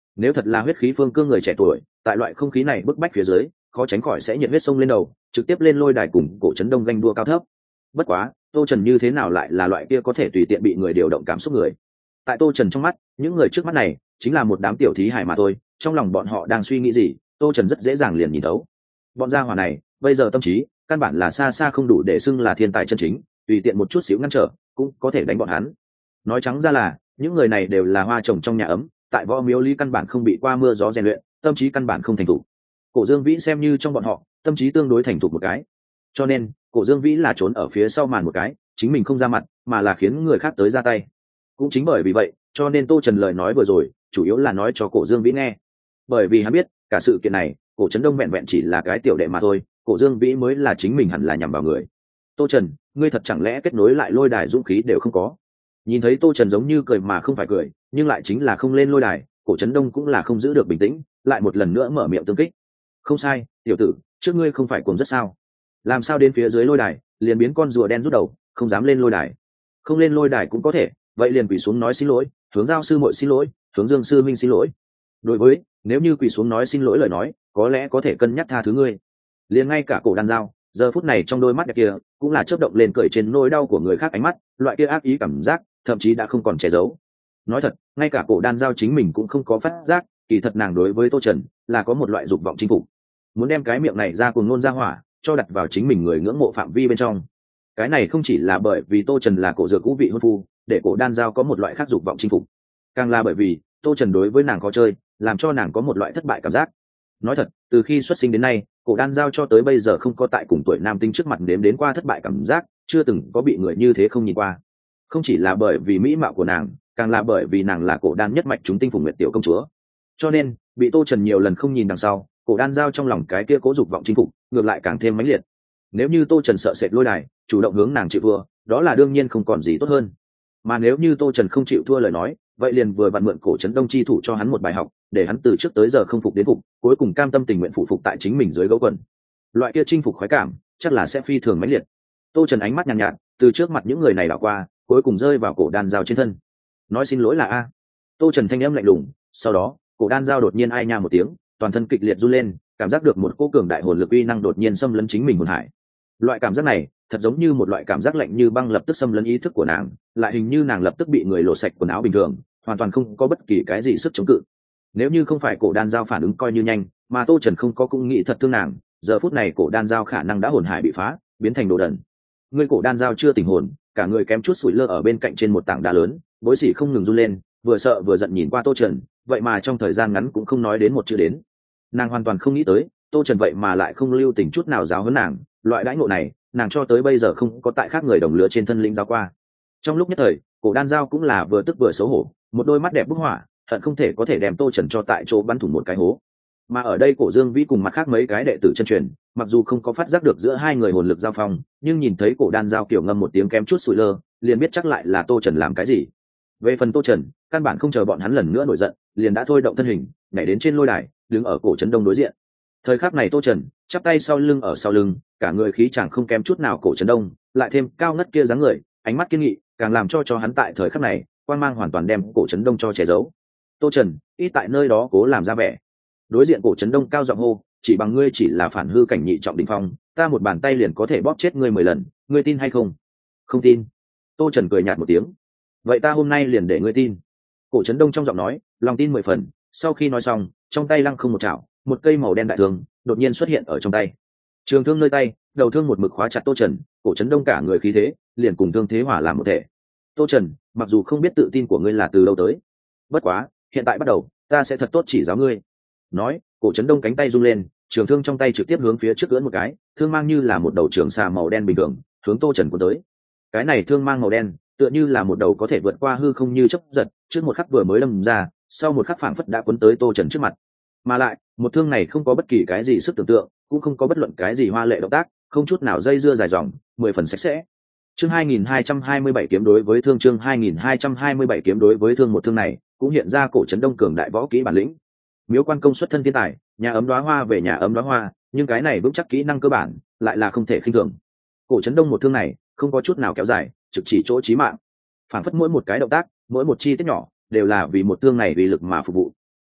Nếu thật là huyết khí phương cương người trẻ tuổi, tại loại không khí này bức bách phía dưới, khó tránh khỏi sẽ nhiệt huyết sông lên đầu, trực tiếp lên lôi đài cùng cổ trấn đông ganh đua cao thấp. Bất quá, Tô Trần như thế nào lại là loại kia có thể tùy tiện bị người điều động cảm xúc người. Tại Tô Trần trong mắt, những người trước mắt này chính là một đám tiểu thí hài mà thôi, trong lòng bọn họ đang suy nghĩ gì, Tô Trần rất dễ dàng liền nhìn thấu. Bọn gia hỏa này, bây giờ tâm trí, căn bản là xa xa không đủ để xưng là thiên tài chân chính, tùy tiện một chút xíu ngăn trở, cũng có thể đánh bọn hắn. Nói trắng ra là, những người này đều là hoa trồng trong nhà ấm, tại võ miếu lý căn bản không bị qua mưa gió rèn luyện, tâm trí căn bản không thành thục. Cổ Dương Vĩ xem như trong bọn họ, tâm trí tương đối thành thục một cái. Cho nên, Cổ Dương Vĩ là trốn ở phía sau màn một cái, chính mình không ra mặt, mà là khiến người khác tới ra tay. Cũng chính bởi vì vậy, cho nên Tô Trần lời nói vừa rồi, chủ yếu là nói cho Cổ Dương Vĩ nghe. Bởi vì hắn biết, cả sự kiện này, Cổ Trấn Đông vẹn vẹn chỉ là cái tiểu đệ mà thôi, Cổ Dương Vĩ mới là chính mình hẳn là nhằm vào người. Tô Trần, ngươi thật chẳng lẽ kết nối lại lôi đài dũng khí đều không có? Nhìn thấy Tô Trần giống như cười mà không phải cười, nhưng lại chính là không lên lôi đài, Cổ Trấn Đông cũng là không giữ được bình tĩnh, lại một lần nữa mở miệng tương kích. Không sai, tiểu tử, trước ngươi không phải cuồng rất sao? Làm sao đến phía dưới lôi đài, liền biến con rùa đen rút đầu, không dám lên lôi đài. Không lên lôi đài cũng có thể, vậy liền quỳ xuống nói xin lỗi, hướng Giao sư muội xin lỗi, hướng Dương sư minh xin lỗi. Đối với, nếu như quỳ xuống nói xin lỗi lời nói, có lẽ có thể cân nhắc tha thứ ngươi. Liền ngay cả Cổ Đan Giao, giờ phút này trong đôi mắt đẹp kia, cũng là chớp động lên cười trên nỗi đau của người khác ánh mắt, loại kia ác ý cảm giác, thậm chí đã không còn che giấu. Nói thật, ngay cả Cổ Đan Giao chính mình cũng không có phát giác, kỳ thật nàng đối với Tô Trần là có một loại dục vọng chinh phục, muốn đem cái miệng này ra cùng nôn ra hỏa, cho đặt vào chính mình người ngưỡng mộ phạm vi bên trong. Cái này không chỉ là bởi vì Tô Trần là cổ dược cũ vị hôn phu, để Cổ Đan Giao có một loại khác dục vọng chinh phục, càng là bởi vì Tô Trần đối với nàng có chơi, làm cho nàng có một loại thất bại cảm giác. Nói thật, từ khi xuất sinh đến nay, Cổ Đan Giao cho tới bây giờ không có tại cùng tuổi nam tinh trước mặt nếm đến qua thất bại cảm giác, chưa từng có bị người như thế không nhìn qua. Không chỉ là bởi vì mỹ mạo của nàng, càng là bởi vì nàng là Cổ Đan nhất mạch chúng tinh phùng nguyệt tiểu công chúa. Cho nên, bị Tô Trần nhiều lần không nhìn đằng sau, Cổ Đan Giao trong lòng cái kia cố dục vọng chinh phục, ngược lại càng thêm mãnh liệt. Nếu như Tô Trần sợ sệt lôi đài, chủ động hướng nàng chịu thua, đó là đương nhiên không còn gì tốt hơn. Mà nếu như Tô Trần không chịu thua lời nói, vậy liền vừa vặn mượn Cổ Trấn Đông chi thủ cho hắn một bài học, để hắn từ trước tới giờ không phục đến phục, cuối cùng cam tâm tình nguyện phụ phục tại chính mình dưới gấu quần. Loại kia chinh phục khoái cảm, chắc là sẽ phi thường mãnh liệt. Tô Trần ánh mắt nhàn nhạt, từ trước mặt những người này đảo qua, cuối cùng rơi vào Cổ Đan Giao trên thân. Nói xin lỗi là a. Tô Trần thanh âm lạnh lùng, sau đó, Cổ Đan Giao đột nhiên ai nha một tiếng, toàn thân kịch liệt run lên, cảm giác được một cỗ cường đại hồn lực uy năng đột nhiên xâm lấn chính mình hồn hải. Loại cảm giác này, thật giống như một loại cảm giác lạnh như băng lập tức xâm lấn ý thức của nàng, lại hình như nàng lập tức bị người lột sạch quần áo bình thường, hoàn toàn không có bất kỳ cái gì sức chống cự. Nếu như không phải Cổ Đan Giao phản ứng coi như nhanh, mà Tô Trần không có cũng nghĩ thật thương nàng, giờ phút này Cổ Đan Giao khả năng đã hồn hải bị phá, biến thành đồ đần. Người Cổ Đan Giao chưa tỉnh hồn, cả người kém chút sủi lơ ở bên cạnh trên một tảng đá lớn, bối sỉ không ngừng run lên, vừa sợ vừa giận nhìn qua Tô Trần, vậy mà trong thời gian ngắn cũng không nói đến một chữ đến. Nàng hoàn toàn không nghĩ tới, Tô Trần vậy mà lại không lưu tình chút nào giáo huấn nàng, loại đãi ngộ này, nàng cho tới bây giờ không có tại khác người đồng lứa trên thân linh giáo qua. Trong lúc nhất thời, Cổ Đan Giao cũng là vừa tức vừa xấu hổ, một đôi mắt đẹp bức hỏa, hận không thể có thể đem Tô Trần cho tại chỗ bắn thủng một cái hố. Mà ở đây Cổ Dương Vĩ cùng mặt khác mấy cái đệ tử chân truyền, mặc dù không có phát giác được giữa hai người hồn lực giao phong, nhưng nhìn thấy Cổ Đan Giao kiểu ngâm một tiếng kém chút sủi lơ, liền biết chắc lại là Tô Trần làm cái gì. Về phần Tô Trần, căn bản không chờ bọn hắn lần nữa nổi giận, liền đã thôi động thân hình, nhảy đến trên lôi đài, đứng ở Cổ Trấn Đông đối diện. Thời khắc này Tô Trần chắp tay sau lưng ở sau lưng, cả người khí chẳng không kém chút nào Cổ Trấn Đông, lại thêm cao ngất kia dáng người, ánh mắt kiên nghị, càng làm cho hắn tại thời khắc này, quang mang hoàn toàn đem Cổ Trấn Đông cho che giấu. Tô Trần, ít tại nơi đó cố làm ra vẻ. Đối diện Cổ Trấn Đông cao giọng hô, chỉ bằng ngươi chỉ là phản hư cảnh nhị trọng đỉnh phong, ta một bàn tay liền có thể bóp chết ngươi 10 lần, ngươi tin hay không? Không tin. Tô Trần cười nhạt một tiếng. Vậy ta hôm nay liền để ngươi tin. Cổ Trấn Đông trong giọng nói, lòng tin 10 phần, sau khi nói xong, trong tay lăng không một chảo, một cây màu đen đại thương đột nhiên xuất hiện ở trong tay. Trường thương nơi tay, đầu thương một mực khóa chặt Tô Trần, Cổ Trấn Đông cả người khí thế, liền cùng thương thế hỏa làm một thể. Tô Trần, mặc dù không biết tự tin của ngươi là từ đâu tới, bất quá, hiện tại bắt đầu, ta sẽ thật tốt chỉ giáo ngươi. Nói, Cổ Trấn Đông cánh tay rung lên, trường thương trong tay trực tiếp hướng phía trước ưỡn một cái, thương mang như là một đầu trường xà màu đen bình thường, hướng Tô Trần cuốn tới. Cái này thương mang màu đen, tựa như là một đầu có thể vượt qua hư không như chớp giật, trước một khắc vừa mới đâm ra, sau một khắc phảng phất đã cuốn tới Tô Trần trước mặt. Mà lại, một thương này không có bất kỳ cái gì sức tưởng tượng, cũng không có bất luận cái gì hoa lệ động tác, không chút nào dây dưa dài dòng, 10 phần sạch sẽ. Chương 2227 kiếm đối với thương, chương 2227 kiếm đối với thương, một thương này cũng hiện ra Cổ Trấn Đông cường đại võ kỹ bản lĩnh. Miếu Quan Công xuất thân thiên tài, nhà ấm đóa hoa về nhà ấm đóa hoa, nhưng cái này vững chắc kỹ năng cơ bản, lại là không thể khinh thường. Cổ Trấn Đông một thương này, không có chút nào kéo dài, trực chỉ chỗ chí mạng. Phản phất mỗi một cái động tác, mỗi một chi tiết nhỏ, đều là vì một thương này vì lực mà phục vụ.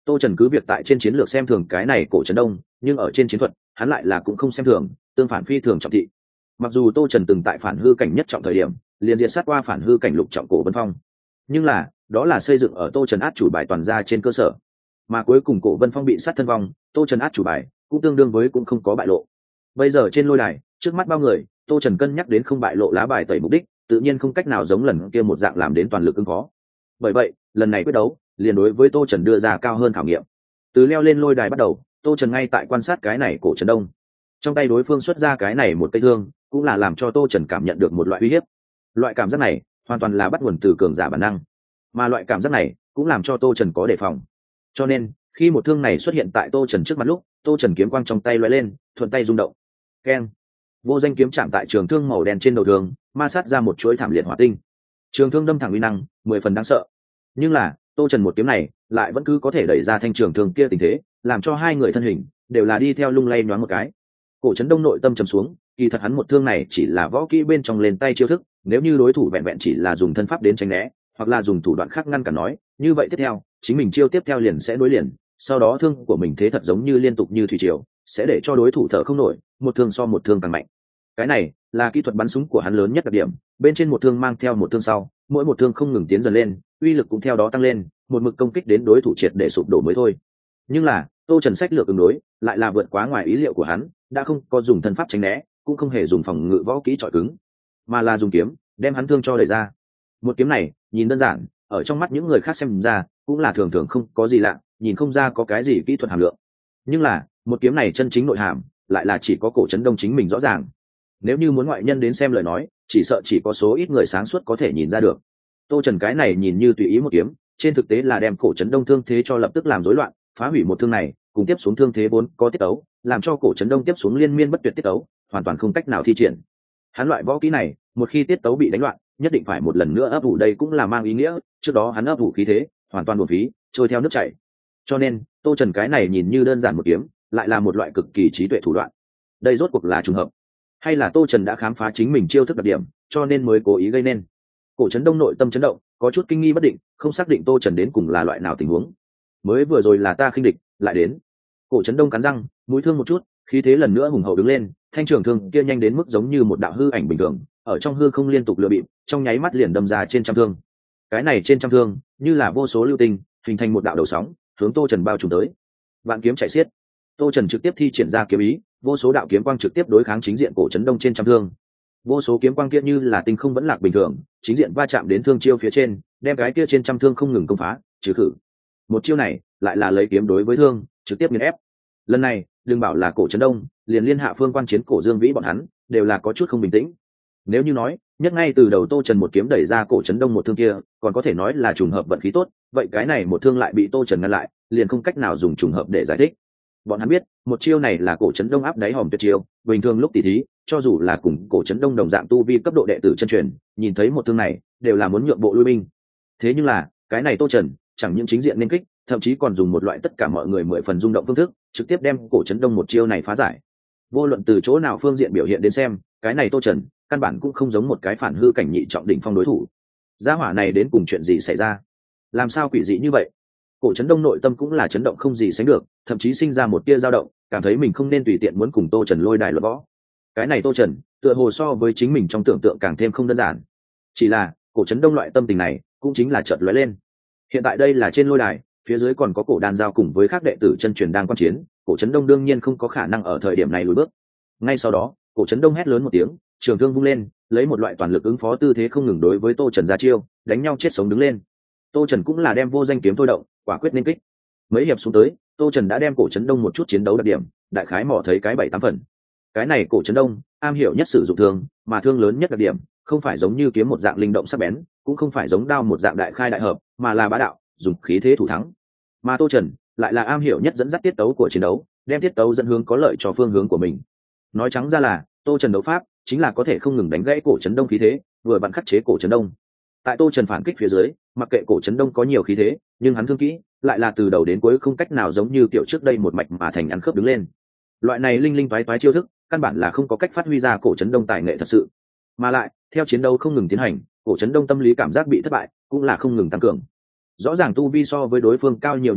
Tô Trần cứ việc tại trên chiến lược xem thường cái này cổ trấn đông, nhưng ở trên chiến thuật hắn lại là cũng không xem thường, tương phản phi thường trọng thị. Mặc dù Tô Trần từng tại phản hư cảnh nhất trọng thời điểm liền diệt sát qua phản hư cảnh lục trọng cổ Vân Phong, nhưng là đó là xây dựng ở Tô Trần át chủ bài toàn ra trên cơ sở, mà cuối cùng cổ Vân Phong bị sát thân vong, Tô Trần át chủ bài cũng tương đương với cũng không có bại lộ. Bây giờ trên lôi đài trước mắt bao người, Tô Trần cân nhắc đến không bại lộ lá bài tẩy mục đích, tự nhiên không cách nào giống lần kia một dạng làm đến toàn lực ứng phó. Bởi vậy lần này quyết đấu liền đối với Tô Trần đưa ra cao hơn khảo nghiệm. Từ leo lên lôi đài bắt đầu, Tô Trần ngay tại quan sát cái này cổ trấn đông, trong tay đối phương xuất ra cái này một cây thương, cũng là làm cho Tô Trần cảm nhận được một loại uy hiếp. Loại cảm giác này hoàn toàn là bắt nguồn từ cường giả bản năng, mà loại cảm giác này cũng làm cho Tô Trần có đề phòng. Cho nên khi một thương này xuất hiện tại Tô Trần trước mặt lúc, Tô Trần kiếm quang trong tay lóe lên, thuận tay rung động, keng, vô danh kiếm chạm tại trường thương màu đen trên đầu thương, ma sát ra một chuỗi thảm liệt hỏa tinh. Trường thương đâm thẳng uy năng 10 phần đáng sợ, nhưng là Tô Trần một kiếm này lại vẫn cứ có thể đẩy ra thanh trường thương kia tình thế, làm cho hai người thân hình đều là đi theo lung lay nhoáng một cái. Cổ trấn đông nội tâm trầm xuống, kỳ thật hắn một thương này chỉ là võ kỹ bên trong lên tay chiêu thức, nếu như đối thủ vẹn vẹn chỉ là dùng thân pháp đến tránh né, hoặc là dùng thủ đoạn khác ngăn cản nói, như vậy tiếp theo chính mình chiêu tiếp theo liền sẽ đối liền, sau đó thương của mình thế thật giống như liên tục như thủy triều, sẽ để cho đối thủ thở không nổi, một thương so một thương càng mạnh. Cái này là kỹ thuật bắn súng của hắn lớn nhất đặc điểm, bên trên một thương mang theo một thương sau, mỗi một thương không ngừng tiến dần lên, uy lực cũng theo đó tăng lên, một mực công kích đến đối thủ triệt để sụp đổ mới thôi. Nhưng là Tô Trần sách lược ứng đối lại là vượt quá ngoài ý liệu của hắn, đã không có dùng thân pháp tránh né, cũng không hề dùng phòng ngự võ kỹ chọi cứng, mà là dùng kiếm đem hắn thương cho đẩy ra. Một kiếm này nhìn đơn giản, ở trong mắt những người khác xem ra cũng là thường thường không có gì lạ, nhìn không ra có cái gì kỹ thuật hàm lượng. Nhưng là một kiếm này chân chính nội hàm lại là chỉ có cổ trấn đông chính mình rõ ràng. Nếu như muốn ngoại nhân đến xem lời nói, chỉ sợ chỉ có số ít người sáng suốt có thể nhìn ra được. Tô Trần cái này nhìn như tùy ý một kiếm, trên thực tế là đem cổ trấn đông thương thế cho lập tức làm rối loạn, phá hủy một thương này cùng tiếp xuống thương thế vốn có tiết tấu, làm cho cổ trấn đông tiếp xuống liên miên bất tuyệt tiết tấu hoàn toàn không cách nào thi triển. Hắn loại võ kỹ này một khi tiết tấu bị đánh loạn, nhất định phải một lần nữa ấp ủ, đây cũng là mang ý nghĩa trước đó hắn ấp ủ khí thế hoàn toàn uổng phí, trôi theo nước chảy. Cho nên Tô Trần cái này nhìn như đơn giản một kiếm, lại là một loại cực kỳ trí tuệ thủ đoạn. Đây rốt cuộc là trùng hợp, hay là Tô Trần đã khám phá chính mình chiêu thức đặc điểm, cho nên mới cố ý gây nên? Cổ trấn đông nội tâm chấn động, có chút kinh nghi bất định, không xác định Tô Trần đến cùng là loại nào tình huống. Mới vừa rồi là ta khinh địch, lại đến. Cổ trấn đông cắn răng, mũi thương một chút, khí thế lần nữa hùng hậu đứng lên, thanh trường thương kia nhanh đến mức giống như một đạo hư ảnh bình thường, ở trong hư không liên tục lựa bịp, trong nháy mắt liền đâm ra trên trăm thương. Cái này trên trăm thương như là vô số lưu tinh, hình thành một đạo đầu sóng, hướng Tô Trần bao trùm tới. Vạn kiếm chạy xiết, Tô Trần trực tiếp thi triển ra kiếm ý, vô số đạo kiếm quang trực tiếp đối kháng chính diện cổ trấn đông trên trăm thương. Vô số kiếm quang kia như là tinh không vẫn lạc bình thường, chính diện va chạm đến thương chiêu phía trên, đem cái kia trên trăm thương không ngừng công phá, trừ khử. Một chiêu này lại là lấy kiếm đối với thương, trực tiếp nghiền ép. Lần này đừng bảo là cổ trấn đông, liền liên hạ phương quan chiến cổ Dương Vĩ bọn hắn đều là có chút không bình tĩnh. Nếu như nói nhất ngay từ đầu Tô Trần một kiếm đẩy ra cổ trấn đông một thương kia còn có thể nói là trùng hợp vận khí tốt, vậy cái này một thương lại bị Tô Trần ngăn lại, liền không cách nào dùng trùng hợp để giải thích. Bọn hắn biết một chiêu này là cổ trấn đông áp đáy hòm tuyệt chiêu, bình thường lúc tỉ thí cho dù là cùng cổ trấn đông đồng dạng tu vi cấp độ đệ tử chân truyền, nhìn thấy một thương này đều là muốn nhượng bộ lui binh. Thế nhưng là cái này Tô Trần chẳng những chính diện nên kích, thậm chí còn dùng một loại tất cả mọi người 10 phần rung động phương thức, trực tiếp đem cổ trấn đông một chiêu này phá giải. Vô luận từ chỗ nào phương diện biểu hiện đến xem, cái này Tô Trần căn bản cũng không giống một cái phản hư cảnh nhị trọng đỉnh phong đối thủ. Gia hỏa này đến cùng chuyện gì xảy ra? Làm sao quỷ dị như vậy? Cổ trấn đông nội tâm cũng là chấn động không gì sánh được, thậm chí sinh ra một tia dao động, cảm thấy mình không nên tùy tiện muốn cùng Tô Trần lôi đài luận võ. Cái này Tô Trần tựa hồ so với chính mình trong tưởng tượng càng thêm không đơn giản. Chỉ là cổ trấn đông loại tâm tình này cũng chính là chợt lóe lên. Hiện tại đây là trên lôi đài, phía dưới còn có cổ đan giao cùng với các đệ tử chân truyền đang quan chiến, cổ trấn đông đương nhiên không có khả năng ở thời điểm này lùi bước. Ngay sau đó cổ trấn đông hét lớn một tiếng, trường thương vung lên, lấy một loại toàn lực ứng phó tư thế không ngừng đối với Tô Trần ra chiêu, đánh nhau chết sống đứng lên. Tô Trần cũng là đem vô danh kiếm thôi động, quả quyết nên kích. Mấy hiệp xuống tới, Tô Trần đã đem cổ trấn đông một chút chiến đấu đặc điểm đại khái mò thấy cái 7-8 phần. Cái này cổ trấn đông am hiểu nhất sử dụng thương, mà thương lớn nhất đặc điểm không phải giống như kiếm một dạng linh động sắc bén, cũng không phải giống đao một dạng đại khai đại hợp, mà là bá đạo, dùng khí thế thủ thắng. Mà Tô Trần lại là am hiểu nhất dẫn dắt tiết tấu của chiến đấu, đem tiết tấu dẫn hướng có lợi cho phương hướng của mình. Nói trắng ra là Tô Trần đấu pháp chính là có thể không ngừng đánh gãy cổ trấn đông khí thế, vừa vặn khắc chế cổ trấn đông. Tại Tô Trần phản kích phía dưới, mặc kệ cổ trấn đông có nhiều khí thế, nhưng hắn thương kỹ lại là từ đầu đến cuối không cách nào giống như kiểu trước đây một mạch mà thành ăn khớp đứng lên. Loại này linh linh toái toái chiêu thức, căn bản là không có cách phát huy ra cổ trấn đông tài nghệ thật sự. Mà lại, theo chiến đấu không ngừng tiến hành, cổ trấn đông tâm lý cảm giác bị thất bại cũng là không ngừng tăng cường. Rõ ràng tu vi so với đối phương cao nhiều như vậy,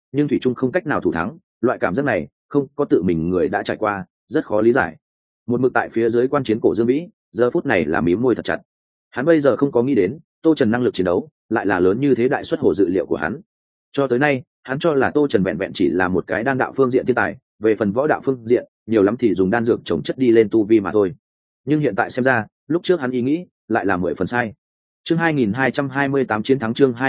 nhưng thủy trung không cách nào thủ thắng. Loại cảm giác này không có tự mình người đã trải qua, rất khó lý giải. Một mực tại phía dưới quan chiến Cổ Dương Vĩ giờ phút này là mím môi thật chặt. Hắn bây giờ không có nghĩ đến Tô Trần năng lực chiến đấu lại là lớn như thế, đại xuất hồ dự liệu của hắn. Cho tới nay hắn cho là Tô Trần vẹn vẹn chỉ là một cái đan đạo phương diện thiên tài, về phần võ đạo phương diện nhiều lắm thì dùng đan dược trồng chất đi lên tu vi mà thôi. Nhưng hiện tại xem ra lúc trước hắn ý nghĩ lại là 10 phần sai. Chương 2228 chiến thắng, chương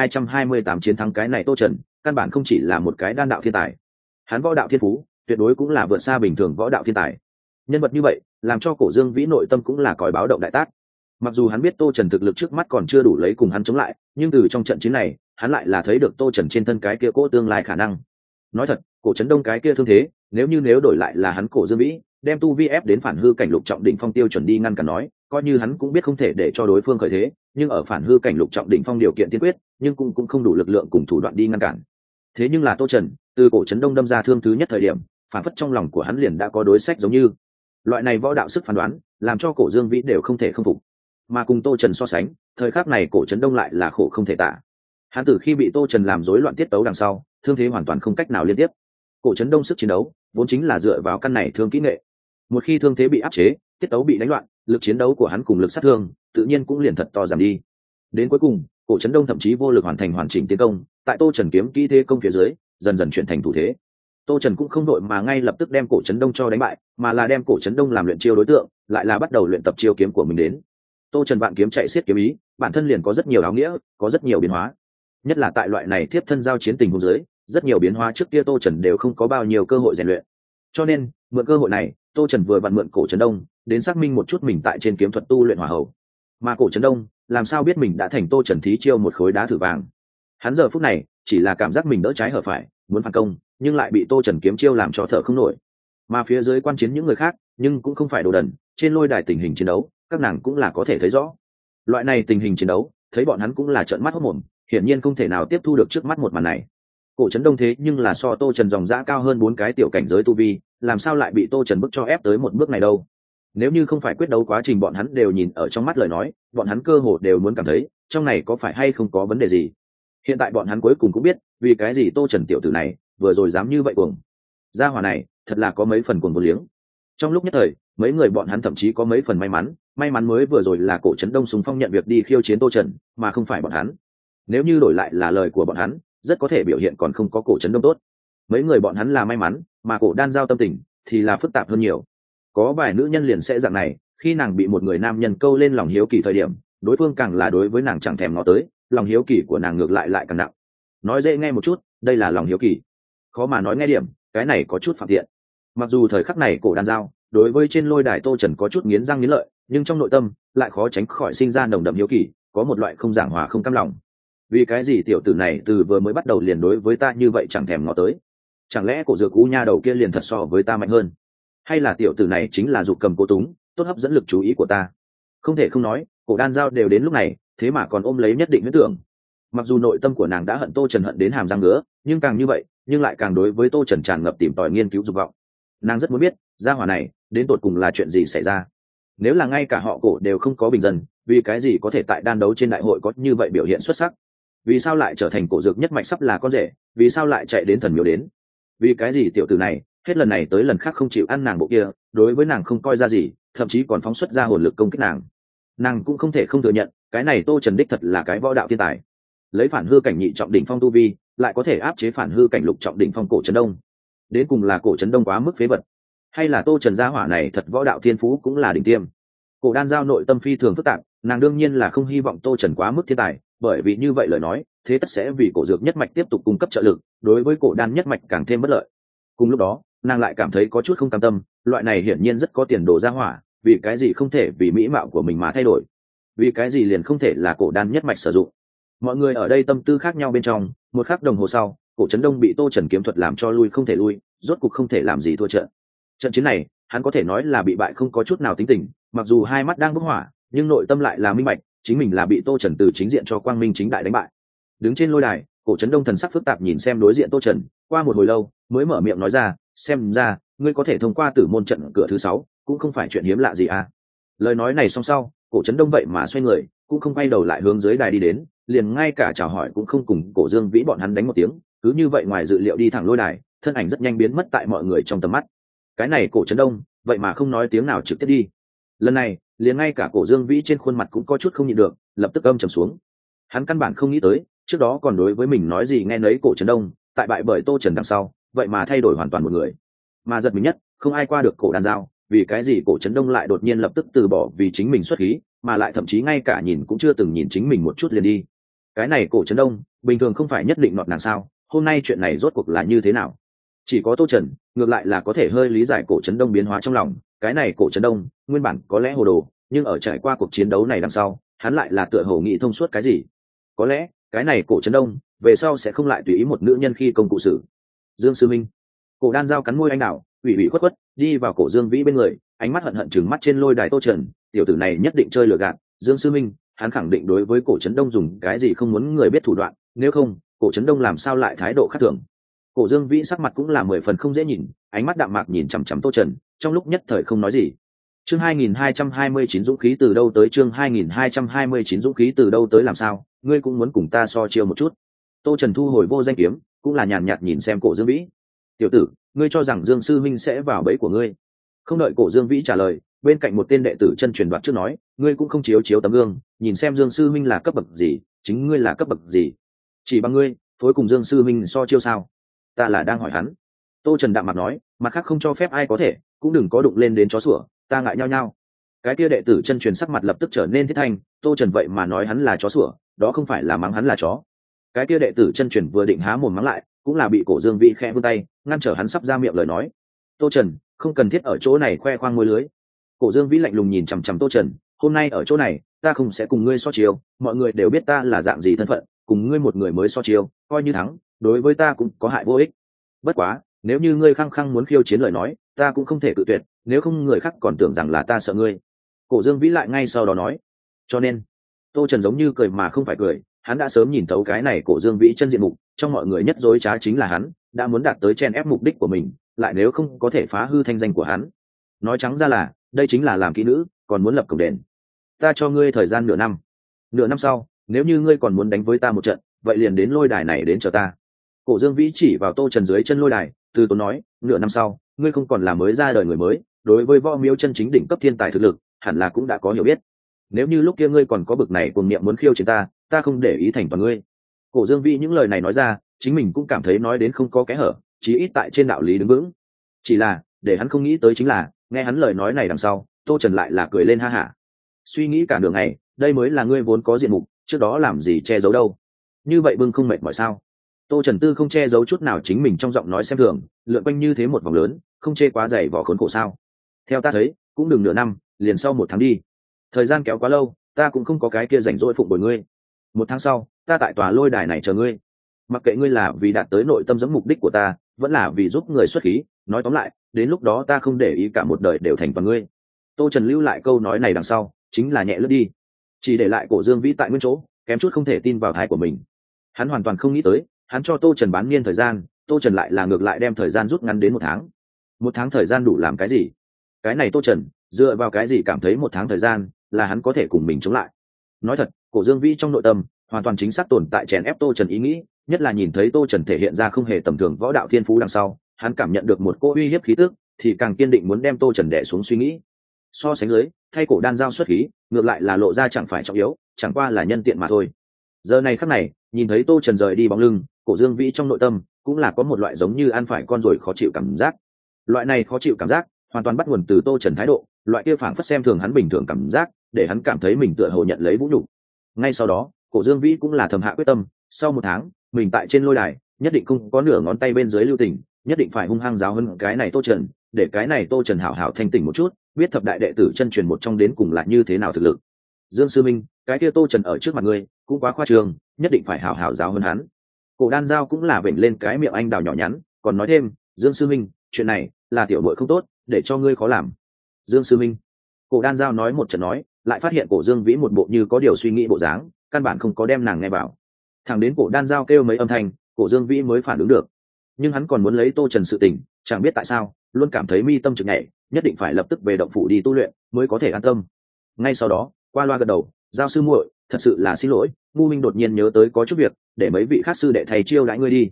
2228 chiến thắng. Cái này Tô Trần căn bản không chỉ là một cái đan đạo thiên tài, hắn võ đạo thiên phú tuyệt đối cũng là vượt xa bình thường võ đạo thiên tài. Nhân vật như vậy làm cho Cổ Dương Vĩ nội tâm cũng là còi báo động đại tác. Mặc dù hắn biết Tô Trần thực lực trước mắt còn chưa đủ lấy cùng hắn chống lại, nhưng từ trong trận chiến này hắn lại là thấy được Tô Trần trên thân cái kia cỗ tương lai khả năng. Nói thật, Cổ Trấn Đông cái kia thương thế, nếu đổi lại là hắn Cổ Dương Vĩ, đem tu vi ép đến phản hư cảnh lục trọng đỉnh phong tiêu chuẩn đi ngăn cản nói, coi như hắn cũng biết không thể để cho đối phương khởi thế, nhưng ở phản hư cảnh lục trọng đỉnh phong điều kiện tiên quyết, nhưng cũng không đủ lực lượng cùng thủ đoạn đi ngăn cản. Thế nhưng là Tô Trần, từ Cổ Trấn Đông đâm ra thương thứ nhất thời điểm, phản phất trong lòng của hắn liền đã có đối sách giống như. Loại này võ đạo sức phán đoán, làm cho Cổ Dương Vĩ đều không thể không phục. Mà cùng Tô Trần so sánh, thời khắc này Cổ Trấn Đông lại là khổ không thể tả. Hắn từ khi bị Tô Trần làm rối loạn tiết tấu đằng sau, thương thế hoàn toàn không cách nào liên tiếp. Cổ Trấn Đông sức chiến đấu vốn chính là dựa vào căn này thương kỹ nghệ. Một khi thương thế bị áp chế, tiết tấu bị đánh loạn, lực chiến đấu của hắn cùng lực sát thương tự nhiên cũng liền thật to giảm đi. Đến cuối cùng, Cổ Trấn Đông thậm chí vô lực hoàn thành hoàn chỉnh tiến công, tại Tô Trần kiếm kỹ thế công phía dưới, dần dần chuyển thành thủ thế. Tô Trần cũng không đội mà ngay lập tức đem Cổ Trấn Đông cho đánh bại, mà là đem Cổ Trấn Đông làm luyện chiêu đối tượng, lại là bắt đầu luyện tập chiêu kiếm của mình đến. Tô Trần vạn kiếm chạy xiết kiếm ý, bản thân liền có rất nhiều áo nghĩa, có rất nhiều biến hóa. Nhất là tại loại này tiếp thân giao chiến tình huống dưới, rất nhiều biến hóa trước kia Tô Trần đều không có bao nhiêu cơ hội rèn luyện. Cho nên, mượn cơ hội này, Tô Trần vừa vặn mượn Cổ Trấn Đông, đến xác minh một chút mình tại trên kiếm thuật tu luyện hỏa hầu. Mà Cổ Trấn Đông, làm sao biết mình đã thành Tô Trần thí chiêu một khối đá thử vàng. Hắn giờ phút này, chỉ là cảm giác mình đỡ trái hở phải, muốn phản công, nhưng lại bị Tô Trần kiếm chiêu làm cho thở không nổi. Mà phía dưới quan chiến những người khác, nhưng cũng không phải đồ đần, trên lôi đài tình hình chiến đấu, các nàng cũng là có thể thấy rõ. Loại này tình hình chiến đấu, thấy bọn hắn cũng là trợn mắt hốt mồm, hiển nhiên không thể nào tiếp thu được trước mắt một màn này. Cổ Trấn Đông thế nhưng là so Tô Trần dòng dã cao hơn 4 cái tiểu cảnh giới tu vi, làm sao lại bị Tô Trần bức cho ép tới một bước này đâu? Nếu như không phải quyết đấu quá trình bọn hắn đều nhìn ở trong mắt lời nói, bọn hắn cơ hồ đều muốn cảm thấy, trong này có phải hay không có vấn đề gì. Hiện tại bọn hắn cuối cùng cũng biết, vì cái gì Tô Trần tiểu tử này vừa rồi dám như vậy cuồng. Gia hỏa này, thật là có mấy phần cuồng vô liếng. Trong lúc nhất thời, mấy người bọn hắn thậm chí có mấy phần may mắn mới vừa rồi là Cổ Trấn Đông xung phong nhận việc đi khiêu chiến Tô Trần, mà không phải bọn hắn. Nếu như đổi lại là lời của bọn hắn, rất có thể biểu hiện còn không có Cổ Trấn Đông tốt. Mấy người bọn hắn là may mắn, mà Cổ Đan Giao tâm tình thì là phức tạp hơn nhiều. Có vài nữ nhân liền sẽ dạng này, khi nàng bị một người nam nhân câu lên lòng hiếu kỳ thời điểm, đối phương càng là đối với nàng chẳng thèm ngó tới, lòng hiếu kỳ của nàng ngược lại càng nặng. Nói dễ nghe một chút, đây là lòng hiếu kỳ. Khó mà nói nghe điểm, cái này có chút phạm tiện. Mặc dù thời khắc này Cổ Đan Giao đối với trên lôi đài Tô Trần có chút nghiến răng nghiến lợi, nhưng trong nội tâm lại khó tránh khỏi sinh ra nồng đậm hiếu kỳ, có một loại không giảng hòa không cam lòng. Vì cái gì tiểu tử này từ vừa mới bắt đầu liền đối với ta như vậy chẳng thèm ngó tới? Chẳng lẽ Cổ Dược U nha đầu kia liền thật so với ta mạnh hơn? Hay là tiểu tử này chính là dục cầm cố túng, tốt hấp dẫn lực chú ý của ta? Không thể không nói, Cổ Đan Giao đều đến lúc này, thế mà còn ôm lấy nhất định huyễn tưởng. Mặc dù nội tâm của nàng đã hận Tô Trần hận đến hàm răng ngứa, nhưng càng như vậy, nhưng lại càng đối với Tô Trần tràn ngập tìm tòi nghiên cứu dục vọng. Nàng rất muốn biết, gia hỏa này đến tột cùng là chuyện gì xảy ra. Nếu là ngay cả họ Cổ đều không có bình dân, vì cái gì có thể tại đan đấu trên đại hội có như vậy biểu hiện xuất sắc? Vì sao lại trở thành Cổ Dược nhất mạch sắp là con rể? Vì sao lại chạy đến thần miếu đến? Vì cái gì tiểu tử này hết lần này tới lần khác không chịu ăn nàng bộ kia, đối với nàng không coi ra gì, thậm chí còn phóng xuất ra hồn lực công kích nàng? Nàng cũng không thể không thừa nhận, cái này Tô Trần đích thật là cái võ đạo thiên tài. Lấy phản hư cảnh nhị trọng đỉnh phong tu vi, lại có thể áp chế phản hư cảnh lục trọng đỉnh phong Cổ Trấn Đông. Đến cùng là Cổ Trấn Đông quá mức phế vật, hay là Tô Trần gia hỏa này thật võ đạo thiên phú cũng là đỉnh tiêm? Cổ Đan Giao nội tâm phi thường phức tạp, nàng đương nhiên là không hy vọng Tô Trần quá mức thiên tài, bởi vì như vậy lời nói, thế tất sẽ vì Cổ Dược nhất mạch tiếp tục cung cấp trợ lực, đối với Cổ Đan nhất mạch càng thêm bất lợi. Cùng lúc đó, nàng lại cảm thấy có chút không cam tâm, loại này hiển nhiên rất có tiền đồ gia hỏa, vì cái gì không thể vì mỹ mạo của mình mà thay đổi? Vì cái gì liền không thể là Cổ Đan nhất mạch sử dụng? Mọi người ở đây tâm tư khác nhau bên trong, một khắc đồng hồ sau, Cổ Trấn Đông bị Tô Trần kiếm thuật làm cho lui không thể lui, rốt cục không thể làm gì thua trận. Trận chiến này, hắn có thể nói là bị bại không có chút nào tính tình, mặc dù hai mắt đang bốc hỏa, nhưng nội tâm lại là minh bạch, chính mình là bị Tô Trần từ chính diện cho quang minh chính đại đánh bại. Đứng trên lôi đài, Cổ Trấn Đông thần sắc phức tạp nhìn xem đối diện Tô Trần, qua một hồi lâu, mới mở miệng nói ra, xem ra, ngươi có thể thông qua tử môn trận cửa thứ 6, cũng không phải chuyện hiếm lạ gì à. Lời nói này xong sau, Cổ Trấn Đông vậy mà xoay người, cũng không quay đầu lại hướng dưới đài đi đến, liền ngay cả chào hỏi cũng không cùng Cổ Dương Vĩ bọn hắn đánh một tiếng, cứ như vậy ngoài dự liệu đi thẳng lôi đài, thân ảnh rất nhanh biến mất tại mọi người trong tầm mắt. Cái này Cổ Trấn Đông vậy mà không nói tiếng nào trực tiếp đi. Lần này liền ngay cả Cổ Dương Vĩ trên khuôn mặt cũng có chút không nhịn được, lập tức âm trầm xuống. Hắn căn bản không nghĩ tới, trước đó còn đối với mình nói gì nghe nấy Cổ Trấn Đông, tại bại bởi Tô Trần đằng sau vậy mà thay đổi hoàn toàn một người. Mà giật mình nhất, không ai qua được Cổ Đan Giao, vì cái gì Cổ Trấn Đông lại đột nhiên lập tức từ bỏ vì chính mình xuất khí, mà lại thậm chí ngay cả nhìn cũng chưa từng nhìn chính mình một chút liền đi. Cái này Cổ Trấn Đông bình thường không phải nhất định nọt nàng sao, hôm nay chuyện này rốt cuộc là như thế nào? Chỉ có Tô Trần ngược lại là có thể hơi lý giải Cổ Trấn Đông biến hóa trong lòng. Cái này Cổ Trấn Đông nguyên bản có lẽ hồ đồ, nhưng ở trải qua cuộc chiến đấu này đằng sau, hắn lại là tựa hồ nghĩ thông suốt cái gì. Có lẽ cái này Cổ Trấn Đông về sau sẽ không lại tùy ý một nữ nhân khi công cụ sử. Dương Sư Minh. Cổ Đan Giao cắn môi anh đào, ủy khuất đi vào Cổ Dương Vĩ bên người, ánh mắt hận hận chừng mắt trên lôi đài Tô Trần, tiểu tử này nhất định chơi lừa gạt. Dương Sư Minh, hắn khẳng định đối với Cổ Trấn Đông dùng cái gì không muốn người biết thủ đoạn, nếu không Cổ Trấn Đông làm sao lại thái độ khác thường. Cổ Dương Vĩ sắc mặt cũng là 10 phần không dễ nhìn, ánh mắt đạm mạc nhìn chằm chằm Tô Trần, trong lúc nhất thời không nói gì. Chương 2229 dũng khí từ đâu tới, chương 2229 dũng khí từ đâu tới làm sao, ngươi cũng muốn cùng ta so chiêu một chút. Tô Trần thu hồi vô danh kiếm, cũng là nhàn nhạt nhìn xem Cổ Dương Vĩ. Tiểu tử, ngươi cho rằng Dương Sư Minh sẽ vào bẫy của ngươi? Không đợi Cổ Dương Vĩ trả lời, bên cạnh một tên đệ tử chân truyền đoạt trước nói, ngươi cũng không chiếu tấm gương, nhìn xem Dương Sư Minh là cấp bậc gì, chính ngươi là cấp bậc gì? Chỉ bằng ngươi, phối cùng Dương Sư Minh so chiêu sao? Ta là đang hỏi hắn. Tô Trần đạm mặt nói, mặt khác không cho phép ai có thể, cũng đừng có đụng lên đến chó sủa, ta ngại nhau nhau. Cái kia đệ tử chân truyền sắc mặt lập tức trở nên thiết thanh, Tô Trần vậy mà nói hắn là chó sủa, đó không phải là mắng hắn là chó. Cái kia đệ tử chân truyền vừa định há mồm mắng lại, cũng là bị Cổ Dương Vĩ khẽ vươn tay ngăn trở hắn sắp ra miệng lời nói. Tô Trần, không cần thiết ở chỗ này khoe khoang môi lưới. Cổ Dương Vĩ lạnh lùng nhìn chằm chằm Tô Trần, hôm nay ở chỗ này ta không sẽ cùng ngươi so chiêu, mọi người đều biết ta là dạng gì thân phận, cùng ngươi một người mới so chiêu, coi như thắng đối với ta cũng có hại vô ích. Bất quá nếu như ngươi khăng khăng muốn khiêu chiến lời nói, ta cũng không thể cự tuyệt, nếu không người khác còn tưởng rằng là ta sợ ngươi. Cổ Dương Vĩ lại ngay sau đó nói. Cho nên Tô Trần giống như cười mà không phải cười, hắn đã sớm nhìn thấu cái này Cổ Dương Vĩ chân diện mục, trong mọi người nhất dối trá chính là hắn, đã muốn đạt tới chen ép mục đích của mình, lại nếu không có thể phá hư thanh danh của hắn. Nói trắng ra là đây chính là làm kỹ nữ, còn muốn lập cổng đền. Ta cho ngươi thời gian nửa năm. Nửa năm sau, nếu như ngươi còn muốn đánh với ta một trận, vậy liền đến lôi đài này đến chờ ta. Cổ Dương Vĩ chỉ vào Tô Trần dưới chân lôi đài, từ tốn nói, nửa năm sau ngươi không còn là mới ra đời người mới, đối với võ miếu chân chính đỉnh cấp thiên tài thực lực hẳn là cũng đã có hiểu biết. Nếu như lúc kia ngươi còn có bực này cuồng miệng muốn khiêu chiến ta, ta không để ý thành toàn ngươi. Cổ Dương Vĩ những lời này nói ra, chính mình cũng cảm thấy nói đến không có kẽ hở, chí ít tại trên đạo lý đứng vững. Chỉ là để hắn không nghĩ tới chính là, nghe hắn lời nói này đằng sau, Tô Trần lại là cười lên ha hả. Suy nghĩ cả đường ngày, đây mới là ngươi vốn có diện mục, trước đó làm gì che giấu đâu. Như vậy bưng không mệt mỏi sao? Tô Trần Tư không che giấu chút nào chính mình trong giọng nói xem thường, lượn quanh như thế một vòng lớn, không chê quá dày vỏ khốn khổ sao? Theo ta thấy, cũng đừng nửa năm, liền sau 1 tháng đi. Thời gian kéo quá lâu, ta cũng không có cái kia rảnh rỗi phụng bồi ngươi. 1 tháng sau, ta tại tòa lôi đài này chờ ngươi. Mặc kệ ngươi là vì đạt tới nội tâm giống mục đích của ta, vẫn là vì giúp người xuất khí, nói tóm lại, đến lúc đó ta không để ý cả một đời đều thành toàn ngươi. Tô Trần lưu lại câu nói này đằng sau, chính là nhẹ lướt đi, chỉ để lại Cổ Dương Vĩ tại nguyên chỗ, kém chút không thể tin vào tai của mình. Hắn hoàn toàn không nghĩ tới, hắn cho Tô Trần bán niên thời gian, Tô Trần lại là ngược lại đem thời gian rút ngắn đến 1 tháng. 1 tháng thời gian đủ làm cái gì? Cái này Tô Trần dựa vào cái gì cảm thấy 1 tháng thời gian là hắn có thể cùng mình chống lại? Nói thật, Cổ Dương Vĩ trong nội tâm hoàn toàn chính xác tồn tại chèn ép Tô Trần ý nghĩ, nhất là nhìn thấy Tô Trần thể hiện ra không hề tầm thường võ đạo thiên phú đằng sau, hắn cảm nhận được một cô uy hiếp khí tức, thì càng kiên định muốn đem Tô Trần đè xuống suy nghĩ. So sánh dưới, thay Cổ Đan Giao xuất khí, ngược lại là lộ ra chẳng phải trọng yếu, chẳng qua là nhân tiện mà thôi. Giờ này khắc này, nhìn thấy Tô Trần rời đi bóng lưng, Cổ Dương Vĩ trong nội tâm cũng là có một loại giống như ăn phải con ruồi khó chịu cảm giác. Loại này khó chịu cảm giác hoàn toàn bắt nguồn từ Tô Trần thái độ, loại kia phảng phất xem thường hắn bình thường cảm giác, để hắn cảm thấy mình tựa hồ nhận lấy vũ nhục. Ngay sau đó, Cổ Dương Vĩ cũng là thầm hạ quyết tâm, sau 1 tháng, mình tại trên lôi đài, nhất định không có nửa ngón tay bên dưới lưu tình, nhất định phải hung hăng giáo hơn cái này Tô Trần, để cái này Tô Trần hảo hảo thanh tỉnh một chút, biết thập đại đệ tử chân truyền một trong đến cùng là như thế nào thực lực. Dương Sư Minh, cái kia Tô Trần ở trước mặt ngươi, cũng quá khoa trương, nhất định phải hảo hảo giáo hơn hắn. Cổ Đan Giao cũng là vểnh lên cái miệng anh đào nhỏ nhắn, còn nói thêm, Dương Sư Minh, chuyện này là tiểu muội không tốt, để cho ngươi khó làm. Dương Sư Minh. Cổ Đan Giao nói một trận nói, lại phát hiện Cổ Dương Vĩ một bộ như có điều suy nghĩ bộ dáng, căn bản không có đem nàng nghe vào. Thẳng đến Cổ Đan Giao kêu mấy âm thanh, Cổ Dương Vĩ mới phản ứng được. Nhưng hắn còn muốn lấy Tô Trần sự tình, chẳng biết tại sao, luôn cảm thấy mi tâm trực nhảy, nhất định phải lập tức về động phủ đi tu luyện, mới có thể an tâm. Ngay sau đó, qua loa gật đầu, Giao sư muội, thật sự là xin lỗi, Ngu Minh đột nhiên nhớ tới có chút việc, để mấy vị khác sư đệ thầy chiêu đãi ngươi đi.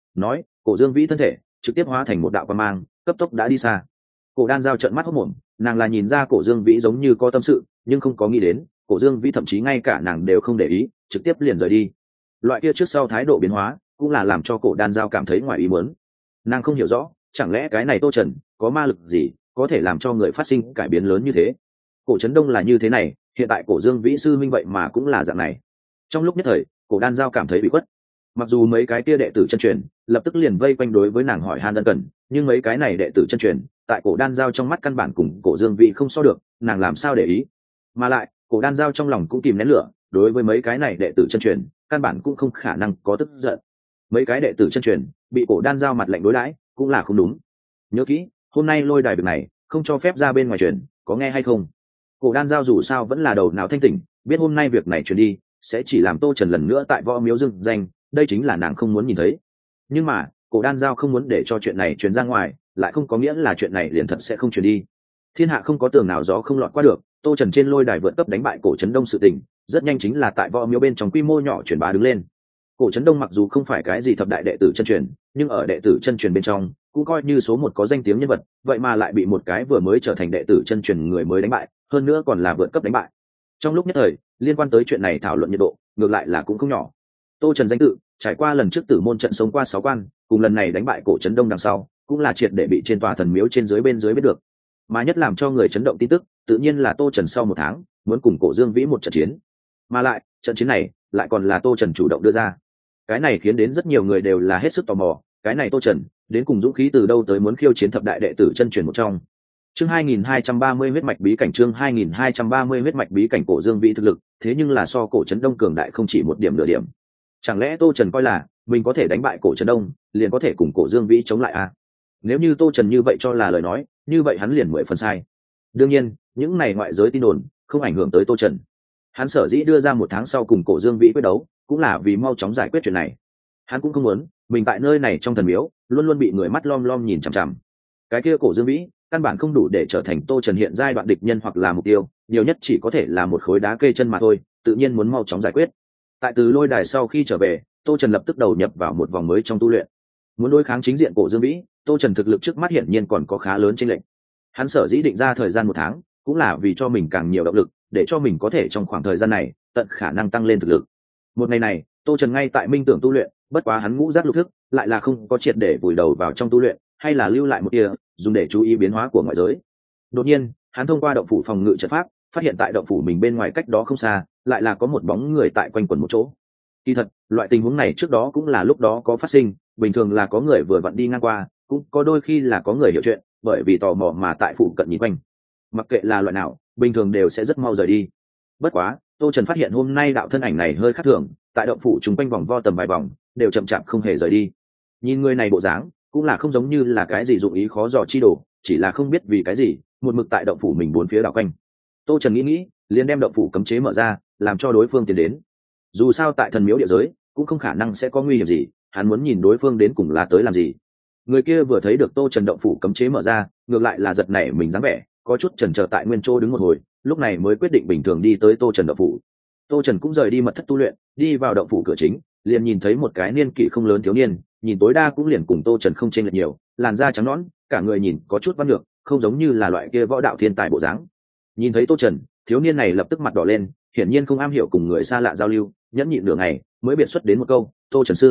nói cổ dương vĩ thân thể trực tiếp hóa thành một đạo quang mang cấp tốc đã đi xa. Cổ đan giao trợn mắt hốc mồm, nàng là nhìn ra cổ dương vĩ giống như có tâm sự, nhưng không có nghĩ đến cổ dương vĩ thậm chí ngay cả nàng đều không để ý, trực tiếp liền rời đi. Loại kia trước sau thái độ biến hóa cũng là làm cho cổ đan giao cảm thấy ngoài ý muốn. Nàng không hiểu rõ, chẳng lẽ cái này Tô Trần có ma lực gì có thể làm cho người phát sinh cải biến lớn như thế. Cổ Trấn Đông là như thế này, hiện tại cổ dương vĩ sư minh vậy mà cũng là dạng này. Trong lúc nhất thời cổ đan giao cảm thấy bị khuất. Mặc dù mấy cái kia đệ tử chân truyền lập tức liền vây quanh đối với nàng hỏi han ân cần, nhưng mấy cái này đệ tử chân truyền tại cổ đan giao trong mắt căn bản cùng cổ dương vĩ không so được, nàng làm sao để ý. Mà lại cổ đan giao trong lòng cũng kìm nén lửa, đối với mấy cái này đệ tử chân truyền căn bản cũng không khả năng có tức giận. Mấy cái đệ tử chân truyền bị cổ đan giao mặt lạnh đối đãi cũng là không đúng. Nhớ kỹ, hôm nay lôi đài việc này không cho phép ra bên ngoài truyền, có nghe hay không? Cổ đan giao dù sao vẫn là đầu não thanh tỉnh, biết hôm nay việc này truyền đi sẽ chỉ làm Tô Trần lần nữa tại võ miếu dưng danh, đây chính là nàng không muốn nhìn thấy. Nhưng mà cổ đan giao không muốn để cho chuyện này truyền ra ngoài, lại không có nghĩa là chuyện này liền thật sẽ không truyền đi. Thiên hạ không có tường nào gió không lọt qua được, Tô Trần trên lôi đài vượt cấp đánh bại cổ Trấn Đông sự tình rất nhanh chính là tại võ miếu bên trong quy mô nhỏ truyền bá đứng lên. Cổ Trấn Đông mặc dù không phải cái gì thập đại đệ tử chân truyền, nhưng ở đệ tử chân truyền bên trong cũng coi như số một có danh tiếng nhân vật, vậy mà lại bị một cái vừa mới trở thành đệ tử chân truyền người mới đánh bại, hơn nữa còn là vượt cấp đánh bại. Trong lúc nhất thời liên quan tới chuyện này thảo luận nhiệt độ ngược lại là cũng không nhỏ. Tô Trần danh tự trải qua lần trước tử môn trận sống qua 6 quan, cùng lần này đánh bại cổ Trấn Đông đằng sau cũng là triệt để bị trên tòa thần miếu trên dưới bên dưới biết được. Mà nhất làm cho người chấn động tin tức tự nhiên là Tô Trần sau 1 tháng muốn cùng cổ Dương Vĩ một trận chiến, mà lại trận chiến này lại còn là Tô Trần chủ động đưa ra. Cái này khiến đến rất nhiều người đều là hết sức tò mò, cái này Tô Trần đến cùng dũng khí từ đâu tới muốn khiêu chiến thập đại đệ tử chân truyền một trong. Chương 2230 huyết mạch bí cảnh, chương 2230 huyết mạch bí cảnh. Cổ Dương Vĩ thực lực thế nhưng là so cổ Trấn Đông cường đại không chỉ một điểm nửa điểm. Chẳng lẽ Tô Trần coi là mình có thể đánh bại cổ Trấn Đông liền có thể cùng cổ Dương Vĩ chống lại à? Nếu như Tô Trần như vậy cho là lời nói, như vậy hắn liền 10 phần sai. Đương nhiên những này ngoại giới tin đồn không ảnh hưởng tới Tô Trần. Hắn sở dĩ đưa ra 1 tháng sau cùng cổ Dương Vĩ quyết đấu cũng là vì mau chóng giải quyết chuyện này. Hắn cũng không muốn mình tại nơi này trong thần miếu luôn luôn bị người mắt lom lom nhìn chằm chằm. Cái kia cổ Dương Vĩ căn bản không đủ để trở thành Tô Trần hiện giai đoạn địch nhân hoặc là mục tiêu, nhiều nhất chỉ có thể là một khối đá kê chân mà thôi, tự nhiên muốn mau chóng giải quyết. Tại từ lôi đài sau khi trở về, Tô Trần lập tức đầu nhập vào một vòng mới trong tu luyện. Muốn đối kháng chính diện cổ Dương Vĩ, Tô Trần thực lực trước mắt hiển nhiên còn có khá lớn chênh lệch. Hắn sở dĩ định ra thời gian 1 tháng cũng là vì cho mình càng nhiều động lực, để cho mình có thể trong khoảng thời gian này tận khả năng tăng lên thực lực. Một ngày này Tô Trần ngay tại minh tưởng tu luyện, bất quá hắn ngũ giác lục thức lại là không có triệt để vùi đầu vào trong tu luyện, hay là lưu lại một tia dùng để chú ý biến hóa của ngoại giới. Đột nhiên hắn thông qua động phủ phòng ngự trận pháp phát hiện tại động phủ mình bên ngoài cách đó không xa lại là có một bóng người tại quanh quẩn một chỗ. Kỳ thật loại tình huống này trước đó cũng là lúc đó có phát sinh, bình thường là có người vừa vặn đi ngang qua, cũng có đôi khi là có người hiểu chuyện bởi vì tò mò mà tại phụ cận nhìn quanh. Mặc kệ là loại nào bình thường đều sẽ rất mau rời đi. Bất quá Tô Trần phát hiện hôm nay đạo thân ảnh này hơi khác thường, tại động phủ chúng quanh vòng vo tầm vài vòng đều chậm chạp không hề rời đi. Nhìn người này bộ dáng cũng là không giống như là cái gì dụng ý khó dò chi đồ, chỉ là không biết vì cái gì một mực tại động phủ mình bốn phía đảo quanh. Tô Trần nghĩ liền đem động phủ cấm chế mở ra, làm cho đối phương tiến đến. Dù sao tại thần miếu địa giới cũng không khả năng sẽ có nguy hiểm gì, hắn muốn nhìn đối phương đến cùng là tới làm gì. Người kia vừa thấy được Tô Trần động phủ cấm chế mở ra, ngược lại là giật nảy mình dáng vẻ, có chút chần chờ tại nguyên chỗ đứng một hồi, lúc này mới quyết định bình thường đi tới Tô Trần động phủ. Tô Trần cũng rời đi mật thất tu luyện, đi vào động phủ cửa chính, liền nhìn thấy một cái niên kỷ không lớn thiếu niên, nhìn tối đa cũng liền cùng Tô Trần không chênh lệch nhiều, làn da trắng nõn, cả người nhìn có chút văn nhược, không giống như là loại kia võ đạo thiên tài bộ dáng. Nhìn thấy Tô Trần, thiếu niên này lập tức mặt đỏ lên, hiển nhiên không am hiểu cùng người xa lạ giao lưu, nhẫn nhịn nửa ngày mới biện xuất đến một câu: "Tô Trần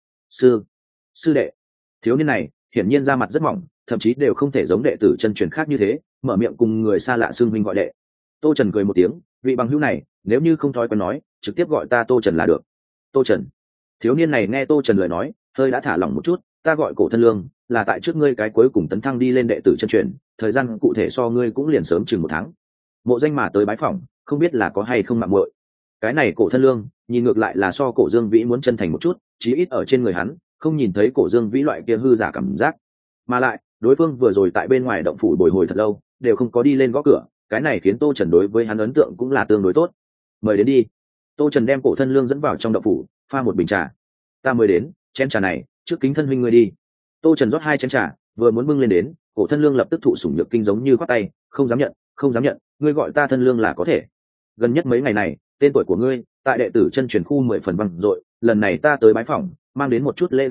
sư đệ." Thiếu niên này hiển nhiên da mặt rất mỏng, thậm chí đều không thể giống đệ tử chân truyền khác như thế mở miệng cùng người xa lạ xưng huynh gọi đệ. Tô Trần cười một tiếng: "Vị bằng hữu này, nếu như không thói quen nói, trực tiếp gọi ta Tô Trần là được." Tô Trần. Thiếu niên này nghe Tô Trần lời nói hơi đã thả lỏng một chút: "Ta gọi Cổ Thân Lương, là tại trước ngươi cái cuối cùng tấn thăng đi lên đệ tử chân truyền, thời gian cụ thể so ngươi cũng liền sớm chừng 1 tháng. Mộ danh mà tới bái phỏng, không biết là có hay không mạng muội." Cái này Cổ Thân Lương nhìn ngược lại là so Cổ Dương Vĩ muốn chân thành một chút, chí ít ở trên người hắn không nhìn thấy Cổ Dương Vĩ loại kia hư giả cảm giác. Mà lại đối phương vừa rồi tại bên ngoài động phủ bồi hồi thật lâu đều không có đi lên gõ cửa, cái này khiến Tô Trần đối với hắn ấn tượng cũng là tương đối tốt. "Mời đến đi." Tô Trần đem Cổ Thân Lương dẫn vào trong động phủ, pha một bình trà. "Ta mới đến, chén trà này trước kính thân huynh ngươi đi." Tô Trần rót 2 chén trà, vừa muốn bưng lên đến, Cổ Thân Lương lập tức thụ sủng nhược kinh giống như khoát tay: "Không dám nhận, không dám nhận, ngươi gọi ta Thân Lương là có thể. Gần nhất mấy ngày này tên tuổi của ngươi tại đệ tử chân truyền khu 10 phần vang dội, lần này ta tới bái phỏng mang đến một chút lễ gặp mặt,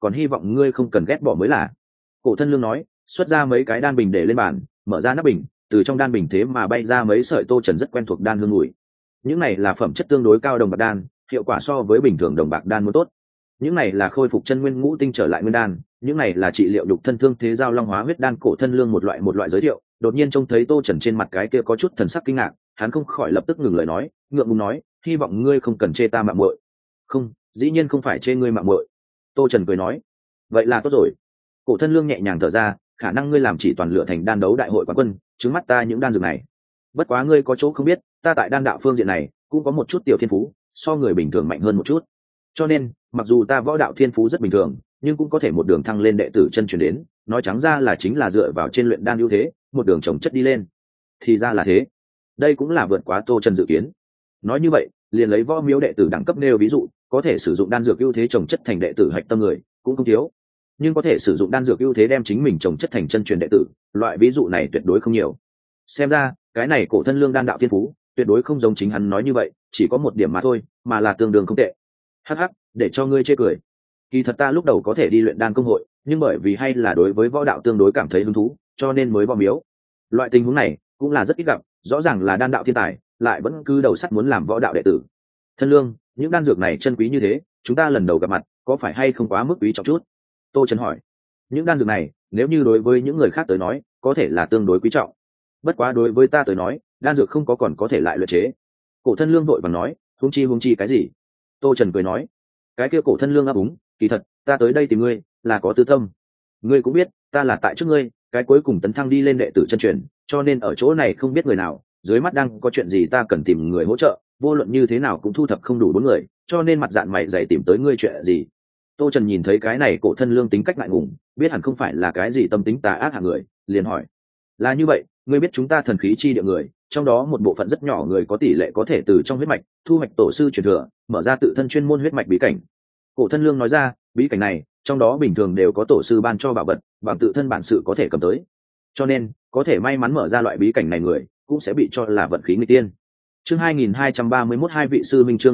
còn hy vọng ngươi không cần ghét bỏ mới là. Cổ Thân Lương nói, xuất ra mấy cái đan bình để lên bàn, mở ra nắp bình, từ trong đan bình thế mà bay ra mấy sợi Tô Trần rất quen thuộc đan hương mùi. Những này là phẩm chất tương đối cao đồng bạc đan, hiệu quả so với bình thường đồng bạc đan muốn tốt. Những này là khôi phục chân nguyên ngũ tinh trở lại nguyên đan, những này là trị liệu nhục thân thương thế giao long hóa huyết đan. Cổ Thân Lương một loại giới thiệu, đột nhiên trông thấy Tô Trần trên mặt cái kia có chút thần sắc kinh ngạc, hắn không khỏi lập tức ngừng lời nói, ngượng ngùng nói, hy vọng ngươi không cần chê ta mạo muội. Không, dĩ nhiên không phải chê ngươi mạo muội. Tô Trần cười nói, vậy là tốt rồi. Cổ Thân Lương nhẹ nhàng thở ra, khả năng ngươi làm chỉ toàn lựa thành đan đấu đại hội quán quân, trứng mắt ta những đan dược này. Bất quá ngươi có chỗ không biết, ta tại đan đạo phương diện này cũng có một chút tiểu thiên phú, so người bình thường mạnh hơn một chút. Cho nên, mặc dù ta võ đạo thiên phú rất bình thường, nhưng cũng có thể một đường thăng lên đệ tử chân truyền đến, nói trắng ra là chính là dựa vào trên luyện đan ưu thế, một đường trồng chất đi lên. Thì ra là thế. Đây cũng là vượt quá Tô Trần dự kiến. Nói như vậy, liền lấy võ miếu đệ tử đẳng cấp nêu ví dụ, có thể sử dụng đan dược ưu thế trồng chất thành đệ tử hạch tâm người, cũng không thiếu. Nhưng có thể sử dụng đan dược ưu thế đem chính mình trồng chất thành chân truyền đệ tử, loại ví dụ này tuyệt đối không nhiều. Xem ra, cái này Cổ Thân Lương đan đạo thiên phú, tuyệt đối không giống chính hắn nói như vậy, chỉ có một điểm mà thôi, mà là tương đương không tệ. Hắc hắc, để cho ngươi chê cười. Kỳ thật ta lúc đầu có thể đi luyện đan công hội, nhưng bởi vì hay là đối với võ đạo tương đối cảm thấy hứng thú, cho nên mới vào miếu. Loại tình huống này cũng là rất ít gặp, rõ ràng là đan đạo thiên tài, lại vẫn cứ đầu sắt muốn làm võ đạo đệ tử. Thân Lương, những đan dược này chân quý như thế, chúng ta lần đầu gặp mặt, có phải hay không quá mức quý trọng chút? Tô Trần hỏi. Những đan dược này, nếu như đối với những người khác tới nói, có thể là tương đối quý trọng. Bất quá đối với ta tới nói, đan dược không có còn có thể lại luyện chế. Cổ Thân Lương vội vàng nói, huống chi cái gì? Tô Trần cười nói, cái kia Cổ Thân Lương ấp úng, kỳ thật, ta tới đây tìm ngươi, là có tư tâm. Ngươi cũng biết, ta là tại trước ngươi, cái cuối cùng tấn thăng đi lên đệ tử chân truyền, cho nên ở chỗ này không biết người nào, dưới mắt đang có chuyện gì ta cần tìm người hỗ trợ, vô luận như thế nào cũng thu thập không đủ 4 người, cho nên mặt dạng mày dày tìm tới ngươi chuyện gì. Tô Trần nhìn thấy cái này Cổ Thân Lương tính cách ngại ngùng, biết hẳn không phải là cái gì tâm tính tà ác hạng người, liền hỏi, là như vậy, ngươi biết chúng ta thần khí chi địa người, trong đó một bộ phận rất nhỏ người có tỷ lệ có thể từ trong huyết mạch thu hoạch tổ sư truyền thừa, mở ra tự thân chuyên môn huyết mạch bí cảnh. Cổ Thân Lương nói ra, bí cảnh này trong đó bình thường đều có tổ sư ban cho bảo vật, bằng tự thân bản sự có thể cầm tới, cho nên có thể may mắn mở ra loại bí cảnh này người cũng sẽ bị cho là vận khí người tiên. Chương 2231 hai vị sư minh, chương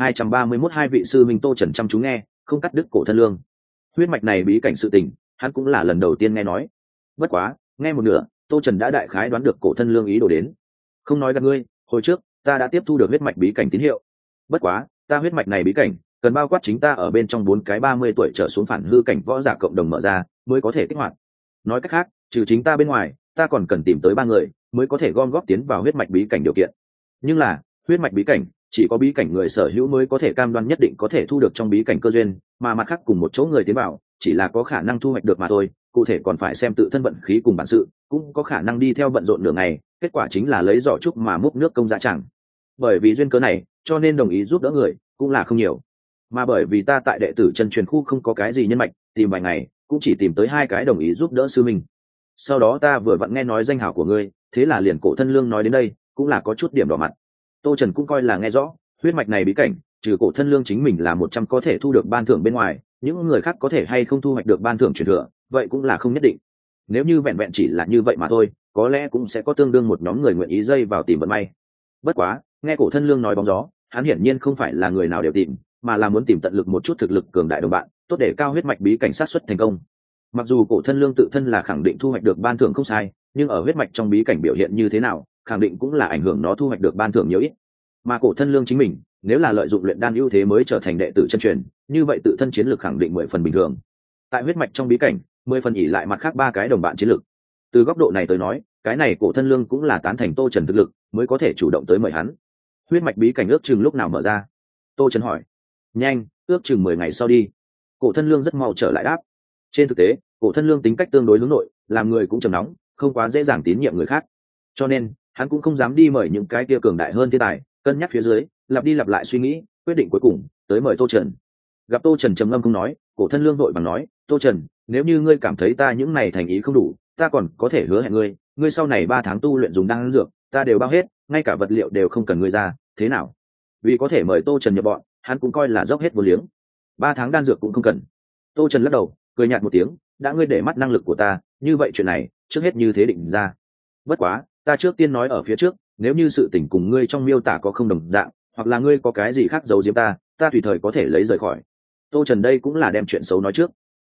2231 hai vị sư minh. Tô Trần chăm chú nghe, không cắt đứt Cổ Thân Lương. Huyết mạch này bí cảnh sự tình, hắn cũng là lần đầu tiên nghe nói. Bất quá, nghe một nửa, Tô Trần đã đại khái đoán được Cổ Thân Lương ý đồ đến. Không nói gạt ngươi, hồi trước ta đã tiếp thu được huyết mạch bí cảnh tín hiệu. Bất quá, ta huyết mạch này bí cảnh cần bao quát chính ta ở bên trong 4 cái 30 tuổi trở xuống phản hư cảnh võ giả cộng đồng mở ra mới có thể kích hoạt. Nói cách khác, trừ chính ta bên ngoài, ta còn cần tìm tới 3 người mới có thể gom góp tiến vào huyết mạch bí cảnh điều kiện. Nhưng là, huyết mạch bí cảnh chỉ có bí cảnh người sở hữu mới có thể cam đoan nhất định có thể thu được trong bí cảnh cơ duyên, mà mặt khác cùng một chỗ người tiến vào chỉ là có khả năng thu hoạch được mà thôi, cụ thể còn phải xem tự thân vận khí cùng bản sự, cũng có khả năng đi theo bận rộn nửa ngày, kết quả chính là lấy giỏ trúc mà múc nước công dạ chẳng. Bởi vì duyên cớ này, cho nên đồng ý giúp đỡ người cũng là không nhiều, mà bởi vì ta tại đệ tử chân truyền khu không có cái gì nhân mạch, tìm vài ngày cũng chỉ tìm tới 2 cái đồng ý giúp đỡ sư mình. Sau đó ta vừa vặn nghe nói danh hào của ngươi, thế là liền Cổ Thân Lương nói đến đây cũng là có chút điểm đỏ mặt. Tô Trần cũng coi là nghe rõ, huyết mạch này bí cảnh trừ Cổ Thân Lương chính mình là 100 có thể thu được ban thưởng bên ngoài, những người khác có thể hay không thu hoạch được ban thưởng truyền thừa, vậy cũng là không nhất định. Nếu như vẹn vẹn chỉ là như vậy mà thôi, có lẽ cũng sẽ có tương đương một nhóm người nguyện ý dây vào tìm vận may. Bất quá, nghe Cổ Thân Lương nói bóng gió, hắn hiển nhiên không phải là người nào đều tìm, mà là muốn tìm tận lực một chút thực lực cường đại đồng bạn, tốt để cao huyết mạch bí cảnh sát suất thành công. Mặc dù Cổ Thân Lương tự thân là khẳng định thu hoạch được ban thưởng không sai, nhưng ở huyết mạch trong bí cảnh biểu hiện như thế nào, khẳng định cũng là ảnh hưởng nó thu hoạch được ban thưởng nhiều ít. Mà Cổ Thân Lương chính mình, nếu là lợi dụng luyện đan ưu thế mới trở thành đệ tử chân truyền, như vậy tự thân chiến lược khẳng định 10 phần bình thường. Tại huyết mạch trong bí cảnh, 10 phần ỷ lại mặt khác 3 cái đồng bạn chiến lược. Từ góc độ này tới nói, cái này Cổ Thân Lương cũng là tán thành Tô Trần thực lực, mới có thể chủ động tới mời hắn. Huyết mạch bí cảnh ước chừng lúc nào mở ra? Tô Trần hỏi. Nhanh, ước chừng 10 ngày sau đi. Cổ Thân Lương rất mau trở lại đáp. Trên thực tế, Cổ Thân Lương tính cách tương đối hướng nội, làm người cũng trầm nóng, không quá dễ dàng tín nhiệm người khác, cho nên hắn cũng không dám đi mời những cái kia cường đại hơn thiên tài. Cân nhắc phía dưới, lặp đi lặp lại suy nghĩ, quyết định cuối cùng tới mời Tô Trần. Gặp Tô Trần trầm ngâm không nói, Cổ Thân Lương vội vàng nói, Tô Trần, nếu như ngươi cảm thấy ta những này thành ý không đủ, ta còn có thể hứa hẹn ngươi sau này 3 tháng tu luyện dùng đan dược ta đều bao hết, ngay cả vật liệu đều không cần ngươi ra, thế nào? Vì có thể mời Tô Trần nhập bọn, hắn cũng coi là dốc hết vô liếng. 3 tháng đan dược cũng không cần. Tô Trần lắc đầu, cười nhạt một tiếng, đã ngươi để mắt năng lực của ta, như vậy chuyện này trước hết như thế định ra. Bất quá, ta trước tiên nói ở phía trước, nếu như sự tình cùng ngươi trong miêu tả có không đồng dạng, hoặc là ngươi có cái gì khác giấu giếm ta tùy thời có thể lấy rời khỏi. Tô Trần đây cũng là đem chuyện xấu nói trước.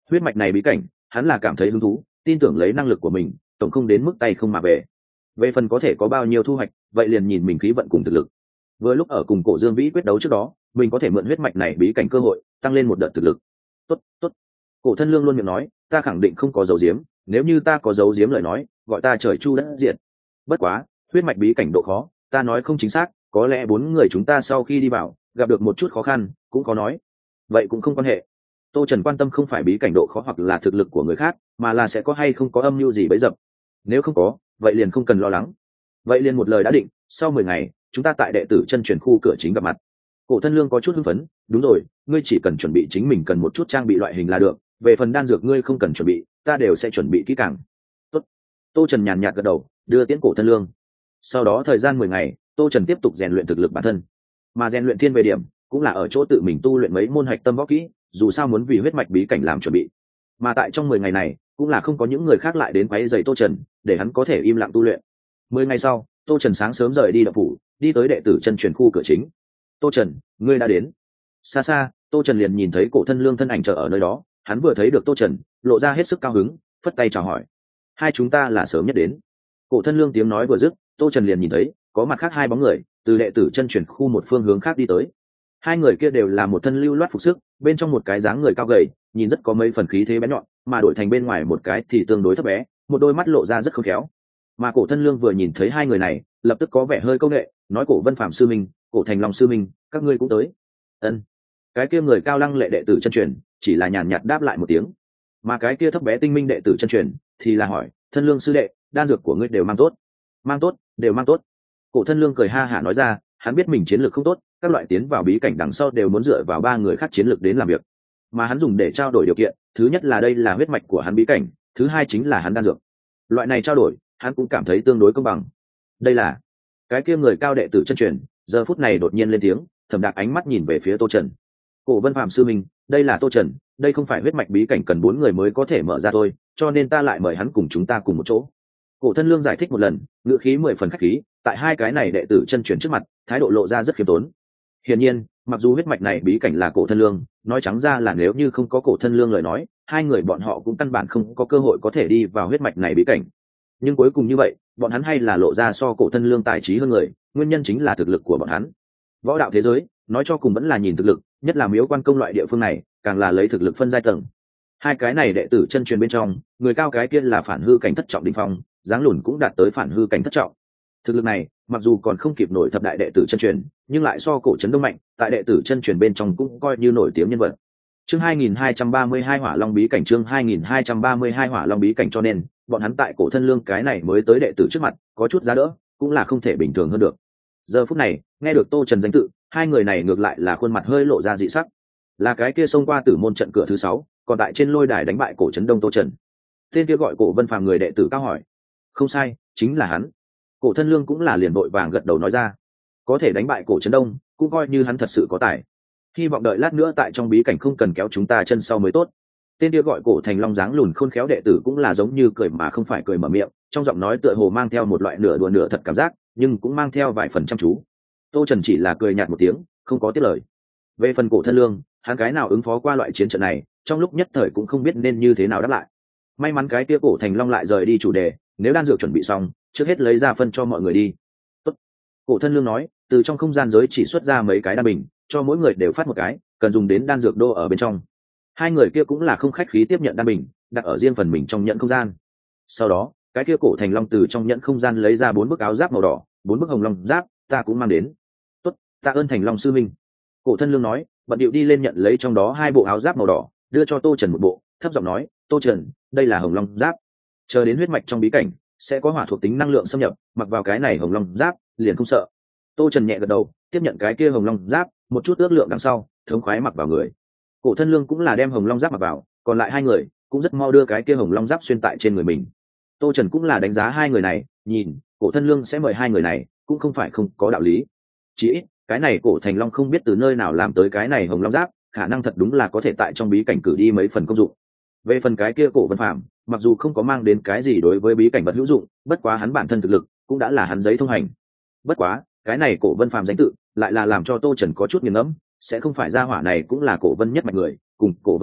Huyết mạch này bí cảnh hắn là cảm thấy hứng thú, tin tưởng lấy năng lực của mình tổng không đến mức tay không mà về phần có thể có bao nhiêu thu hoạch vậy liền nhìn mình khí vận cùng thực lực. Vừa lúc ở cùng cổ Dương Vĩ quyết đấu trước đó mình có thể mượn huyết mạch này bí cảnh cơ hội tăng lên một đợt thực lực. Tốt. Cổ Thân Lương luôn miệng nói, ta khẳng định không có dấu diếm, nếu như ta có dấu diếm lời nói gọi ta trời chu đất diệt. Bất quá huyết mạch bí cảnh độ khó ta nói không chính xác, có lẽ 4 người chúng ta sau khi đi vào gặp được một chút khó khăn cũng có nói. Vậy cũng không quan hệ. Tô Trần quan tâm không phải bí cảnh độ khó hoặc là thực lực của người khác, mà là sẽ có hay không có âm mưu gì bấy dập. Nếu không có vậy liền không cần lo lắng. Vậy liền một lời đã định, sau 10 ngày chúng ta tại đệ tử chân truyền khu cửa chính gặp mặt. Cổ Thân Lương có chút hưng phấn, đúng rồi, ngươi chỉ cần chuẩn bị chính mình cần một chút trang bị loại hình là được, về phần đan dược ngươi không cần chuẩn bị, ta đều sẽ chuẩn bị kỹ càng. Tốt. Tô Trần nhàn nhạt gật đầu, đưa tiễn Cổ Thân Lương. Sau đó thời gian 10 ngày, Tô Trần tiếp tục rèn luyện thực lực bản thân, mà rèn luyện thiên về điểm cũng là ở chỗ tự mình tu luyện mấy môn hạch tâm võ kỹ, dù sao muốn vì huyết mạch bí cảnh làm chuẩn bị. Mà tại trong 10 ngày này, cũng là không có những người khác lại đến quấy rầy Tô Trần, để hắn có thể im lặng tu luyện. 10 ngày sau, Tô Trần sáng sớm rời đi động phủ, đi tới đệ tử chân truyền khu cửa chính. Tô Trần, ngươi đã đến. Xa xa, Tô Trần liền nhìn thấy Cổ Thân Lương thân ảnh chờ ở nơi đó, hắn vừa thấy được Tô Trần, lộ ra hết sức cao hứng, phất tay chào hỏi. Hai chúng ta là sớm nhất đến. Cổ Thân Lương tiếng nói vừa dứt, Tô Trần liền nhìn thấy có mặt khác hai bóng người từ đệ tử chân truyền khu một phương hướng khác đi tới. Hai người kia đều là một thân lưu loát phục sức, bên trong một cái dáng người cao gầy, nhìn rất có mấy phần khí thế bén nhọn, mà đổi thành bên ngoài một cái thì tương đối thấp bé, một đôi mắt lộ ra rất khôn khéo. Mà Cổ Thân Lương vừa nhìn thấy hai người này, lập tức có vẻ hơi câu nệ, nói: Cổ Vân Phạm sư minh, Cổ Thành Long sư minh, các ngươi cũng tới. Ân. Cái kia người cao lăng lệ đệ tử chân truyền chỉ là nhàn nhạt đáp lại một tiếng, mà cái kia thấp bé tinh minh đệ tử chân truyền thì là hỏi: Thân Lương sư đệ, đan dược của ngươi đều mang tốt? Mang tốt, đều mang tốt. Cổ Thân Lương cười ha hả nói ra, hắn biết mình chiến lược không tốt, các loại tiến vào bí cảnh đằng sau đều muốn dựa vào 3 người khác chiến lược đến làm việc, mà hắn dùng để trao đổi điều kiện, thứ nhất là đây là huyết mạch của hắn bí cảnh, thứ hai chính là hắn đan dược. Loại này trao đổi hắn cũng cảm thấy tương đối công bằng. Đây là cái kia người cao đệ tử chân truyền giờ phút này đột nhiên lên tiếng, thầm đạc ánh mắt nhìn về phía Tô Trần. Cổ Vân Phạm sư minh, đây là Tô Trần, đây không phải huyết mạch bí cảnh cần 4 người mới có thể mở ra thôi, cho nên ta lại mời hắn cùng chúng ta cùng một chỗ. Cổ Thân Lương giải thích một lần, ngữ khí 10 phần khách khí, tại hai cái này đệ tử chân truyền trước mặt, thái độ lộ ra rất khiêm tốn. Hiển nhiên, mặc dù huyết mạch này bí cảnh là Cổ Thân Lương, nói trắng ra là nếu như không có Cổ Thân Lương lời nói, hai người bọn họ cũng căn bản không có cơ hội có thể đi vào huyết mạch này bí cảnh. Nhưng cuối cùng như vậy, bọn hắn hay là lộ ra so Cổ Thân Lương tài trí hơn người, nguyên nhân chính là thực lực của bọn hắn. Võ đạo thế giới, nói cho cùng vẫn là nhìn thực lực, nhất là Miếu Quan Công loại địa phương này, càng là lấy thực lực phân giai tầng. Hai cái này đệ tử chân truyền bên trong, người cao cái kia là phản hư cảnh thất trọng đỉnh phong, dáng lùn cũng đạt tới phản hư cảnh thất trọng. Thực lực này, mặc dù còn không kịp nổi thập đại đệ tử chân truyền, nhưng lại so Cổ Trấn Đông mạnh, tại đệ tử chân truyền bên trong cũng coi như nổi tiếng nhân vật. Chương 2232 Hỏa Long bí cảnh, chương 2232 Hỏa Long bí cảnh, cho nên bọn hắn tại Cổ Thân Lương cái này mới tới đệ tử trước mặt, có chút giá đỡ, cũng là không thể bình thường hơn được. Giờ phút này, nghe được Tô Trần danh tự, hai người này ngược lại là khuôn mặt hơi lộ ra dị sắc. Là cái kia xông qua tử môn trận cửa thứ 6, còn tại trên lôi đài đánh bại Cổ Trấn Đông Tô Trần. Tên kia gọi Cổ Vân Phàm người đệ tử cao hỏi. Không sai, chính là hắn. Cổ Thân Lương cũng là liền vội vàng gật đầu nói ra. Có thể đánh bại Cổ Trấn Đông, cũng coi như hắn thật sự có tài. Hy vọng đợi lát nữa tại trong bí cảnh không cần kéo chúng ta chân sau mới tốt. Tên kia gọi Cổ Thành Long dáng lùn khôn khéo đệ tử cũng là giống như cười mà không phải cười mở miệng, trong giọng nói tựa hồ mang theo một loại nửa đùa nửa thật cảm giác, nhưng cũng mang theo vài phần chăm chú. Tô Trần chỉ là cười nhạt một tiếng, không có tiếp lời. Về phần Cổ Thân Lương, hắn cái nào ứng phó qua loại chiến trận này, trong lúc nhất thời cũng không biết nên như thế nào đáp lại. May mắn cái kia Cổ Thành Long lại rời đi chủ đề, nếu đan dược chuẩn bị xong, trước hết lấy ra phân cho mọi người đi. Tốt. Cổ Thân Lương nói, từ trong không gian giới chỉ xuất ra mấy cái đan bình, cho mỗi người đều phát một cái, cần dùng đến đan dược đô ở bên trong. Hai người kia cũng là không khách khí tiếp nhận đan bình, đặt ở riêng phần mình trong nhẫn không gian. Sau đó, cái kia Cổ Thành Long từ trong nhẫn không gian lấy ra 4 bức áo giáp màu đỏ, 4 bức hồng long giáp, ta cũng mang đến. Tốt, tạ ơn Thành Long sư minh. Cổ Thân Lương nói, bận điệu đi lên nhận lấy trong đó 2 bộ áo giáp màu đỏ, đưa cho Tô Trần một bộ, thấp giọng nói, Tô Trần, đây là hồng long giáp. Chờ đến huyết mạch trong bí cảnh, sẽ có hỏa thuộc tính năng lượng xâm nhập, mặc vào cái này hồng long giáp, liền không sợ. Tô Trần nhẹ gật đầu, tiếp nhận cái kia hồng long giáp, một chút ước lượng đằng sau, thống khoái mặc vào người. Cổ Thân Lương cũng là đem hồng long giáp mặc vào, còn lại 2 người cũng rất mau đưa cái kia hồng long giáp xuyên tại trên người mình. Tô Trần cũng là đánh giá 2 người này, nhìn, Cổ Thân Lương sẽ mời 2 người này, cũng không phải không có đạo lý. Chỉ ít, cái này Cổ Thành Long không biết từ nơi nào làm tới cái này hồng long giáp, khả năng thật đúng là có thể tại trong bí cảnh cử đi mấy phần công dụng. Về phần cái kia Cổ Vân Phạm, mặc dù không có mang đến cái gì đối với bí cảnh vật hữu dụng, bất quá hắn bản thân thực lực cũng đã là hắn giấy thông hành. Bất quá, cái này Cổ Vân Phạm danh tự lại là làm cho Tô Trần có chút nghiền ngẫm, sẽ không phải gia hỏa này cũng là Cổ Vân nhất mạch người, cùng Cổ Vân Phong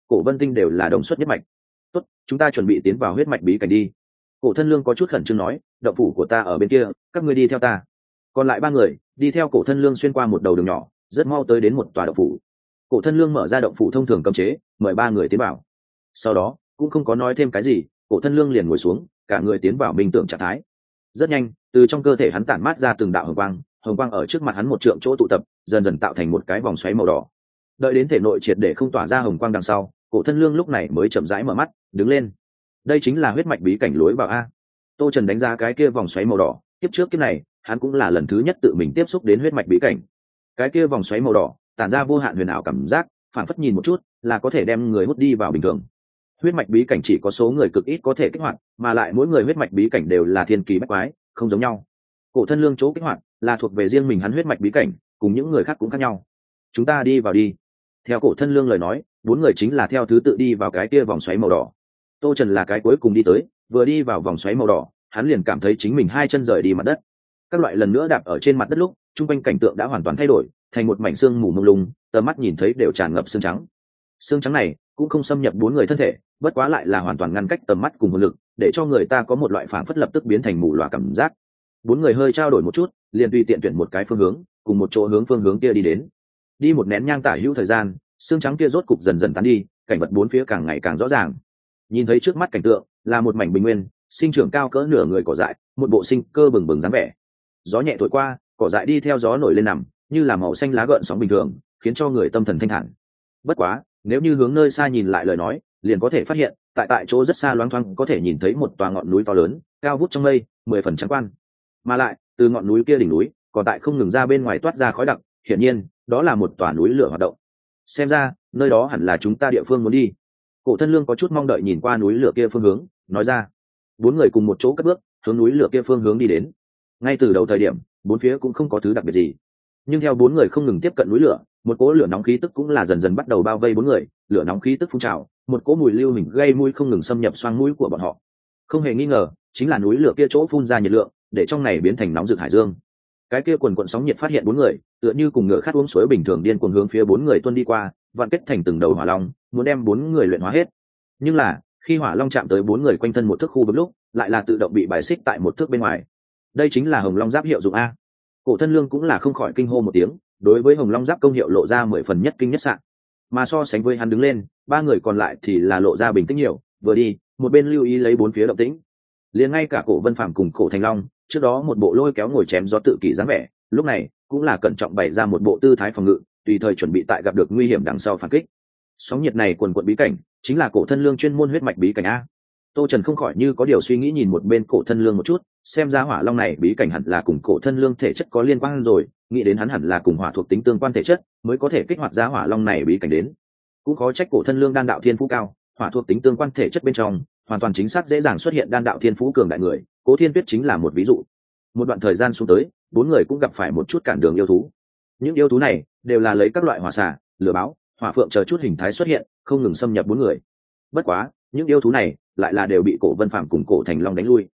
Cổ Vân Tinh đều là đồng xuất nhất mạch. Tốt, chúng ta chuẩn bị tiến vào huyết mạch bí cảnh đi. Cổ Thân Lương có chút khẩn trương nói, động phủ của ta ở bên kia, các ngươi đi theo ta. Còn lại ba người đi theo Cổ Thân Lương xuyên qua một đầu đường nhỏ, rất mau tới đến một tòa động phủ. Cổ Thân Lương mở ra động phủ thông thường cấm chế, mời ba người tiến vào. Sau đó cũng không có nói thêm cái gì, Cổ Thân Lương liền ngồi xuống, cả người tiến vào minh tưởng trạng thái. Rất nhanh, từ trong cơ thể hắn tản mát ra từng đạo hồng quang ở trước mặt hắn một trượng chỗ tụ tập, dần dần tạo thành một cái vòng xoáy màu đỏ. Đợi đến thể nội triệt để không tỏa ra hồng quang đằng sau, Cổ Thân Lương lúc này mới chậm rãi mở mắt, đứng lên. Đây chính là huyết mạch bí cảnh lối vào a. Tô Trần đánh giá cái kia vòng xoáy màu đỏ, kiếp trước kiếp này, hắn cũng là lần thứ nhất tự mình tiếp xúc đến huyết mạch bí cảnh. Cái kia vòng xoáy màu đỏ, tản ra vô hạn huyền ảo cảm giác, phản phất nhìn một chút, là có thể đem người hút đi vào bình thường. Huyết mạch bí cảnh chỉ có số người cực ít có thể kích hoạt, mà lại mỗi người huyết mạch bí cảnh đều là thiên kỳ bách quái, không giống nhau. Cổ Thân Lương chỗ kích hoạt là thuộc về riêng mình hắn huyết mạch bí cảnh, cùng những người khác cũng khác nhau. Chúng ta đi vào đi. Theo Cổ Thân Lương lời nói, bốn người chính là theo thứ tự đi vào cái kia vòng xoáy màu đỏ. Tô Trần là cái cuối cùng đi tới, vừa đi vào vòng xoáy màu đỏ, hắn liền cảm thấy chính mình hai chân rời đi mặt đất. Các loại lần nữa đạp ở trên mặt đất lúc, trung quanh cảnh tượng đã hoàn toàn thay đổi, thành một mảnh xương mù mông lung, tầm mắt nhìn thấy đều tràn ngập xương trắng. Xương trắng này cũng không xâm nhập bốn người thân thể, bất quá lại là hoàn toàn ngăn cách tầm mắt cùng hồn lực, để cho người ta có một loại phảng phất lập tức biến thành mù lòa cảm giác. Bốn người hơi trao đổi một chút, liền tùy tiện tuyển một cái phương hướng, cùng một chỗ hướng phương hướng kia đi đến. Đi một nén nhang tả hữu thời gian, xương trắng kia rốt cục dần dần tán đi, cảnh vật bốn phía càng ngày càng rõ ràng. Nhìn thấy trước mắt cảnh tượng là một mảnh bình nguyên, sinh trưởng cao cỡ nửa người cỏ dại, một bộ sinh cơ bừng bừng dáng vẻ. Gió nhẹ thổi qua, cỏ dại đi theo gió nổi lên nằm, như là màu xanh lá gợn sóng bình thường, khiến cho người tâm thần thanh thản. Bất quá, nếu như hướng nơi xa nhìn lại lời nói, liền có thể phát hiện, tại chỗ rất xa loáng thoáng có thể nhìn thấy một tòa ngọn núi to lớn, cao vút trong mây, 10 phần trắng quan. Mà lại, từ ngọn núi kia đỉnh núi, còn tại không ngừng ra bên ngoài toát ra khói đặc, hiển nhiên, đó là một tòa núi lửa hoạt động. Xem ra, nơi đó hẳn là chúng ta địa phương muốn đi. Cổ Thân Lương có chút mong đợi nhìn qua núi lửa kia phương hướng, nói ra. Bốn người cùng một chỗ cất bước, hướng núi lửa kia phương hướng đi đến. Ngay từ đầu thời điểm, bốn phía cũng không có thứ đặc biệt gì, nhưng theo bốn người không ngừng tiếp cận núi lửa, một cỗ lửa nóng khí tức cũng là dần dần bắt đầu bao vây bốn người. Lửa nóng khí tức phun trào, một cỗ mùi lưu hình gây mũi không ngừng xâm nhập xoang mũi của bọn họ. Không hề nghi ngờ, chính là núi lửa kia chỗ phun ra nhiệt lượng, để trong này biến thành nóng rực hải dương. Cái kia quần quần sóng nhiệt phát hiện bốn người, tựa như cùng ngựa khát uống suối bình thường điên cuồng hướng phía bốn người tuôn đi qua, vạn kết thành từng đầu hỏa long, muốn đem bốn người luyện hóa hết. Nhưng là, khi hỏa long chạm tới bốn người quanh thân một thước khu vực lúc, lại là tự động bị bài xích tại một thước bên ngoài. Đây chính là Hồng Long Giáp hiệu dụng a. Cổ Thân Lương cũng là không khỏi kinh hô một tiếng, đối với Hồng Long Giáp công hiệu lộ ra 10 phần nhất kinh nhất sạn. Mà so sánh với hắn đứng lên, ba người còn lại thì là lộ ra bình tĩnh nhiều, vừa đi, một bên lưu ý lấy bốn phía động tĩnh. Liền ngay cả Cổ Vân Phàm cùng Cổ Thành Long, trước đó một bộ lôi kéo ngồi chém gió tự kỷ dáng vẻ, lúc này cũng là cẩn trọng bày ra một bộ tư thái phòng ngự, tùy thời chuẩn bị tại gặp được nguy hiểm đằng sau phản kích. Sóng nhiệt này quần quật bí cảnh, chính là Cổ Thân Lương chuyên môn huyết mạch bí cảnh a. Tô Trần không khỏi như có điều suy nghĩ nhìn một bên Cổ Thân Lương một chút, xem ra hỏa long này bí cảnh hẳn là cùng Cổ Thân Lương thể chất có liên quan rồi, nghĩ đến hắn hẳn là cùng hỏa thuộc tính tương quan thể chất, mới có thể kích hoạt ra hỏa long này bí cảnh đến. Cũng khó trách Cổ Thân Lương đan đạo thiên phú cao, hỏa thuộc tính tương quan thể chất bên trong, hoàn toàn chính xác dễ dàng xuất hiện đan đạo thiên phú cường đại người, Cố Thiên Tuyết chính là một ví dụ. Một đoạn thời gian xuống tới, bốn người cũng gặp phải một chút cản đường yêu thú. Những yêu thú này đều là lấy các loại hỏa xà, lửa báo, hỏa phượng chờ chút hình thái xuất hiện, không ngừng xâm nhập bốn người. Bất quá, những yêu thú này lại là đều bị Cổ Vân Phàm cùng Cổ Thành Long đánh lui.